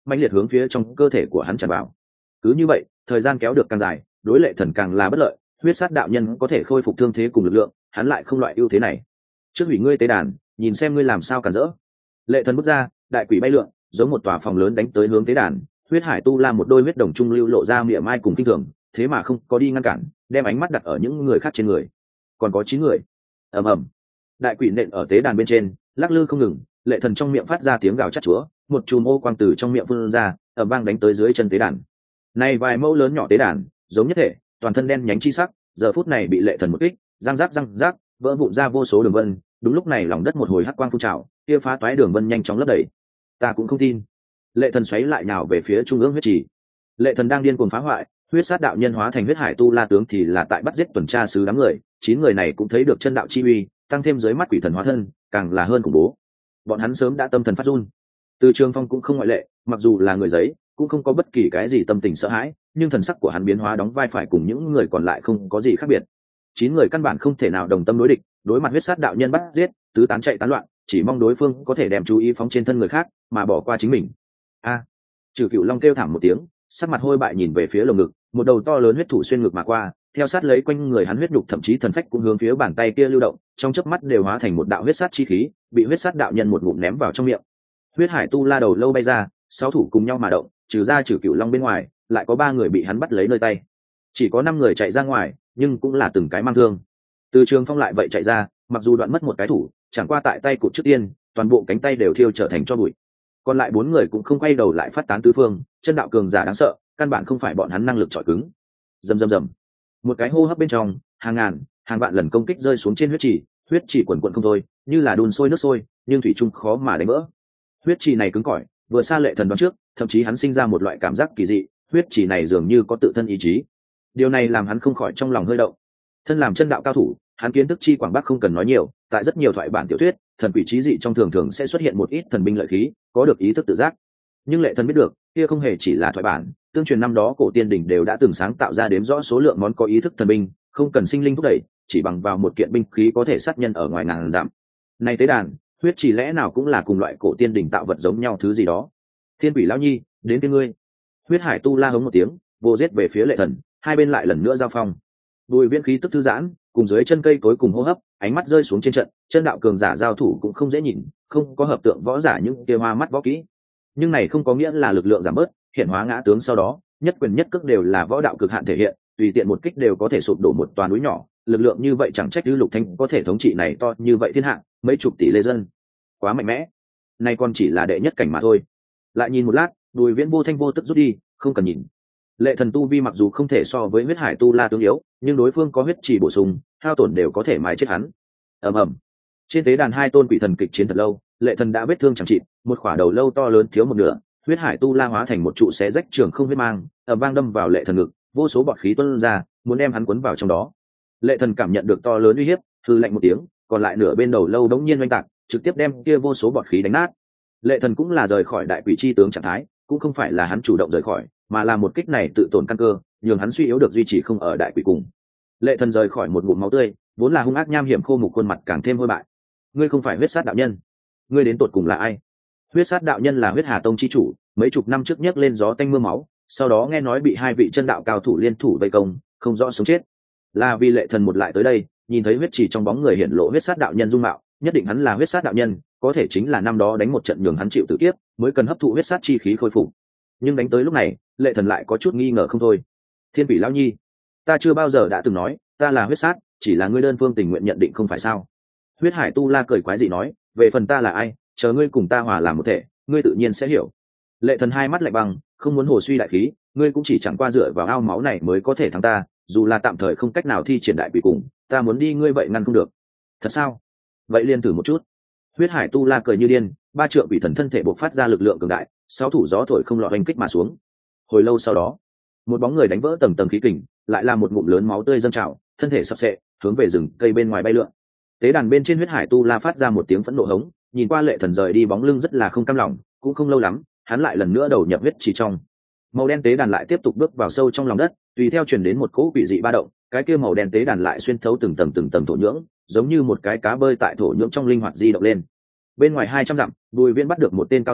mãnh liệt hướng phía trong cơ thể của hắn tràn vào. Cứ như vậy thời gian kéo được càng dài, đối Lệ Thần càng là bất lợi. Huyết sát đạo nhân có thể khôi phục thương thế cùng lực lượng, hắn lại không loại ưu thế này. Trước hủy ngươi tế đàn, nhìn xem ngươi làm sao cản rỡ. Lệ Thần bước ra, đại quỷ bay lượn, giống một tòa phòng lớn đánh tới hướng tế đàn. Huyết hải tu la một đôi huyết đồng trung lưu lộ ra miệng mai cùng kinh thường, thế mà không có đi ngăn cản, đem ánh mắt đặt ở những người khác trên người. Còn có 9 người. Ầm ầm. Đại quỷ nện ở tế đàn bên trên, lắc lư không ngừng. Lệ Thần trong miệng phát ra tiếng gào chát chúa, một chùm ô quang từ trong miệng phun ra, ầm vang đánh tới dưới chân tế đàn. Này vài mẫu lớn nhỏ tế đàn, giống nhất thể, toàn thân đen nhánh chi sắc, giờ phút này bị Lệ Thần một kích, răng rác, vỡ vụn ra vô số đường vân. Đúng lúc này lòng đất một hồi hắc quang phun trào, kia phá toái đường vân nhanh chóng lấp đầy. Ta cũng không tin. Lệ Thần xoáy lại nào về phía trung ương huyết trì. Lệ Thần đang điên cuồng phá hoại, huyết sát đạo nhân hóa thành huyết hải tu la tướng thì là tại bắt giết tuần tra sứ đám người. 9 người này cũng thấy được chân đạo chi uy, tăng thêm dưới mắt quỷ thần hóa thân, càng là hơn khủng bố. Bọn hắn sớm đã tâm thần phát run. Từ Trường Phong cũng không ngoại lệ, mặc dù là người giấy, cũng không có bất kỳ cái gì tâm tình sợ hãi, nhưng thần sắc của hắn biến hóa đóng vai phải cùng những người còn lại không có gì khác biệt. 9 người căn bản không thể nào đồng tâm đối địch, đối mặt huyết sát đạo nhân bắt giết, tứ tán chạy tán loạn, chỉ mong đối phương có thể đem chú ý phóng trên thân người khác, mà bỏ qua chính mình. A! Trừ Cựu Long kêu thảm một tiếng, sắc mặt hôi bại nhìn về phía lồng ngực, một đầu to lớn huyết thủ xuyên ngực mà qua, theo sát lấy quanh người hắn huyết nhục thậm chí thần phách cũng hướng phía bàn tay kia lưu động, trong chớp mắt đều hóa thành một đạo huyết sát chi khí, bị huyết sát đạo nhân một ngụm ném vào trong miệng. Huyết hải tu la đầu lâu bay ra, 6 thủ cùng nhau mà động, trừ ra Trừ Cựu Long bên ngoài, lại có 3 người bị hắn bắt lấy nơi tay. Chỉ có 5 người chạy ra ngoài, nhưng cũng là từng cái mang thương. Từ Trường Phong lại vậy chạy ra, mặc dù đoạn mất một cái thủ, chẳng qua tại tay cụt trước tiên, toàn bộ cánh tay đều thiêu trở thành tro bụi. Còn lại 4 người cũng không quay đầu lại phát tán tứ phương, chân đạo cường giả đáng sợ, căn bản không phải bọn hắn năng lực chọi cứng. Rầm. Một cái hô hấp bên trong, hàng ngàn, hàng vạn lần công kích rơi xuống trên huyết trì quần quần không thôi, như là đun sôi nước sôi, nhưng thủy chung khó mà đánh vỡ. Huyết trì này cứng cỏi, vừa xa Lệ Thần đoán trước, thậm chí hắn sinh ra một loại cảm giác kỳ dị, huyết trì này dường như có tự thân ý chí. Điều này làm hắn không khỏi trong lòng hơi động. Thân làm chân đạo cao thủ, hắn kiến thức chi quảng bắc không cần nói nhiều, tại rất nhiều thoại bản tiểu thuyết, thần quỷ trí dị trong thường sẽ xuất hiện một ít thần binh lợi khí, có được ý thức tự giác. Nhưng Lệ Thần biết được, kia không hề chỉ là thoại bản, tương truyền năm đó cổ tiên đỉnh đều đã từng sáng tạo ra đếm rõ số lượng món có ý thức thần binh, không cần sinh linh thúc đẩy, chỉ bằng vào một kiện binh khí có thể sát nhân ở ngoài ngàn dặm. Này tế đàn, huyết chỉ lẽ nào cũng là cùng loại cổ tiên đỉnh tạo vật giống nhau thứ gì đó. Thiên Quỷ lão nhi, đến với ngươi. Huyết hải tu la hống một tiếng, vô giết về phía Lệ Thần, hai bên lại lần nữa giao phong. Bùi Viễn khí tức thư giãn, cùng dưới chân cây tối cùng hô hấp, ánh mắt rơi xuống trên trận, chân đạo cường giả giao thủ cũng không dễ nhìn, không có hợp tượng võ giả những kia hoa mắt võ kỹ. Nhưng này không có nghĩa là lực lượng giảm bớt, hiện hóa ngã tướng sau đó, nhất quyền nhất cước đều là võ đạo cực hạn thể hiện, tùy tiện một kích đều có thể sụp đổ một toà núi nhỏ, lực lượng như vậy chẳng trách Lục Thanh có thể thống trị này to như vậy thiên hạ, mấy chục tỷ lê dân. Quá mạnh mẽ. Này còn chỉ là đệ nhất cảnh mà thôi. Lại nhìn một lát, Bùi Viễn vô thanh vô tức rút đi, không cần nhìn. Lệ Thần tu vi mặc dù không thể so với huyết hải tu la tướng yếu, nhưng đối phương có huyết chỉ bổ sung, hao tổn đều có thể mài chết hắn. Ầm. Trên tế đàn hai tôn quỷ thần kịch chiến thật lâu, Lệ Thần đã vết thương chẳng trị, một khỏa đầu lâu to lớn thiếu một nửa, huyết hải tu la hóa thành một trụ xé rách trường không huyết mang, vang đâm vào Lệ Thần ngực, vô số bọt khí tuôn ra, muốn đem hắn cuốn vào trong đó. Lệ Thần cảm nhận được to lớn uy hiếp, hừ lạnh một tiếng, còn lại nửa bên đầu lâu đống nhiên oanh tạc, trực tiếp đem kia vô số bọt khí đánh nát. Lệ Thần cũng là rời khỏi đại quỷ chi tướng trạng thái, cũng không phải là hắn chủ động rời khỏi, mà là một kích này tự tổn căn cơ, nhường hắn suy yếu được duy trì không ở đại quỷ cùng. Lệ Thần rời khỏi một ngụm máu tươi, vốn là hung ác nham hiểm khô mục khuôn mặt càng thêm hôi bại. Ngươi không phải huyết sát đạo nhân, ngươi đến tột cùng là ai? Huyết sát đạo nhân là huyết hà tông chi chủ, mấy chục năm trước nhấc lên gió tanh mưa máu, sau đó nghe nói bị 2 vị chân đạo cao thủ liên thủ vây công, không rõ sống chết. Là vì Lệ Thần một lại tới đây, nhìn thấy huyết chỉ trong bóng người hiện lộ huyết sát đạo nhân dung mạo, nhất định hắn là huyết sát đạo nhân, có thể chính là năm đó đánh một trận nhường hắn chịu tử kiếp, mới cần hấp thụ huyết sát chi khí khôi phục. Nhưng đánh tới lúc này, Lệ Thần lại có chút nghi ngờ không thôi. Thiên Quỷ lão nhi, ta chưa bao giờ đã từng nói ta là huyết sát, chỉ là ngươi đơn phương tình nguyện nhận định không phải sao? Huyết hải tu la cười quái dị nói, về phần ta là ai, chờ ngươi cùng ta hòa làm một thể, ngươi tự nhiên sẽ hiểu. Lệ Thần hai mắt lạnh băng, không muốn hồ suy đại khí, ngươi cũng chỉ chẳng qua dựa vào ao máu này mới có thể thắng ta, dù là tạm thời không cách nào thi triển đại quỷ cùng, ta muốn đi ngươi vậy ngăn không được. Thật sao? Vậy liền thử một chút. Huyết hải tu la cười như điên, 3 trượng quỷ thần thân thể bộc phát ra lực lượng cường đại, 6 thủ gió thổi không lọt oanh kích mà xuống. Hồi lâu sau đó, một bóng người đánh vỡ tầng tầng khí kình, lại là một ngụm lớn máu tươi dâng trào, thân thể sập sệ, hướng về rừng cây bên ngoài bay lượn. Tế đàn bên trên huyết hải tu la phát ra một tiếng phẫn nộ hống, nhìn qua Lệ Thần rời đi bóng lưng rất là không cam lòng, cũng không lâu lắm, hắn lại lần nữa đầu nhập huyết chỉ trong. Màu đen tế đàn lại tiếp tục bước vào sâu trong lòng đất, tùy theo truyền đến một cỗ quỷ dị ba động, cái kia màu đen tế đàn lại xuyên thấu từng tầng thổ nhưỡng, giống như một cái cá bơi tại thổ nhưỡng trong linh hoạt di động lên. Bên ngoài 200 dặm, Bùi Viễn bắt được một tên cao thủ,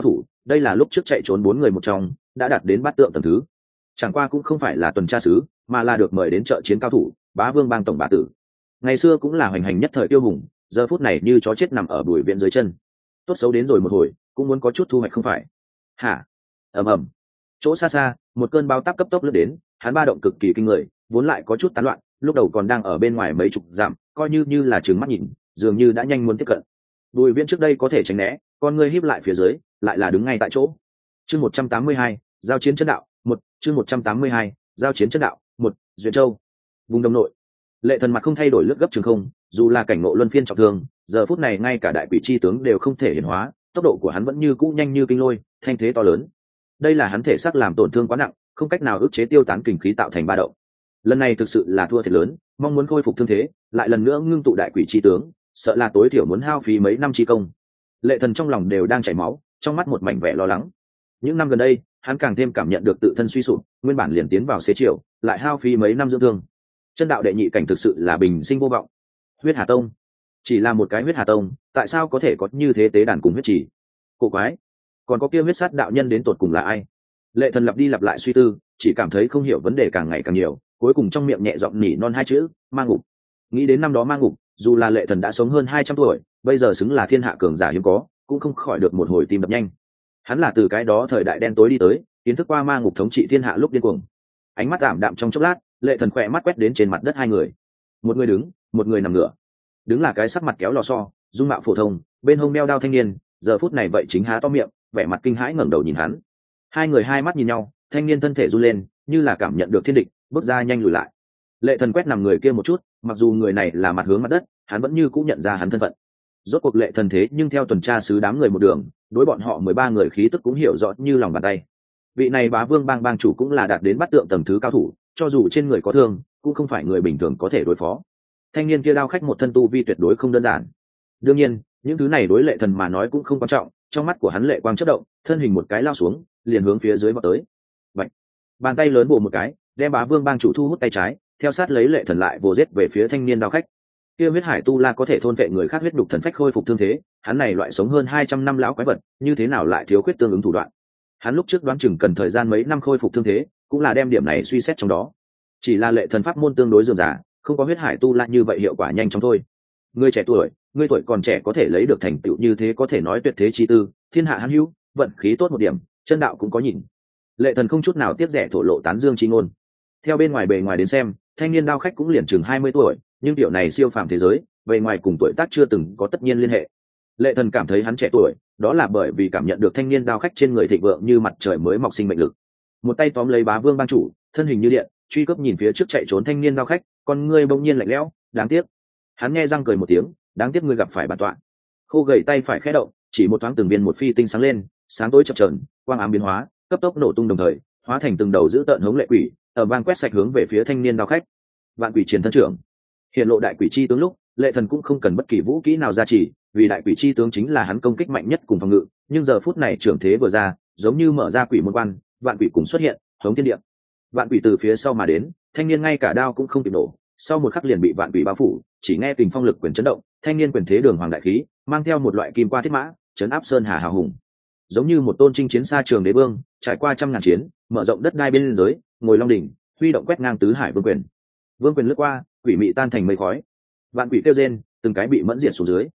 đây là lúc trước chạy trốn 4 người một trong, đã đạt đến bát tượng tầng thứ. Chẳng qua cũng không phải là tuần tra sứ, mà là được mời đến trợ chiến cao thủ, Bá Vương bang tổng bá tử. Ngày xưa cũng là hoành hành nhất thời tiêu hùng, giờ phút này như chó chết nằm ở bùi viện dưới chân. Tốt xấu đến rồi một hồi, cũng muốn có chút thu hoạch không phải? Hả? Ầm ầm. Chỗ xa xa, một cơn bão táp cấp tốc lướt đến, hắn ba động cực kỳ kinh người, vốn lại có chút tán loạn, lúc đầu còn đang ở bên ngoài mấy chục dặm, coi như là trừng mắt nhìn, dường như đã nhanh muốn tiếp cận. Bùi Viễn trước đây có thể tránh né, con người híp lại phía dưới, lại là đứng ngay tại chỗ. Chương 182, giao chiến chân đạo, 1, chương 182, giao chiến chân đạo, 1, Duyện Châu. Vùng Đông Nội. Lệ Thần mặt không thay đổi lướt gấp trường không, dù là cảnh ngộ luân phiên trọng thương, giờ phút này ngay cả đại quỷ chi tướng đều không thể hiển hóa, tốc độ của hắn vẫn như cũ nhanh như kinh lôi, thanh thế to lớn. Đây là hắn thể xác làm tổn thương quá nặng, không cách nào ức chế tiêu tán kình khí tạo thành ba động. Lần này thực sự là thua thiệt lớn, mong muốn khôi phục thương thế, lại lần nữa ngưng tụ đại quỷ chi tướng, sợ là tối thiểu muốn hao phí mấy năm chi công. Lệ Thần trong lòng đều đang chảy máu, trong mắt một mảnh vẻ lo lắng. Những năm gần đây, hắn càng thêm cảm nhận được tự thân suy sụp, nguyên bản liền tiến vào xế chiều, lại hao phí mấy năm dưỡng thương. Chân đạo đệ nhị cảnh thực sự là bình sinh vô vọng. Huyết Hà Tông, chỉ là một cái Huyết Hà Tông, tại sao có thể có như thế tế đàn cùng huyết chỉ? Cổ quái, còn có kia huyết sát đạo nhân đến tột cùng là ai? Lệ Thần lặp đi lặp lại suy tư, chỉ cảm thấy không hiểu vấn đề càng ngày càng nhiều, cuối cùng trong miệng nhẹ giọng nỉ non hai chữ: Ma Ngục. Nghĩ đến năm đó Ma Ngục, dù là Lệ Thần đã sống hơn 200 tuổi, bây giờ xứng là thiên hạ cường giả hiếm có, cũng không khỏi được một hồi tim đập nhanh. Hắn là từ cái đó thời đại đen tối đi tới, kiến thức qua Ma Ngục thống trị thiên hạ lúc điên cuồng. Ánh mắt ảm đạm trong chốc lát, Lệ Thần khỏe mắt quét đến trên mặt đất hai người. Một người đứng, một người nằm ngửa. Đứng là cái sắc mặt kéo lò xo, dung mạo phổ thông, bên hông đeo đao thanh niên, giờ phút này vậy chính há to miệng, vẻ mặt kinh hãi ngẩng đầu nhìn hắn. Hai người hai mắt nhìn nhau, thanh niên thân thể run lên, như là cảm nhận được thiên địch, bước ra nhanh lùi lại. Lệ Thần quét nằm người kia một chút, mặc dù người này là mặt hướng mặt đất, hắn vẫn như cũng nhận ra hắn thân phận. Rốt cuộc Lệ Thần thế nhưng theo tuần tra sứ đám người một đường, đối bọn họ 13 người khí tức cũng hiểu rõ như lòng bàn tay. Vị này Bá Vương bang bang chủ cũng là đạt đến bát tượng tầng thứ cao thủ, cho dù trên người có thương, cũng không phải người bình thường có thể đối phó. Thanh niên kia đao khách một thân tu vi tuyệt đối không đơn giản. Đương nhiên, những thứ này đối Lệ Thần mà nói cũng không quan trọng, trong mắt của hắn lệ quang chớp động, thân hình một cái lao xuống, liền hướng phía dưới vọt tới. Bạch! Bàn tay lớn bổ một cái, đem Bá Vương bang chủ thu hút tay trái, theo sát lấy Lệ Thần lại vồ giết về phía thanh niên đao khách. Kia huyết hải tu la có thể thôn vệ người khác huyết đục thần phách khôi phục thương thế, hắn này loại sống hơn 200 năm lão quái vật, như thế nào lại thiếu khuyết tương ứng thủ đoạn? Hắn lúc trước đoán chừng cần thời gian mấy năm khôi phục thương thế, cũng là đem điểm này suy xét trong đó. Chỉ là Lệ Thần pháp môn tương đối dườm giả, không có huyết hải tu la như vậy hiệu quả nhanh chóng thôi. Ngươi trẻ tuổi, ngươi tuổi còn trẻ có thể lấy được thành tựu như thế, có thể nói tuyệt thế chi tư, thiên hạ hữu hữu, vận khí tốt một điểm, chân đạo cũng có nhìn. Lệ Thần không chút nào tiếc rẻ thổ lộ tán dương chi ngôn. Theo bên ngoài bề ngoài đến xem, thanh niên đao khách cũng liền chừng 20 tuổi, nhưng tiểu này siêu phàm thế giới, bề ngoài cùng tuổi tác chưa từng có tất nhiên liên hệ. Lệ Thần cảm thấy hắn trẻ tuổi, đó là bởi vì cảm nhận được thanh niên đao khách trên người thịnh vượng như mặt trời mới mọc sinh mệnh lực. Một tay tóm lấy Bá Vương bang chủ, thân hình như điện, truy cấp nhìn phía trước chạy trốn thanh niên đao khách, con ngươi bỗng nhiên lạnh lẽo, đáng tiếc. Hắn nghe răng cười một tiếng, đáng tiếc ngươi gặp phải bản tọa. Khô gầy tay phải khẽ động, chỉ một thoáng từng viên một phi tinh sáng lên, sáng tối chập chờn, quang ám biến hóa, cấp tốc nổ tung đồng thời, hóa thành từng đầu dữ tợn hống lệ quỷ, ở vang quét sạch hướng về phía thanh niên đao khách. Vạn quỷ chiến thân trưởng, hiện lộ đại quỷ chi tướng lúc, Lệ Thần cũng không cần bất kỳ vũ kỹ nào gia trì, vì đại quỷ chi tướng chính là hắn công kích mạnh nhất cùng phòng ngự, nhưng giờ phút này trưởng thế vừa ra, giống như mở ra quỷ môn quan, vạn quỷ cùng xuất hiện, hống thiên địa. Vạn quỷ từ phía sau mà đến, thanh niên ngay cả đao cũng không kịp nổ, sau một khắc liền bị vạn quỷ bao phủ, chỉ nghe kình phong lực quyền chấn động, thanh niên quyền thế đường hoàng đại khí, mang theo một loại kim qua thiết mã, chấn áp sơn hà hào hùng. Giống như một tôn chinh chiến xa trường đế vương, trải qua trăm ngàn chiến, mở rộng đất đai bên giới, ngồi long đỉnh, huy động quét ngang tứ hải vương quyền. Vương quyền lướt qua, quỷ mị tan thành mây khói. Vạn quỷ kêu rên, từng cái bị mẫn diệt xuống dưới.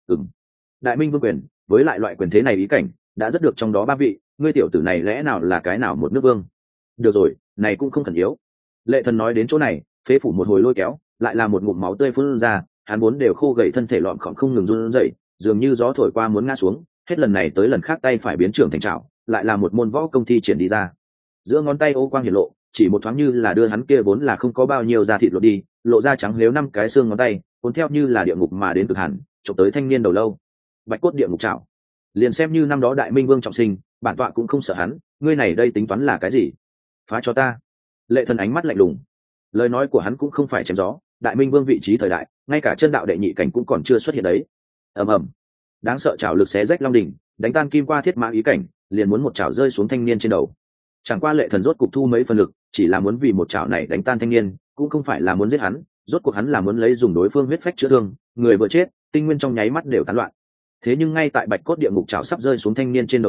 Đại minh vương quyền, với lại loại quyền thế này ý cảnh, đã rất được trong đó ba vị, ngươi tiểu tử này lẽ nào là cái nào một nước vương? Được rồi, này cũng không cần yếu. Lệ Thần nói đến chỗ này, phế phủ một hồi lôi kéo, lại là một ngụm máu tươi phun ra, hắn vốn đều khô gầy thân thể lọn khỏng không ngừng run rẩy, dường như gió thổi qua muốn ngã xuống, hết lần này tới lần khác tay phải biến trưởng thành trảo, lại là một môn võ công thi triển đi ra. Giữa ngón tay ô quang hiển lộ, chỉ một thoáng như là đưa hắn kia vốn là không có bao nhiêu da thịt lộ đi, lộ ra trắng liếu 5 cái xương ngón tay, cuốn theo như là địa ngục mà đến cực hẳn, chụp tới thanh niên đầu lâu. Bạch cốt địa ngục trảo. Liền xem như năm đó Đại Minh Vương trọng sinh, bản tọa cũng không sợ hắn, ngươi này đây tính toán là cái gì? Phá cho ta. Lệ Thần ánh mắt lạnh lùng. Lời nói của hắn cũng không phải chém gió, Đại Minh Vương vị trí thời đại, ngay cả chân đạo đệ nhị cảnh cũng còn chưa xuất hiện đấy. Ầm ầm. Đáng sợ chảo lực xé rách long đỉnh, đánh tan kim qua thiết mã ý cảnh, liền muốn một chảo rơi xuống thanh niên trên đầu. Chẳng qua Lệ Thần rốt cục thu mấy phần lực, chỉ là muốn vì một chảo này đánh tan thanh niên, cũng không phải là muốn giết hắn, rốt cuộc hắn là muốn lấy dùng đối phương huyết phách chữa thương, người vừa chết, tinh nguyên trong nháy mắt đều tán loạn. Thế nhưng ngay tại bạch cốt địa ngục chảo sắp rơi xuống thanh niên trên đầu lúc,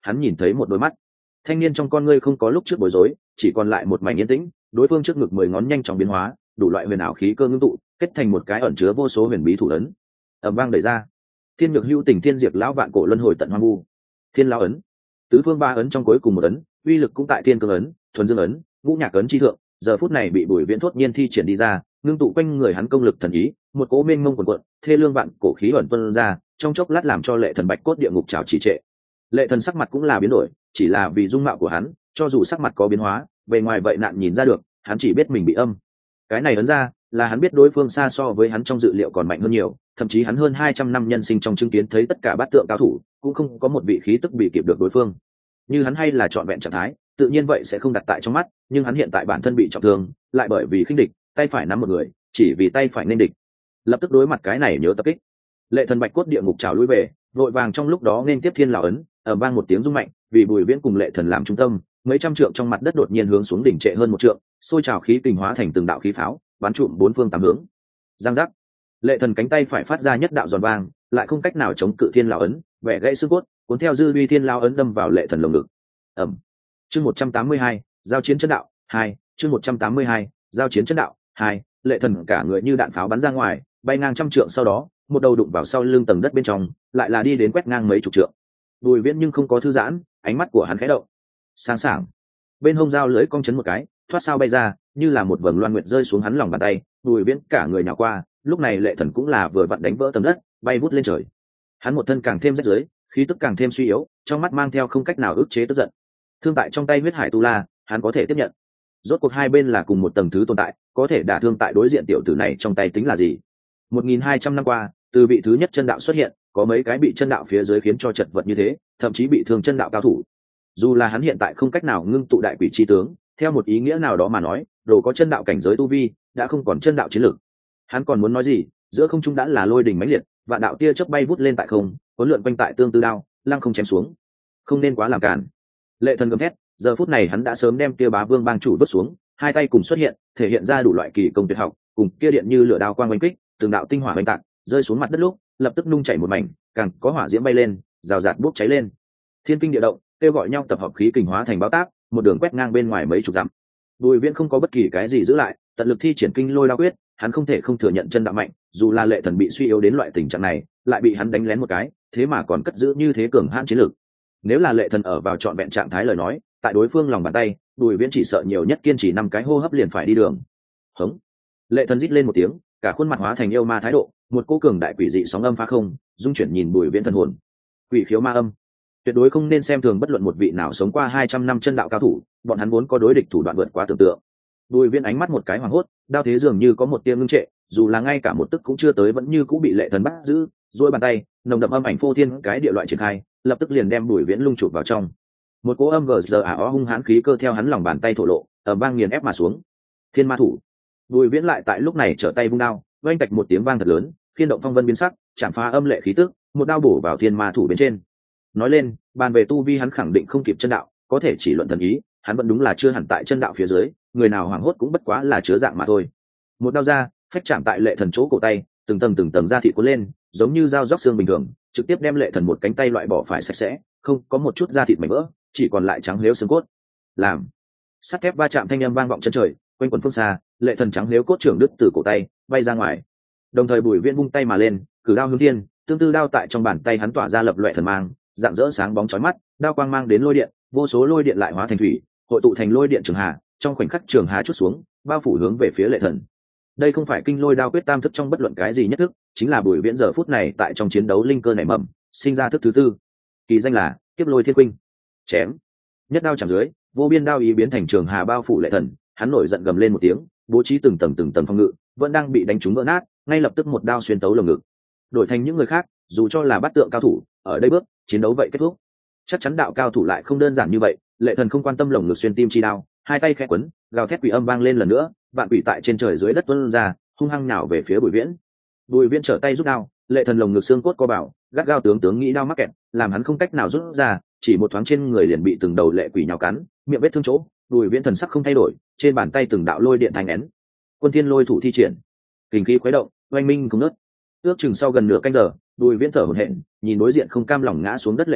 hắn nhìn thấy một đôi mắt thanh niên trong con ngươi không có lúc trước bối rối, chỉ còn lại một mảnh yên tĩnh. Đối phương trước ngực 10 ngón nhanh chóng biến hóa, đủ loại huyền ảo khí cơ ngưng tụ kết thành một cái ẩn chứa vô số huyền bí thủ ấn. Ầm vang đẩy ra, thiên nhược hữu tình thiên diệt lão vạn cổ luân hồi tận hoang vu, thiên lão ấn, tứ phương ba ấn trong cuối cùng một ấn, uy lực cũng tại thiên cương ấn, thuần dương ấn, ngũ nhạc ấn chi thượng. Giờ phút này bị Bùi Viễn thốt nhiên thi triển đi ra, ngưng tụ quanh người hắn công lực thần ý, một cỗ mênh mông cuồn cuộn, thê lương vạn cổ khí ẩn tuôn ra, trong chốc lát làm cho Lệ Thần bạch cốt địa ngục trào trì trệ. Lệ Thần sắc mặt cũng là biến đổi, chỉ là vì dung mạo của hắn, cho dù sắc mặt có biến hóa, bề ngoài vậy nạn nhìn ra được, hắn chỉ biết mình bị âm. Cái này ấn ra, là hắn biết đối phương xa so với hắn trong dự liệu còn mạnh hơn nhiều, thậm chí hắn hơn 200 năm nhân sinh trong chứng kiến thấy tất cả bát tượng cao thủ, cũng không có một vị khí tức bị kịp được đối phương. Như hắn hay là trọn vẹn trạng thái, tự nhiên vậy sẽ không đặt tại trong mắt, nhưng hắn hiện tại bản thân bị trọng thương, lại bởi vì khinh địch, tay phải nắm một người, chỉ vì tay phải nên địch. Lập tức đối mặt cái này nhớ tập kích. Lệ Thần bạch cốt địa ngục trào lui về, vội vàng trong lúc đó nên tiếp thiên lão ấn, ở vang một tiếng rung mạnh, vì Bùi Viễn cùng Lệ Thần làm trung tâm, mấy trăm trượng trong mặt đất đột nhiên hướng xuống đỉnh trệ hơn một trượng, sôi trào khí kình hóa thành từng đạo khí pháo, bắn trụm bốn phương tám hướng. Giang giác. Lệ Thần cánh tay phải phát ra nhất đạo giòn vang, lại không cách nào chống cự thiên lão ấn, bẻ gãy xương cốt, cuốn theo dư uy thiên lão ấn đâm vào Lệ Thần lồng ngực. Ầm. Chương 182, giao chiến chân đạo 2, chương 182, giao chiến chân đạo 2, Lệ Thần cả người như đạn pháo bắn ra ngoài, bay ngang trăm trượng, sau đó, một đầu đụng vào sau lưng tầng đất bên trong, lại là đi đến quét ngang mấy chục trượng. Bùi Viễn nhưng không có thư giãn, ánh mắt của hắn khẽ động. Sáng sảng. Bên hông dao lưỡi cong chấn một cái, thoát sao bay ra, như là một vầng loan nguyệt rơi xuống hắn lòng bàn tay. Bùi Viễn cả người nhào qua, lúc này Lệ Thần cũng là vừa vặn đánh vỡ tầng đất, bay vút lên trời. Hắn một thân càng thêm rách rưới, khí tức càng thêm suy yếu, trong mắt mang theo không cách nào ức chế tức giận. Thương tại trong tay huyết hải tu la, hắn có thể tiếp nhận. Rốt cuộc hai bên là cùng một tầng thứ tồn tại, có thể đả thương tại đối diện tiểu tử này trong tay tính là gì? 1200 năm qua, từ vị thứ nhất chân đạo xuất hiện, có mấy cái bị chân đạo phía dưới khiến cho chật vật như thế, thậm chí bị thương chân đạo cao thủ. Dù là hắn hiện tại không cách nào ngưng tụ đại quỷ chi tướng, theo một ý nghĩa nào đó mà nói, đồ có chân đạo cảnh giới tu vi, đã không còn chân đạo chiến lược. Hắn còn muốn nói gì, giữa không trung đã là lôi đình mãnh liệt, vạn đạo tia chớp bay vút lên tại không, cuốn lượn quanh tại tương tư đao, lăng không chém xuống. Không nên quá làm cản. Lệ Thần gầm thét, giờ phút này hắn đã sớm đem kia bá vương bang chủ vứt xuống, hai tay cùng xuất hiện, thể hiện ra đủ loại kỳ công tuyệt học, cùng kia điện như lửa đao quang oanh kích, từng đạo tinh hỏa oanh tạc, rơi xuống mặt đất lúc, lập tức nung chảy một mảnh, càng có hỏa diễm bay lên, rào rạt bốc cháy lên. Thiên kinh địa động, kêu gọi nhau tập hợp khí kình hóa thành báo táp, một đường quét ngang bên ngoài mấy chục dặm. Bùi Viễn không có bất kỳ cái gì giữ lại, tận lực thi triển kinh lôi đao quyết, hắn không thể không thừa nhận chân đạo mạnh, dù là Lệ Thần bị suy yếu đến loại tình trạng này, lại bị hắn đánh lén một cái, thế mà còn cất giữ như thế cường hãn chiến lực. Nếu là Lệ Thần ở vào trọn vẹn trạng thái lời nói, tại đối phương lòng bàn tay, Bùi Viễn chỉ sợ nhiều nhất kiên trì 5 cái hô hấp liền phải đi đường. Hống. Lệ Thần rít lên một tiếng, cả khuôn mặt hóa thành yêu ma thái độ, một cô cường đại quỷ dị sóng âm phá không, dung chuyển nhìn Bùi Viễn thần hồn. Quỷ khiếu ma âm, tuyệt đối không nên xem thường bất luận một vị nào sống qua 200 năm chân đạo cao thủ, bọn hắn vốn có đối địch thủ đoạn vượt quá tưởng tượng. Bùi Viễn ánh mắt một cái hoảng hốt, đao thế dường như có một tia ngưng trệ, dù là ngay cả một tức cũng chưa tới vẫn như cũng bị Lệ Thần bắt giữ, duỗi bàn tay, nồng đậm âm ảnh phô thiên cái địa loại triển khai, lập tức liền đem Bùi Viễn lung chụp vào trong. Một cỗ âm gờ hung hãn khí cơ theo hắn lòng bàn tay thổ lộ, ở vang nghiền ép mà xuống. Thiên ma thủ. Bùi Viễn lại tại lúc này trở tay vung đao, vang tạch một tiếng vang thật lớn, khiên động phong vân biến sắc, chạm phá âm lệ khí tức, một đao bổ vào thiên ma thủ bên trên. Nói lên, bàn về tu vi hắn khẳng định không kịp chân đạo, có thể chỉ luận thần ý, hắn vẫn đúng là chưa hẳn tại chân đạo phía dưới, người nào hoảng hốt cũng bất quá là chứa dạng mà thôi. Một đao ra, phách chạm tại Lệ Thần chỗ cổ tay, từng tầng da thịt cuốn lên, giống như dao róc xương bình thường, trực tiếp đem Lệ Thần một cánh tay loại bỏ phải sạch sẽ, không có một chút da thịt mảnh vỡ, chỉ còn lại trắng liếu xương cốt. Làm sắt thép va chạm thanh âm vang vọng chân trời, quanh quần phương xa, Lệ Thần trắng liếu cốt trưởng đứt từ cổ tay, bay ra ngoài. Đồng thời Bùi Viễn vung tay mà lên, cử đao hướng thiên, tương tư đao tại trong bàn tay hắn tỏa ra lập loè thần mang, dạng dỡ sáng bóng chói mắt, đao quang mang đến lôi điện, vô số lôi điện lại hóa thành thủy, hội tụ thành lôi điện trường hà, trong khoảnh khắc trường hà chút xuống, bao phủ hướng về phía Lệ Thần. Đây không phải kinh lôi đao quyết tam thức trong bất luận cái gì nhất thức, chính là Bùi Viễn giờ phút này tại trong chiến đấu linh cơ nảy mầm, sinh ra thức thứ tư, kỳ danh là Kiếp Lôi Thiên Quynh. Chém, nhất đao chạm dưới, vô biên đao ý biến thành trường hà bao phủ Lệ Thần, hắn nổi giận gầm lên một tiếng, bố trí từng tầng phòng ngự, vẫn đang bị đánh trúng vỡ nát, ngay lập tức một đao xuyên tấu lồng ngực. Đổi thành những người khác, dù cho là bát tượng cao thủ, ở đây bước chiến đấu vậy kết thúc. Chắc chắn đạo cao thủ lại không đơn giản như vậy, Lệ Thần không quan tâm lồng ngực xuyên tim chi đao, hai tay khẽ quấn, gào thét quỷ âm vang lên lần nữa, vạn quỷ tại trên trời dưới đất tuôn ra, hung hăng nhào về phía Bùi Viễn. Bùi Viễn trở tay rút đao, Lệ Thần lồng ngực xương cốt co bảo, gắt gao tướng nghĩ đao mắc kẹt, làm hắn không cách nào rút ra, chỉ một thoáng trên người liền bị từng đầu lệ quỷ nhào cắn, miệng vết thương chỗ. Bùi Viễn thần sắc không thay đổi, trên bàn tay từng đạo lôi điện thành nén. Quân thiên lôi thủ thi triển, kình khí khuấy động, oanh minh không ngớt. Ước chừng sau gần nửa canh giờ, Bùi Viễn thở hổn hển, nhìn đối diện không cam lòng ngã xuống đất Lệ Thần,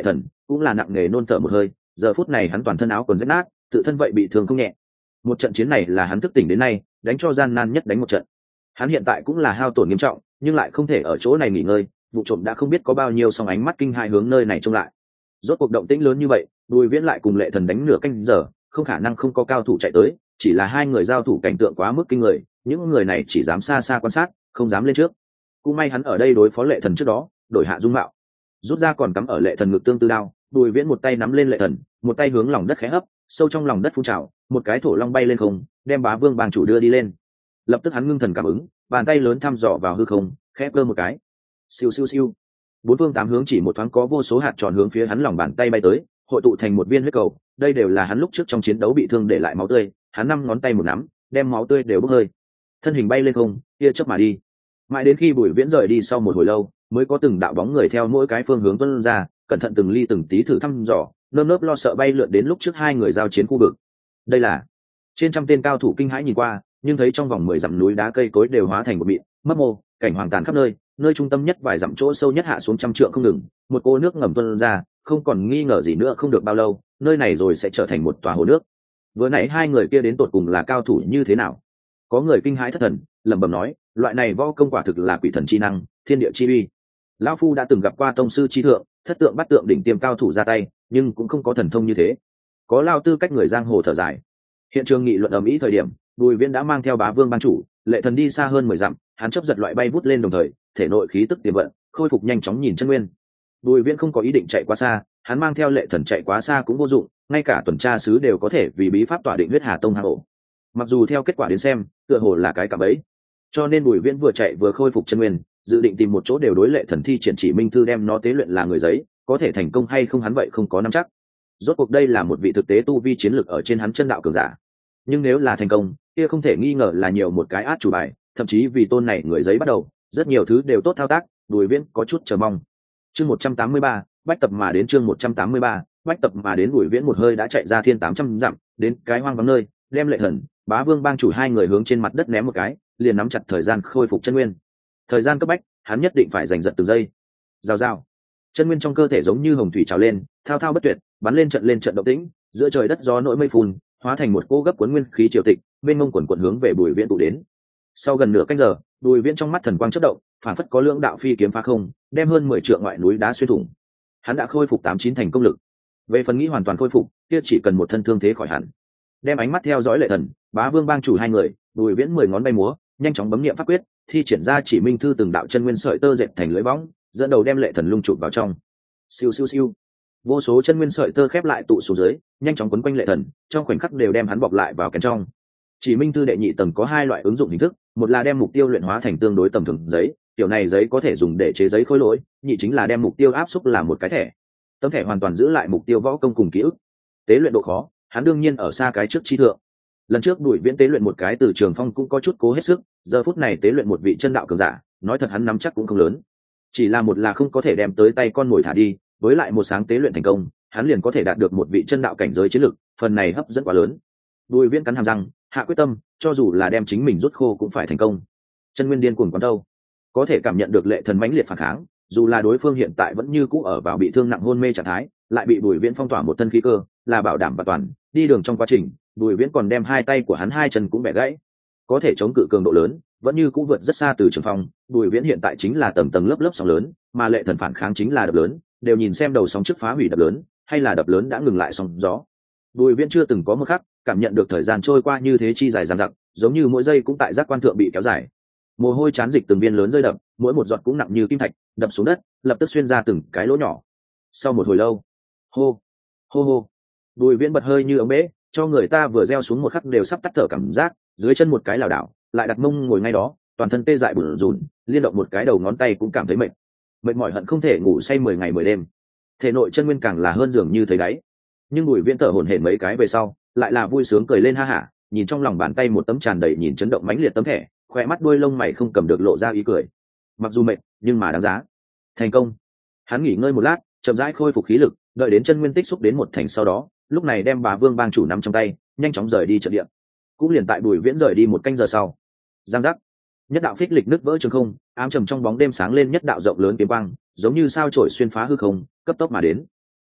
cũng là nặng nề nôn thở một hơi. Giờ phút này hắn toàn thân áo quần rách nát, tự thân vậy bị thương không nhẹ. Một trận chiến này là hắn thức tỉnh đến nay đánh cho gian nan nhất đánh một trận. Hắn hiện tại cũng là hao tổn nghiêm trọng, nhưng lại không thể ở chỗ này nghỉ ngơi. Vụ trộm đã không biết có bao nhiêu song ánh mắt kinh hai hướng nơi này trông lại. Rốt cuộc động tĩnh lớn như vậy, Bùi Viễn lại cùng Lệ Thần đánh nửa canh giờ, không khả năng không có cao thủ chạy tới, chỉ là hai người giao thủ cảnh tượng quá mức kinh người, những người này chỉ dám xa xa quan sát, không dám lên trước. Cũng may hắn ở đây đối phó Lệ Thần trước đó, đổi hạ dung mạo, rút ra còn cắm ở Lệ Thần ngực tương tư đao. Bùi Viễn một tay nắm lên Lệ Thần, một tay hướng lòng đất khẽ hấp, sâu trong lòng đất phun trào, một cái thổ long bay lên không, đem Bá Vương bang chủ đưa đi lên. Lập tức hắn ngưng thần cảm ứng, bàn tay lớn thăm dò vào hư không, khẽ cơ một cái, siêu siêu siêu, bốn phương tám hướng chỉ một thoáng có vô số hạt tròn hướng phía hắn lòng bàn tay bay tới, hội tụ thành một viên huyết cầu. Đây đều là hắn lúc trước trong chiến đấu bị thương để lại máu tươi, hắn năm ngón tay một nắm, đem máu tươi đều bốc hơi, thân hình bay lên không, tia chớp mà đi. Mãi đến khi Bùi Viễn rời đi sau một hồi lâu, mới có từng đạo bóng người theo mỗi cái phương hướng tuôn ra, cẩn thận từng ly từng tí thử thăm dò, nơm nớp lo sợ bay lượn đến lúc trước hai người giao chiến khu vực. Đây là trên trăm tên cao thủ kinh hãi nhìn qua, nhưng thấy trong vòng 10 dặm núi đá cây cối đều hóa thành một mịn mấp mô, cảnh hoàng tàn khắp nơi, nơi trung tâm nhất vài dặm chỗ sâu nhất hạ xuống trăm trượng không ngừng, một cô nước ngầm tuôn ra, không còn nghi ngờ gì nữa, không được bao lâu, nơi này rồi sẽ trở thành một tòa hồ nước. Vừa nãy hai người kia đến tột cùng là cao thủ như thế nào? Có người kinh hãi thất thần, lẩm bẩm nói, loại này võ công quả thực là quỷ thần chi năng, thiên địa chi uy. Lão phu đã từng gặp qua tông sư chi thượng, thất tượng bắt tượng đỉnh tiêm cao thủ ra tay, nhưng cũng không có thần thông như thế. Có lao tư cách người giang hồ thở dài. Hiện trường nghị luận ầm ĩ thời điểm, Bùi Viễn đã mang theo Bá Vương ban chủ, Lệ Thần đi xa hơn 10 dặm, hắn chấp giật loại bay vút lên đồng thời, thể nội khí tức tiềm vận, khôi phục nhanh chóng nhìn chân nguyên. Bùi Viễn không có ý định chạy quá xa, hắn mang theo Lệ Thần chạy quá xa cũng vô dụng, ngay cả tuần tra sứ đều có thể vì bí pháp tỏa định huyết hà tông hang ổ. Mặc dù theo kết quả đến xem, tựa hồ là cái cạm bẫy, cho nên Bùi Viễn vừa chạy vừa khôi phục chân nguyên, dự định tìm một chỗ đều đối Lệ Thần thi triển chỉ minh thư đem nó tế luyện là người giấy, có thể thành công hay không hắn vậy không có nắm chắc. Rốt cuộc đây là một vị thực tế tu vi chiến lực ở trên hắn chân đạo cường giả, nhưng nếu là thành công, kia không thể nghi ngờ là nhiều một cái át chủ bài, thậm chí vì tôn này người giấy bắt đầu, rất nhiều thứ đều tốt thao tác. Bùi Viễn có chút chờ mong. Chương 183, bách tập mà đến. Chương 183, bách tập mà đến. Bùi Viễn một hơi đã chạy ra thiên 800 dặm, đến cái hoang vắng nơi, đem Lệ Thần, Bá Vương bang chủ hai người hướng trên mặt đất ném một cái, liền nắm chặt thời gian khôi phục chân nguyên. Thời gian cấp bách, hắn nhất định phải giành giật từng giây. Rào rào, chân nguyên trong cơ thể giống như hồng thủy trào lên, thao thao bất tuyệt, bắn lên trận động tĩnh, giữa trời đất gió nổi mây phun, hóa thành một cô gấp cuốn nguyên khí triều tịch, bên mông quần quần hướng về Bùi Viễn tụ đến. Sau gần nửa canh giờ, Bùi Viễn trong mắt thần quang chớp động, phản phất có lưỡng đạo phi kiếm phá không, đem hơn 10 trượng ngoại núi đá xuyên thủng. Hắn đã khôi phục 89 thành công lực. Về phần nghĩ hoàn toàn khôi phục, kia chỉ cần một thân thương thế khỏi hẳn. Đem ánh mắt theo dõi Lệ Thần, Bá Vương bang chủ hai người, Bùi Viễn 10 ngón bay múa, nhanh chóng bấm niệm pháp quyết, thi triển ra chỉ minh thư từng đạo chân nguyên sợi tơ dệt thành lưới võng, dẫn đầu đem Lệ Thần lung chụp vào trong. Siêu siêu siêu, vô số chân nguyên sợi tơ khép lại tụ xuống dưới, nhanh chóng quấn quanh Lệ Thần, trong khoảnh khắc đều đem hắn bọc lại vào kén trong. Chỉ minh thư đệ nhị tầng có hai loại ứng dụng hình thức, một là đem mục tiêu luyện hóa thành tương đối tầm thường giấy, kiểu này giấy có thể dùng để chế giấy khối lỗi, nhị chính là đem mục tiêu áp xúc làm một cái thẻ. Tấm thẻ hoàn toàn giữ lại mục tiêu võ công cùng ký ức. Tế luyện độ khó, hắn đương nhiên ở xa cái trước chi thượng. Lần trước Bùi Viễn tế luyện một cái Từ Trường Phong cũng có chút cố hết sức, giờ phút này tế luyện một vị chân đạo cường giả, nói thật hắn nắm chắc cũng không lớn. Chỉ là một là không có thể đem tới tay con mồi thả đi, với lại một sáng tế luyện thành công, hắn liền có thể đạt được một vị chân đạo cảnh giới chiến lực, phần này hấp dẫn quá lớn. Bùi Viễn cắn hàm răng, hạ quyết tâm, cho dù là đem chính mình rút khô cũng phải thành công. Chân nguyên điên cuồng quán đâu, có thể cảm nhận được Lệ Thần mãnh liệt phản kháng, dù là đối phương hiện tại vẫn như cũ ở vào bị thương nặng hôn mê trạng thái, lại bị Bùi Viễn phong tỏa một thân khí cơ, là bảo đảm và toàn. Đi đường trong quá trình, Bùi Viễn còn đem hai tay của hắn hai chân cũng bẻ gãy, có thể chống cự cường độ lớn, vẫn như cũ vượt rất xa Từ Trường Phong. Bùi Viễn hiện tại chính là tầng tầng lớp lớp sóng lớn, mà Lệ Thần phản kháng chính là đập lớn, đều nhìn xem đầu sóng trước phá hủy đập lớn, hay là đập lớn đã ngừng lại sóng gió. Bùi Viễn chưa từng có một khắc cảm nhận được thời gian trôi qua như thế chi dài dằng dặc, giống như mỗi giây cũng tại giác quan thượng bị kéo dài. Mồ hôi chán dịch từng viên lớn rơi đập, mỗi một giọt cũng nặng như kim thạch, đập xuống đất, lập tức xuyên ra từng cái lỗ nhỏ. Sau một hồi lâu, hô, hô hô, Bùi Viễn bật hơi như ống bể, cho người ta vừa gieo xuống một khắc đều sắp tắt thở cảm giác, dưới chân một cái lảo đảo, lại đặt mông ngồi ngay đó, toàn thân tê dại bủn rủn, liên động một cái đầu ngón tay cũng cảm thấy mệt. Mệt mỏi hận không thể ngủ say 10 ngày 10 đêm. Thể nội chân nguyên càng là hơn dường như thấy đáy. Nhưng Bùi Viễn thở hổn hển mấy cái về sau, lại là vui sướng cười lên ha hả, nhìn trong lòng bàn tay một tấm tràn đầy nhìn chấn động mãnh liệt tấm thẻ, khỏe mắt đuôi lông mày không cầm được lộ ra ý cười. Mặc dù mệt, nhưng mà đáng giá. Thành công. Hắn nghỉ ngơi một lát, chậm rãi khôi phục khí lực, đợi đến chân nguyên tích xúc đến một thành sau đó, lúc này đem Bá Vương bang chủ nắm trong tay, nhanh chóng rời đi trận địa. Cũng liền tại Bùi Viễn rời đi một canh giờ sau, giang giác, nhất đạo phích lịch nứt vỡ trường không, ám trầm trong bóng đêm sáng lên nhất đạo rộng lớn kiếm quang, giống như sao chổi xuyên phá hư không, cấp tốc mà đến.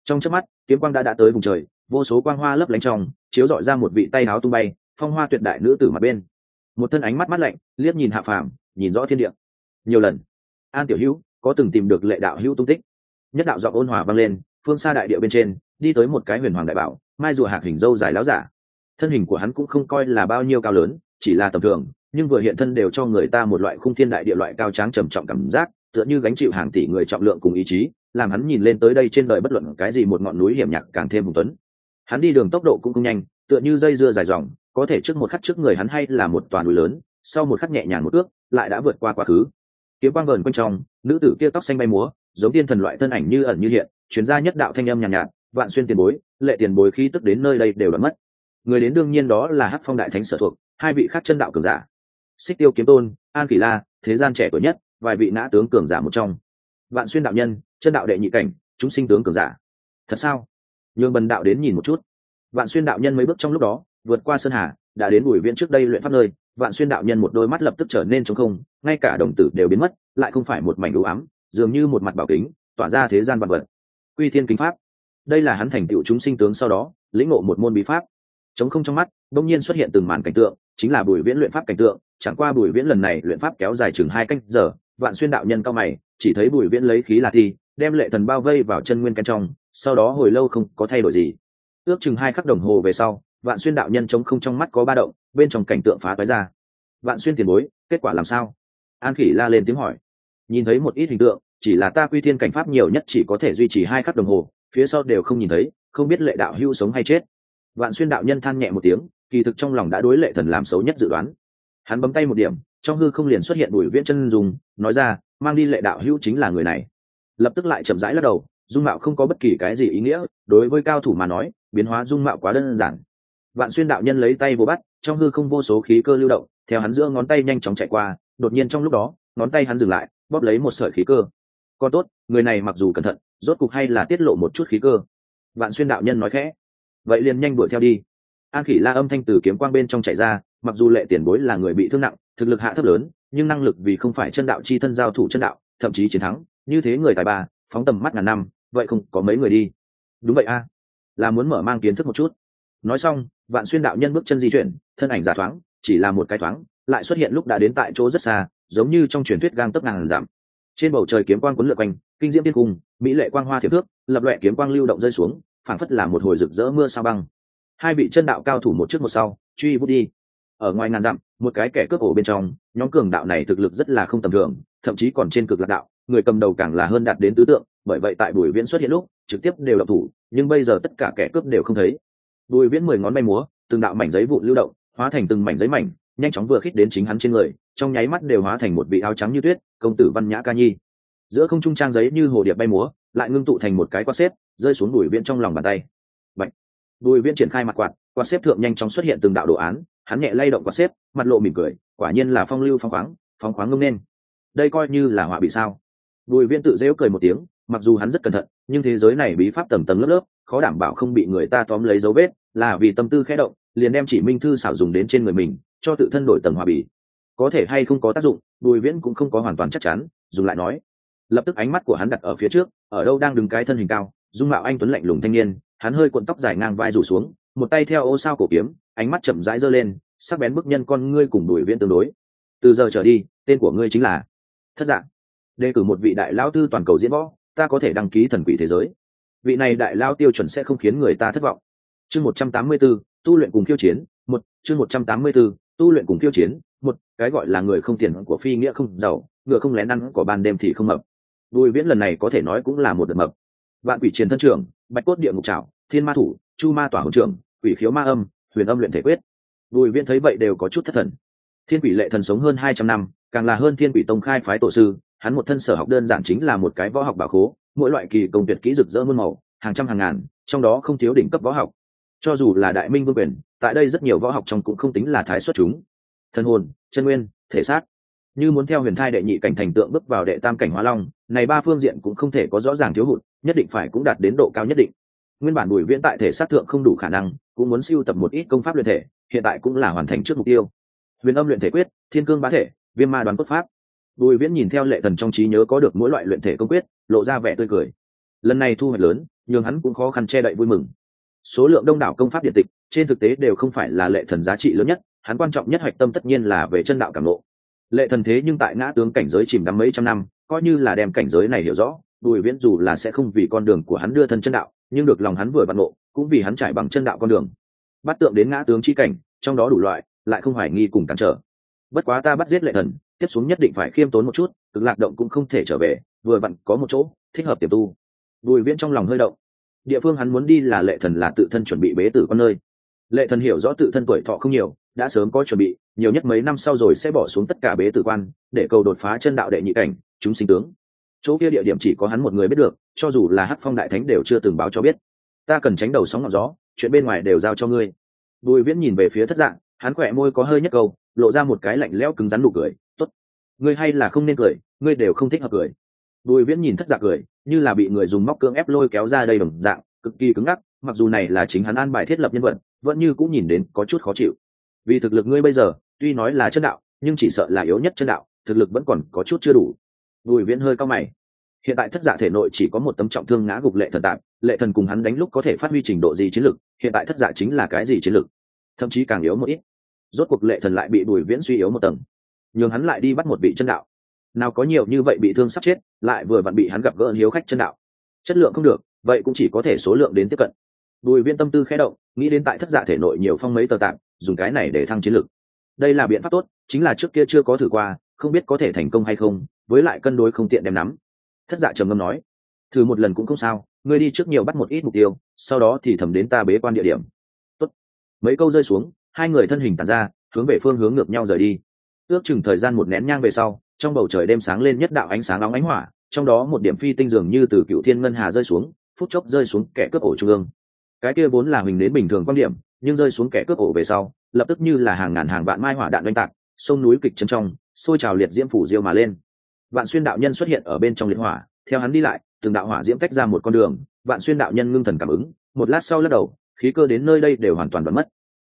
Trong chớp mắt kiếm quang đã tới vùng trời, vô số quang hoa lấp lánh trong chiếu rọi ra một vị tay áo tung bay phong hoa tuyệt đại nữ tử mặt bên, một thân ánh mắt mắt lạnh liếc nhìn hạ phàm, nhìn rõ thiên địa. Nhiều lần, An tiểu hữu có từng tìm được lệ đạo hữu tung tích? Nhất đạo giọng ôn hòa vang lên, phương xa đại địa bên trên đi tới một cái huyền hoàng đại bảo, mai rùa hạc hình dâu dài láo giả. Thân hình của hắn cũng không coi là bao nhiêu cao lớn, chỉ là tầm thường, nhưng vừa hiện thân đều cho người ta một loại khung thiên đại địa loại cao tráng trầm trọng cảm giác, tựa như gánh chịu hàng tỷ người trọng lượng cùng ý chí, làm hắn nhìn lên tới đây trên đời bất luận cái gì một ngọn núi hiểm nhạc càng thêm hùng tuấn. Hắn đi đường tốc độ cũng không nhanh, tựa như dây dưa dài dòng, có thể trước một khắc trước người hắn hay là một toàn núi lớn, sau một khắc nhẹ nhàng một ước lại đã vượt qua quá khứ. Kiếm quang vờn quanh trong, nữ tử kia tóc xanh bay múa, giống tiên thần loại thân ảnh như ẩn như hiện, truyền ra nhất đạo thanh âm nhàn nhạt, Vạn Xuyên tiền bối, lệ tiền bối khí tức đến nơi đây đều đã mất. Người đến đương nhiên đó là Hắc Phong đại thánh sở thuộc, hai vị khác chân đạo cường giả, Xích Tiêu kiếm tôn, An Kỷ La, thế gian trẻ tuổi nhất, vài vị ngã tướng cường giả một trong. Vạn Xuyên đạo nhân, chân đạo đệ nhị cảnh, chúng sinh tướng cường giả. Thật sao? Nhường Bần đạo đến nhìn một chút. Vạn Xuyên đạo nhân mấy bước trong lúc đó vượt qua sơn hà, đã đến Bùi Viễn trước đây luyện pháp nơi. Vạn Xuyên đạo nhân một đôi mắt lập tức trở nên trống không, ngay cả đồng tử đều biến mất, lại không phải một mảnh u ám, dường như một mặt bảo kính tỏa ra thế gian vạn vật. Quy Thiên kính pháp, đây là hắn thành tựu chúng sinh tướng sau đó lĩnh ngộ một môn bí pháp. Trống không trong mắt đông nhiên xuất hiện từng màn cảnh tượng, chính là Bùi Viễn luyện pháp cảnh tượng. Chẳng qua Bùi Viễn lần này luyện pháp kéo dài chừng 2 canh giờ. Vạn Xuyên đạo nhân cao mày, chỉ thấy Bùi Viễn lấy khí là thi, đem lệ thần bao vây vào chân nguyên căn trong, sau đó hồi lâu không có thay đổi gì. Ước chừng 2 khắc đồng hồ về sau, Vạn Xuyên đạo nhân trống không trong mắt có ba động, bên trong cảnh tượng phá toái ra. Vạn Xuyên tiền bối, kết quả làm sao? An Khỉ la lên tiếng hỏi. Nhìn thấy một ít hình tượng, chỉ là ta Quy Thiên cảnh pháp nhiều nhất chỉ có thể duy trì 2 khắc đồng hồ, phía sau đều không nhìn thấy, không biết lệ đạo hữu sống hay chết. Vạn Xuyên đạo nhân than nhẹ một tiếng, kỳ thực trong lòng đã đối lệ thần làm xấu nhất dự đoán. Hắn bấm tay một điểm, trong hư không liền xuất hiện Bùi Viễn chân dùng, nói ra, mang đi lệ đạo hữu chính là người này. Lập tức lại chậm rãi lắc đầu, dung mạo không có bất kỳ cái gì ý nghĩa, đối với cao thủ mà nói, biến hóa dung mạo quá đơn giản. Vạn Xuyên đạo nhân lấy tay vô bắt, trong hư không vô số khí cơ lưu động, theo hắn giữa ngón tay nhanh chóng chạy qua, đột nhiên trong lúc đó, ngón tay hắn dừng lại, bóp lấy một sợi khí cơ. Con tốt, người này mặc dù cẩn thận, rốt cục hay là tiết lộ một chút khí cơ. Vạn Xuyên đạo nhân nói khẽ, vậy liền nhanh đuổi theo đi. An Khỉ la âm thanh từ kiếm quang bên trong chạy ra, mặc dù lệ tiền bối là người bị thương nặng, thực lực hạ thấp lớn, nhưng năng lực vì không phải chân đạo chi thân giao thủ chân đạo, thậm chí chiến thắng, như thế người tài ba, phóng tầm mắt ngàn năm, vậy không có mấy người đi. Đúng vậy a, là muốn mở mang kiến thức một chút. Nói xong, Vạn Xuyên đạo nhân bước chân di chuyển, thân ảnh giả thoáng, chỉ là một cái thoáng, lại xuất hiện lúc đã đến tại chỗ rất xa, giống như trong truyền thuyết gang tấc ngàn dặm. Trên bầu trời kiếm quang cuốn lượn quanh, kinh diễm tiên cung, mỹ lệ quang hoa thiệp thước, lập loè kiếm quang lưu động rơi xuống, phảng phất là một hồi rực rỡ mưa sao băng. Hai vị chân đạo cao thủ một trước một sau, truy vút đi. Ở ngoài ngàn dặm, một cái kẻ cướp ổ bên trong, nhóm cường đạo này thực lực rất là không tầm thường, thậm chí còn trên cực lạc đạo, người cầm đầu càng là hơn đạt đến tứ tượng, bởi vậy tại Bùi Viễn xuất hiện lúc, trực tiếp đều động thủ, nhưng bây giờ tất cả kẻ cướp đều không thấy. Bùi Viễn 10 ngón bay múa, từng đạo mảnh giấy vụn lưu động, hóa thành từng mảnh giấy mảnh, nhanh chóng vừa khít đến chính hắn trên người, trong nháy mắt đều hóa thành một vị áo trắng như tuyết, công tử văn nhã ca nhi. Giữa không trung trang giấy như hồ điệp bay múa, lại ngưng tụ thành một cái quạt xếp, rơi xuống Bùi Viễn trong lòng bàn tay. Bạch. Bùi Viễn triển khai mặt quạt, quạt xếp thượng nhanh chóng xuất hiện từng đạo đồ án, hắn nhẹ lay động quạt xếp, mặt lộ mỉm cười, quả nhiên là phong lưu phóng khoáng ngông nên. Đây coi như là họa bị sao? Bùi Viễn tự giễu cười một tiếng, mặc dù hắn rất cẩn thận, nhưng thế giới này bí pháp tầng tầng lớp lớp, khó đảm bảo không bị người ta tóm lấy dấu vết, là vì tâm tư khẽ động, liền đem chỉ minh thư xảo dùng đến trên người mình, cho tự thân đổi tầng họa bì. Có thể hay không có tác dụng, Bùi Viễn cũng không có hoàn toàn chắc chắn, dùng lại nói. Lập tức ánh mắt của hắn đặt ở phía trước, ở đâu đang đứng cái thân hình cao, dung mạo anh tuấn lạnh lùng thanh niên, hắn hơi cuộn tóc dài ngang vai rủ xuống, một tay theo ô sao cổ kiếm, ánh mắt chậm rãi giơ lên, sắc bén bức nhân con ngươi cùng Bùi Viễn tương đối. Từ giờ trở đi, tên của ngươi chính là Thất Dạng. Đề cử một vị đại lão tư toàn cầu diễn võ, ta có thể đăng ký thần quỷ thế giới. Vị này đại lão tiêu chuẩn sẽ không khiến người ta thất vọng. Chương 184, tu luyện cùng khiêu chiến, một chương 184, tu luyện cùng khiêu chiến, một cái gọi là người không tiền của phi nghĩa không giàu, ngựa không lén ăn của ban đêm thì không mập. Bùi Viễn lần này có thể nói cũng là một đợt mập. Vạn quỷ chiến thân trưởng, bạch cốt địa ngục trảo, thiên ma thủ, chu ma tỏa hồn trưởng, quỷ khiếu ma âm, huyền âm luyện thể quyết. Bùi Viễn thấy vậy đều có chút thất thần. Thiên quỷ lệ thần sống hơn 200 năm, càng là hơn thiên quỷ tông khai phái tổ sư, hắn một thân sở học đơn giản chính là một cái võ học bảo khố, mỗi loại kỳ công tuyệt kỹ rực rỡ muôn màu, hàng trăm hàng ngàn, trong đó không thiếu đỉnh cấp võ học. Cho dù là đại minh vương quyền, tại đây rất nhiều võ học trong cũng không tính là thái xuất chúng. Thân hồn, chân nguyên, thể xác, như muốn theo huyền thai đệ nhị cảnh thành tượng bước vào đệ tam cảnh hóa long, này ba phương diện cũng không thể có rõ ràng thiếu hụt, nhất định phải cũng đạt đến độ cao nhất định. Nguyên bản Bùi Viễn tại thể xác thượng không đủ khả năng, cũng muốn siêu tập một ít công pháp luyện thể, hiện tại cũng là hoàn thành trước mục tiêu. Huyền âm luyện thể quyết, thiên cương bá thể, viêm ma đoán cốt pháp. Bùi Viễn nhìn theo lệ thần trong trí nhớ có được mỗi loại luyện thể công quyết, lộ ra vẻ tươi cười. lần này thu hoạch lớn nhưng hắn cũng khó khăn che đậy vui mừng. Số lượng đông đảo công pháp điện tịch trên thực tế đều không phải là Lệ Thần giá trị lớn nhất, hắn quan trọng nhất hoạch tâm tất nhiên là về chân đạo cảm ngộ. Lệ Thần thế nhưng tại ngã tướng cảnh giới chìm đắm mấy trăm năm, coi như là đem cảnh giới này hiểu rõ, Bùi Viễn dù là sẽ không vì con đường của hắn đưa thân chân đạo, nhưng được lòng hắn vừa vặn ngộ, cũng vì hắn trải bằng chân đạo con đường. Bắt tượng đến ngã tướng chi cảnh, trong đó đủ loại, lại không hoài nghi cùng cản trở. Bất quá ta bắt giết Lệ Thần, tiếp xuống nhất định phải khiêm tốn một chút, Cực Lạc động cũng không thể trở về, vừa vặn có một chỗ thích hợp tiềm tu. Bùi Viễn trong lòng hơi động. Địa phương hắn muốn đi là Lệ Thần là tự thân chuẩn bị bế tử con nơi. Lệ Thần hiểu rõ tự thân tuổi thọ không nhiều, đã sớm có chuẩn bị, nhiều nhất mấy năm sau rồi sẽ bỏ xuống tất cả bế tử quan, để cầu đột phá chân đạo đệ nhị cảnh, chúng sinh tướng. Chỗ kia địa điểm chỉ có hắn một người biết được, cho dù là Hắc Phong đại thánh đều chưa từng báo cho biết. Ta cần tránh đầu sóng ngọn gió, chuyện bên ngoài đều giao cho ngươi. Bùi Viễn nhìn về phía Thất Dạng, hắn khỏe môi có hơi nhất câu, lộ ra một cái lạnh lẽo cứng rắn nụ cười. Tốt, ngươi hay là không nên cười, ngươi đều không thích hợp cười. Bùi Viễn nhìn Thất Dạng cười, như là bị người dùng móc cưỡng ép lôi kéo ra đây đồng dạng, cực kỳ cứng ngắc. Mặc dù này là chính hắn an bài thiết lập nhân vật, vẫn như cũng nhìn đến có chút khó chịu. Vì thực lực ngươi bây giờ tuy nói là chân đạo, nhưng chỉ sợ là yếu nhất chân đạo, thực lực vẫn còn có chút chưa đủ. Bùi Viễn hơi cau mày. Hiện tại Thất Dạ thể nội chỉ có một tấm trọng thương ngã gục Lệ Thần tạm, Lệ Thần cùng hắn đánh lúc có thể phát huy trình độ gì chiến lực, hiện tại Thất Dạ chính là cái gì chiến lực, thậm chí càng yếu một ít. Rốt cuộc Lệ Thần lại bị Bùi Viễn suy yếu một tầng, nhưng hắn lại đi bắt một vị chân đạo, nào có nhiều như vậy bị thương sắp chết, lại vừa vặn bị hắn gặp gỡ hiếu khách chân đạo, chất lượng không được, vậy cũng chỉ có thể số lượng đến tiếp cận. Bùi Viễn tâm tư khẽ động, nghĩ đến tại Thất Dạ thể nội nhiều phong mấy tờ tạm, dùng cái này để thăng chiến lực. Đây là biện pháp tốt, chính là trước kia chưa có thử qua, không biết có thể thành công hay không, với lại cân đối không tiện đem nắm. Thất Dạ trầm ngâm nói, thử một lần cũng không sao, ngươi đi trước nhiều bắt một ít mục tiêu, sau đó thì thầm đến ta bế quan địa điểm. Tốt. Mấy câu rơi xuống, hai người thân hình tản ra, hướng về phương hướng ngược nhau rời đi. Ước chừng thời gian một nén nhang về sau, trong bầu trời đêm sáng lên nhất đạo ánh sáng nóng ánh hỏa, trong đó một điểm phi tinh dường như từ Cựu Thiên ngân hà rơi xuống, phút chốc rơi xuống kẻ cướp ổ trung ương. Cái kia vốn là hình đến bình thường quan điểm, nhưng rơi xuống kẻ cướp ổ về sau, lập tức như là hàng ngàn hàng vạn mai hỏa đạn oanh tạc, sông núi kịch chấn trong, sôi trào liệt diễm phủ diêu mà lên. Vạn Xuyên đạo nhân xuất hiện ở bên trong liệt hỏa, theo hắn đi lại, từng đạo hỏa diễm tách ra một con đường. Vạn Xuyên đạo nhân ngưng thần cảm ứng, một lát sau lắc đầu, khí cơ đến nơi đây đều hoàn toàn đoạn mất.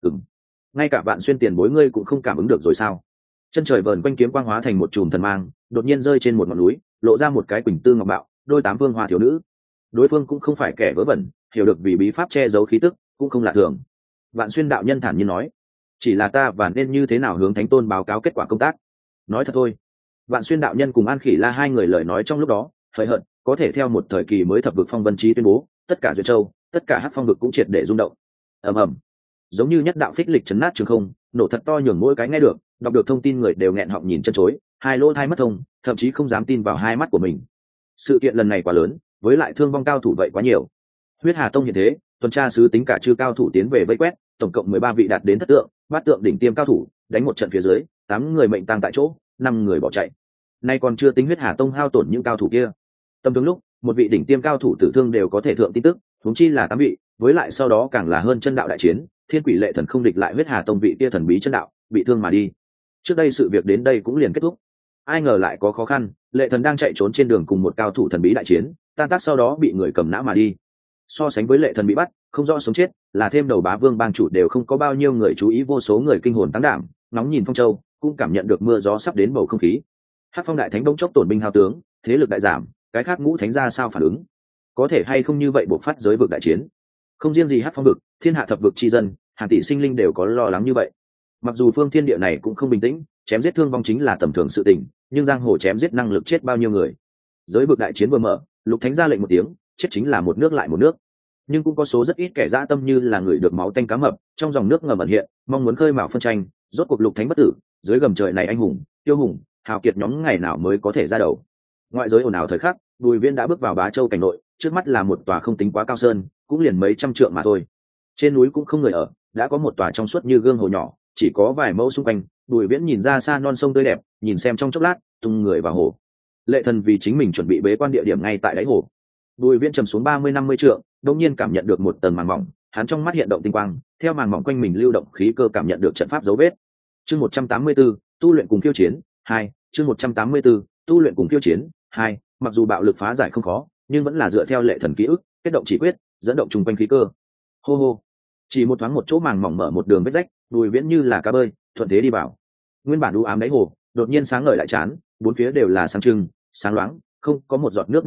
Ngay cả Vạn Xuyên tiền bối ngươi cũng không cảm ứng được rồi sao? Chân trời vờn quanh kiếm quang hóa thành một chùm thần mang, đột nhiên rơi trên một ngọn núi, lộ ra một cái quỳnh tư ngọc bạo, đôi tám vương hoa thiếu nữ. Đối phương cũng không phải kẻ vớ vẩn, hiểu được vì bí pháp che giấu khí tức, cũng không lạ thường. Vạn Xuyên đạo nhân thản nhiên nói, chỉ là ta và nên như thế nào hướng Thánh Tôn báo cáo kết quả công tác. Nói thật thôi. Vạn Xuyên đạo nhân cùng An Khỉ La hai người lời nói trong lúc đó, hời hợt, có thể theo một thời kỳ mới thập vực phong vân trí tuyên bố, tất cả Duyệt Châu, tất cả Hắc Phong vực cũng triệt để rung động. Ầm ầm, giống như nhất đạo phích lịch chấn nát trường không, nổ thật to nhường mỗi cái nghe được, đọc được thông tin người đều nghẹn họng nhìn chân chối, hai lỗ tai mất thông, thậm chí không dám tin vào hai mắt của mình. Sự kiện lần này quá lớn, với lại thương vong cao thủ vậy quá nhiều. Huyết Hà Tông hiện thế, tuần tra sứ tính cả chư cao thủ tiến về vây quét, tổng cộng 13 vị đạt đến thất tượng, bát tượng đỉnh tiêm cao thủ, đánh một trận phía dưới, 8 người mệnh tang tại chỗ, 5 người bỏ chạy. Nay còn chưa tính Huyết Hà Tông hao tổn những cao thủ kia. Tầm thường lúc, một vị đỉnh tiêm cao thủ tử thương đều có thể thượng tin tức, huống chi là 8 vị, với lại sau đó càng là hơn chân đạo đại chiến, Thiên Quỷ Lệ Thần không địch lại Huyết Hà Tông vị kia thần bí chân đạo, bị thương mà đi. Trước đây sự việc đến đây cũng liền kết thúc. Ai ngờ lại có khó khăn, Lệ Thần đang chạy trốn trên đường cùng một cao thủ thần bí đại chiến, tan tác sau đó bị người cầm nã mà đi. So sánh với Lệ Thần bị bắt, không rõ sống chết, là thêm đầu Bá Vương bang chủ đều không có bao nhiêu người chú ý, vô số người kinh hồn tăng đảm, nóng nhìn Phong Châu, cũng cảm nhận được mưa gió sắp đến bầu không khí. Hắc Phong đại thánh bỗng chốc tổn binh hao tướng, thế lực đại giảm, cái khác ngũ thánh ra sao phản ứng? Có thể hay không như vậy buộc phát giới vực đại chiến? Không riêng gì Hắc Phong vực, thiên hạ thập vực chi dân, hàng tỷ sinh linh đều có lo lắng như vậy. Mặc dù phương thiên địa này cũng không bình tĩnh, chém giết thương vong chính là tầm thường sự tình, nhưng giang hồ chém giết năng lực chết bao nhiêu người? Giới vực đại chiến vừa mở, Lục Thánh ra lệnh một tiếng, chết chính là một nước lại một nước. Nhưng cũng có số rất ít kẻ dã tâm như là người được máu tanh cá mập, trong dòng nước ngầm ẩn hiện, mong muốn khơi mào phân tranh. Rốt cuộc Lục Thánh bất tử, dưới gầm trời này anh hùng, tiêu hùng, hào kiệt nhóm ngày nào mới có thể ra đầu? Ngoại giới ồn ào thời khắc, Bùi Viễn đã bước vào Bá Châu cảnh nội, trước mắt là một tòa không tính quá cao sơn, cũng liền mấy trăm trượng mà thôi. Trên núi cũng không người ở, đã có một tòa trong suốt như gương hồ nhỏ, chỉ có vài mẫu xung quanh. Bùi Viễn nhìn ra xa non sông tươi đẹp, nhìn xem trong chốc lát, tung người vào hồ. Lệ Thần vì chính mình chuẩn bị bế quan địa điểm ngay tại đáy hồ. Bùi Viễn trầm xuống 30-50 trượng, đột nhiên cảm nhận được một tầng màng mỏng, hắn trong mắt hiện động tinh quang, theo màng mỏng quanh mình lưu động khí cơ cảm nhận được trận pháp dấu vết. Chương 184, tu luyện cùng khiêu chiến 2, chương 184, tu luyện cùng khiêu chiến 2, mặc dù bạo lực phá giải không khó, nhưng vẫn là dựa theo Lệ Thần ký ức, kết động chỉ quyết, dẫn động trùng quanh khí cơ. Hô hô. Chỉ một thoáng một chỗ màng mỏng mở một đường vết rách, Bùi Viễn như là cá bơi, thuận thế đi vào. Nguyên bản u ám đáy hồ, đột nhiên sáng ngời lại chán, bốn phía đều là sáng trưng, sáng loáng, không có một giọt nước động,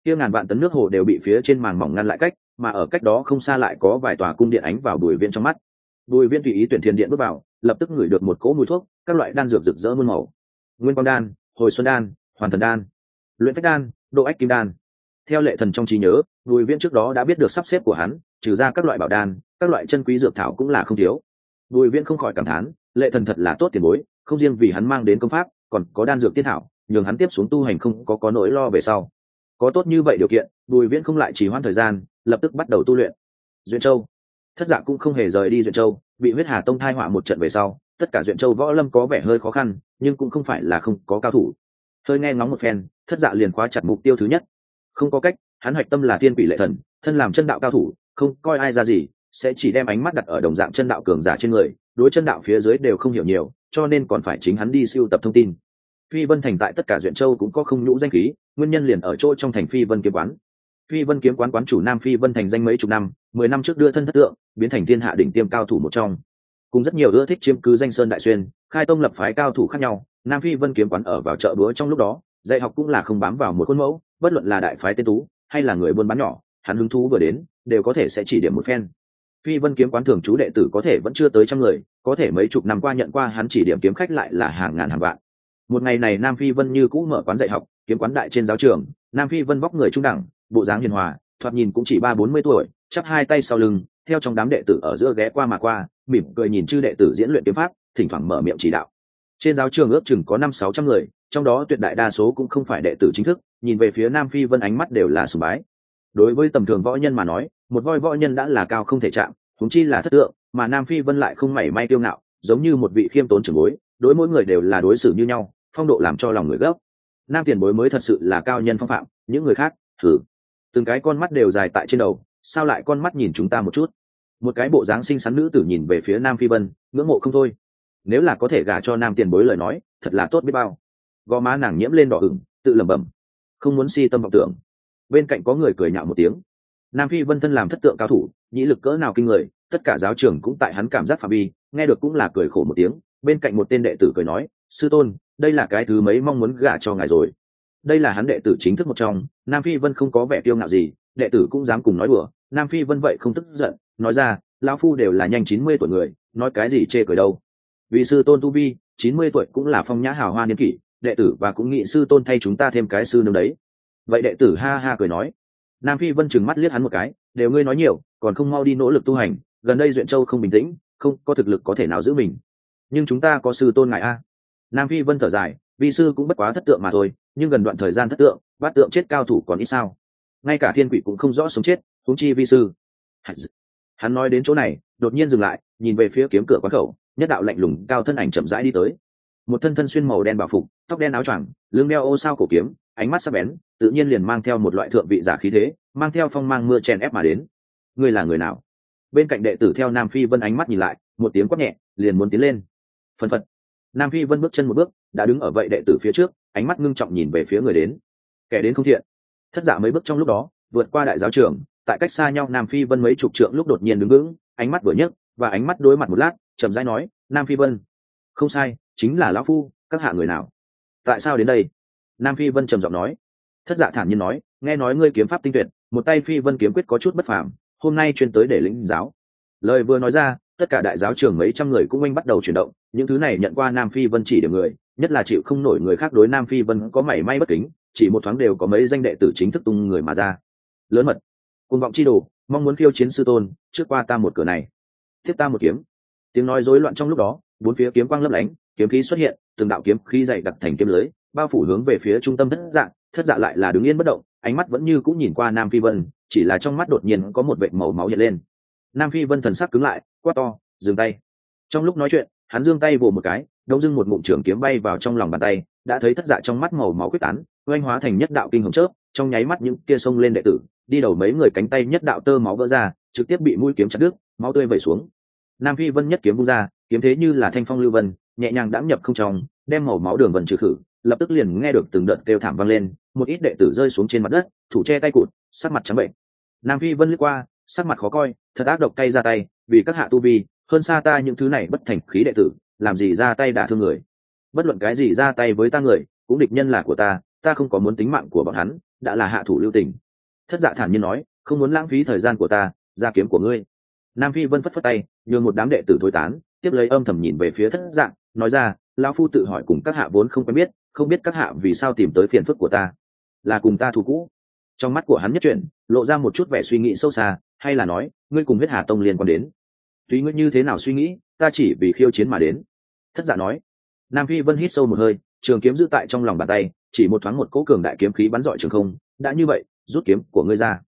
kia ngàn vạn tấn nước hồ đều bị phía trên màng mỏng ngăn lại cách, mà ở cách đó không xa lại có vài tòa cung điện ánh vào Bùi Viễn trong mắt. Bùi Viễn tùy ý tuyển thiền điện bước vào, lập tức ngửi được một cỗ mùi thuốc, các loại đan dược rực rỡ muôn màu. Nguyên quang đan, hồi xuân đan, hoàn thần đan, luyện phách đan, độ ách kim đan. Theo Lệ Thần trong trí nhớ, Bùi Viễn trước đó đã biết được sắp xếp của hắn, trừ ra các loại bảo đan, các loại chân quý dược thảo cũng là không thiếu. Bùi Viễn không khỏi cảm thán, Lệ Thần thật là tốt tiền bối, không riêng vì hắn mang đến công pháp, còn có đan dược tiên thảo, nhường hắn tiếp xuống tu hành không có nỗi lo về sau. Có tốt như vậy điều kiện, Bùi Viễn không lại trì hoãn thời gian, lập tức bắt đầu tu luyện. Duyện Châu, Thất Dạ cũng không hề rời đi Duyện Châu, bị Huyết Hà Tông thai họa một trận về sau, tất cả Duyện Châu võ lâm có vẻ hơi khó khăn, nhưng cũng không phải là không có cao thủ. Hơi nghe ngóng một phen, Thất Dạ liền khóa chặt mục tiêu thứ nhất. Không có cách, hắn hoạch tâm là Thiên Quỷ Lệ Thần, thân làm chân đạo cao thủ, không coi ai ra gì, sẽ chỉ đem ánh mắt đặt ở đồng dạng chân đạo cường giả trên người, đối chân đạo phía dưới đều không hiểu nhiều, cho nên còn phải chính hắn đi sưu tập thông tin. Phi Vân Thành tại tất cả Duyện Châu cũng có không nhũ danh khí, nguyên nhân liền ở chỗ trong thành Phi Vân kiếm quán. Phi Vân kiếm quán quán chủ Nam Phi Vân thành danh mấy chục năm, 10 năm trước đưa thân thất tượng, biến thành thiên hạ đỉnh tiêm cao thủ một trong. Cùng rất nhiều ưa thích chiếm cứ danh sơn đại xuyên, khai tông lập phái cao thủ khác nhau, Nam Phi Vân kiếm quán ở vào chợ búa trong lúc đó, dạy học cũng là không bám vào một khuôn mẫu, bất luận là đại phái tên tú, hay là người buôn bán nhỏ, hắn hứng thú vừa đến, đều có thể sẽ chỉ điểm một phen. Phi Vân kiếm quán thường trú đệ tử có thể vẫn chưa tới trăm người, có thể mấy chục năm qua nhận qua hắn chỉ điểm kiếm khách lại là hàng ngàn hàng vạn. Một ngày này Nam Phi Vân như cũ mở quán dạy học, kiếm quán đại trên giáo trường, Nam Phi Vân vóc người trung đẳng, bộ dáng hiền hòa, thoạt nhìn cũng chỉ 30-40 tuổi, chắp hai tay sau lưng, theo trong đám đệ tử ở giữa ghé qua mà qua, mỉm cười nhìn chư đệ tử diễn luyện kiếm pháp, thỉnh thoảng mở miệng chỉ đạo. Trên giáo trường ước chừng có 500-600 người, trong đó tuyệt đại đa số cũng không phải đệ tử chính thức, nhìn về phía Nam Phi Vân ánh mắt đều là sùng bái. Đối với tầm thường võ nhân mà nói, một voi võ nhân đã là cao không thể chạm, huống chi là thất tượng, mà Nam Phi Vân lại không mảy may kiêu ngạo, giống như một vị khiêm tốn trưởng bối, đối mỗi người đều là đối xử như nhau, phong độ làm cho lòng người gấp. Nam tiền bối mới thật sự là cao nhân phong phạm, những người khác, thử. Từng cái con mắt đều dài tại trên đầu, sao lại con mắt nhìn chúng ta một chút? Một cái bộ dáng xinh xắn nữ tử nhìn về phía Nam Phi Vân, ngưỡng mộ không thôi. Nếu là có thể gả cho Nam tiền bối lời nói, thật là tốt biết bao. Gò má nàng nhiễm lên đỏ ửng, tự lẩm bẩm, không muốn si tâm vọng tưởng. Bên cạnh có người cười nhạo một tiếng. Nam Phi Vân thân làm thất tượng cao thủ, nhĩ lực cỡ nào kinh người, tất cả giáo trưởng cũng tại hắn cảm giác phạm vi, nghe được cũng là cười khổ một tiếng. Bên cạnh một tên đệ tử cười nói, sư tôn, đây là cái thứ mấy mong muốn gả cho ngài rồi. Đây là hắn đệ tử chính thức một trong. Nam Phi Vân không có vẻ kiêu ngạo gì, đệ tử cũng dám cùng nói đùa. Nam Phi Vân vậy không tức giận, nói ra, lão phu đều là nhanh 90 tuổi người, nói cái gì chê cười đâu. Vì sư tôn tu vi, 90 tuổi cũng là phong nhã hào hoa niên kỷ, đệ tử và cũng nghĩ sư tôn thay chúng ta thêm cái sư nương đấy. Vậy đệ tử ha ha cười nói. Nam Phi Vân trừng mắt liếc hắn một cái, đều ngươi nói nhiều, còn không mau đi nỗ lực tu hành, gần đây Duyện Châu không bình tĩnh, không có thực lực có thể nào giữ mình. Nhưng chúng ta có sư tôn ngài a. Nam Phi Vân thở dài, vi sư cũng bất quá thất tượng mà thôi, nhưng gần đoạn thời gian thất tượng, bát tượng chết cao thủ còn ít sao? Ngay cả thiên quỷ cũng không rõ sống chết, huống chi vi sư. Hắn nói đến chỗ này, đột nhiên dừng lại, nhìn về phía kiếm cửa quán khẩu, nhất đạo lạnh lùng cao thân ảnh chậm rãi đi tới. Một thân thân xuyên màu đen bảo phục, tóc đen áo choàng, lưng đeo ô sao cổ kiếm, ánh mắt sắc bén, tự nhiên liền mang theo một loại thượng vị giả khí thế, mang theo phong mang mưa chèn ép mà đến. Ngươi là người nào? Bên cạnh đệ tử theo Nam Phi Vân ánh mắt nhìn lại, một tiếng quát nhẹ, liền muốn tiến lên. Phần phật. Nam Phi Vân bước chân một bước, đã đứng ở vậy đệ tử phía trước, ánh mắt ngưng trọng nhìn về phía người đến. Kẻ đến không thiện. Thất Dạ mấy bước trong lúc đó, vượt qua đại giáo trường, tại cách xa nhau Nam Phi Vân mấy chục trượng lúc đột nhiên đứng vững, ánh mắt vừa nhấc, và ánh mắt đối mặt một lát, chậm rãi nói, Nam Phi Vân. Không sai, chính là lão phu, các hạ người nào? Tại sao đến đây? Nam Phi Vân trầm giọng nói. Thất Dạ thản nhiên nói, nghe nói ngươi kiếm pháp tinh tuyệt, một tay Phi Vân kiếm quyết có chút bất phàm, hôm nay chuyên tới để lĩnh giáo. Lời vừa nói ra, tất cả đại giáo trường mấy trăm người cũng oanh bắt đầu chuyển động, những thứ này nhận qua Nam Phi Vân chỉ điểm người, nhất là chịu không nổi người khác đối Nam Phi Vân có mảy may bất kính, chỉ một thoáng đều có mấy danh đệ tử chính thức tung người mà ra. Lớn mật, cuồng vọng chi đồ, mong muốn khiêu chiến sư tôn, trước qua ta một cửa này, tiếp ta một kiếm. Tiếng nói rối loạn trong lúc đó, bốn phía kiếm quang lấp lánh, kiếm khí xuất hiện, từng đạo kiếm khí dày đặc thành kiếm lưới, bao phủ hướng về phía trung tâm Thất Dạ. Thất Dạ lại là đứng yên bất động, ánh mắt vẫn như cũng nhìn qua Nam Phi Vân, chỉ là trong mắt đột nhiên có một vệt màu máu hiện lên. Nam Phi Vân thần sắc cứng lại, quát to, dừng tay. Trong lúc nói chuyện, hắn giương tay vồ một cái, đông dưng một ngụm trường kiếm bay vào trong lòng bàn tay, đã thấy Thất Dạ trong mắt màu máu quyết tán, oanh hóa thành nhất đạo kinh hồng chớp, trong nháy mắt những kia xông lên đệ tử, đi đầu mấy người cánh tay nhất đạo tơ máu vỡ ra, trực tiếp bị mũi kiếm chặt đứt, máu tươi vẩy xuống. Nam Phi Vân nhất kiếm vung ra, kiếm thế như là thanh phong lưu vân, nhẹ nhàng đãng nhập không trong, đem màu máu đường vân trừ khử, lập tức liền nghe được từng đợt kêu thảm vang lên, một ít đệ tử rơi xuống trên mặt đất, thủ che tay cụt, sắc mặt trắng bệnh. Nam Phi Vân lướt qua, sắc mặt khó coi, thật ác độc cay ra tay, vì các hạ tu vi hơn xa ta những thứ này bất thành khí đệ tử, làm gì ra tay đả thương người. Bất luận cái gì ra tay với ta người, cũng địch nhân là của ta, ta không có muốn tính mạng của bọn hắn, đã là hạ thủ lưu tình. Thất Dạ thản nhiên nói, không muốn lãng phí thời gian của ta, ra kiếm của ngươi. Nam Phi Vân phất phất tay, nhường một đám đệ tử thối tán, tiếp lấy âm thầm nhìn về phía Thất Dạ, nói ra, lão phu tự hỏi cùng các hạ vốn không quen biết, không biết các hạ vì sao tìm tới phiền phức của ta, là cùng ta thù cũ. Trong mắt của hắn nhất chuyển, lộ ra một chút vẻ suy nghĩ sâu xa, hay là nói, ngươi cùng huyết hà tông liên quan đến? Tùy ngươi như thế nào suy nghĩ, ta chỉ vì khiêu chiến mà đến. Thất Dạ nói. Nam Phi Vân hít sâu một hơi, trường kiếm giữ tại trong lòng bàn tay, chỉ một thoáng một cỗ cường đại kiếm khí bắn rọi trường không. Đã như vậy, rút kiếm của ngươi ra.